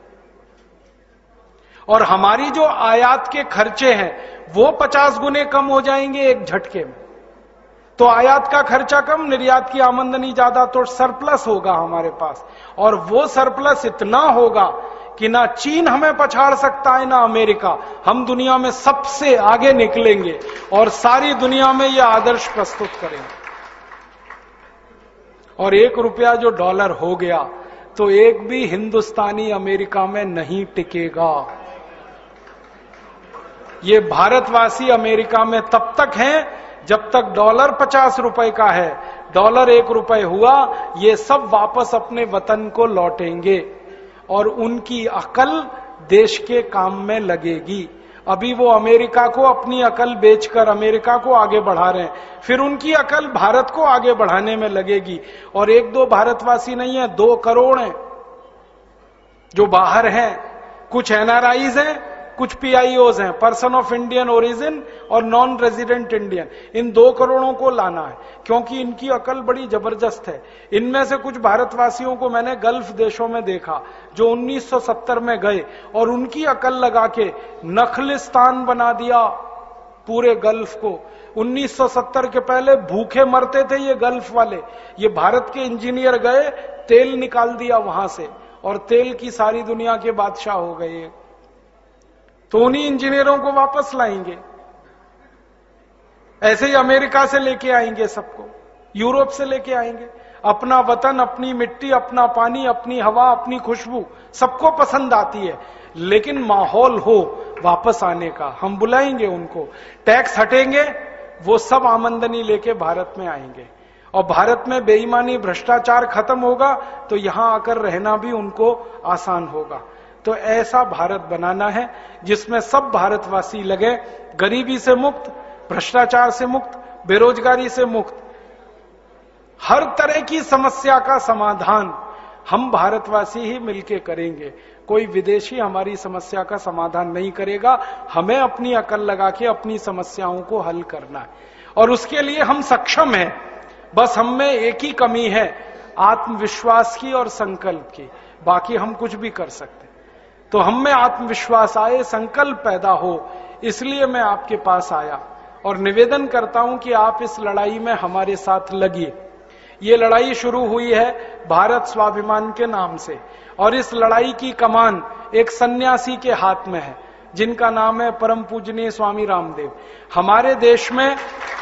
और हमारी जो आयात के खर्चे हैं वो पचास गुने कम हो जाएंगे एक झटके में। तो आयात का खर्चा कम, निर्यात की आमदनी ज्यादा, तो सरप्लस होगा हमारे पास। और वो सरप्लस इतना होगा कि ना चीन हमें पछाड़ सकता है ना अमेरिका। हम दुनिया में सबसे आगे निकलेंगे और सारी दुनिया में यह आदर्श प्रस्तुत करेंगे। और एक रुपया जो डॉलर हो गया तो एक भी हिंदुस्तानी अमेरिका में नहीं टिकेगा। ये भारतवासी अमेरिका में तब तक हैं जब तक डॉलर पचास रुपए का है। डॉलर एक रुपए हुआ, ये सब वापस अपने वतन को लौटेंगे और उनकी अकल देश के काम में लगेगी। अभी वो अमेरिका को अपनी अकल बेचकर अमेरिका को आगे बढ़ा रहे हैं, फिर उनकी अकल भारत को आगे बढ़ाने में लगेगी। और एक दो भारतवासी नहीं है, दो करोड़ हैं जो बाहर हैं। कुछ एनआरआईज हैं, कुछ पीआईओज हैं, पर्सन ऑफ इंडियन ओरिजिन और नॉन रेजिडेंट इंडियन। इन दो करोड़ों को लाना है क्योंकि इनकी अकल बड़ी जबरदस्त है। इनमें से कुछ भारतवासियों को मैंने गल्फ देशों में देखा जो उन्नीस सौ सत्तर में गए और उनकी अकल लगा के नखलिस्तान बना दिया पूरे गल्फ को। उन्नीस सौ सत्तर के पहले भूखे मरते थे ये गल्फ वाले। ये भारत के इंजीनियर गए, तेल निकाल दिया वहां से और तेल की सारी दुनिया के बादशाह हो गए। तो उन्हीं इंजीनियरों को वापस लाएंगे। ऐसे ही अमेरिका से लेके आएंगे सबको, यूरोप से लेके आएंगे। अपना वतन, अपनी मिट्टी, अपना पानी, अपनी हवा, अपनी खुशबू सबको पसंद आती है, लेकिन माहौल हो वापस आने का। हम बुलाएंगे उनको, टैक्स हटेंगे, वो सब आमदनी लेके भारत में आएंगे और भारत में बेईमानी, भ्रष्टाचार खत्म होगा तो यहां आकर रहना भी उनको आसान होगा। तो ऐसा भारत बनाना है जिसमें सब भारतवासी लगे, गरीबी से मुक्त, भ्रष्टाचार से मुक्त, बेरोजगारी से मुक्त, हर तरह की समस्या का समाधान हम भारतवासी ही मिलके करेंगे। कोई विदेशी हमारी समस्या का समाधान नहीं करेगा। हमें अपनी अकल लगा के अपनी समस्याओं को हल करना है और उसके लिए हम सक्षम हैं। बस हम में एक ही कमी है, आत्मविश्वास की और संकल्प की। बाकी हम कुछ भी कर सकते। तो हम में आत्मविश्वास आए, संकल्प पैदा हो, इसलिए मैं आपके पास आया और निवेदन करता हूं कि आप इस लड़ाई में हमारे साथ लगिए। ये लड़ाई शुरू हुई है भारत स्वाभिमान के नाम से और इस लड़ाई की कमान एक सन्यासी के हाथ में है जिनका नाम है परम पूजनीय स्वामी रामदेव। हमारे देश में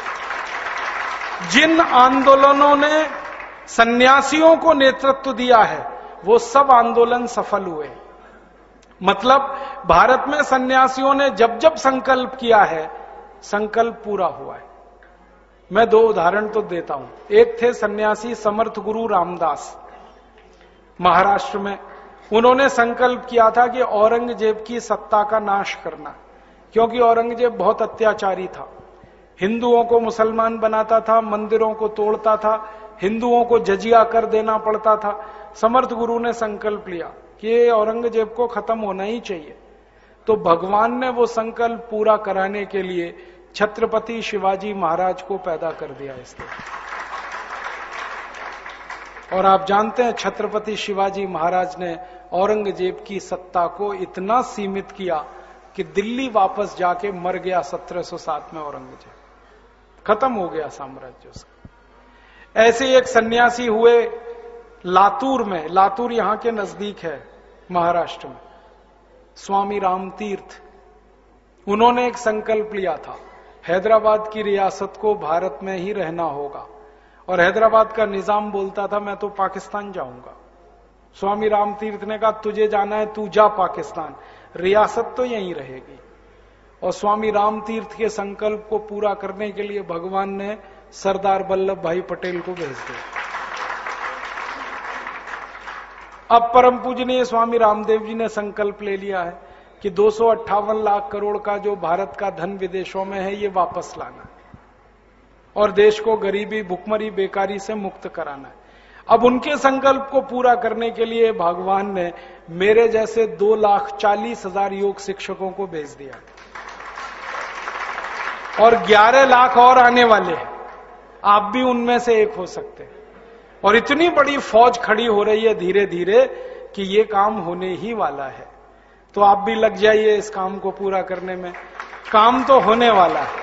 जिन आंदोलनों ने सन्यासियों को नेतृत्व दिया है वो सब आंदोलन सफल हुए। मतलब भारत में सन्यासियों ने जब जब संकल्प किया है, संकल्प पूरा हुआ है। मैं दो उदाहरण तो देता हूं। एक थे सन्यासी समर्थ गुरु रामदास, महाराष्ट्र में। उन्होंने संकल्प किया था कि औरंगजेब की सत्ता का नाश करना, क्योंकि औरंगजेब बहुत अत्याचारी था। हिंदुओं को मुसलमान बनाता था, मंदिरों को तोड़ता था, हिंदुओं को जजिया कर देना पड़ता था। समर्थ गुरु ने संकल्प लिया कि औरंगजेब को खत्म होना ही चाहिए। तो भगवान ने वो संकल्प पूरा कराने के लिए छत्रपति शिवाजी महाराज को पैदा कर दिया इसलिए। और आप जानते हैं छत्रपति शिवाजी महाराज ने औरंगजेब की सत्ता को इतना सीमित किया कि दिल्ली वापस जाके मर गया सत्रह सौ सात में औरंगजेब, खत्म हो गया साम्राज्य उसका। ऐसे एक सन्यासी हुए लातूर में, लातूर यहां के नजदीक है महाराष्ट्र में, स्वामी राम तीर्थ। उन्होंने एक संकल्प लिया था, हैदराबाद की रियासत को भारत में ही रहना होगा और हैदराबाद का निजाम बोलता था मैं तो पाकिस्तान जाऊंगा। स्वामी राम तीर्थ ने कहा तुझे जाना है तू जा पाकिस्तान, रियासत तो यहीं रहेगी। और स्वामी राम तीर्थ के संकल्प को पूरा करने के लिए भगवान ने सरदार वल्लभ भाई पटेल को भेज दिया। अब परम पूजनीय स्वामी रामदेव जी ने संकल्प ले लिया है कि दो सौ अट्ठावन लाख करोड़ का जो भारत का धन विदेशों में है ये वापस लाना है और देश को गरीबी, भुखमरी, बेकारी से मुक्त कराना है। अब उनके संकल्प को पूरा करने के लिए भगवान ने मेरे जैसे दो लाख चालीस हजार योग शिक्षकों को भेज दिया और ग्यारह लाख और आने वाले हैं। आप भी उनमें से एक हो सकते हैं। और इतनी बड़ी फौज खड़ी हो रही है धीरे धीरे कि ये काम होने ही वाला है। तो आप भी लग जाइए इस काम को पूरा करने में, काम तो होने वाला है।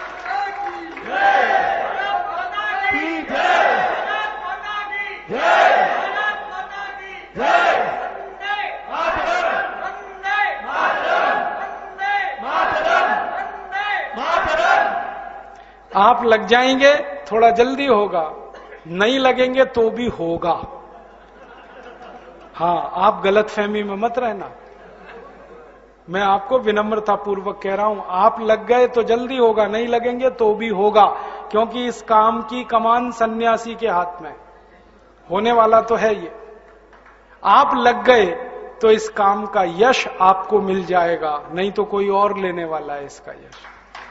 आप लग जाएंगे, थोड़ा जल्दी होगा, नहीं लगेंगे तो भी होगा। हाँ, आप गलतफहमी में मत रहना। मैं आपको विनम्रता पूर्वक कह रहा हूं, आप लग गए तो जल्दी होगा, नहीं लगेंगे तो भी होगा, क्योंकि इस काम की कमान सन्यासी के हाथ में होने वाला तो है ये। आप लग गए तो इस काम का यश आपको मिल जाएगा, नहीं तो कोई और लेने वाला है इसका यश।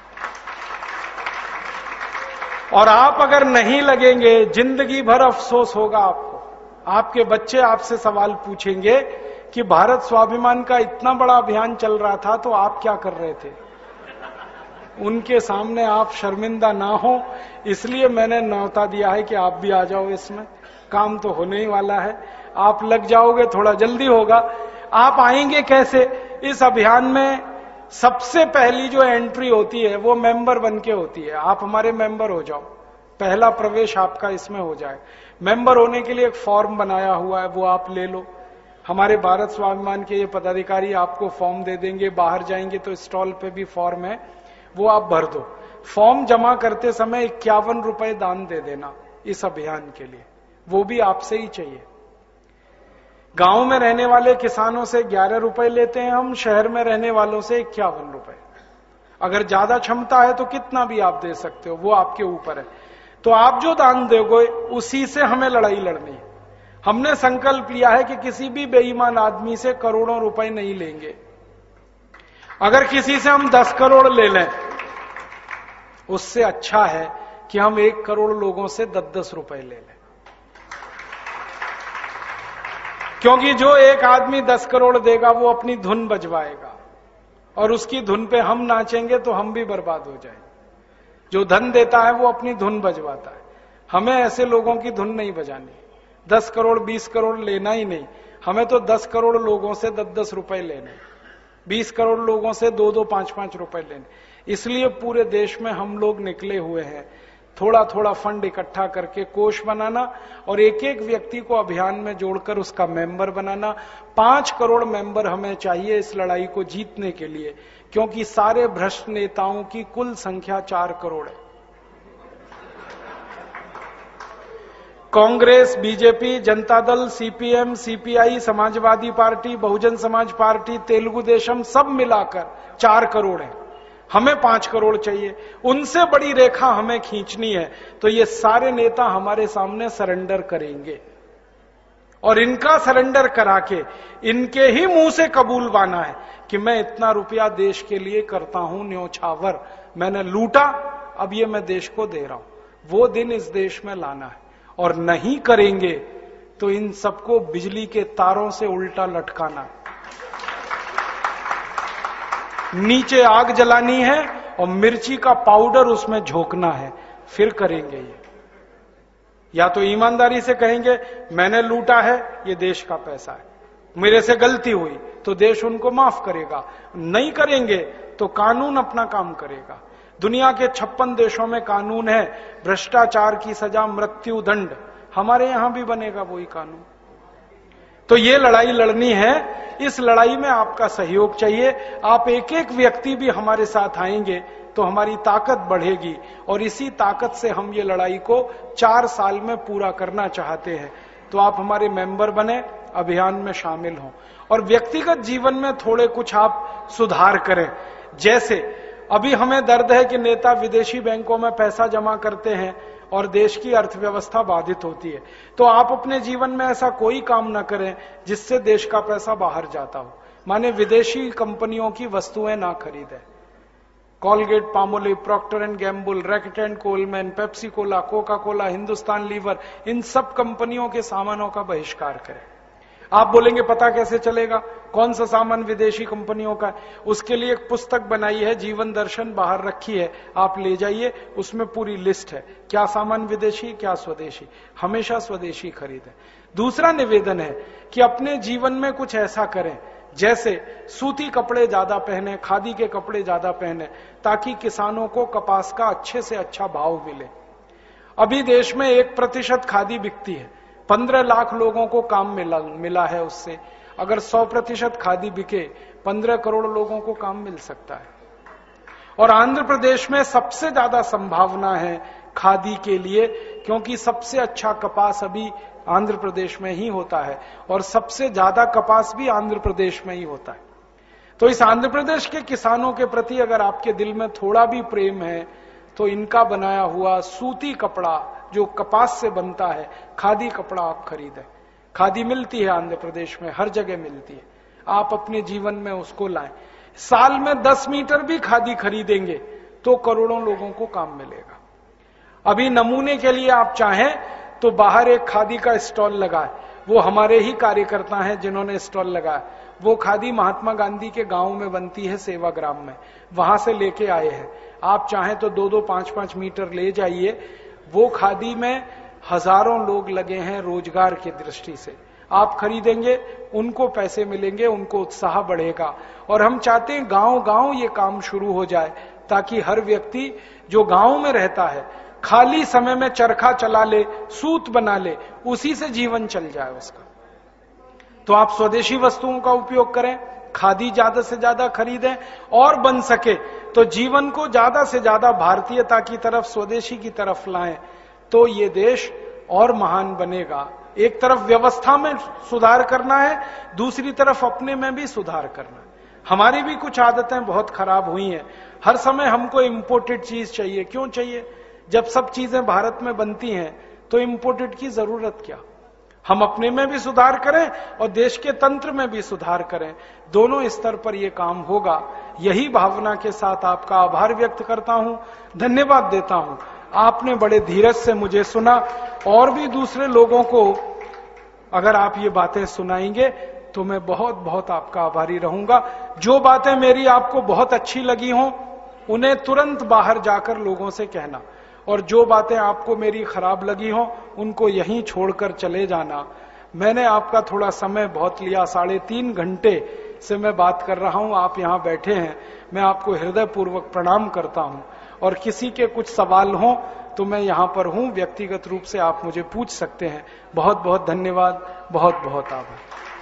और आप अगर नहीं लगेंगे, जिंदगी भर अफसोस होगा आपको। आपके बच्चे आपसे सवाल पूछेंगे कि भारत स्वाभिमान का इतना बड़ा अभियान चल रहा था तो आप क्या कर रहे थे। उनके सामने आप शर्मिंदा ना हो, इसलिए मैंने न्योता दिया है कि आप भी आ जाओ इसमें। काम तो होने ही वाला है, आप लग जाओगे, थोड़ा जल्दी होगा। आप आएंगे कैसे इस अभियान में? सबसे पहली जो एंट्री होती है वो मेंबर बन के होती है। आप हमारे मेंबर हो जाओ, पहला प्रवेश आपका इसमें हो जाए। मेंबर होने के लिए एक फॉर्म बनाया हुआ है, वो आप ले लो। हमारे भारत स्वाभिमान के ये पदाधिकारी आपको फॉर्म दे देंगे। बाहर जाएंगे तो स्टॉल पे भी फॉर्म है, वो आप भर दो। फॉर्म जमा करते समय इक्यावन रुपए दान दे देना इस अभियान के लिए, वो भी आपसे ही चाहिए। गांव में रहने वाले किसानों से ग्यारह रुपए लेते हैं हम, शहर में रहने वालों से इक्यावन रुपए। अगर ज्यादा क्षमता है तो कितना भी आप दे सकते हो, वो आपके ऊपर है। तो आप जो दान दोगे उसी से हमें लड़ाई लड़नी है। हमने संकल्प लिया है कि किसी भी बेईमान आदमी से करोड़ों रुपए नहीं लेंगे। अगर किसी से हम दस करोड़ ले लें, उससे अच्छा है कि हम एक करोड़ लोगों से दस दस रुपए ले लें। क्योंकि जो एक आदमी दस करोड़ देगा वो अपनी धुन बजवाएगा, और उसकी धुन पे हम नाचेंगे तो हम भी बर्बाद हो जाएंगे। जो धन देता है वो अपनी धुन बजवाता है, हमें ऐसे लोगों की धुन नहीं बजानी। दस करोड़ बीस करोड़ लेना ही नहीं, हमें तो दस करोड़ लोगों से दस दस रुपए लेने, बीस करोड़ लोगों से दो दो पांच पांच रुपए लेने। इसलिए पूरे देश में हम लोग निकले हुए हैं, थोड़ा थोड़ा फंड इकट्ठा करके कोष बनाना और एक एक व्यक्ति को अभियान में जोड़कर उसका मेंबर बनाना। पांच करोड़ मेंबर हमें चाहिए इस लड़ाई को जीतने के लिए, क्योंकि सारे भ्रष्ट नेताओं की कुल संख्या चार करोड़ है। Congress, BJP, Janata Dal, CPM, CPI, Samajwadi party, Bahujan Samaj party, Telugu Desam, सब मिलाकर चार करोड़ है। हमें पांच करोड़ चाहिए, उनसे बड़ी रेखा हमें खींचनी है। तो ये सारे नेता हमारे सामने सरेंडर करेंगे, और इनका सरेंडर करा के इनके ही मुंह से कबूलवाना है कि मैं इतना रुपया देश के लिए करता हूं न्योछावर, मैंने लूटा, अब ये मैं देश को दे रहा हूं। वो दिन इस देश में लाना है, और नहीं करेंगे तो इन सबको बिजली के तारों से उल्टा लटकाना है, नीचे आग जलानी है और मिर्ची का पाउडर उसमें झोंकना है, फिर करेंगे ये। या तो ईमानदारी से कहेंगे मैंने लूटा है, ये देश का पैसा है, मेरे से गलती हुई, तो देश उनको माफ करेगा। नहीं करेंगे तो कानून अपना काम करेगा। दुनिया के छप्पन देशों में कानून है, भ्रष्टाचार की सजा मृत्यु दंड, हमारे यहां भी बनेगा वही कानून। तो ये लड़ाई लड़नी है, इस लड़ाई में आपका सहयोग चाहिए। आप एक एक व्यक्ति भी हमारे साथ आएंगे तो हमारी ताकत बढ़ेगी, और इसी ताकत से हम ये लड़ाई को चार साल में पूरा करना चाहते हैं। तो आप हमारे मेंबर बने, अभियान में शामिल हों, और व्यक्तिगत जीवन में थोड़े कुछ आप सुधार करें। जैसे अभी हमें दर्द है कि नेता विदेशी बैंकों में पैसा जमा करते हैं और देश की अर्थव्यवस्था बाधित होती है। तो आप अपने जीवन में ऐसा कोई काम ना करें जिससे देश का पैसा बाहर जाता हो। माने विदेशी कंपनियों की वस्तुएं ना खरीदें। Colgate, Palmolive, Procter and Gamble, Reckitt and Colman, Pepsi cola, Coca cola, Hindustan Lever, इन सब कंपनियों के सामानों का बहिष्कार करें। आप बोलेंगे पता कैसे चलेगा कौन सा सामान विदेशी कंपनियों का है? उसके लिए एक पुस्तक बनाई है, जीवन दर्शन, बाहर रखी है, आप ले जाइए, उसमें पूरी लिस्ट है, क्या सामान विदेशी क्या स्वदेशी। हमेशा स्वदेशी खरीदें। दूसरा निवेदन है कि अपने जीवन में कुछ ऐसा करें, जैसे सूती कपड़े ज्यादा पहने, खादी के कपड़े ज्यादा पहने, ताकि किसानों को कपास का अच्छे से अच्छा भाव मिले। अभी देश में एक प्रतिशत खादी बिकती है, पंद्रह लाख लोगों को काम मिला मिला है उससे। अगर सौ प्रतिशत खादी बिके, पंद्रह करोड़ लोगों को काम मिल सकता है। और आंध्र प्रदेश में सबसे ज्यादा संभावना है खादी के लिए, क्योंकि सबसे अच्छा कपास अभी आंध्र प्रदेश में ही होता है, और सबसे ज्यादा कपास भी आंध्र प्रदेश में ही होता है। तो इस आंध्र प्रदेश के किसानों के प्रति अगर आपके दिल में थोड़ा भी प्रेम है तो इनका बनाया हुआ सूती कपड़ा जो कपास से बनता है, खादी कपड़ा आप खरीदें। खादी मिलती है आंध्र प्रदेश में, हर जगह मिलती है, आप अपने जीवन में उसको लाएं। साल में दस मीटर भी खादी खरीदेंगे तो करोड़ों लोगों को काम मिलेगा। अभी नमूने के लिए आप चाहें तो बाहर एक खादी का स्टॉल लगाए, वो हमारे ही कार्यकर्ता हैं जिन्होंने स्टॉल लगाया। वो खादी महात्मा गांधी के गांव में बनती है, सेवाग्राम में, वहां से लेके आए हैं। आप चाहें तो दो दो पांच पांच मीटर ले जाइए। वो खादी में हजारों लोग लगे हैं रोजगार की दृष्टि से। आप खरीदेंगे, उनको पैसे मिलेंगे, उनको उत्साह बढ़ेगा। और हम चाहते हैं गांव गांव ये काम शुरू हो जाए, ताकि हर व्यक्ति जो गांव में रहता है खाली समय में चरखा चला ले, सूत बना ले, उसी से जीवन चल जाए उसका। तो आप स्वदेशी वस्तुओं का उपयोग करें, खादी ज्यादा से ज्यादा खरीदें, और बन सके तो जीवन को ज्यादा से ज्यादा भारतीयता की तरफ, स्वदेशी की तरफ लाएं, तो ये देश और महान बनेगा। एक तरफ व्यवस्था में सुधार करना है, दूसरी तरफ अपने में भी सुधार करना है। हमारी भी कुछ आदतें बहुत खराब हुई हैं। हर समय हमको इंपोर्टेड चीज चाहिए। क्यों चाहिए? जब सब चीजें भारत में बनती हैं तो इंपोर्टेड की जरूरत क्या? हम अपने में भी सुधार करें और देश के तंत्र में भी सुधार करें। दोनों स्तर पर यह काम होगा। यही भावना के साथ आपका आभार व्यक्त करता हूं, धन्यवाद देता हूं। आपने बड़े धीरज से मुझे सुना, और भी दूसरे लोगों को अगर आप ये बातें सुनाएंगे तो मैं बहुत बहुत आपका आभारी रहूंगा। जो बातें मेरी आपको बहुत अच्छी लगी हों उन्हें तुरंत बाहर जाकर लोगों से कहना, और जो बातें आपको मेरी खराब लगी हों उनको यहीं छोड़कर चले जाना। मैंने आपका थोड़ा समय बहुत लिया, साढ़े तीन घंटे से मैं बात कर रहा हूं, आप यहां बैठे हैं। मैं आपको हृदयपूर्वक प्रणाम करता हूं, और किसी के कुछ सवाल हों तो मैं यहां पर हूं, व्यक्तिगत रूप से आप मुझे पूछ सकते हैं। बहुत बहुत धन्यवाद, बहुत बहुत आभार।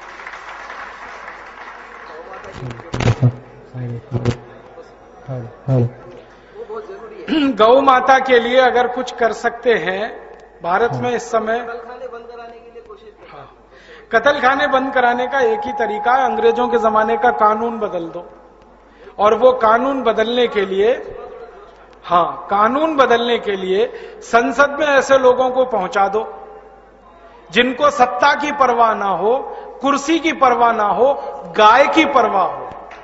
गौ माता के लिए अगर कुछ कर सकते हैं भारत में इस समय, कतलखाने बंद कराने के लिए कोशिश की। हाँ, कत्ल खाने बंद कराने का एक ही तरीका है, अंग्रेजों के जमाने का कानून बदल दो। और वो कानून बदलने के लिए, हाँ, कानून बदलने के लिए संसद में ऐसे लोगों को पहुंचा दो जिनको सत्ता की परवाह ना हो, कुर्सी की परवाह ना हो, गाय की परवाह हो।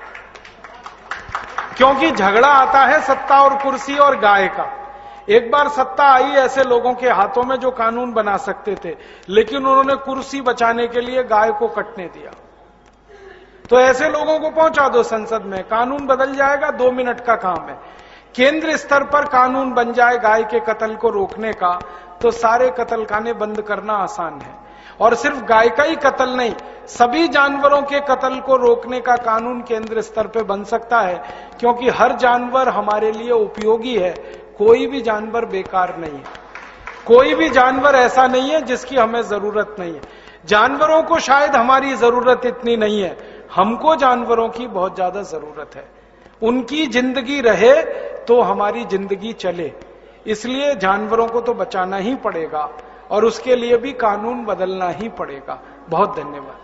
क्योंकि झगड़ा आता है सत्ता और कुर्सी और गाय का। एक बार सत्ता आई ऐसे लोगों के हाथों में जो कानून बना सकते थे, लेकिन उन्होंने कुर्सी बचाने के लिए गाय को कटने दिया। तो ऐसे लोगों को पहुंचा दो संसद में, कानून बदल जाएगा, दो मिनट का काम है। केंद्र स्तर पर कानून बन जाए गाय के कत्ल को रोकने का, तो सारे कत्लखाने बंद करना आसान है। और सिर्फ गाय का ही कत्ल नहीं, सभी जानवरों के कत्ल को रोकने का कानून केंद्र स्तर पे बन सकता है, क्योंकि हर जानवर हमारे लिए उपयोगी है। कोई भी जानवर बेकार नहीं है, कोई भी जानवर ऐसा नहीं है जिसकी हमें जरूरत नहीं है। जानवरों को शायद हमारी जरूरत इतनी नहीं है, हमको जानवरों की बहुत ज्यादा जरूरत है। उनकी जिंदगी रहे तो हमारी जिंदगी चले, इसलिए जानवरों को तो बचाना ही पड़ेगा, और उसके लिए भी कानून बदलना ही पड़ेगा। बहुत धन्यवाद।